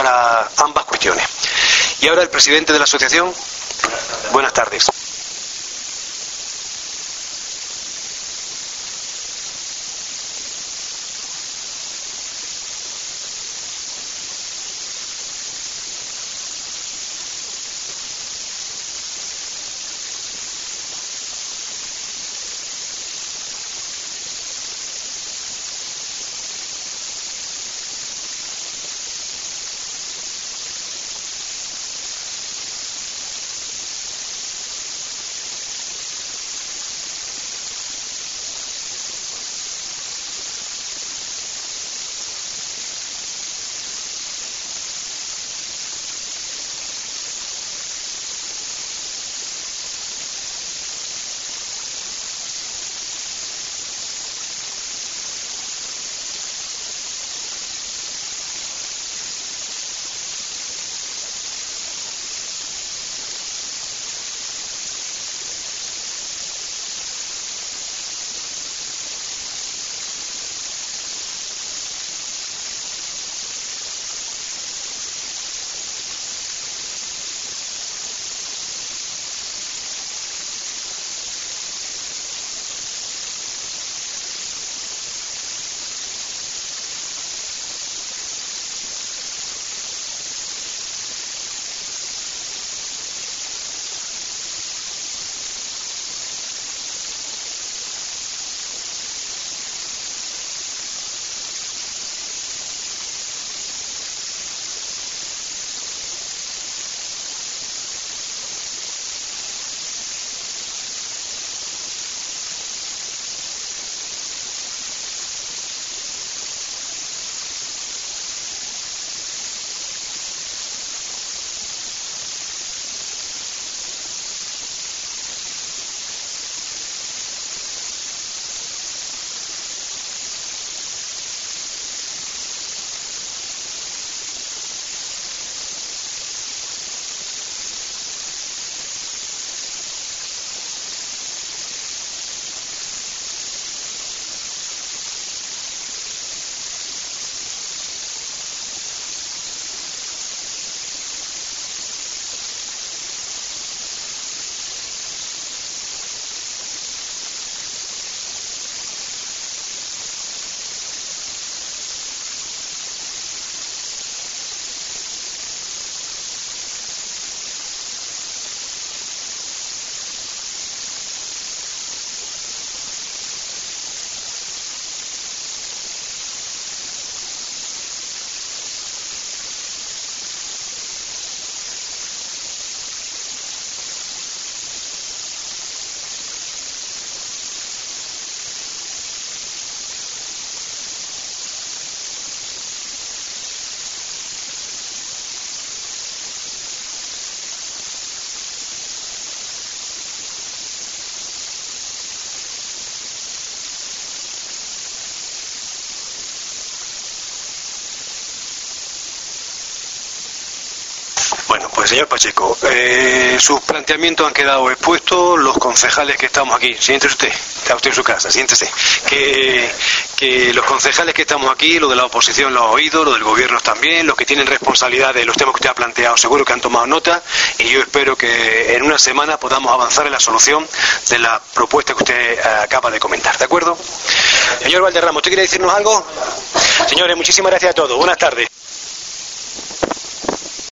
ambas cuestiones. Y ahora el presidente de la asociación. Buenas tardes. Pues señor Pacheco, sus planteamientos han quedado expuestos, los concejales que estamos aquí, siéntese usted, está usted en su casa, siéntese, que los concejales que estamos aquí, lo de la oposición lo ha oído, lo del gobierno también, los que tienen responsabilidad de los temas que usted ha planteado, seguro que han tomado nota, y yo espero que en una semana podamos avanzar en la solución de la propuesta que usted acaba de comentar, ¿de acuerdo? Señor Valderrama, ¿usted quiere decirnos algo? Señores, muchísimas gracias a todos, buenas tardes.